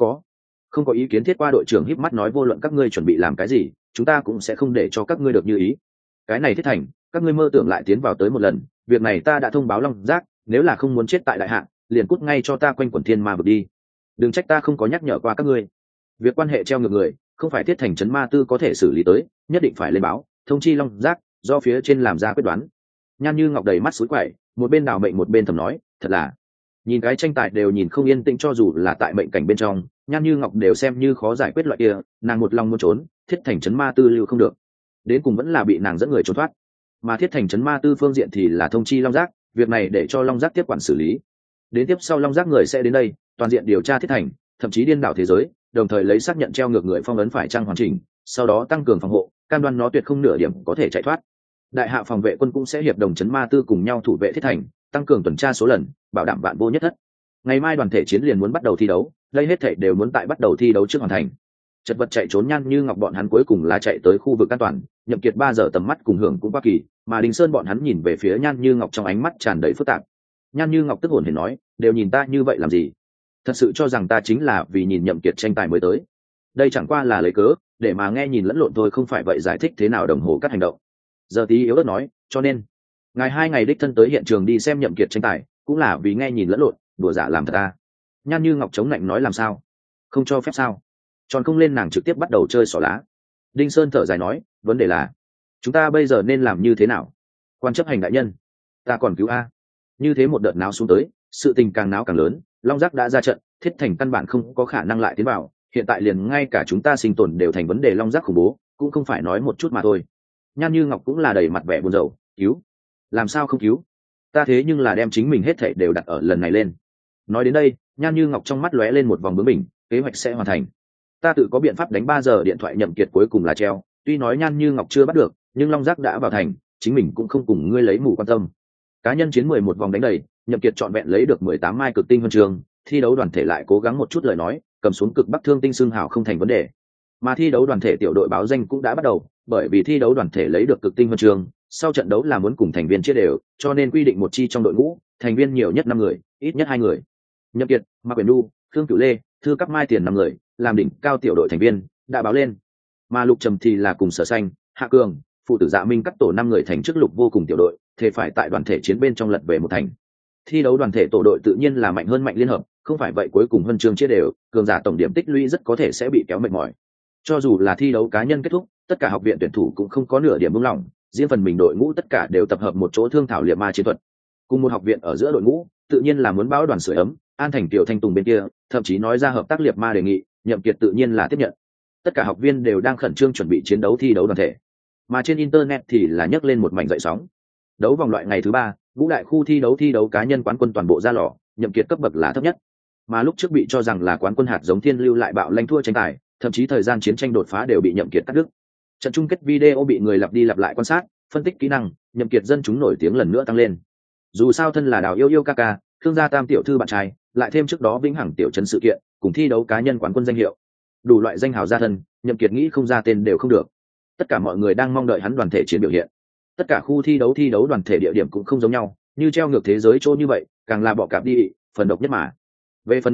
có ý kiến. Thiết Qua đội trưởng híp mắt nói, vô luận các ngươi chuẩn bị làm cái gì, chúng ta cũng sẽ không để cho các ngươi được như ý. Cái này Thiết Thành, các ngươi mơ tưởng lại tiến vào tới một lần, việc này ta đã thông báo Long Giác, nếu là không muốn chết tại đại hạ, liền cút ngay cho ta quanh quẩn thiên ma vực đi. Đừng trách ta không có nhắc nhở qua các ngươi. Việc quan hệ treo ngược người, không phải Thiết Thành Trấn Ma Tư có thể xử lý tới, nhất định phải lên báo, thông chi Long Giác, do phía trên làm ra quyết đoán. Nhan Như Ngọc đầy mắt sủi quẩy, một bên đào mệnh một bên thầm nói, thật là nhìn cái tranh tài đều nhìn không yên tĩnh, cho dù là tại mệnh cảnh bên trong, Nhan Như Ngọc đều xem như khó giải quyết loại kia, nàng một lòng muốn trốn, Thiết Thành Trấn Ma Tư lưu không được, đến cùng vẫn là bị nàng dẫn người trốn thoát. Mà Thiết Thành Trấn Ma Tư phương diện thì là thông chi Long Giác, việc này để cho Long Giác tiếp quản xử lý. Đến tiếp sau Long Giác người sẽ đến đây, toàn diện điều tra Thiết Thành, thậm chí điên đảo thế giới, đồng thời lấy xác nhận treo ngược người phong ấn phải trang hoàn chỉnh, sau đó tăng cường phòng hộ, cam đoan nó tuyệt không nửa điểm có thể chạy thoát. Đại hạ phòng vệ quân cũng sẽ hiệp đồng Trấn Ma Tư cùng nhau thủ vệ Thiết Thành, tăng cường tuần tra số lần, bảo đảm vạn vô nhất thất. Ngày mai đoàn thể chiến liền muốn bắt đầu thi đấu, đây hết thảy đều muốn tại bắt đầu thi đấu trước hoàn thành. Chật vật chạy trốn Nhan Như Ngọc bọn hắn cuối cùng là chạy tới khu vực an toàn, Nhậm Kiệt 3 giờ tầm mắt cùng hưởng cũng quá kỳ, mà Đình Sơn bọn hắn nhìn về phía Nhan Như Ngọc trong ánh mắt tràn đầy phức tạp. Nhan Như Ngọc tức hồn hển nói, đều nhìn ta như vậy làm gì? Thật sự cho rằng ta chính là vì nhìn Nhậm Kiệt tranh tài mới tới? Đây chẳng qua là lấy cớ để mà nghe nhìn lẫn lộn thôi, không phải vậy giải thích thế nào đồng hồ các hành động. Giờ tí yếu ớt nói, cho nên ngày 2 ngày đích thân tới hiện trường đi xem Nhậm Kiệt tranh tài, cũng là vì nghe nhìn lẫn lộn, đùa giả làm thật ta. Nhan Như Ngọc chống lạnh nói, làm sao? Không cho phép sao? Tròn không lên, nàng trực tiếp bắt đầu chơi xỏ lá. Đinh Sơn thở dài nói, vấn đề là chúng ta bây giờ nên làm như thế nào? Quan chấp hành đại nhân, ta còn cứu a. Như thế một đợt náo xuống tới, sự tình càng náo càng lớn, Long Giác đã ra trận, Thiết Thành căn bản không có khả năng lại tiến vào, hiện tại liền ngay cả chúng ta sinh tồn đều thành vấn đề. Long Giác khủng bố, cũng không phải nói một chút mà thôi. Nhan Như Ngọc cũng là đầy mặt vẻ buồn rầu, cứu? Làm sao không cứu? Ta thế nhưng là đem chính mình hết thảy đều đặt ở lần này lên. Nói đến đây, Nhan Như Ngọc trong mắt lóe lên một vòng bướng bỉnh, kế hoạch sẽ hoàn thành. Ta tự có biện pháp đánh 3 giờ điện thoại Nhậm Kiệt cuối cùng là treo, tuy nói Nhan Như Ngọc chưa bắt được, nhưng Long Giác đã vào thành, chính mình cũng không cùng ngươi lấy mù quan tâm. Cá nhân chiến 11 vòng đánh đầy, Nhậm Kiệt trọn vẹn lấy được 18 mai cực tinh huân chương, thi đấu đoàn thể lại cố gắng một chút lời nói, cầm xuống cực bắc thương tinh xương hào không thành vấn đề. Mà thi đấu đoàn thể tiểu đội báo danh cũng đã bắt đầu, bởi vì thi đấu đoàn thể lấy được cực tinh huân chương, sau trận đấu là muốn cùng thành viên chia đều, cho nên quy định một chi trong đội ngũ, thành viên nhiều nhất 5 người, ít nhất 2 người. Nhậm Kiệt, Mạc Quyền Du, Khương Cửu Lê, Thư Cáp Mai tiền 5 người, làm đỉnh cao tiểu đội thành viên, đã báo lên. Mà Lục Trầm thì là cùng Sở Xanh, Hạ Cường, phụ tử Dạ Minh cắt tổ 5 người thành trước Lục vô cùng tiểu đội, thể phải tại đoàn thể chiến bên trong lật về một thành. Thi đấu đoàn thể tổ đội tự nhiên là mạnh hơn mạnh liên hợp, không phải vậy cuối cùng huân chương chia đều, cường giả tổng điểm tích lũy rất có thể sẽ bị kéo mệt mỏi. Cho dù là thi đấu cá nhân kết thúc, tất cả học viện tuyển thủ cũng không có nửa điểm buông lỏng, riêng phần mình đội ngũ tất cả đều tập hợp một chỗ thương thảo liệt ma chiến thuật. Cùng một học viện ở giữa đội ngũ, tự nhiên là muốn báo đoàn sưởi ấm, An Thành Tiểu Thanh Tùng bên kia, thậm chí nói ra hợp tác liệt ma đề nghị, Nhậm Kiệt tự nhiên là tiếp nhận. Tất cả học viên đều đang khẩn trương chuẩn bị chiến đấu thi đấu đoàn thể. Mà trên internet thì là nhấc lên một mảnh dậy sóng. Đấu vòng loại ngày thứ 3, ngũ đại khu thi đấu cá nhân quán quân toàn bộ ra lò, Nhậm Kiệt cấp bậc là thấp nhất. Mà lúc trước bị cho rằng là quán quân hạt giống Thiên Lưu lại bạo lanh thua tranh tài, thậm chí thời gian chiến tranh đột phá đều bị Nhậm Kiệt cắt đứt. Trận chung kết video bị người lặp đi lặp lại quan sát, phân tích kỹ năng, Nhậm Kiệt dân chúng nổi tiếng lần nữa tăng lên. Dù sao thân là Đào Yêu Yêu Kaka, Thương gia Tam tiểu thư bạn trai, lại thêm trước đó vĩnh hằng tiểu trấn sự kiện, cùng thi đấu cá nhân quán quân danh hiệu, đủ loại danh hào gia thân, Nhậm Kiệt nghĩ không ra tên đều không được. Tất cả mọi người đang mong đợi hắn đoàn thể chiến biểu hiện. Tất cả khu thi đấu đoàn thể địa điểm cũng không giống nhau, như treo ngược thế giới chỗ như vậy, càng là bọ cạp đi, phần độc nhất mà. Về phần Nhậm Kiệt,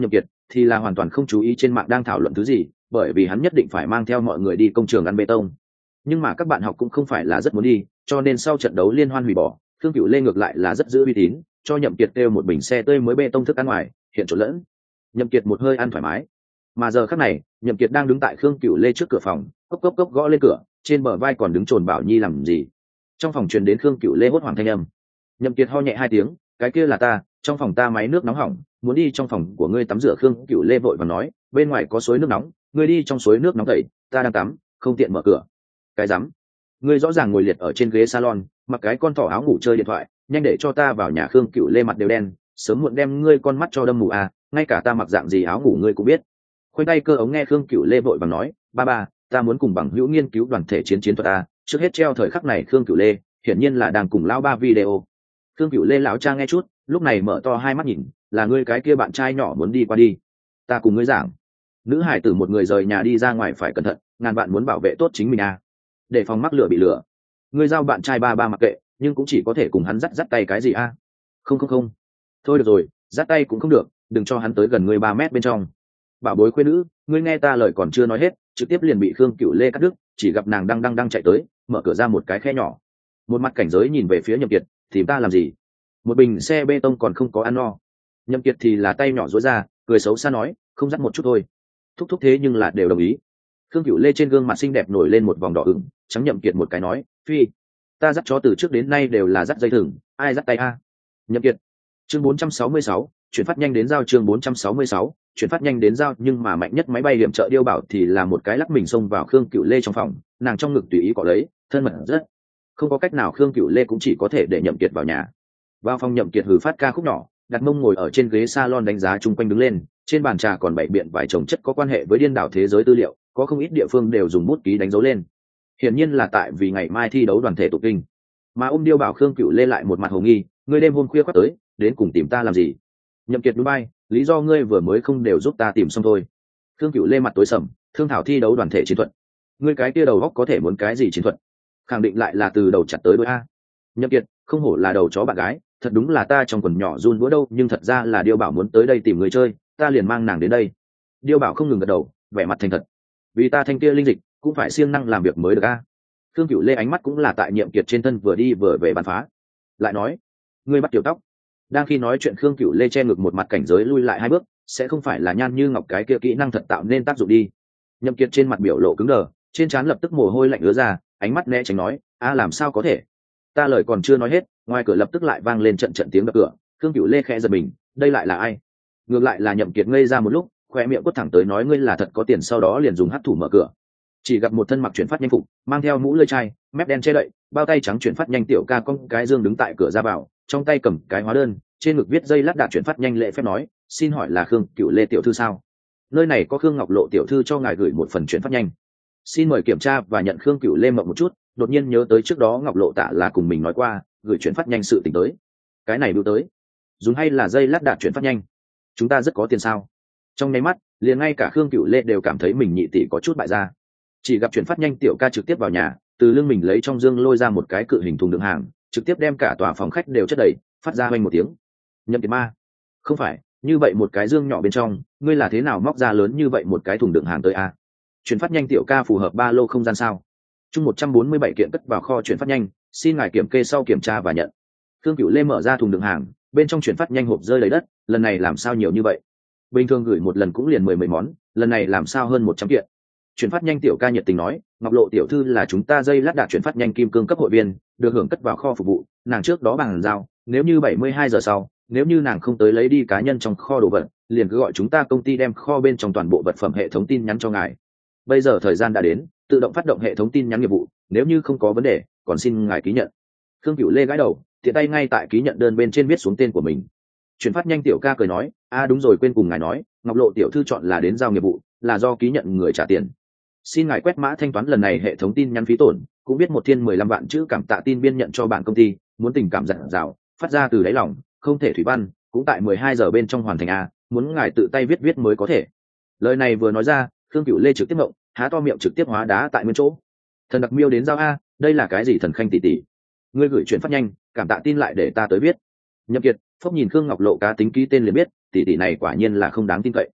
thì là hoàn toàn không chú ý trên mạng đang thảo luận thứ gì, bởi vì hắn nhất định phải mang theo mọi người đi công trường ăn bê tông. Nhưng mà các bạn học cũng không phải là rất muốn đi, cho nên sau trận đấu liên hoan hủy bỏ, Khương Cửu Lê ngược lại là rất giữ uy tín, cho Nhậm Kiệt kêu một bình xe tươi mới bê tông thức ăn ngoài, hiện trộn lẫn. Nhậm Kiệt một hơi ăn thoải mái. Mà giờ khắc này, Nhậm Kiệt đang đứng tại Khương Cửu Lê trước cửa phòng, cốc cốc cốc gõ lên cửa, trên bờ vai còn đứng trồn Bảo Nhi làm gì. Trong phòng truyền đến Khương Cửu Lê hốt hoảng thanh âm. Nhậm Kiệt ho nhẹ hai tiếng, cái kia là ta, trong phòng ta máy nước nóng hỏng, muốn đi trong phòng của ngươi tắm rửa. Khương Cửu Lê vội vàng nói, bên ngoài có suối nước nóng, ngươi đi trong suối nước nóng tẩy, ta đang tắm, không tiện mở cửa. Cái rắm, ngươi rõ ràng ngồi liệt ở trên ghế salon, mặc cái con thỏ áo ngủ chơi điện thoại, nhanh để cho ta vào nhà. Khương Cửu Lê mặt đều đen, sớm muộn đem ngươi con mắt cho đâm mù à, ngay cả ta mặc dạng gì áo ngủ ngươi cũng biết. Khoanh tay cơ ống nghe Khương Cửu Lê vội vàng nói, ba, ta muốn cùng bằng hữu nghiên cứu đoàn thể chiến chiến thuật. Trước hết treo thời khắc này Khương Cửu Lê hiển nhiên là đang cùng lão ba video. Khương Cửu Lê lão cha nghe chút, lúc này mở to hai mắt nhìn, là ngươi cái kia bạn trai nhỏ muốn đi qua đi, ta cùng ngươi giảng, nữ hải tử một người rời nhà đi ra ngoài phải cẩn thận, ngàn bạn muốn bảo vệ tốt chính mình để phòng mắc lửa bị lửa. Ngươi giao bạn trai ba mặc kệ, nhưng cũng chỉ có thể cùng hắn dắt tay cái gì không, thôi được rồi, dắt tay cũng không được, đừng cho hắn tới gần ngươi 3 mét bên trong. Bảo bối khuê nữ, ngươi nghe ta lời còn chưa nói hết, trực tiếp liền bị Khương Cửu Lê cắt đứt, chỉ gặp nàng đang chạy tới, mở cửa ra một cái khe nhỏ, một mặt cảnh giới nhìn về phía Nhậm Kiệt, tìm ta làm gì? Một bình xe bê tông còn không có ăn no. Nhậm Kiệt thì là tay nhỏ duỗi ra, cười xấu xa nói, không dắt một chút thôi. Thúc thế nhưng là đều đồng ý. Khương Cửu Lê trên gương mặt xinh đẹp nổi lên một vòng đỏ ửng, trắng Nhậm Kiệt một cái nói, phi, ta dắt chó từ trước đến nay đều là dắt dây thừng, ai dắt tay Nhậm Kiệt. Chương 466, chuyển phát nhanh đến giao. Chương 466, chuyển phát nhanh đến giao. Nhưng mà mạnh nhất máy bay điểm trợ Điêu Bảo thì là một cái lắc mình xông vào Khương Cửu Lê trong phòng, nàng trong ngực tùy ý cọ lấy, thân mật rất. Không có cách nào, Khương Cửu Lê cũng chỉ có thể để Nhậm Kiệt vào nhà. Vào phòng, Nhậm Kiệt hừ phát ca khúc nhỏ, đặt mông ngồi ở trên ghế salon đánh giá chung quanh đứng lên, trên bàn trà còn bày biện vài chồng chất có quan hệ với điên đảo thế giới tư liệu, có không ít địa phương đều dùng bút ký đánh dấu lên. Hiển nhiên là tại vì ngày mai thi đấu đoàn thể tụ kinh. Mà Điêu Bảo Khương Cửu Lê lại một mặt hồ nghi, ngươi đêm hôm khuya khoắt tới, đến cùng tìm ta làm gì? Nhậm Kiệt núi bay, lý do ngươi vừa mới không đều giúp ta tìm xong thôi. Khương Cửu Lê mặt tối sầm, thương thảo thi đấu đoàn thể chiến thuật. Ngươi cái kia đầu óc có thể muốn cái gì chiến thuật? Khẳng định lại là từ đầu chặt tới đuôi Nhậm Kiệt, không hổ là đầu chó bạn gái, thật đúng là ta trong quần nhỏ run búa đâu. Nhưng thật ra là Điêu Bảo muốn tới đây tìm người chơi, ta liền mang nàng đến đây. Điêu Bảo không ngừng gật đầu, vẻ mặt thành thật. Vì ta thanh kia linh dịch, cũng phải siêng năng làm việc mới được Khương Cửu Lê ánh mắt cũng là tại Nhậm Kiệt trên thân vừa đi vừa về bàn phá. Lại nói, ngươi bắt tiểu tóc. Đang khi nói chuyện, Khương Cửu Lê che ngực một mặt cảnh giới lui lại 2 bước, sẽ không phải là Nhan Như Ngọc cái kia kỹ năng thật tạo nên tác dụng đi. Nhậm Kiệt trên mặt biểu lộ cứng đờ, trên trán lập tức mồ hôi lạnh ứa ra, ánh mắt né tránh nói, làm sao có thể? Ta lời còn chưa nói hết, ngoài cửa lập tức lại vang lên trận tiếng đập cửa. Khương Cửu Lê khẽ giật mình, đây lại là ai? Ngược lại là Nhậm Kiệt ngây ra một lúc, khoe miệng quất thẳng tới nói, ngươi là thật có tiền. Sau đó liền dùng hắc thủ mở cửa, chỉ gặp một thân mặc chuyển phát nhanh phục, mang theo mũ lưỡi chai, mép đen che đậy, bao tay trắng chuyển phát nhanh tiểu ca con cái dương đứng tại cửa ra vào, trong tay cầm cái hóa đơn, trên ngực viết dây lát đạt chuyển phát nhanh, lễ phép nói, xin hỏi là Khương Cửu Lê tiểu thư sao? Nơi này có Khương Ngọc Lộ tiểu thư cho ngài gửi một phần chuyển phát nhanh, xin mời kiểm tra và nhận. Khương Cửu Lê mộng một chút, đột nhiên nhớ tới trước đó Ngọc Lộ tạ là cùng mình nói qua gửi chuyển phát nhanh sự tình tới, cái này đưa tới dùng hay là dây lát đạt chuyển phát nhanh? Chúng ta rất có tiền sao? Trong nháy mắt, liền ngay cả Khương Cửu Lê đều cảm thấy mình nhị tỷ có chút bại gia. Chỉ gặp chuyển phát nhanh tiểu ca trực tiếp vào nhà, từ lưng mình lấy trong dương lôi ra một cái cự hình thùng đựng hàng, trực tiếp đem cả tòa phòng khách đều chất đầy, phát ra oanh một tiếng. Nhậm Kiệt ma, không phải, như vậy một cái dương nhỏ bên trong, ngươi là thế nào móc ra lớn như vậy một cái thùng đựng hàng tới Chuyển phát nhanh tiểu ca phù hợp ba lô không gian sao? Chung 147 kiện cất vào kho chuyển phát nhanh, xin ngài kiểm kê sau kiểm tra và nhận. Khương Cửu Lê mở ra thùng đựng hàng, bên trong chuyển phát nhanh hộp rơi lấy đất, lần này làm sao nhiều như vậy? Bình thường gửi một lần cũng liền 10 món, lần này làm sao hơn 100 kiện? Chuyển phát nhanh tiểu ca nhiệt tình nói, Ngọc Lộ tiểu thư là chúng ta dây lát đạt chuyển phát nhanh kim cương cấp hội viên, được hưởng cất vào kho phục vụ, nàng trước đó bằng giao, nếu như 72 giờ sau, nếu như nàng không tới lấy đi cá nhân trong kho đồ vật, liền cứ gọi chúng ta công ty đem kho bên trong toàn bộ vật phẩm hệ thống tin nhắn cho ngài. Bây giờ thời gian đã đến, tự động phát động hệ thống tin nhắn nghiệp vụ, nếu như không có vấn đề, còn xin ngài ký nhận. Khương Cửu Lê gãi đầu, tiện tay ngay tại ký nhận đơn bên trên viết xuống tên của mình. Chuyển phát nhanh tiểu ca cười nói, đúng rồi, quên cùng ngài nói, Ngọc Lộ tiểu thư chọn là đến giao nghiệp vụ, là do ký nhận người trả tiền. Xin ngài quét mã thanh toán lần này hệ thống tin nhắn phí tổn, cũng biết 1 thiên 15 vạn chữ cảm tạ tin biên nhận cho bạn công ty, muốn tình cảm dặn dào, phát ra từ đáy lòng, không thể thủy văn, cũng tại 12 giờ bên trong hoàn thành muốn ngài tự tay viết mới có thể. Lời này vừa nói ra, Khương Cửu Lê trực tiếp ngộng, há to miệng trực tiếp hóa đá tại nguyên chỗ. Thần đặc miêu đến giao đây là cái gì thần khanh tỷ tỷ? Ngươi gửi chuyển phát nhanh, cảm tạ tin lại để ta tới viết. Nhậm Kiệt phốc nhìn Khương Ngọc Lộ cá tính ký tên liền biết, tỷ tỷ này quả nhiên là không đáng tin cậy.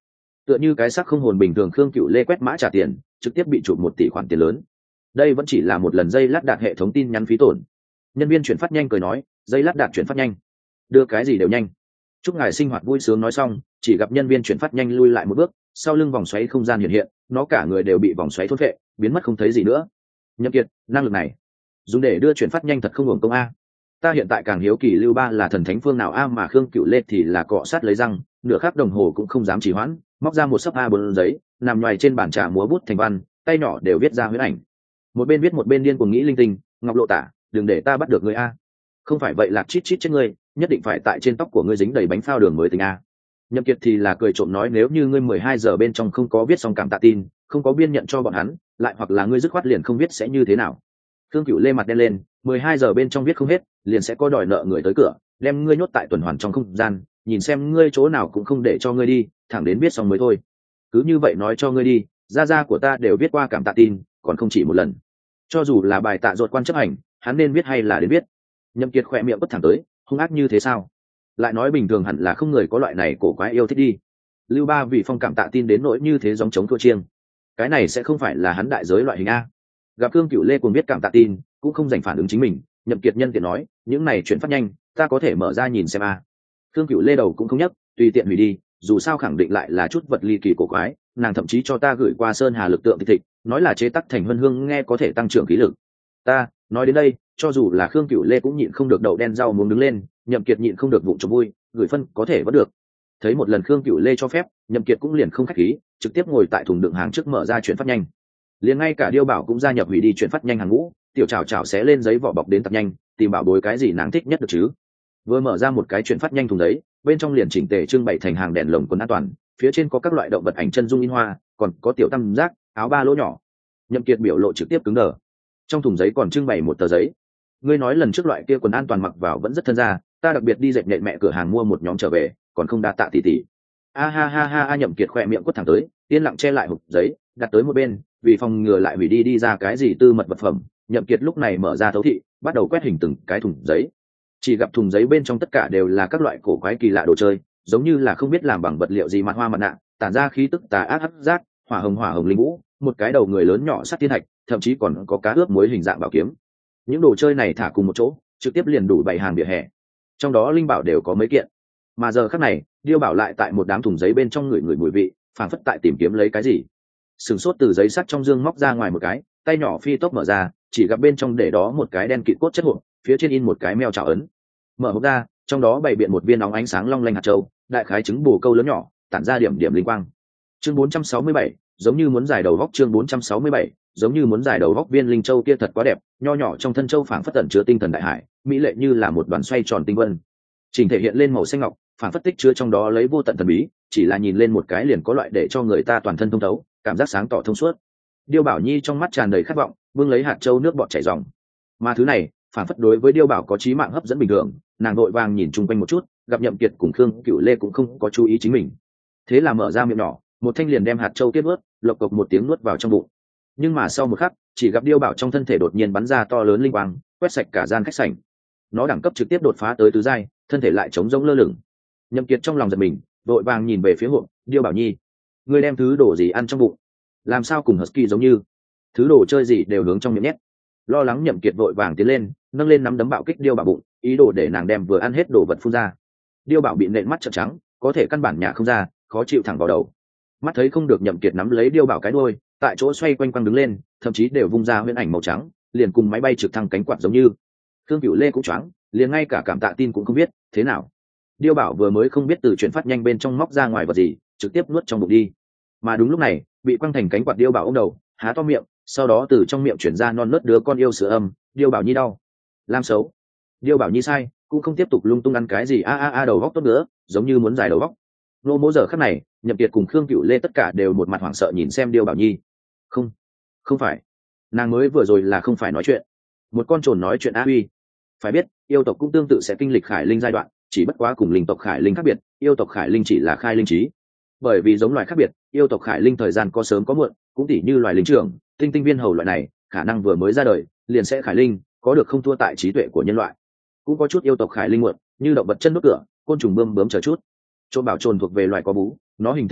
Tựa như cái xác không hồn bình thường, Khương Cựu Lê quét mã trả tiền, trực tiếp bị chụp 1 tỷ khoản tiền lớn. Đây vẫn chỉ là một lần dây lát đạt hệ thống tin nhắn phí tổn. Nhân viên chuyển phát nhanh cười nói, dây lát đạt chuyển phát nhanh, đưa cái gì đều nhanh. Chúc ngài sinh hoạt vui sướng nói xong, chỉ gặp nhân viên chuyển phát nhanh lui lại một bước, sau lưng vòng xoáy không gian hiện hiện, nó cả người đều bị vòng xoáy thôn phệ, biến mất không thấy gì nữa. Nhậm Kiệt, năng lực này dùng để đưa chuyển phát nhanh thật không hưởng công a. Ta hiện tại càng hiếu kỳ Lưu Ba là thần thánh phương nào a, mà Khương Cựu Lê thì là cọ sát lấy răng, nửa khắc đồng hồ cũng không dám trì hoãn, móc ra một sấp A4 giấy, nằm nhoài trên bàn trà múa bút thành văn, tay nhỏ đều viết ra huyễn ảnh. Một bên viết một bên điên cuồng nghĩ linh tinh, Ngọc Lộ Tả, đừng để ta bắt được ngươi a. Không phải vậy lạc chít chít chết ngươi, nhất định phải tại trên tóc của ngươi dính đầy bánh phao đường mới tính a. Nhậm Kiệt thì là cười trộm nói, nếu như ngươi 12 giờ bên trong không có viết xong cảm tạ tin, không có biên nhận cho bọn hắn, lại hoặc là ngươi dứt khoát liền không viết sẽ như thế nào. Khương Cựu Lê mặt đen lên, 12 giờ bên trong viết không hết, liền sẽ có đòi nợ người tới cửa, đem ngươi nhốt tại tuần hoàn trong không gian, nhìn xem ngươi chỗ nào cũng không để cho ngươi đi, thẳng đến viết xong mới thôi. Cứ như vậy nói cho ngươi đi, gia của ta đều viết qua cảm tạ tin, còn không chỉ một lần. Cho dù là bài tạ ruột quan chấp hành, hắn nên viết hay là đến viết. Nhậm Kiệt khỏe miệng bất thẳng tới, hung ác như thế sao? Lại nói bình thường hẳn là không người có loại này cổ quái yêu thích đi. Lưu Ba vì phong cảm tạ tin đến nỗi như thế, giống chống thua chiêng. Cái này sẽ không phải là hắn đại giới loại hình a. Gặp Khương Cựu Lê cuồng viết cảm tạ tin, cũng không dành phản ứng chính mình, Nhậm Kiệt nhân tiện nói, những này chuyển phát nhanh, ta có thể mở ra nhìn xem a. Khương Cựu Lê đầu cũng không nhấc, tùy tiện hủy đi, dù sao khẳng định lại là chút vật ly kỳ cổ quái, nàng thậm chí cho ta gửi qua sơn hà lực tượng tịch, nói là chế tác thành huân hương, nghe có thể tăng trưởng khí lực. Ta nói đến đây, cho dù là Khương Cựu Lê cũng nhịn không được đậu đen rau muống đứng lên, Nhậm Kiệt nhịn không được vụng trộm vui, gửi phân có thể vẫn được. Thấy một lần Khương Cựu Lê cho phép, Nhậm Kiệt cũng liền không khách khí, trực tiếp ngồi tại thùng đựng hàng trước mở ra chuyển phát nhanh. Liền ngay cả Điêu Bảo cũng gia nhập hủy đi chuyển phát nhanh hàng ngũ, tiểu chảo chảo xé lên giấy vỏ bọc đến tập nhanh, tìm bảo bối cái gì nàng thích nhất được chứ. Vừa mở ra một cái chuyển phát nhanh thùng giấy, bên trong liền chỉnh tề trưng bày thành hàng đèn lồng quần an toàn, phía trên có các loại động vật ảnh chân dung in hoa, còn có tiểu tam giác, áo ba lỗ nhỏ. Nhậm Kiệt biểu lộ trực tiếp cứng đờ. Trong thùng giấy còn trưng bày một tờ giấy. Ngươi nói lần trước loại kia quần an toàn mặc vào vẫn rất thân ra, ta đặc biệt đi dệt nện mẹ cửa hàng mua một nhóm trở về, còn không đa tạ tỷ tỷ. A ha ha ha ha, Nhậm Kiệt khỏe miệng quất thẳng tới, yên lặng che lại hộp giấy, đặt tới một bên, vì phòng ngừa lại hủy đi ra cái gì tư mật vật phẩm. Nhậm Kiệt lúc này mở ra thấu thị, bắt đầu quét hình từng cái thùng giấy. Chỉ gặp thùng giấy bên trong tất cả đều là các loại cổ quái kỳ lạ đồ chơi, giống như là không biết làm bằng vật liệu gì, mặt hoa mặt nạ, tản ra khí tức tà ác hấp giác, hỏa hồng linh vũ, một cái đầu người lớn nhỏ sắt thiên thạch, thậm chí còn có cá ướp muối hình dạng bảo kiếm. Những đồ chơi này thả cùng một chỗ, trực tiếp liền đủ bày hàng vỉa hè. Trong đó linh bảo đều có mấy kiện, mà giờ khắc này, Điêu Bảo lại tại một đám thùng giấy bên trong người mùi vị, phảng phất tại tìm kiếm lấy cái gì. Sừng sốt từ giấy sắt trong dương móc ra ngoài một cái, tay nhỏ phi tốc mở ra, chỉ gặp bên trong để đó một cái đen kịt cốt chất hộp, phía trên in một cái mèo chảo ấn. Mở hộp ra, trong đó bày biện một viên nóng ánh sáng long lanh hạt châu, đại khái trứng bồ câu lớn nhỏ, tản ra điểm điểm linh quang. Chương 467, giống như muốn giải đầu góc. Chương 467, giống như muốn giải đầu góc. Viên linh châu kia thật quá đẹp, nho nhỏ trong thân châu phảng phất tẩn chứa tinh thần đại hải, mỹ lệ như là một đoàn xoay tròn tinh vân. Trình thể hiện lên màu xanh ngọc, phảng phất tích chứa trong đó lấy vô tận thần bí, chỉ là nhìn lên một cái liền có loại để cho người ta toàn thân thông thấu, cảm giác sáng tỏ thông suốt. Điêu Bảo Nhi trong mắt tràn đầy khát vọng, bưng lấy hạt châu nước bọt chảy ròng. Mà thứ này, phảng phất đối với Điêu Bảo có chí mạng hấp dẫn bình thường, nàng vội vàng nhìn chung quanh một chút, gặp Nhậm Kiệt cùng Khương Cựu Lê cũng không có chú ý chính mình, thế là mở ra miệng nhỏ, một thanh liền đem hạt châu tiếp nuốt, lộc cộc một tiếng nuốt vào trong bụng. Nhưng mà sau một khắc, chỉ gặp Điêu Bảo trong thân thể đột nhiên bắn ra to lớn linh quang, quét sạch cả gian khách sảnh. Nó đẳng cấp trực tiếp đột phá tới tứ giai, thân thể lại trống rỗng lơ lửng. Nhậm Kiệt trong lòng giật mình, vội vàng nhìn về phía hộp, Điêu Bảo Nhi, ngươi đem thứ đồ gì ăn trong bụng? Làm sao cùng Husky giống như? Thứ đồ chơi gì đều hướng trong miệng nhét. Lo lắng Nhậm Kiệt vội vàng tiến lên, nâng lên nắm đấm bạo kích Điêu Bảo bụng, ý đồ để nàng đem vừa ăn hết đồ vật phun ra. Điêu Bảo bị nện mắt trợn trắng, có thể căn bản nhả không ra, khó chịu thẳng vào đầu. Mắt thấy không được, Nhậm Kiệt nắm lấy Điêu Bảo cái đuôi, tại chỗ xoay quanh quăng đứng lên, thậm chí đều vung ra huyễn ảnh màu trắng, liền cùng máy bay trực thăng cánh quạt giống như. Khương Cựu Lê cũng choáng, liền ngay cả cảm tạ tin cũng không biết thế nào. Điêu Bảo vừa mới không biết từ chuyển phát nhanh bên trong móc ra ngoài vật gì, trực tiếp nuốt trong bụng đi. Mà đúng lúc này, bị quăng thành cánh quạt Điêu Bảo ôm đầu, há to miệng, sau đó từ trong miệng chuyển ra non nớt đứa con yêu sữa âm. Điêu Bảo Nhi đau, làm xấu. Điêu Bảo Nhi sai, cũng không tiếp tục lung tung ăn cái gì đầu góc tốt nữa, giống như muốn giải đầu góc. Nô mỗ giờ khắc này, Nhậm Kiệt cùng Khương Cựu Lê tất cả đều một mặt hoảng sợ nhìn xem Điêu Bảo Nhi. Không phải, nàng mới vừa rồi là không phải nói chuyện, một con trồn nói chuyện uy. Phải biết, yêu tộc cũng tương tự sẽ kinh lịch khải linh giai đoạn, chỉ bất quá cùng linh tộc khải linh khác biệt, yêu tộc khải linh chỉ là khai linh trí. Bởi vì giống loài khác biệt, yêu tộc khải linh thời gian có sớm có muộn, cũng tỉ như loài linh trưởng, tinh tinh viên hầu loại này, khả năng vừa mới ra đời liền sẽ khải linh, có được không thua tại trí tuệ của nhân loại. Cũng có chút yêu tộc khải linh muộn, như động vật chân đốt cửa, côn trùng bướm chờ chút. Trộm bảo trồn thuộc về loài có vú, nó hình thể nhỏ,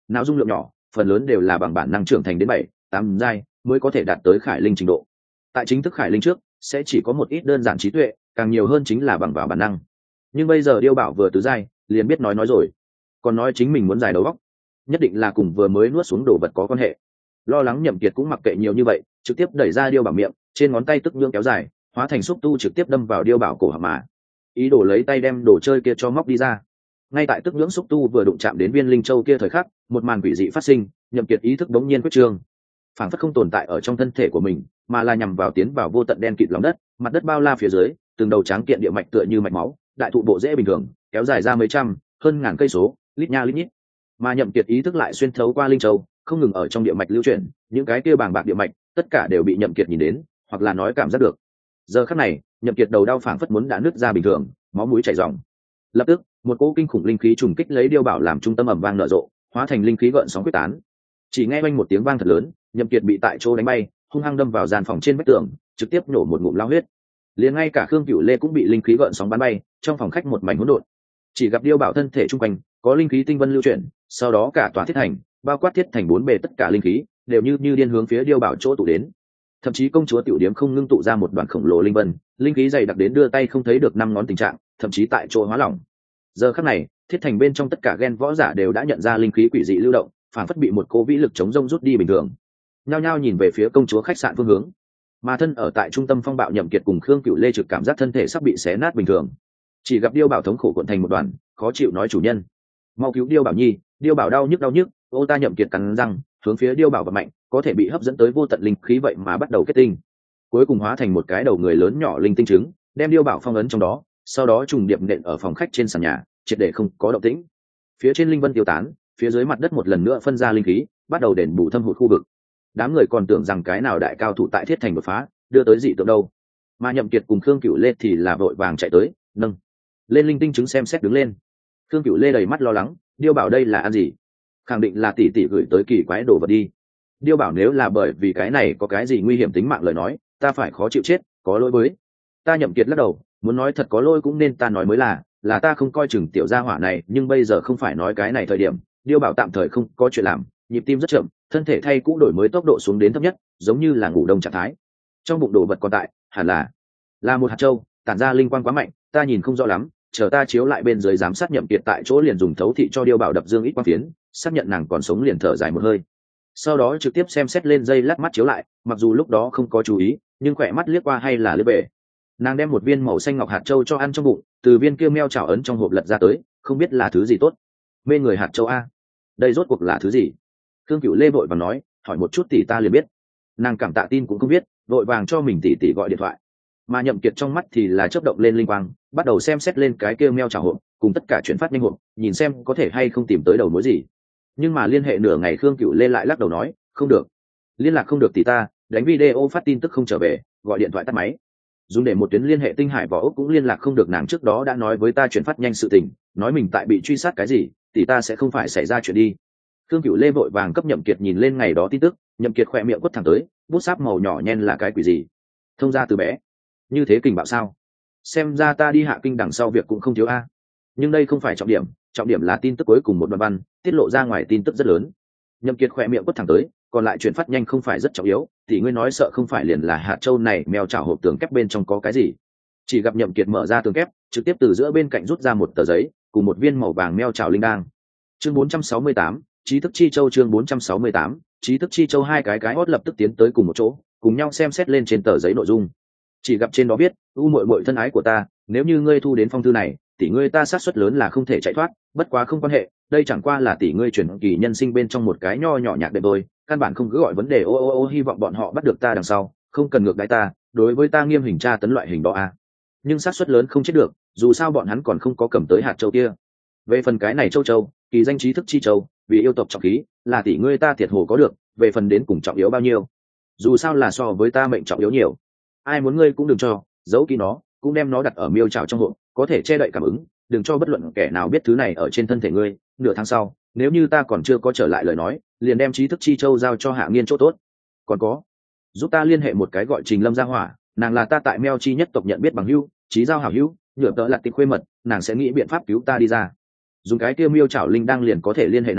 não dung lượng nhỏ, phần lớn đều là bằng bản năng trưởng thành đến 7, 8 giai mới có thể đạt tới khải linh trình độ. Tại chính thức khải linh trước sẽ chỉ có một ít đơn giản trí tuệ, càng nhiều hơn chính là bằng vào bản năng. Nhưng bây giờ điêu bảo vừa tứ giai liền biết nói rồi, còn nói chính mình muốn giải đầu óc, nhất định là cùng vừa mới nuốt xuống đồ vật có quan hệ. Lo lắng Nhậm Kiệt cũng mặc kệ nhiều như vậy, trực tiếp đẩy ra điêu bảo miệng, trên ngón tay tức nhưỡng kéo dài, hóa thành xúc tu trực tiếp đâm vào điêu bảo cổ họng mà. Ý đồ lấy tay đem đồ chơi kia cho móc đi ra. Ngay tại tức nhưỡng xúc tu vừa đụng chạm đến viên linh châu kia thời khắc, một màn quỷ dị phát sinh, Nhậm Kiệt ý thức đống nhiên quyết trương, phảng phất không tồn tại ở trong thân thể của mình, mà là nhằm vào tiến vào vô tận đen kịt lòng đất, mặt đất bao la phía dưới, từng đầu tráng kiện địa mạch tựa như mạch máu, đại thụ bộ rễ bình thường, kéo dài ra mấy trăm, hơn ngàn cây số, lít nha lít nhít. Mà Nhậm Kiệt ý thức lại xuyên thấu qua linh châu, không ngừng ở trong địa mạch lưu chuyển, những cái kia bàng bạc địa mạch, tất cả đều bị Nhậm Kiệt nhìn đến, hoặc là nói cảm giác được. Giờ khắc này, Nhậm Kiệt đầu đau phảng phất muốn đã nứt ra bình thường, máu mũi chảy ròng. Lập tức, một cỗ kinh khủng linh khí trùng kích lấy điêu bảo làm trung tâm ầm vang nở rộ, hóa thành linh khí gợn sóng quyết tán. Chỉ nghe oanh một tiếng vang thật lớn, Nhậm Kiệt bị tại chỗ đánh bay, hung hăng đâm vào gian phòng trên vách tường, trực tiếp nổ một ngụm lao huyết. Liền ngay cả Khương Cửu Lê cũng bị linh khí gợn sóng bắn bay, trong phòng khách một mảnh hỗn độn. Chỉ gặp điêu bảo thân thể trung quanh có linh khí tinh vân lưu chuyển, sau đó cả tòa thiết thành, bao quát thiết thành bốn bề tất cả linh khí đều như điên hướng phía điêu bảo chỗ tụ đến. Thậm chí công chúa tiểu điếm không ngưng tụ ra một đoàn khổng lồ linh vân, linh khí dày đặc đến đưa tay không thấy được 5 ngón tình trạng, thậm chí tại chỗ hóa lỏng. Giờ khắc này, thiết thành bên trong tất cả gen võ giả đều đã nhận ra linh khí quỷ dị lưu động, phản phất bị một cố vĩ lực chống rông rút đi bình thường. Nhao nhao nhìn về phía công chúa khách sạn phương hướng, mà thân ở tại trung tâm phong bạo Nhậm Kiệt cùng Khương Cửu Lê trực cảm giác thân thể sắp bị xé nát bình thường. Chỉ gặp điêu bảo thống khổ cuộn thành một đoàn, khó chịu nói chủ nhân, mau cứu điêu bảo nhi, điêu bảo đau nhức, ô ta Nhậm Kiệt cắn răng, hướng phía điêu bảo vật mạnh, có thể bị hấp dẫn tới vô tận linh khí vậy mà bắt đầu kết tinh, cuối cùng hóa thành một cái đầu người lớn nhỏ linh tinh trứng, đem điêu bảo phong ấn trong đó, sau đó trùng điệp nện ở phòng khách trên sàn nhà, triệt để không có động tĩnh. Phía trên linh vân tiêu tán, phía dưới mặt đất một lần nữa phân ra linh khí, bắt đầu đền bù thâm hụt khu vực. Đám người còn tưởng rằng cái nào đại cao thủ tại thiết thành đột phá, đưa tới dị tượng đâu, mà Nhậm Kiệt cùng Khương Cửu Lê thì là vội vàng chạy tới, nâng lên linh tinh trứng xem xét đứng lên. Khương Cửu Lê đầy mắt lo lắng, điêu bảo đây là ăn gì? Khẳng định là tỷ tỷ gửi tới kỳ quái đồ vật đi. Điêu bảo nếu là bởi vì cái này có cái gì nguy hiểm tính mạng lời nói, ta phải khó chịu chết, có lỗi với ta. Nhậm Kiệt lắc đầu, muốn nói thật có lỗi cũng nên ta nói mới là ta không coi chừng tiểu gia hỏa này, nhưng bây giờ không phải nói cái này thời điểm. Điêu bảo tạm thời không có chuyện làm, nhịp tim rất chậm, thân thể thay cũ đổi mới tốc độ xuống đến thấp nhất, giống như là ngủ đông trạng thái. Trong bụng đồ vật còn tại, hẳn là một hạt châu, tản ra linh quang quá mạnh, ta nhìn không rõ lắm, chờ ta chiếu lại bên dưới giám sát. Nhậm Kiệt tại chỗ liền dùng thấu thị cho điêu bảo đập dương ít quang phiến, xác nhận nàng còn sống liền thở dài một hơi, sau đó trực tiếp xem xét lên dây lát mắt chiếu lại, mặc dù lúc đó không có chú ý, nhưng khỏe mắt liếc qua hay là liếc bể. Nàng đem một viên màu xanh ngọc hạt châu cho ăn trong bụng, từ viên kia meo chảo ấn trong hộp lật ra tới, không biết là thứ gì tốt. Mê người hạt châu a, đây rốt cuộc là thứ gì? Khương Cửu Lê vội vàng nói, hỏi một chút tỷ ta liền biết. Nàng cảm tạ tin cũng không biết, vội vàng cho mình tỷ gọi điện thoại. Mà Nhậm Kiệt trong mắt thì là chớp động lên linh quang, bắt đầu xem xét lên cái kia meo chảo hộp, cùng tất cả chuyển phát nhanh hộp, nhìn xem có thể hay không tìm tới đầu mối gì. Nhưng mà liên hệ nửa ngày Khương Cửu Lê lại lắc đầu nói, không được, liên lạc không được tỷ ta, đánh video phát tin tức không trở về, gọi điện thoại tắt máy. Dùng để một tuyến liên hệ Tinh Hải Võ Ốc cũng liên lạc không được, nàng trước đó đã nói với ta chuyển phát nhanh sự tình, nói mình tại bị truy sát cái gì, tỷ ta sẽ không phải xảy ra chuyện đi. Khương Cửu Lê vội vàng cấp Nhậm Kiệt nhìn lên ngày đó tin tức. Nhậm Kiệt khỏe miệng quất thẳng tới, bút sáp màu nhỏ nhen là cái quỷ gì? Thông ra từ bé, như thế kình bạo sao? Xem ra ta đi hạ kinh đằng sau việc cũng không thiếu a. Nhưng đây không phải trọng điểm là tin tức cuối cùng một đoạn văn tiết lộ ra ngoài, tin tức rất lớn. Nhậm Kiệt khỏe miệng quất thẳng tới, còn lại chuyển phát nhanh không phải rất trọng yếu, thì ngươi nói sợ không phải liền là hạt châu này mèo chảo hộp tường kép bên trong có cái gì? Chỉ gặp Nhậm Kiệt mở ra tường kép, trực tiếp từ giữa bên cạnh rút ra một tờ giấy cùng một viên màu vàng mèo chảo linh đang. Chương 468, trí thức chi châu. Chương 468, trí thức chi châu. Hai cái hót lập tức tiến tới cùng một chỗ, cùng nhau xem xét lên trên tờ giấy nội dung. Chỉ gặp trên đó viết, u muội muội thân ái của ta, nếu như ngươi thu đến phong thư này, tỷ ngươi ta xác suất lớn là không thể chạy thoát, bất quá không quan hệ, đây chẳng qua là tỷ ngươi chuyển kỳ nhân sinh bên trong một cái nho nhỏ nhạc đệm thôi, căn bản không cứ gọi vấn đề. Ô, hy vọng bọn họ bắt được ta đằng sau, không cần ngược đãi ta, đối với ta nghiêm hình tra tấn loại hình đó a. Nhưng xác suất lớn không chết được, dù sao bọn hắn còn không có cầm tới hạt châu kia. Về phần cái này châu, kỳ danh trí thức chi châu, vì yêu tộc trọng khí, là tỷ ngươi ta thiệt hồ có được, về phần đến cùng trọng yếu bao nhiêu, dù sao là so với ta mệnh trọng yếu nhiều. Ai muốn ngươi cũng đừng cho, giấu kỹ nó, cũng đem nó đặt ở miêu trào trong hộp, có thể che đậy cảm ứng, đừng cho bất luận kẻ nào biết thứ này ở trên thân thể ngươi. Nửa tháng sau, nếu như ta còn chưa có trở lại lời nói, liền đem trí thức chi châu giao cho Hạ Nghiên chỗ tốt. Còn có, giúp ta liên hệ một cái gọi Trình Lâm gia hỏa, nàng là ta tại Meo Chi nhất tộc nhận biết bằng hữu, chí giao hảo hữu, nhựa tợ lặt tịch khuê mật, nàng sẽ nghĩ biện pháp cứu ta đi ra. Dùng cái tiêu miêu chảo linh đang liền có thể liên hệ nàng,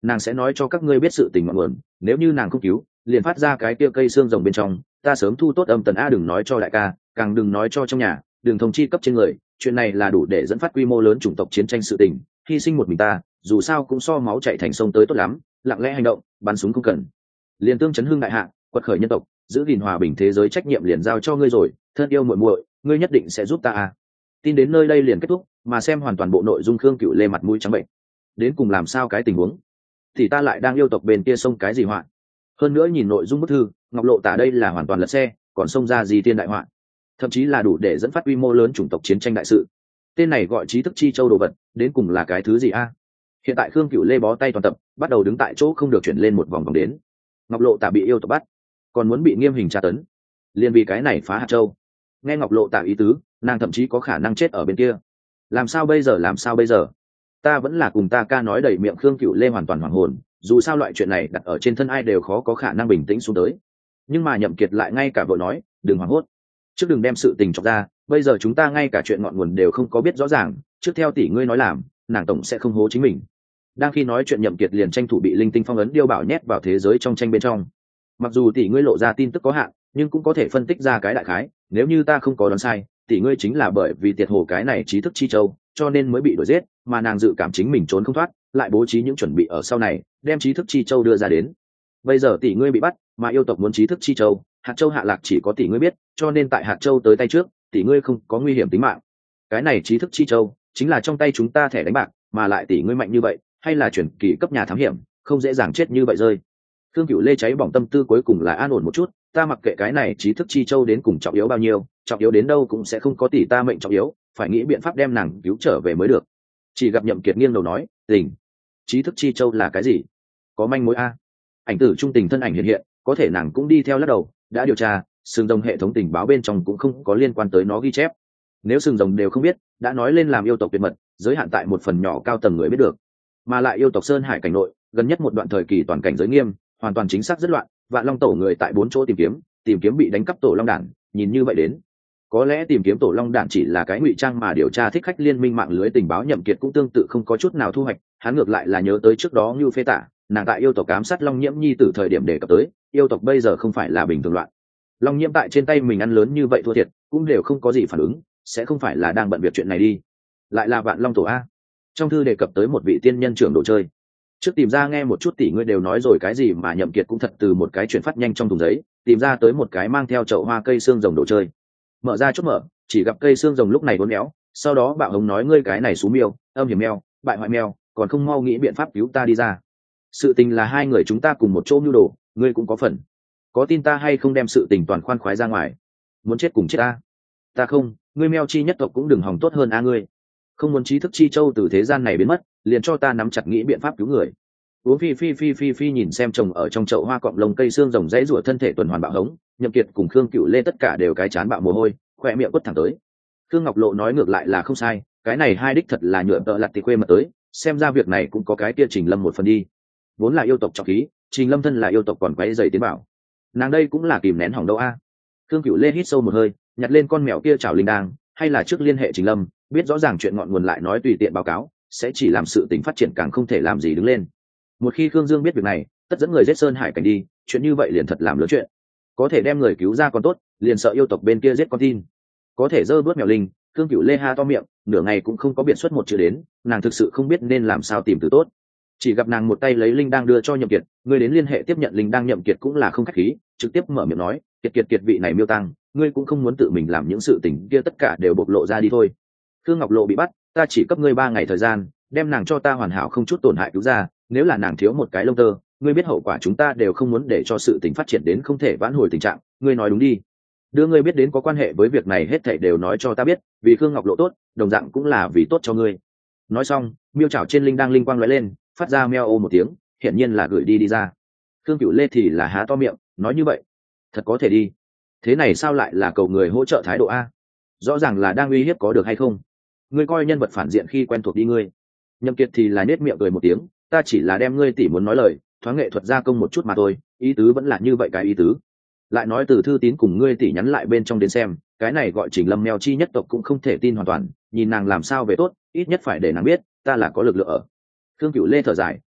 nàng sẽ nói cho các ngươi biết sự tình ngọn nguồn. Nếu như nàng không cứu, liền phát ra cái kia cây xương rồng bên trong, ta sớm thu tốt âm tần a. Đừng nói cho đại ca, càng đừng nói cho trong nhà, đừng thông chi cấp trên người. Chuyện này là đủ để dẫn phát quy mô lớn chủng tộc chiến tranh sự tình, hy sinh một mình ta dù sao cũng so máu chạy thành sông tới tốt lắm. Lặng lẽ hành động, bắn súng không cần. Liên tương chấn hưng đại hạ, quật khởi nhân tộc, giữ gìn hòa bình thế giới trách nhiệm liền giao cho ngươi rồi. Thân yêu muội muội, ngươi nhất định sẽ giúp ta a. Tin đến nơi đây liền kết thúc, mà xem hoàn toàn bộ nội dung Khương Cửu Lê mặt mũi trắng bệnh. Đến cùng làm sao cái tình huống? Thì ta lại đang yêu tộc bên kia xông cái gì họa? Hơn nữa nhìn nội dung bức thư, Ngọc Lộ Tả đây là hoàn toàn lật xe, còn xông ra gì tiên đại họa? Thậm chí là đủ để dẫn phát quy mô lớn chủng tộc chiến tranh đại sự. Tên này gọi trí thức chi châu đồ vật, đến cùng là cái thứ gì a? Hiện tại Khương Cửu Lê bó tay toàn tập, bắt đầu đứng tại chỗ không được chuyển lên một vòng vòng đến. Ngọc Lộ Tả bị yêu tộc bắt, còn muốn bị nghiêm hình tra tấn, liền vì cái này phá hạt châu. Nghe Ngọc Lộ Tả ý tứ, nàng thậm chí có khả năng chết ở bên kia. Làm sao bây giờ, làm sao bây giờ? Ta vẫn là cùng ta ca nói đầy miệng. Khương Cửu Lê hoàn toàn hoảng hồn, dù sao loại chuyện này đặt ở trên thân ai đều khó có khả năng bình tĩnh xuống tới. Nhưng mà Nhậm Kiệt lại ngay cả vội nói, đừng hoảng hốt, trước đừng đem sự tình chọc ra, bây giờ chúng ta ngay cả chuyện ngọn nguồn đều không có biết rõ ràng, trước theo tỷ ngươi nói làm, nàng tổng sẽ không hố chính mình. Đang khi nói chuyện Nhậm Kiệt liền tranh thủ bị linh tinh phong ấn điêu bảo nhét vào thế giới trong tranh bên trong. Mặc dù tỷ ngươi lộ ra tin tức có hạn, nhưng cũng có thể phân tích ra cái đại khái, nếu như ta không có đoán sai, tỷ ngươi chính là bởi vì tiệt hồ cái này trí thức chi châu, cho nên mới bị đuổi giết, mà nàng dự cảm chính mình trốn không thoát, lại bố trí những chuẩn bị ở sau này, đem trí thức chi châu đưa ra đến. Bây giờ tỷ ngươi bị bắt, mà yêu tộc muốn trí thức chi châu, hạt châu hạ lạc chỉ có tỷ ngươi biết, cho nên tại hạt châu tới tay trước, tỷ ngươi không có nguy hiểm tính mạng. Cái này trí thức chi châu chính là trong tay chúng ta thẻ đánh bạc, mà lại tỷ ngươi mạnh như vậy, hay là chuyển kỳ cấp nhà thám hiểm, không dễ dàng chết như vậy rơi. Khương Cửu Lê cháy bỏng tâm tư cuối cùng là an ổn một chút, ta mặc kệ cái này trí thức chi châu đến cùng trọng yếu bao nhiêu, trọng yếu đến đâu cũng sẽ không có tỷ ta mệnh trọng yếu, phải nghĩ biện pháp đem nàng cứu trở về mới được. Chỉ gặp Nhậm Kiệt nghiêng đầu nói, tình, trí thức chi châu là cái gì? Có manh mối a? Ảnh tử trung tình thân ảnh hiện hiện, có thể nàng cũng đi theo lắc đầu, đã điều tra, sừng rồng hệ thống tình báo bên trong cũng không có liên quan tới nó ghi chép. Nếu sừng rồng đều không biết, đã nói lên làm yêu tộc tuyệt mật, giới hạn tại một phần nhỏ cao tầng người biết được. Mà lại yêu tộc Sơn Hải cảnh nội, gần nhất một đoạn thời kỳ toàn cảnh giới nghiêm, hoàn toàn chính xác rất loạn, Vạn Long tổ người tại 4 chỗ tìm kiếm bị đánh cắp tổ long đản, nhìn như vậy đến, có lẽ tìm kiếm tổ long đản chỉ là cái ngụy trang mà điều tra thích khách liên minh mạng lưới tình báo. Nhậm Kiệt cũng tương tự không có chút nào thu hoạch, hắn ngược lại là nhớ tới trước đó Ngưu Phê Tả, nàng tại yêu tộc ám sát Long Nhiễm nhi tử thời điểm đề cập tới, yêu tộc bây giờ không phải là bình thường loạn. Long Nhiễm tại trên tay mình ăn lớn như vậy thua thiệt, cũng đều không có gì phản ứng, sẽ không phải là đang bận việc chuyện này đi. Lại là Vạn Long tổ a. Trong thư đề cập tới một vị tiên nhân trưởng đồ chơi. Trước tìm ra nghe một chút tỷ ngươi đều nói rồi cái gì, mà Nhậm Kiệt cũng thật từ một cái chuyển phát nhanh trong thùng giấy, tìm ra tới một cái mang theo chậu hoa cây xương rồng đồ chơi. Mở ra chốt mở, chỉ gặp cây xương rồng lúc này uốn éo, sau đó bạo hống nói, ngươi cái này xú miêu, âm hiểm mèo, bại hoại mèo, còn không mau nghĩ biện pháp cứu ta đi ra. Sự tình là hai người chúng ta cùng một chỗ mưu đồ, ngươi cũng có phần. Có tin ta hay không đem sự tình toàn khoan khoái ra ngoài? Muốn chết cùng chết ta. Ta không, ngươi mèo chi nhất tộc cũng đừng hòng tốt hơn a. Ngươi không muốn trí thức chi châu từ thế gian này biến mất, liền cho ta nắm chặt nghĩ biện pháp cứu người. Uống phi nhìn xem chồng ở trong chậu hoa cọng lông cây xương rồng dãy rủa thân thể tuần hoàn bạo hống. Nhậm Kiệt cùng Khương Cửu Lê tất cả đều cái chán bạo mồ hôi, khỏe miệng quất thẳng tới. Khương Ngọc Lộ nói ngược lại là không sai, cái này hai đích thật là nhựa tợ lặt thì quê mà tới, xem ra việc này cũng có cái kia Trình Lâm một phần đi. Vốn là yêu tộc trọng khí, Trình Lâm thân là yêu tộc còn quấy rầy tiến bảo, nàng đây cũng là kìm nén hỏng đâu a. Khương Cửu Lê hít sâu một hơi, nhặt lên con mèo kia chảo linh đang, hay là trước liên hệ Trình Lâm, biết rõ ràng chuyện ngọn nguồn lại nói tùy tiện báo cáo, sẽ chỉ làm sự tình phát triển càng không thể làm gì đứng lên. Một khi Khương Dương biết việc này, tất dẫn người giết Sơn Hải cảnh đi, chuyện như vậy liền thật làm lớn chuyện. Có thể đem người cứu ra còn tốt, liền sợ yêu tộc bên kia giết con tin. Có thể dơ bớt mèo linh, Khương Cửu Lê ha to miệng, nửa ngày cũng không có biện xuất một chữ đến, nàng thực sự không biết nên làm sao tìm từ tốt. Chỉ gặp nàng một tay lấy linh đang đưa cho Nhậm Kiệt, người đến liên hệ tiếp nhận linh đang. Nhậm Kiệt cũng là không khách khí, trực tiếp mở miệng nói, Kiệt vị này miêu tăng, ngươi cũng không muốn tự mình làm những sự tình kia tất cả đều bộc lộ ra đi thôi. Khương Ngọc Lộ bị bắt, ta chỉ cấp ngươi 3 ngày thời gian, đem nàng cho ta hoàn hảo không chút tổn hại cứu ra, nếu là nàng thiếu một cái lông tơ, ngươi biết hậu quả, chúng ta đều không muốn để cho sự tình phát triển đến không thể vãn hồi tình trạng, ngươi nói đúng đi. Đưa ngươi biết đến có quan hệ với việc này hết thảy đều nói cho ta biết, vì Khương Ngọc Lộ tốt, đồng dạng cũng là vì tốt cho ngươi. Nói xong, miêu chảo trên linh đang linh quang lóe lên, phát ra meo ô một tiếng, hiển nhiên là gửi đi ra. Khương Cửu Lê thì là há to miệng, nói như vậy, thật có thể đi. Thế này sao lại là cầu người hỗ trợ thái độ a? Rõ ràng là đang uy hiếp, có được hay không? Ngươi coi nhân vật phản diện khi quen thuộc đi ngươi. Nhậm Kiệt thì là nhếch miệng cười một tiếng, ta chỉ là đem ngươi tỉ muốn nói lời, thoáng nghệ thuật gia công một chút mà thôi, ý tứ vẫn là như vậy cái ý tứ. Lại nói từ thư tín cùng ngươi tỉ nhắn lại bên trong đến xem, cái này gọi Trình Lâm mèo chi nhất tộc cũng không thể tin hoàn toàn, nhìn nàng làm sao về tốt, ít nhất phải để nàng biết ta là có lực lượng ở. Khương Cửu Lê thở dài,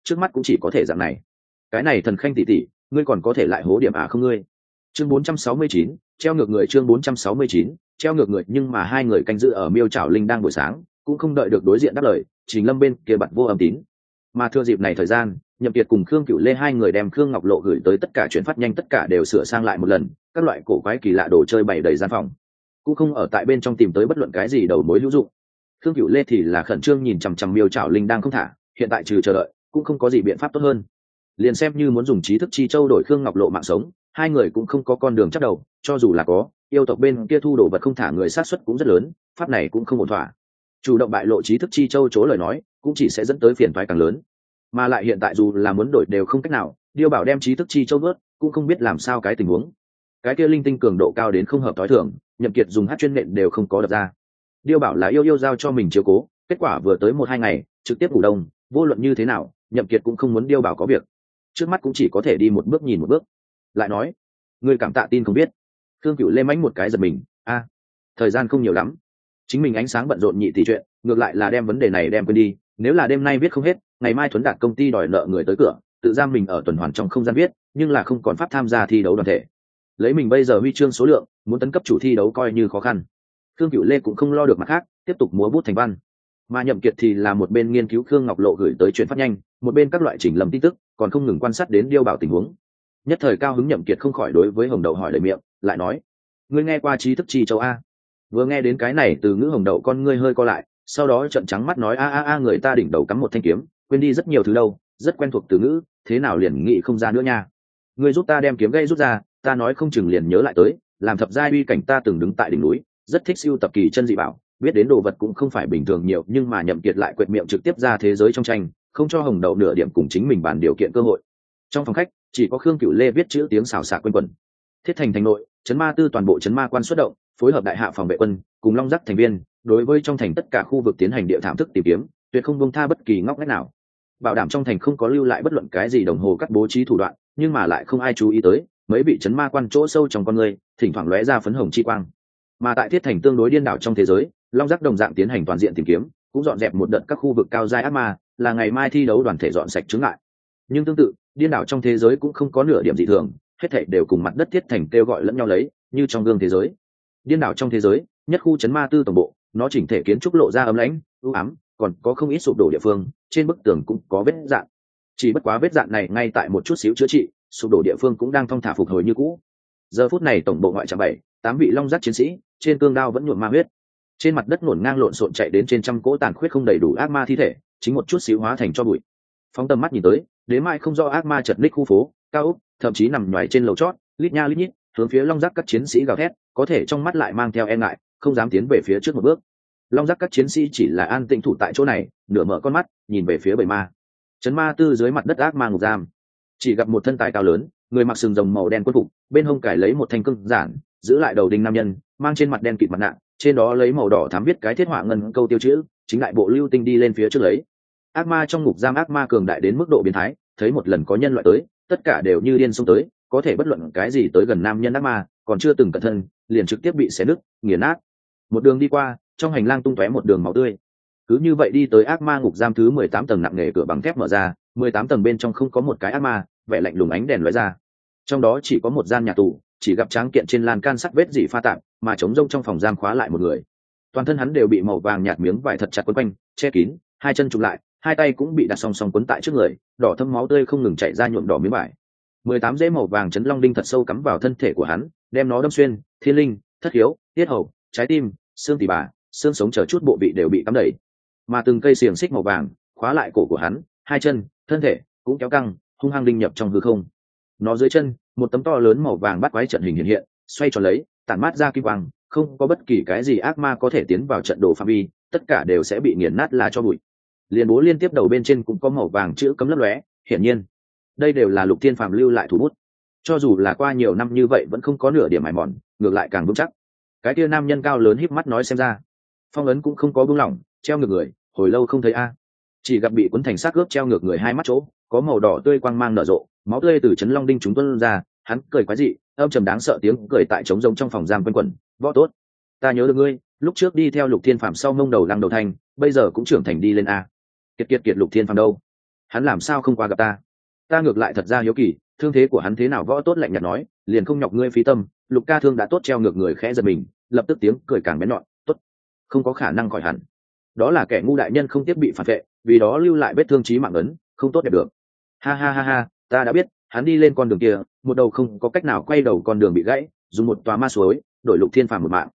trước mắt cũng chỉ có thể dạng này. Cái này Thần Khanh tỷ tỷ, ngươi còn có thể lại hố điểm à không ngươi? Chương 469, treo ngược người. Chương 469, treo ngược người. Nhưng mà hai người canh giữ ở Miêu Trảo Linh đang buổi sáng, cũng không đợi được đối diện đáp lời, Trình Lâm bên kia bật vô âm tín. Mà thừa dịp này thời gian, Nhậm Kiệt cùng Khương Cửu Lê hai người đem Khương Ngọc Lộ gửi tới tất cả chuyển phát nhanh tất cả đều sửa sang lại một lần, các loại cổ quái kỳ lạ đồ chơi bày đầy gian phòng, cũng không ở tại bên trong tìm tới bất luận cái gì đầu mối hữu dụng. Khương Cửu Lê thì là khẩn trương nhìn chằm chằm Miêu Trảo Linh đang không thả, hiện tại trừ chờ đợi, cũng không có gì biện pháp tốt hơn. Liền xem như muốn dùng trí thức chi châu đổi Khương Ngọc Lộ mạng sống, hai người cũng không có con đường chắc đầu, cho dù là có, yêu tộc bên kia thu đồ vật không thả người sát suất cũng rất lớn, pháp này cũng không ổn thỏa. Chủ động bại lộ trí thức chi châu chỗ lời nói, cũng chỉ sẽ dẫn tới phiền toái càng lớn. Mà lại hiện tại dù là muốn đổi đều không cách nào, Điêu Bảo đem trí thức chi châu vớt, cũng không biết làm sao cái tình huống. Cái kia linh tinh cường độ cao đến không hợp tối thường, Nhậm Kiệt dùng hát chuyên nện đều không có đập ra. Điêu Bảo là yêu giao cho mình chiếu cố, kết quả vừa tới 1-2 ngày, trực tiếp ngủ đông, vô luận như thế nào, Nhậm Kiệt cũng không muốn Điêu Bảo có việc. Trước mắt cũng chỉ có thể đi một bước nhìn một bước. Lại nói, người cảm tạ tin không biết. Thương Cửu Lê mánh một cái giật mình, thời gian không nhiều lắm. Chính mình ánh sáng bận rộn nhị tỷ chuyện, ngược lại là đem vấn đề này đem quên đi, nếu là đêm nay viết không hết, ngày mai Thuấn Đạt công ty đòi nợ người tới cửa, tự giam mình ở tuần hoàn trong không gian viết, nhưng là không còn pháp tham gia thi đấu đoàn thể. Lấy mình bây giờ huy chương số lượng, muốn tấn cấp chủ thi đấu coi như khó khăn. Khương Cửu Lê cũng không lo được mặt khác, tiếp tục múa bút thành văn. Mà Nhậm Kiệt thì là một bên nghiên cứu Khương Ngọc Lộ gửi tới truyền phát nhanh, một bên các loại chỉnh lầm tin tức, còn không ngừng quan sát đến Điêu Bảo tình huống. Nhất thời cao hứng Nhậm Kiệt không khỏi đối với Hồng Đậu hỏi lời miệng, lại nói: "Ngươi nghe qua trí thức chi châu a?" Vừa nghe đến cái này từ ngữ Hồng Đậu con ngươi hơi co lại, sau đó trợn trắng mắt nói: người ta đỉnh đầu cắm một thanh kiếm, quên đi rất nhiều thứ đâu, rất quen thuộc từ ngữ, thế nào liền nghĩ không ra nữa nha. Ngươi giúp ta đem kiếm gây rút ra, ta nói không chừng liền nhớ lại tới, làm thập giai uy cảnh ta từng đứng tại đỉnh núi, rất thích siêu tập kỳ chân dị bảo, biết đến đồ vật cũng không phải bình thường nhiều, nhưng mà Nhậm Kiệt lại quệt miệng trực tiếp ra thế giới trong tranh, không cho Hồng Đậu nửa điểm cùng chính mình bàn điều kiện cơ hội. Trong phòng khách chỉ có Khương Cửu Lê viết chữ tiếng xào xạc quanh quẩn. Thiết thành nội, trấn ma tư toàn bộ trấn ma quan xuất động, phối hợp đại hạ phòng vệ quân cùng long giác thành viên, đối với trong thành tất cả khu vực tiến hành địa thảm thức tìm kiếm, tuyệt không buông tha bất kỳ ngóc ngách nào, bảo đảm trong thành không có lưu lại bất luận cái gì đồng hồ cắt bố trí thủ đoạn, nhưng mà lại không ai chú ý tới mấy vị trấn ma quan chỗ sâu trong con người thỉnh thoảng lóe ra phấn hồng chi quang. Mà tại thiết thành tương đối điên đảo trong thế giới, long giác đồng dạng tiến hành toàn diện tìm kiếm, cũng dọn dẹp một đợt các khu vực cao giai ác ma, là ngày mai thi đấu đoàn thể dọn sạch chướng ngại. Nhưng tương tự, điên đảo trong thế giới cũng không có nửa điểm dị thường, hết thảy đều cùng mặt đất thiết thành kêu gọi lẫn nhau lấy, như trong gương thế giới. Điên đảo trong thế giới, nhất khu trấn ma tư tổng bộ, nó chỉnh thể kiến trúc lộ ra ấm lãnh, u ám, còn có không ít sụp đổ địa phương, trên bức tường cũng có vết dạn. Chỉ bất quá vết dạn này ngay tại một chút xíu chữa trị, sụp đổ địa phương cũng đang thong thả phục hồi như cũ. Giờ phút này tổng bộ ngoại trạm 7-8 vị long giác chiến sĩ, trên cương đao vẫn nhuộm ma huyết. Trên mặt đất ngổn ngang lộn xộn chạy đến trên trăm cỗ tàn khuyết không đầy đủ ác ma thi thể, chính một chút xíu hóa thành cho bụi. Phóng tầm mắt nhìn tới, đến mai không do ác ma chật ních khu phố, cao ốc, thậm chí nằm nhoài trên lầu chót, lít nha lít nhít, hướng phía long giác các chiến sĩ gào thét, có thể trong mắt lại mang theo e ngại, không dám tiến về phía trước một bước. Long giác các chiến sĩ chỉ là an tĩnh thủ tại chỗ này, nửa mở con mắt nhìn về phía bầy ma. Trấn ma tư dưới mặt đất ác ma ngục giam, chỉ gặp một thân tài cao lớn, người mặc sừng rồng màu đen quân phục, bên hông cài lấy một thanh cương giản, giữ lại đầu đinh nam nhân, mang trên mặt đen kịt mặt nạ, trên đó lấy màu đỏ thắm viết cái thiết họa ngân câu tiêu chữ, chính đại bộ lưu tinh đi lên phía trước lấy. Ác ma trong ngục giam ác ma cường đại đến mức độ biến thái, thấy một lần có nhân loại tới, tất cả đều như điên xông tới, có thể bất luận cái gì tới gần nam nhân ác ma, còn chưa từng cẩn thận, liền trực tiếp bị xé nứt, nghiền nát. Một đường đi qua, trong hành lang tung tóe một đường máu tươi. Cứ như vậy đi tới ác ma ngục giam thứ 18 tầng nặng nề, cửa bằng thép mở ra, 18 tầng bên trong không có một cái ác ma, vẻ lạnh lùng ánh đèn lóe ra. Trong đó chỉ có một gian nhà tù, chỉ gặp tráng kiện trên lan can sắt vết dỉ pha tạp, mà trống rông trong phòng giam khóa lại một người. Toàn thân hắn đều bị màu vàng nhạt miếng vải thật chặt quấn quanh, che kín, hai chân chụm lại, hai tay cũng bị đặt song song quấn tại trước người, đỏ thâm máu tươi không ngừng chảy ra nhuộm đỏ miếng vải. 18 rễ màu vàng chấn long đinh thật sâu cắm vào thân thể của hắn, đem nó đâm xuyên, thiên linh, thất hiếu, tiết hầu, trái tim, xương tỳ bà, xương sống chờ chút bộ vị đều bị cắm đầy. Mà từng cây xiềng xích màu vàng khóa lại cổ của hắn, hai chân, thân thể cũng kéo căng, hung hăng đinh nhập trong hư không. Nó dưới chân, một tấm to lớn màu vàng bắt quái trận hình hiện hiện, xoay tròn lấy, tản mát ra kim quang, không có bất kỳ cái gì ác ma có thể tiến vào trận đồ phạm vi, tất cả đều sẽ bị nghiền nát là cho bụi. Liên bố liên tiếp đầu bên trên cũng có màu vàng chữ cấm lấp lóe, hiển nhiên đây đều là Lục Thiên Phàm lưu lại thủ bút. Cho dù là qua nhiều năm như vậy vẫn không có nửa điểm mài mòn, ngược lại càng vững chắc. Cái kia nam nhân cao lớn híp mắt nói xem ra, phong ấn cũng không có buông lỏng, treo ngược người, hồi lâu không thấy a. Chỉ gặp bị cuốn thành xác ướp treo ngược người hai mắt chỗ, có màu đỏ tươi quang mang nở rộ, máu tươi từ chấn long đinh chúng tuôn ra, hắn cười quái dị, âm trầm đáng sợ tiếng cười tại trống rỗng trong phòng giam quanh quẩn, võ tốt. Ta nhớ được ngươi, lúc trước đi theo Lục Thiên Phàm sau mông đầu lăng đầu thanh, bây giờ cũng trưởng thành đi lên a. Kiệt Lục Thiên Phàm đâu? hắn làm sao không qua gặp ta ngược lại thật ra hiếu kỳ thương thế của hắn thế nào. Võ Tốt lạnh nhạt nói, liền không nhọc ngươi phí tâm, Lục ca thương đã tốt. Treo ngược người khẽ giật mình, lập tức tiếng cười càng bén nhọn. Tốt, không có khả năng khỏi hẳn, đó là kẻ ngu đại nhân không tiếp bị phản vệ, vì đó lưu lại vết thương chí mạng ấn, không tốt đẹp được. Ha ha ha ha, ta đã biết, hắn đi lên con đường kia, một đầu không có cách nào quay đầu con đường bị gãy, dùng một tòa ma suối đổi Lục Thiên Phàm một mạng.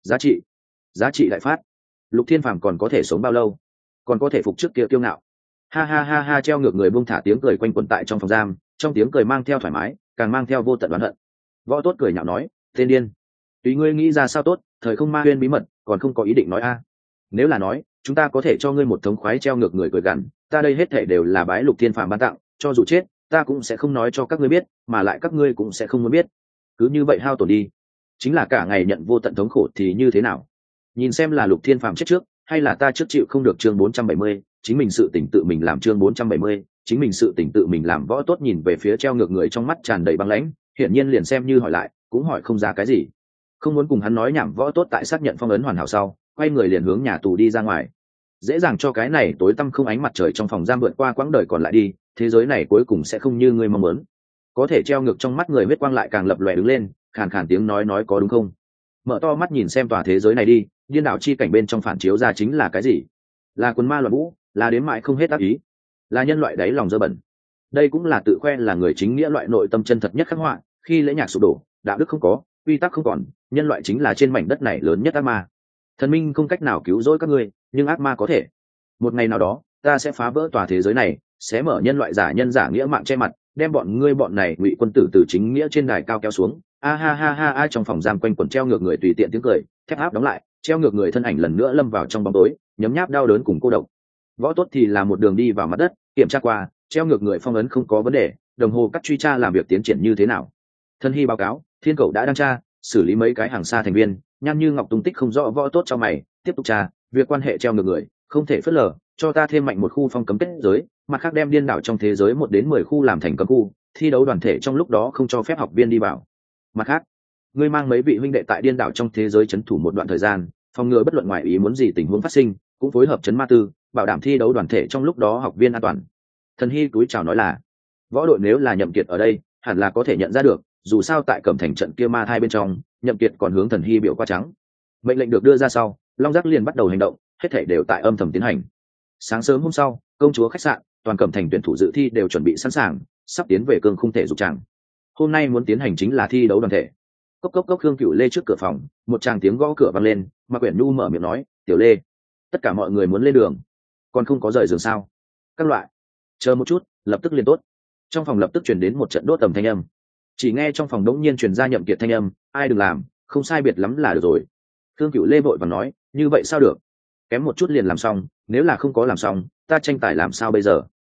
Giá trị đại phát. Lục Thiên Phàm còn có thể sống bao lâu, còn có thể phục trước kia kiêu ngạo. Ha ha ha ha, treo ngược người buông thả tiếng cười quanh quẩn tại trong phòng giam, trong tiếng cười mang theo thoải mái, càng mang theo vô tận oán hận. Võ Tốt cười nhạo nói, tên điên, tùy ngươi nghĩ ra sao tốt, thời không ma huyên bí mật còn không có ý định nói a. Nếu là nói chúng ta có thể cho ngươi một thống khoái treo ngược người cười gằn, ta đây hết thể đều là bái Lục Thiên Phàm ban tặng, cho dù chết ta cũng sẽ không nói cho các ngươi biết, mà lại các ngươi cũng sẽ không muốn biết. Cứ như vậy hao tổn đi, chính là cả ngày nhận vô tận thống khổ thì như thế nào? Nhìn xem là Lục Thiên Phàm chết trước hay là ta trước chịu không được. Chương 470, chính mình sự tỉnh tự mình làm. Chương 470, chính mình sự tỉnh tự mình làm. Võ Tốt nhìn về phía treo ngược người trong mắt tràn đầy băng lãnh, hiển nhiên liền xem như hỏi lại cũng hỏi không ra cái gì. Không muốn cùng hắn nói nhảm, Võ Tốt tại xác nhận phong ấn hoàn hảo sau, quay người liền hướng nhà tù đi ra ngoài. Dễ dàng cho cái này tối tăm không ánh mặt trời trong phòng giam vượt qua quãng đời còn lại đi, thế giới này cuối cùng sẽ không như ngươi mong muốn. Có thể treo ngược trong mắt người huyết quang lại càng lập lòe đứng lên, khàn khàn tiếng nói có đúng không? Mở to mắt nhìn xem tòa thế giới này đi, điên đảo chi cảnh bên trong phản chiếu ra chính là cái gì? Là quần ma loạn vũ, là đến mại không hết ác ý, là nhân loại đáy lòng dơ bẩn. Đây cũng là tự khoe là người chính nghĩa loại nội tâm chân thật nhất khắc họa. Khi lễ nhạc sụp đổ, đạo đức không có, quy tắc không còn, nhân loại chính là trên mảnh đất này lớn nhất ác ma. Thần minh không cách nào cứu rỗi các ngươi, nhưng ác ma có thể. Một ngày nào đó ta sẽ phá vỡ tòa thế giới này, sẽ mở nhân loại giả nhân giả nghĩa mạng che mặt, đem bọn ngươi bọn này ngụy quân tử từ chính nghĩa trên đài cao kéo xuống. A ha ha ha ha, trong phòng giam quanh quần treo ngược người tùy tiện tiếng cười, thép áp đóng lại, treo ngược người thân ảnh lần nữa lâm vào trong bóng tối, nhấm nháp đau đớn cùng cô độc. Võ Tốt thì là một đường đi vào mặt đất, kiểm tra qua, treo ngược người phong ấn không có vấn đề, đồng hồ cắt truy tra làm việc tiến triển như thế nào. Thân Hy báo cáo, Thiên Cẩu đã đăng tra, xử lý mấy cái hàng xa thành viên, Nhan Như Ngọc tung tích không rõ. Võ Tốt cho mày, tiếp tục tra, việc quan hệ treo ngược người không thể phớt lờ, cho ta thêm mạnh một khu phong cấm kết giới, mặt khác đem điên đảo trong thế giới 1 đến 10 khu làm thành cấm khu, thi đấu đoàn thể trong lúc đó không cho phép học viên đi vào. Mặt khác, ngươi mang mấy vị huynh đệ tại điên đảo trong thế giới trấn thủ một đoạn thời gian, phòng ngừa bất luận ngoài ý muốn gì tình huống phát sinh, cũng phối hợp trấn ma tư, bảo đảm thi đấu đoàn thể trong lúc đó học viên an toàn. Thần Hy cúi chào nói là, võ đội nếu là Nhậm Kiệt ở đây, hẳn là có thể nhận ra được, dù sao tại Cẩm Thành trận kia ma thai bên trong, Nhậm Kiệt còn hướng Thần Hy biểu qua trắng. Mệnh lệnh được đưa ra sau, Long Giác liền bắt đầu hành động, hết thảy đều tại âm thầm tiến hành. Sáng sớm hôm sau, công chúa khách sạn, toàn Cẩm Thành tuyển thủ dự thi đều chuẩn bị sẵn sàng, sắp tiến về cương khung thể dục tràng. Hôm nay muốn tiến hành chính là thi đấu đoàn thể. Cốc cốc cốc, Khương Cửu Lê trước cửa phòng, một tràng tiếng gõ cửa vang lên, Mạc Uyển Nhu mở miệng nói, "Tiểu Lê, tất cả mọi người muốn lên đường, còn không có rời giường sao?" Các loại, chờ một chút, lập tức liền tốt. Trong phòng lập tức truyền đến một trận đốt tầm thanh âm. Chỉ nghe trong phòng đống nhiên truyền ra Nhậm Kiệt thanh âm, "Ai đừng làm, không sai biệt lắm là được rồi." Khương Cửu Lê vội vàng nói, "Như vậy sao được? Kém một chút liền làm xong, nếu là không có làm xong, ta tranh tài làm sao bây giờ?"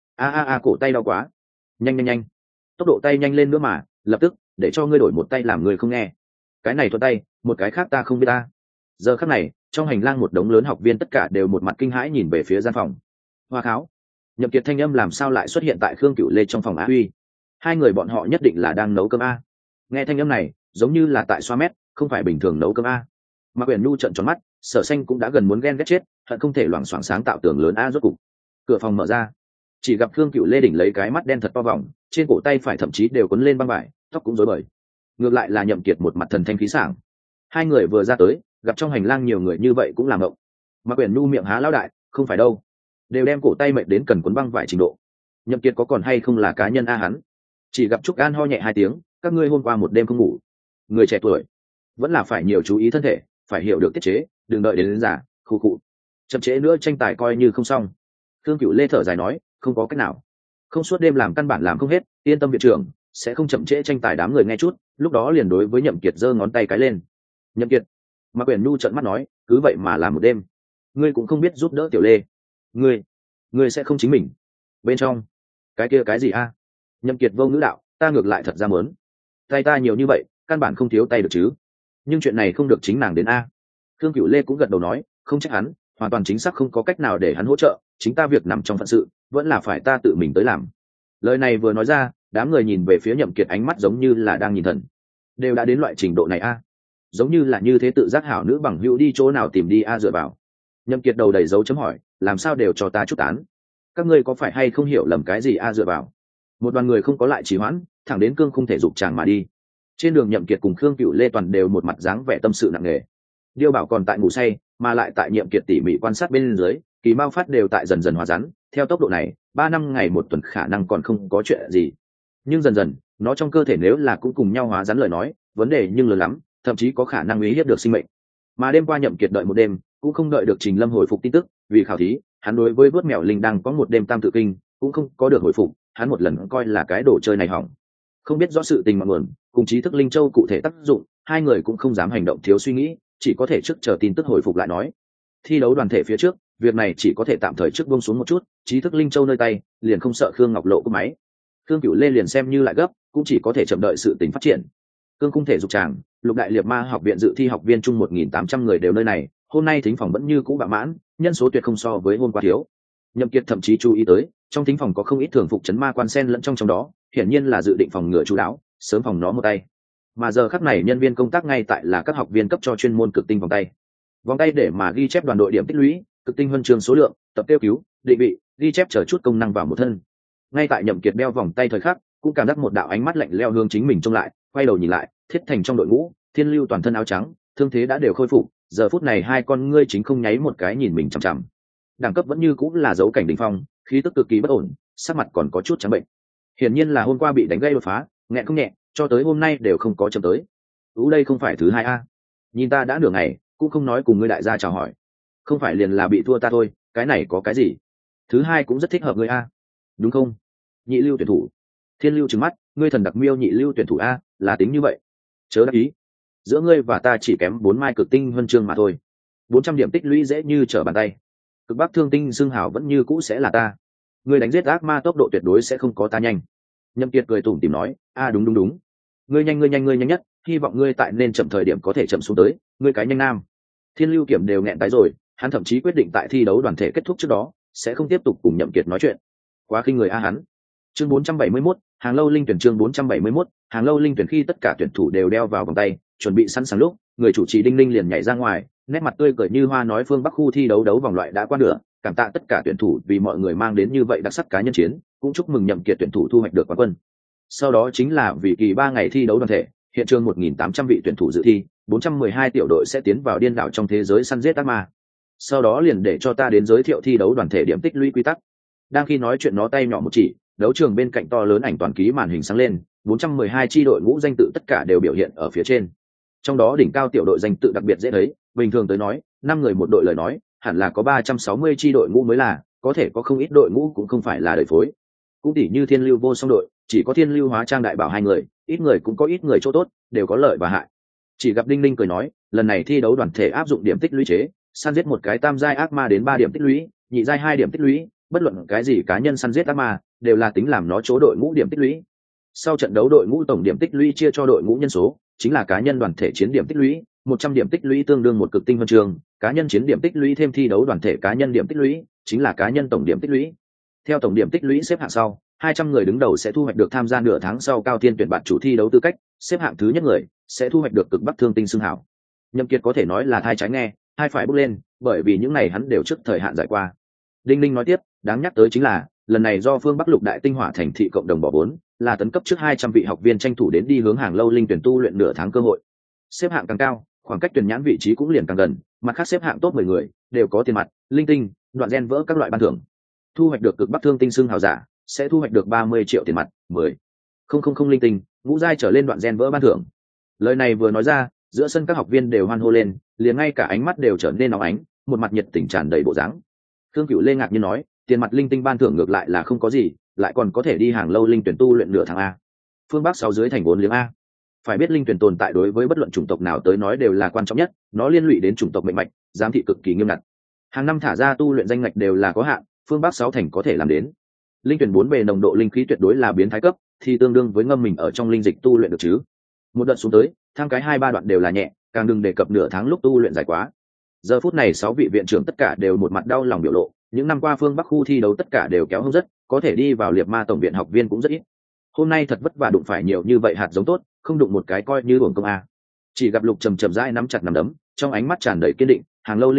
A, cổ tay đau quá. Nhanh nhanh nhanh, tốc độ tay nhanh lên nữa mà, lập tức để cho ngươi đổi một tay làm người không nghe. Cái này thuận tay, một cái khác ta không biết ta. Giờ khắc này, trong hành lang một đống lớn học viên tất cả đều một mặt kinh hãi nhìn về phía gian phòng. Hoa kháo, Nhậm Kiệt thanh âm làm sao lại xuất hiện tại Khương Cửu Lê trong phòng á huy? Hai người bọn họ nhất định là đang nấu cơm a. Nghe thanh âm này, giống như là tại xoa mét, không phải bình thường nấu cơm a. Mạc Uyển Nhu trợn tròn mắt, Sở Xanh cũng đã gần muốn ghen ghét chết, hận không thể loảng xoảng sáng tạo tường lớn a. Rốt cục, cửa phòng mở ra, chỉ gặp Khương Cửu Lê đỉnh lấy cái mắt đen thật to vòng, trên cổ tay phải thậm chí đều quấn lên băng vải, tóc cũng rối bời. Ngược lại là Nhậm Kiệt một mặt thần thanh khí sảng. Hai người vừa ra tới, gặp trong hành lang nhiều người như vậy cũng làm ngộng. Mạc Uyển Nhu miệng há lão đại, không phải đâu, đều đem cổ tay mệt đến cần quấn băng vải trình độ. Nhậm Kiệt có còn hay không là cá nhân a hắn? Chỉ gặp Trúc An ho nhẹ 2 tiếng, các ngươi hôm qua một đêm không ngủ. Người trẻ tuổi vẫn là phải nhiều chú ý thân thể, phải hiểu được tiết chế, đừng đợi đến già, khụ khụ. Chậm trễ nữa tranh tài coi như không xong. Thương Cửu Lê thở dài nói, không có cách nào, không suốt đêm làm căn bản làm không hết, yên tâm viện trưởng, sẽ không chậm trễ tranh tài. Đám người nghe chút, lúc đó liền đối với Nhậm Kiệt giơ ngón tay cái lên. Nhậm Kiệt, Mạc Uyển Nhu trợn mắt nói, cứ vậy mà làm một đêm, ngươi cũng không biết giúp đỡ Tiểu Lê, ngươi sẽ không chính mình. Bên trong, cái kia cái gì a? Nhậm Kiệt vô ngữ đạo, ta ngược lại thật ra muốn, tay ta nhiều như vậy, căn bản không thiếu tay được chứ. Nhưng chuyện này không được chính nàng đến a. Thương Cửu Lê cũng gật đầu nói, không trách hắn, hoàn toàn chính xác không có cách nào để hắn hỗ trợ, chính ta việc nằm trong phận sự, vẫn là phải ta tự mình tới làm. Lời này vừa nói ra, đám người nhìn về phía Nhậm Kiệt ánh mắt giống như là đang nhìn thần. Đều đã đến loại trình độ này a, giống như là như thế tự giác hảo nữ bằng hữu đi chỗ nào tìm đi a dựa vào. Nhậm Kiệt đầu đầy dấu chấm hỏi, làm sao đều cho ta chút tán. các ngươi có phải hay không hiểu lầm cái gì a? Dựa vào. Một đoàn người không có lại trì hoãn, thẳng đến cương khung thể dục tràng mà đi. Trên đường Nhậm Kiệt cùng Khương Cửu Lê toàn đều một mặt dáng vẻ tâm sự nặng nề. Điêu Bảo còn tại ngủ say, mà lại tại Nhiệm Kiệt tỉ mỉ quan sát bên dưới, Kỳ Mao Phát đều tại dần dần hóa rắn, theo tốc độ này, 3 năm ngày một tuần khả năng còn không có chuyện gì. Nhưng dần dần, nó trong cơ thể nếu là cũng cùng nhau hóa rắn lời nói, vấn đề nhưng lớn lắm, thậm chí có khả năng uy hiếp được sinh mệnh. Mà đêm qua Nhậm Kiệt đợi một đêm, cũng không đợi được Trình Lâm hồi phục tin tức, vì khảo thí, hắn đối với vớt mèo linh đang có một đêm tam tự kinh, cũng không có được hồi phục, hắn một lần coi là cái đồ chơi này hỏng. Không biết rõ sự tình ngọn nguồn, cùng trí thức linh châu cụ thể tác dụng, hai người cũng không dám hành động thiếu suy nghĩ, chỉ có thể trước chờ tin tức hồi phục lại nói. Thi đấu đoàn thể phía trước, việc này chỉ có thể tạm thời trước buông xuống một chút, trí thức linh châu nơi tay, liền không sợ Khương Ngọc Lộ cúp máy. Khương Cửu Lê liền xem như lại gấp, cũng chỉ có thể chậm đợi sự tình phát triển. Cương khung thể dục tràng, Lục Đại Liệt Ma học viện dự thi học viên chung 1.800 người đều nơi này, hôm nay thính phòng vẫn như cũ bạ mãn, nhân số tuyệt không so với hôm qua thiếu. Nhậm Kiệt thậm chí chú ý tới, trong thính phòng có không ít thường phục chấn ma quan sen lẫn trong đó, hiển nhiên là dự định phòng ngừa chú đáo, sớm phòng nó một tay. Mà giờ khắc này nhân viên công tác ngay tại là các học viên cấp cho chuyên môn cực tinh vòng tay để mà ghi chép đoàn đội điểm tích lũy, cực tinh huân chương số lượng, tập tiêu cứu, định vị, ghi chép chờ chút công năng vào một thân. Ngay tại Nhậm Kiệt đeo vòng tay thời khắc, cũng cảm giác một đạo ánh mắt lạnh lẽo hướng chính mình trông lại, quay đầu nhìn lại, Thiết Thành trong đội ngũ, Thiên Lưu toàn thân áo trắng, thương thế đã đều khôi phục, giờ phút này hai con ngươi chính không nháy một cái nhìn mình chằm chằm. Đẳng cấp vẫn như cũng là dấu cảnh đỉnh phong, khí tức cực kỳ bất ổn, sắc mặt còn có chút trắng bệnh. Hiển nhiên là hôm qua bị đánh gây đột phá, nghẹn không nhẹ, cho tới hôm nay đều không có chậm tới. Đây không phải thứ hai a. Nhìn ta đã nửa ngày, cũng không nói cùng ngươi đại gia chào hỏi. Không phải liền là bị thua ta thôi, cái này có cái gì? Thứ hai cũng rất thích hợp ngươi a. Đúng không? Nhị lưu tuyển thủ. Thiên Lưu trừng mắt, ngươi thần đặc miêu nhị lưu tuyển thủ a, là tính như vậy. Chớ đắc ý. Giữa ngươi và ta chỉ kém 4 mai cực tinh huân chương mà thôi. 400 điểm tích lũy dễ như trở bàn tay. Cực Bắc Thương Tinh xưng hào vẫn như cũ sẽ là ta. Ngươi đánh giết ác ma tốc độ tuyệt đối sẽ không có ta nhanh. Nhậm Kiệt cười tủm tỉm nói, đúng. Ngươi nhanh nhất, hy vọng ngươi tại nên chậm thời điểm có thể chậm xuống tới, ngươi cái nhanh nam. Thiên Lưu Kiểm đều nghẹn tái rồi, hắn thậm chí quyết định tại thi đấu đoàn thể kết thúc trước đó, sẽ không tiếp tục cùng Nhậm Kiệt nói chuyện. Quá khinh người a hắn. Chương 471, Hàng Lâu Linh tuyển chương 471, Hàng Lâu Linh tuyển khi tất cả tuyển thủ đều đeo vào vòng tay, chuẩn bị sẵn sàng lúc, người chủ trì Đinh Ninh liền nhảy ra ngoài, nét mặt tươi cười như hoa nói phương Bắc khu thi đấu vòng loại đã qua nửa, cảm tạ tất cả tuyển thủ vì mọi người mang đến như vậy đặc sắc cá nhân chiến, cũng chúc mừng Nhậm Kiệt tuyển thủ thu hoạch được quán quân. Sau đó chính là vì kỳ 3 ngày thi đấu đoàn thể, hiện trường 1.800 vị tuyển thủ dự thi, 412 tiểu đội sẽ tiến vào điên đảo trong thế giới săn giết ác ma. Sau đó liền để cho ta đến giới thiệu thi đấu đoàn thể điểm tích lũy quy tắc. Đang khi nói chuyện nó tay nhỏ một chỉ, đấu trường bên cạnh to lớn ảnh toàn ký màn hình sáng lên, 412 chi đội ngũ danh tự tất cả đều biểu hiện ở phía trên. Trong đó đỉnh cao tiểu đội danh tự đặc biệt dễ thấy, bình thường tới nói, 5 người một đội lời nói, hẳn là có 360 chi đội ngũ mới là, có thể có không ít đội ngũ cũng không phải là đời phối. Cũng tỉ như Thiên Lưu vô song đội, chỉ có Thiên Lưu hóa trang đại bảo 2 người, ít người cũng có ít người chỗ tốt, đều có lợi và hại. Chỉ gặp Đinh Ninh cười nói, lần này thi đấu đoàn thể áp dụng điểm tích lũy chế, săn giết một cái tam giai ác ma đến 3 điểm tích lũy, nhị giai 2 điểm tích lũy, bất luận cái gì cá nhân săn giết ác ma đều là tính làm nó chỗ đội ngũ điểm tích lũy. Sau trận đấu đội ngũ tổng điểm tích lũy chia cho đội ngũ nhân số, chính là cá nhân đoàn thể chiến điểm tích lũy, 100 điểm tích lũy tương đương một cực tinh huân chương, cá nhân chiến điểm tích lũy thêm thi đấu đoàn thể cá nhân điểm tích lũy, chính là cá nhân tổng điểm tích lũy. Theo tổng điểm tích lũy xếp hạng sau, 200 người đứng đầu sẽ thu hoạch được tham gia nửa tháng sau cao thiên tuyển bạt chủ thi đấu tư cách, xếp hạng thứ nhất người sẽ thu hoạch được cực Bắc Thương Tinh xưng hảo. Nhậm Kiệt có thể nói là thai trái nghe, hai phải bước lên, bởi vì những này hắn đều trước thời hạn giải qua. Đinh Ninh nói tiếp, đáng nhắc tới chính là, lần này do phương Bắc Lục Đại Tinh Hỏa thành thị cộng đồng bỏ vốn, là tấn cấp trước 200 vị học viên tranh thủ đến đi hướng Hàng Lâu Linh tuyển tu luyện nửa tháng cơ hội. Xếp hạng càng cao, khoảng cách tuyển nhãn vị trí cũng liền càng gần, mặt khác xếp hạng top 10 người đều có tiền mặt, linh tinh, đoạn gen vỡ các loại ban thưởng. Thu hoạch được cực Bắc Thương Tinh xưng hào giả, sẽ thu hoạch được 30 triệu tiền mặt, 10,000 linh tinh, ngũ giai trở lên đoạn gen vỡ ban thưởng. Lời này vừa nói ra, giữa sân các học viên đều hoan hô lên, liền ngay cả ánh mắt đều trở nên nóng ánh, một mặt nhiệt tình tràn đầy bộ dáng. Thương Cửu Lê ngạc nhiên nói, tiền mặt linh tinh ban thưởng ngược lại là không có gì, lại còn có thể đi Hàng Lâu Linh tuyển tu luyện nửa tháng a. Phương Bắc 6 dưới thành 4 liếng a. Phải biết linh tuyển tồn tại đối với bất luận chủng tộc nào tới nói đều là quan trọng nhất, nó liên lụy đến chủng tộc mệnh mạch, giám thị cực kỳ nghiêm ngặt. Hàng năm thả ra tu luyện danh ngạch đều là có hạn, Phương Bắc 6 thành có thể làm đến. Linh tuyển 4 về nồng độ linh khí tuyệt đối là biến thái cấp, thì tương đương với ngâm mình ở trong linh dịch tu luyện được chứ. Một đợt xuống tới, thang cái 2-3 đoạn đều là nhẹ, càng đừng đề cập nửa tháng lúc tu luyện dài quá. Giờ phút này 6 vị viện trưởng tất cả đều một mặt đau lòng biểu lộ, những năm qua phương Bắc khu thi đấu tất cả đều kéo hông rất, có thể đi vào Liệt Ma tổng viện học viên cũng rất ít. Hôm nay thật vất vả đụng phải nhiều như vậy hạt giống tốt, không đụng một cái coi như uổng công a. Chỉ gặp Lục chầm chậm rãi nắm chặt nắm đấm, trong ánh mắt tràn đầy kiên định, Hàng Lâu Linh tuyển,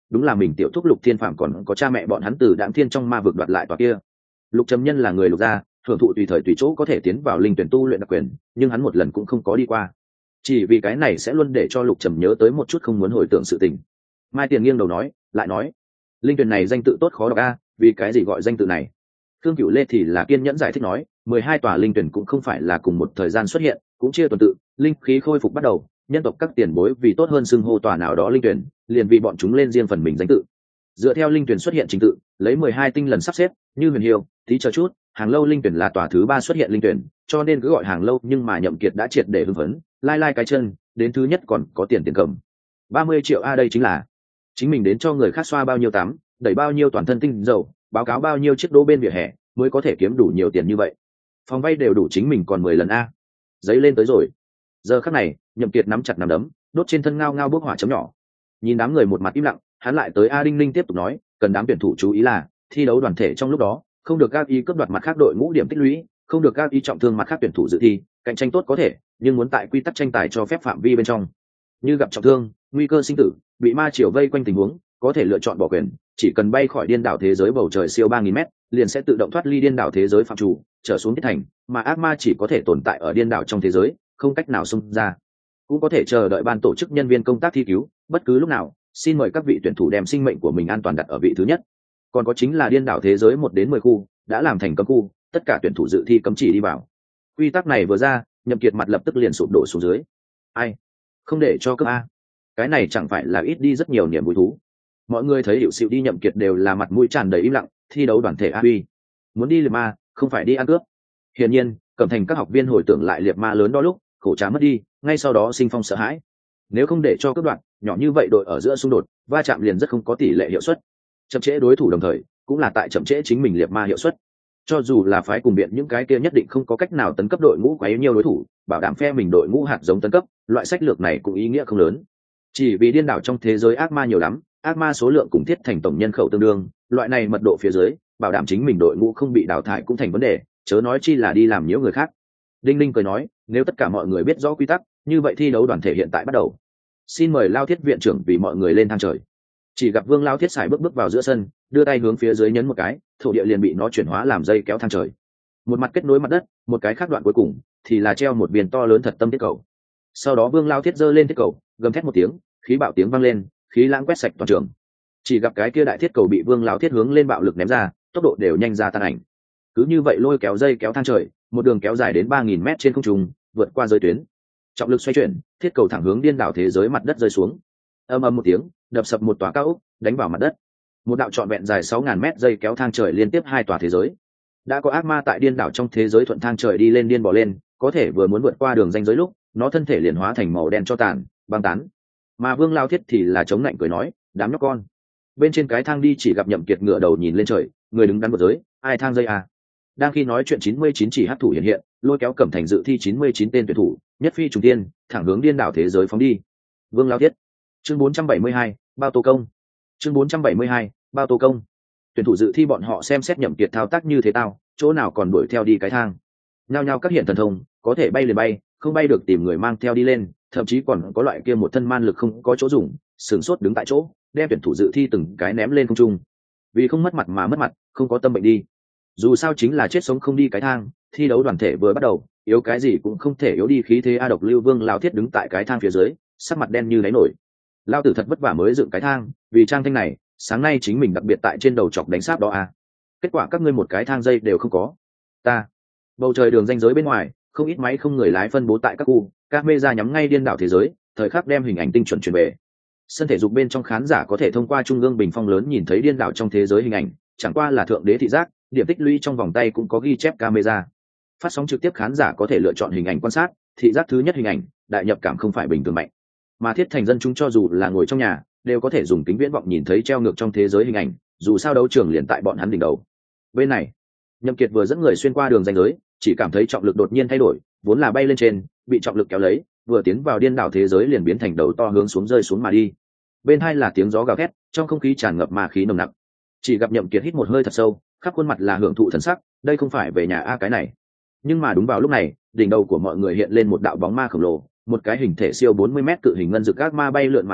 đúng là mình tiểu thúc Lục Thiên Phạm còn có cha mẹ bọn hắn từ Đạm Thiên trong ma vực đoạt lại tòa kia. Lục Trầm Nhân là người Lục gia, hưởng thụ tùy thời tùy chỗ có thể tiến vào linh tuyển tu luyện đặc quyền, nhưng hắn một lần cũng không có đi qua. Chỉ vì cái này sẽ luôn để cho Lục Trầm nhớ tới một chút không muốn hồi tưởng sự tình. Mai Tiền nghiêng đầu nói, lại nói, linh tuyển này danh tự tốt khó đọc a, vì cái gì gọi danh tự này? Khương Cửu Lê thì là kiên nhẫn giải thích nói, 12 tòa linh tuyển cũng không phải là cùng một thời gian xuất hiện, cũng chia tuần tự, linh khí khôi phục bắt đầu, nhân tộc các tiền bối vì tốt hơn xưng hô tòa nào đó linh tuyển, liền vì bọn chúng lên riêng phần mình danh tự. Dựa theo linh tuyển xuất hiện trình tự, lấy 12 tinh lần sắp xếp, như Huyền Hiêu, tí chờ chút, Hàng Lâu linh tuyển là tòa thứ 3 xuất hiện linh tuyển, cho nên cứ gọi Hàng Lâu, nhưng mà Nhậm Kiệt đã triệt để hưng phấn, lai lai cái chân, đến thứ nhất còn có tiền cầm. 30 triệu a, đây chính là chính mình đến cho người khác xoa bao nhiêu tắm, đẩy bao nhiêu toàn thân tinh dầu, báo cáo bao nhiêu chiếc đỗ bên vỉa hè mới có thể kiếm đủ nhiều tiền như vậy. Phòng vay đều đủ chính mình còn 10 lần a. Giấy lên tới rồi. Giờ khắc này, Nhậm Kiệt nắm chặt nắm đấm, đốt trên thân ngao ngao bốc hỏa chấm nhỏ. Nhìn đám người một mặt im lặng, hắn lại tới A Đinh Ninh tiếp tục nói, cần đám tuyển thủ chú ý là thi đấu đoàn thể trong lúc đó, không được các ý cướp đoạt mặt khác đội ngũ điểm tích lũy, không được các ý trọng thương mặt khác tuyển thủ dự thi, cạnh tranh tốt có thể, nhưng muốn tại quy tắc tranh tài cho phép phạm vi bên trong. Như gặp trọng thương, nguy cơ sinh tử, bị ma triều vây quanh tình huống, có thể lựa chọn bỏ quyền, chỉ cần bay khỏi điên đảo thế giới bầu trời siêu 3000m, liền sẽ tự động thoát ly điên đảo thế giới phạm chủ, trở xuống tiết thành, mà ác ma chỉ có thể tồn tại ở điên đảo trong thế giới, không cách nào xông ra. Cũng có thể chờ đợi ban tổ chức nhân viên công tác thi cứu, bất cứ lúc nào, xin mời các vị tuyển thủ đem sinh mệnh của mình an toàn đặt ở vị thứ nhất. Còn có chính là điên đảo thế giới 1 đến 10 khu, đã làm thành cấm khu, tất cả tuyển thủ dự thi cấm chỉ đi vào. Quy tắc này vừa ra, Nhậm Kiệt mặt lập tức liền sụp đổ xuống dưới. Ai? Không để cho cấp a? Cái này chẳng phải là ít đi rất nhiều niềm vui thú. Mọi người thấy Diệu Sịu đi Nhậm Kiệt đều là mặt mũi tràn đầy im lặng, thi đấu đoàn thể a uy. Muốn đi liệt ma, không phải đi ăn cướp. Hiển nhiên, Cẩm Thành các học viên hồi tưởng lại liệt ma lớn đó lúc, khổ trá mất đi, ngay sau đó sinh phong sợ hãi. Nếu không để cho cướp đoạn, nhỏ như vậy đội ở giữa xung đột, va chạm liền rất không có tỷ lệ hiệu suất. Chậm trễ đối thủ đồng thời, cũng là tại chậm trễ chính mình liệt ma hiệu suất. Cho dù là phái cùng biện những cái kia nhất định không có cách nào tấn cấp đội ngũ quá nhiều đối thủ, bảo đảm phe mình đội ngũ hạt giống tấn cấp, loại sách lược này cũng ý nghĩa không lớn. Chỉ vì điên đảo trong thế giới ác ma nhiều lắm, ác ma số lượng cùng thiết thành tổng nhân khẩu tương đương, loại này mật độ phía dưới, bảo đảm chính mình đội ngũ không bị đào thải cũng thành vấn đề, chớ nói chi là đi làm nhiễu người khác. Đinh Ninh cười nói, nếu tất cả mọi người biết rõ quy tắc, như vậy thi đấu đoàn thể hiện tại bắt đầu. Xin mời Lao Thiết viện trưởng vì mọi người lên thang trời. Chỉ gặp Vương Lao Thiết xài bước vào giữa sân, đưa tay hướng phía dưới nhấn một cái, thổ địa liền bị nó chuyển hóa làm dây kéo thang trời. Một mặt kết nối mặt đất, một cái khác đoạn cuối cùng thì là treo một viên to lớn thật tâm thiết cầu. Sau đó Vương Lao Thiết giơ lên thiết cầu, gầm thét một tiếng, khí bạo tiếng vang lên, khí lãng quét sạch toàn trường. Chỉ gặp cái kia đại thiết cầu bị Vương Lao Thiết hướng lên bạo lực ném ra, tốc độ đều nhanh ra tan ảnh. Cứ như vậy lôi kéo dây kéo thang trời, một đường kéo dài đến 3000m trên không trung, vượt qua giới tuyến. Trọng lực xoay chuyển, thiết cầu thẳng hướng điên đảo thế giới mặt đất rơi xuống. Ầm ầm một tiếng, đập sập một tòa cao ốc, đánh vào mặt đất. Một đạo trọn vẹn dài 6000m dây kéo thang trời liên tiếp 2 tòa thế giới. Đã có ác ma tại điên đảo trong thế giới thuận thang trời đi lên điên bò lên, có thể vừa muốn vượt qua đường ranh giới lúc, nó thân thể liền hóa thành màu đen cho tàn, băng tán. Mà Vương Lao Thiết thì là chống lạnh cười nói, đám nhóc con. Bên trên cái thang đi chỉ gặp Nhậm Kiệt ngửa đầu nhìn lên trời, người đứng đắn một giới, ai thang dây à? Đang khi nói chuyện 99 chỉ hắc thủ hiện hiện, lôi kéo Cẩm Thành dự thi 99 tên tuyển thủ, nhất phi trùng tiên, thẳng hướng điên đảo thế giới phóng đi. Vương Lao Thiết. Chương 472, bao tô công. Chương 472, bao tô công. Tuyển thủ dự thi bọn họ xem xét Nhậm Kiệt thao tác như thế tao, chỗ nào còn đuổi theo đi cái thang. Nhao nhao các hiện thần thông, có thể bay liền bay, không bay được tìm người mang theo đi lên, thậm chí còn có loại kia một thân man lực không có chỗ dùng, sừng sốt đứng tại chỗ, đem tuyển thủ dự thi từng cái ném lên không trung. Vì không mất mặt mà mất mặt, không có tâm bệnh đi. Dù sao chính là chết sống không đi cái thang, thi đấu đoàn thể vừa bắt đầu, yếu cái gì cũng không thể yếu đi khí thế a. Độc Lưu Vương Lao Thiết đứng tại cái thang phía dưới, sắc mặt đen như đáy nổi. Lao tử thật vất vả mới dựng cái thang, vì trang thanh này, sáng nay chính mình đặc biệt tại trên đầu chọc đánh sáp đó a. Kết quả các ngươi một cái thang dây đều không có. Ta. Bầu trời đường ranh giới bên ngoài, không ít máy không người lái phân bố tại các khu, camera nhắm ngay điên đảo thế giới, thời khắc đem hình ảnh tinh chuẩn truyền về. Sân thể dục bên trong khán giả có thể thông qua trung ương bình phong lớn nhìn thấy điên đảo trong thế giới hình ảnh, chẳng qua là thượng đế thị giác, điểm tích lũy trong vòng tay cũng có ghi chép camera. Phát sóng trực tiếp khán giả có thể lựa chọn hình ảnh quan sát, thị giác thứ nhất hình ảnh, đại nhập cảm không phải bình thường mạnh. Mà thiết thành dân chúng cho dù là ngồi trong nhà, đều có thể dùng kính viễn vọng nhìn thấy treo ngược trong thế giới hình ảnh, dù sao đấu trường liền tại bọn hắn đỉnh đầu. Bên này, Nhậm Kiệt vừa dẫn người xuyên qua đường ranh giới, chỉ cảm thấy trọng lực đột nhiên thay đổi, vốn là bay lên trên, bị trọng lực kéo lấy, vừa tiến vào điên đảo thế giới liền biến thành đầu to hướng xuống rơi xuống mà đi. Bên hai là tiếng gió gào thét, trong không khí tràn ngập ma khí nồng nặc. Chỉ gặp Nhậm Kiệt hít một hơi thật sâu, khắp khuôn mặt là hưởng thụ thần sắc, đây không phải về nhà a cái này. Nhưng mà đúng vào lúc này, đỉnh đầu của mọi người hiện lên một đạo bóng ma khổng lồ, một cái hình thể siêu 40 mét cự hình ngân dực ác ma bay lượn mà qua,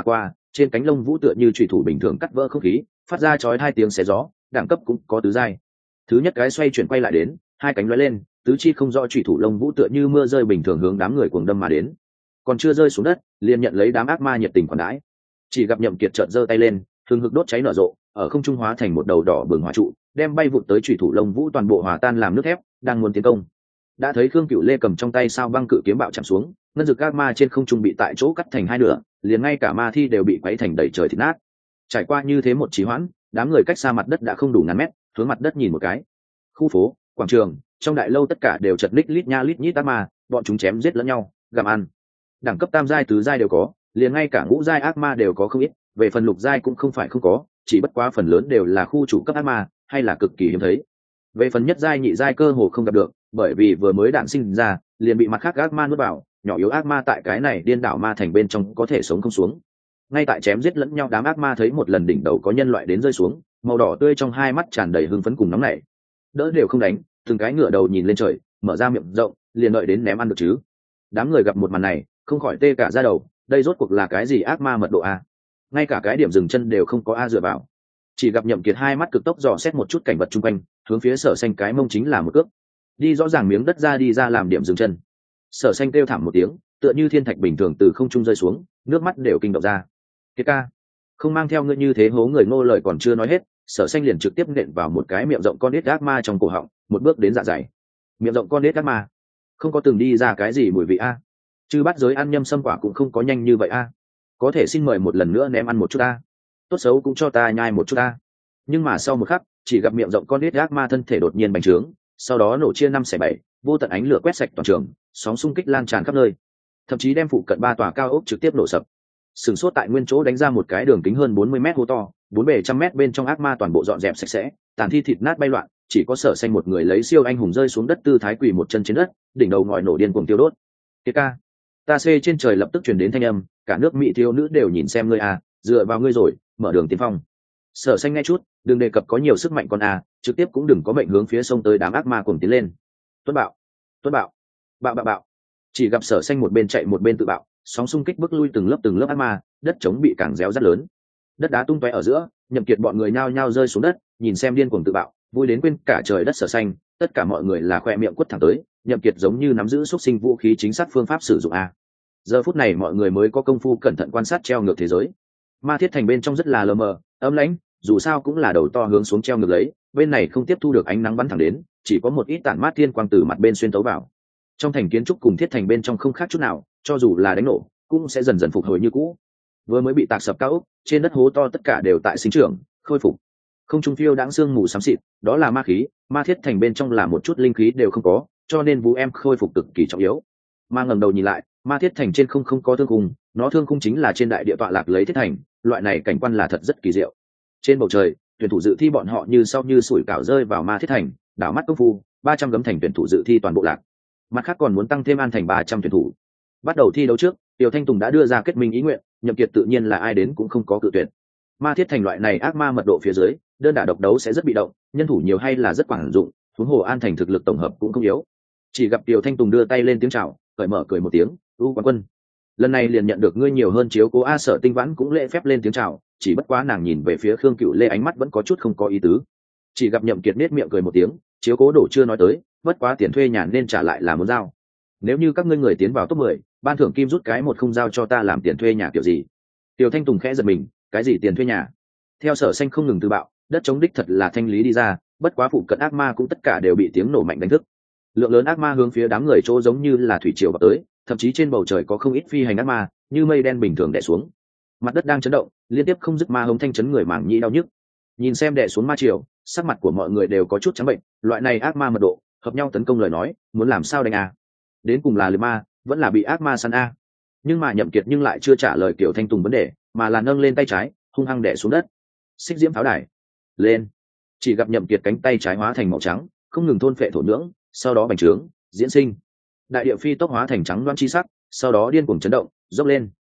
trên cánh lông vũ tựa như chủy thủ bình thường cắt vỡ không khí, phát ra chói hai tiếng xé gió. Đẳng cấp cũng có tứ giai. Thứ nhất cái xoay chuyển quay lại đến, hai cánh lóe lên, tứ chi không rõ chủy thủ lông vũ tựa như mưa rơi bình thường hướng đám người cuồng đâm mà đến. Còn chưa rơi xuống đất, liền nhận lấy đám ác ma nhiệt tình khoản đãi. Chỉ gặp Nhậm Kiệt chợt giơ tay lên, hừng hực đốt cháy nở rộ, ở không trung hóa thành một đầu đỏ bừng hỏa trụ, đem bay vụt tới chủy thủ lông vũ toàn bộ hòa tan làm nước thép, đang muốn tiến công. Đã thấy Khương Cửu Lê cầm trong tay sao băng cự kiếm bạo chạm xuống, ngân dực ác ma trên không trung bị tại chỗ cắt thành hai nửa, liền ngay cả ma thi đều bị quấy thành đầy trời thịt nát. Trải qua như thế một trì hoãn, đám người cách xa mặt đất đã không đủ ngàn mét, hướng mặt đất nhìn một cái. Khu phố, quảng trường, trong đại lâu tất cả đều chật ních lít nha lít nhít ác ma, bọn chúng chém giết lẫn nhau, gặm ăn. Đẳng cấp tam giai tứ giai đều có, liền ngay cả ngũ giai ác ma đều có không ít, về phần lục giai cũng không phải không có, chỉ bất quá phần lớn đều là khu chủ cấp ác ma, hay là cực kỳ hiếm thấy. Về phần nhất giai nhị giai cơ hồ không gặp được, bởi vì vừa mới đạn sinh ra, liền bị mặt khác ác ma nuốt vào, nhỏ yếu ác ma tại cái này điên đảo ma thành bên trong có thể sống không xuống. Ngay tại chém giết lẫn nhau, đám ác ma thấy một lần đỉnh đầu có nhân loại đến rơi xuống, màu đỏ tươi trong hai mắt tràn đầy hưng phấn cùng nóng nảy. Đỡ đều không đánh, từng cái ngửa đầu nhìn lên trời, mở ra miệng rộng, liền đợi đến ném ăn được chứ. Đám người gặp một màn này, không khỏi tê cả da đầu, đây rốt cuộc là cái gì ác ma mật độ a? Ngay cả cái điểm dừng chân đều không có a dựa vào. Chỉ gặp Nhậm Kiệt hai mắt cực tốc dò xét một chút cảnh vật chung quanh, hướng phía Sở Xanh cái mông chính là một cước. Đi rõ ràng miếng đất ra đi ra làm điểm dừng chân. Sở Xanh kêu thảm một tiếng, tựa như thiên thạch bình thường từ không trung rơi xuống, nước mắt đều kinh động ra. Kiệt ca, không mang theo ngươi như thế hố người ngô, lời còn chưa nói hết, Sở Xanh liền trực tiếp nện vào một cái miệng rộng con đít ác ma trong cổ họng, một bước đến dạ dày. Miệng rộng con đít ác ma, không có từng đi ra cái gì mùi vị a. Chứ bắt giới ăn nhâm xâm quả cũng không có nhanh như vậy a. Có thể xin mời một lần nữa ném ăn một chút a. Tốt xấu cũng cho ta nhai một chút a. Nhưng mà sau một khắc, chỉ gặp miệng rộng con đít ác ma thân thể đột nhiên bành trướng, sau đó nổ chia 5/7, vô tận ánh lửa quét sạch toàn trường, sóng xung kích lan tràn khắp nơi, thậm chí đem phụ cận 3 tòa cao ốc trực tiếp nổ sập. Sừng sốt tại nguyên chỗ đánh ra một cái đường kính hơn 40 mét hố to, 4 bề trăm mét bên trong ác ma toàn bộ dọn dẹp sạch sẽ, tàn thi thịt nát bay loạn, chỉ có Sở Xanh một người lấy siêu anh hùng rơi xuống đất tư thái quỳ một chân trên đất, đỉnh đầu ngòi nổ điên cuồng tiêu đốt. Kiệt ca, ta xê trên trời lập tức truyền đến thanh âm, cả nước mỹ thiếu nữ đều nhìn xem ngươi à, dựa vào ngươi rồi, mở đường tiến phong. Sở Xanh nghe chút, đừng đề cập có nhiều sức mạnh con à, trực tiếp cũng đừng có mệnh hướng phía sông tới đám ác ma cùng tiến lên. Tuấn bạo, tuấn bạo, bạo bạo bạo. Chỉ gặp Sở Xanh một bên chạy một bên tự bạo, sóng xung kích bước lui từng lớp ác ma, đất trống bị càng réo rất lớn, đất đá tung tóe ở giữa. Nhậm Kiệt bọn người nhao nhao rơi xuống đất, nhìn xem điên cuồng tự bạo, vui đến quên cả trời đất Sở Xanh, tất cả mọi người là khoe miệng quất thẳng tới. Nhậm Kiệt giống như nắm giữ xuất sinh vũ khí chính xác phương pháp sử dụng a. Giờ phút này mọi người mới có công phu cẩn thận quan sát treo ngược thế giới. Ma thiết thành bên trong rất là lờ mờ, ấm lãnh, dù sao cũng là đầu to hướng xuống treo ngược lấy, bên này không tiếp thu được ánh nắng bắn thẳng đến, chỉ có một ít tản mát thiên quang từ mặt bên xuyên tấu vào. Trong thành kiến trúc cùng thiết thành bên trong không khác chút nào, cho dù là đánh nổ, cũng sẽ dần dần phục hồi như cũ. Vừa mới bị tạc sập cao ốc, trên đất hố to tất cả đều tại sinh trưởng, khôi phục. Không trung phiêu đãng sương mù xám xịt, đó là ma khí, ma thiết thành bên trong là một chút linh khí đều không có, cho nên vũ em khôi phục cực kỳ trọng yếu. Ma ngẩng đầu nhìn lại, ma thiết thành trên không có thương khung, nó thương khung chính là trên đại địa tọa lạc lấy thiết thành, loại này cảnh quan là thật rất kỳ diệu. Trên bầu trời, tuyển thủ dự thi bọn họ như sau như sủi cảo rơi vào ma thiết thành, đảo mắt công phu, 300 gấm thành tuyển thủ dự thi toàn bộ lạc. Mặt khác còn muốn tăng thêm an thành 300 tuyển thủ. Bắt đầu thi đấu trước, Tiểu Thanh Tùng đã đưa ra kết minh ý nguyện, Nhậm Kiệt tự nhiên là ai đến cũng không có cự tuyệt. Ma thiết thành loại này ác ma mật độ phía dưới, đơn đả độc đấu sẽ rất bị động, nhân thủ nhiều hay là rất quản dụng, huống hồ an thành thực lực tổng hợp cũng không yếu. Chỉ gặp Tiểu Thanh Tùng đưa tay lên tiếng chào, cởi mở cười một tiếng, quán quân, lần này liền nhận được ngươi nhiều hơn chiếu cố. A Sở Tinh Vãn cũng lễ phép lên tiếng chào, chỉ bất quá nàng nhìn về phía Khương Cửu Lê ánh mắt vẫn có chút không có ý tứ. Chỉ gặp Nhậm Kiệt nét miệng cười một tiếng, chiếu cố đổ chưa nói tới, bất quá tiền thuê nhà nên trả lại là muốn giao. Nếu như các ngươi người tiến vào top 10, ban thưởng kim rút cái một không giao cho ta làm tiền thuê nhà kiểu gì? Tiểu Thanh Tùng khẽ giật mình, cái gì tiền thuê nhà? Theo Sở Xanh không ngừng tự bạo, đất chống đích thật là thanh lý đi ra, bất quá phụ cận ác ma cũng tất cả đều bị tiếng nổ mạnh đánh thức. Lượng lớn ác ma hướng phía đám người chỗ giống như là thủy triều vào tới, thậm chí trên bầu trời có không ít phi hành ác ma, như mây đen bình thường đè xuống. Mặt đất đang chấn động, liên tiếp không dứt ma hống thanh chấn người mảng nhĩ đau nhức. Nhìn xem đè xuống ma triều, sắc mặt của mọi người đều có chút trắng bệnh, loại này ác ma mật độ, hợp nhau tấn công lời nói, muốn làm sao đánh a? Đến cùng là liều ma, vẫn là bị ác ma săn a? Nhưng mà Nhậm Kiệt nhưng lại chưa trả lời Tiểu Thanh Tùng vấn đề, mà là nâng lên tay trái, hung hăng đè xuống đất. Xích diễm pháo đài, lên! Chỉ gặp Nhậm Kiệt cánh tay trái hóa thành màu trắng, không ngừng thôn phệ thổ nhưỡng, sau đó bành trướng, diễn sinh. Đại địa phi tốc hóa thành trắng loãng chi sắc, sau đó điên cuồng chấn động, dốc lên.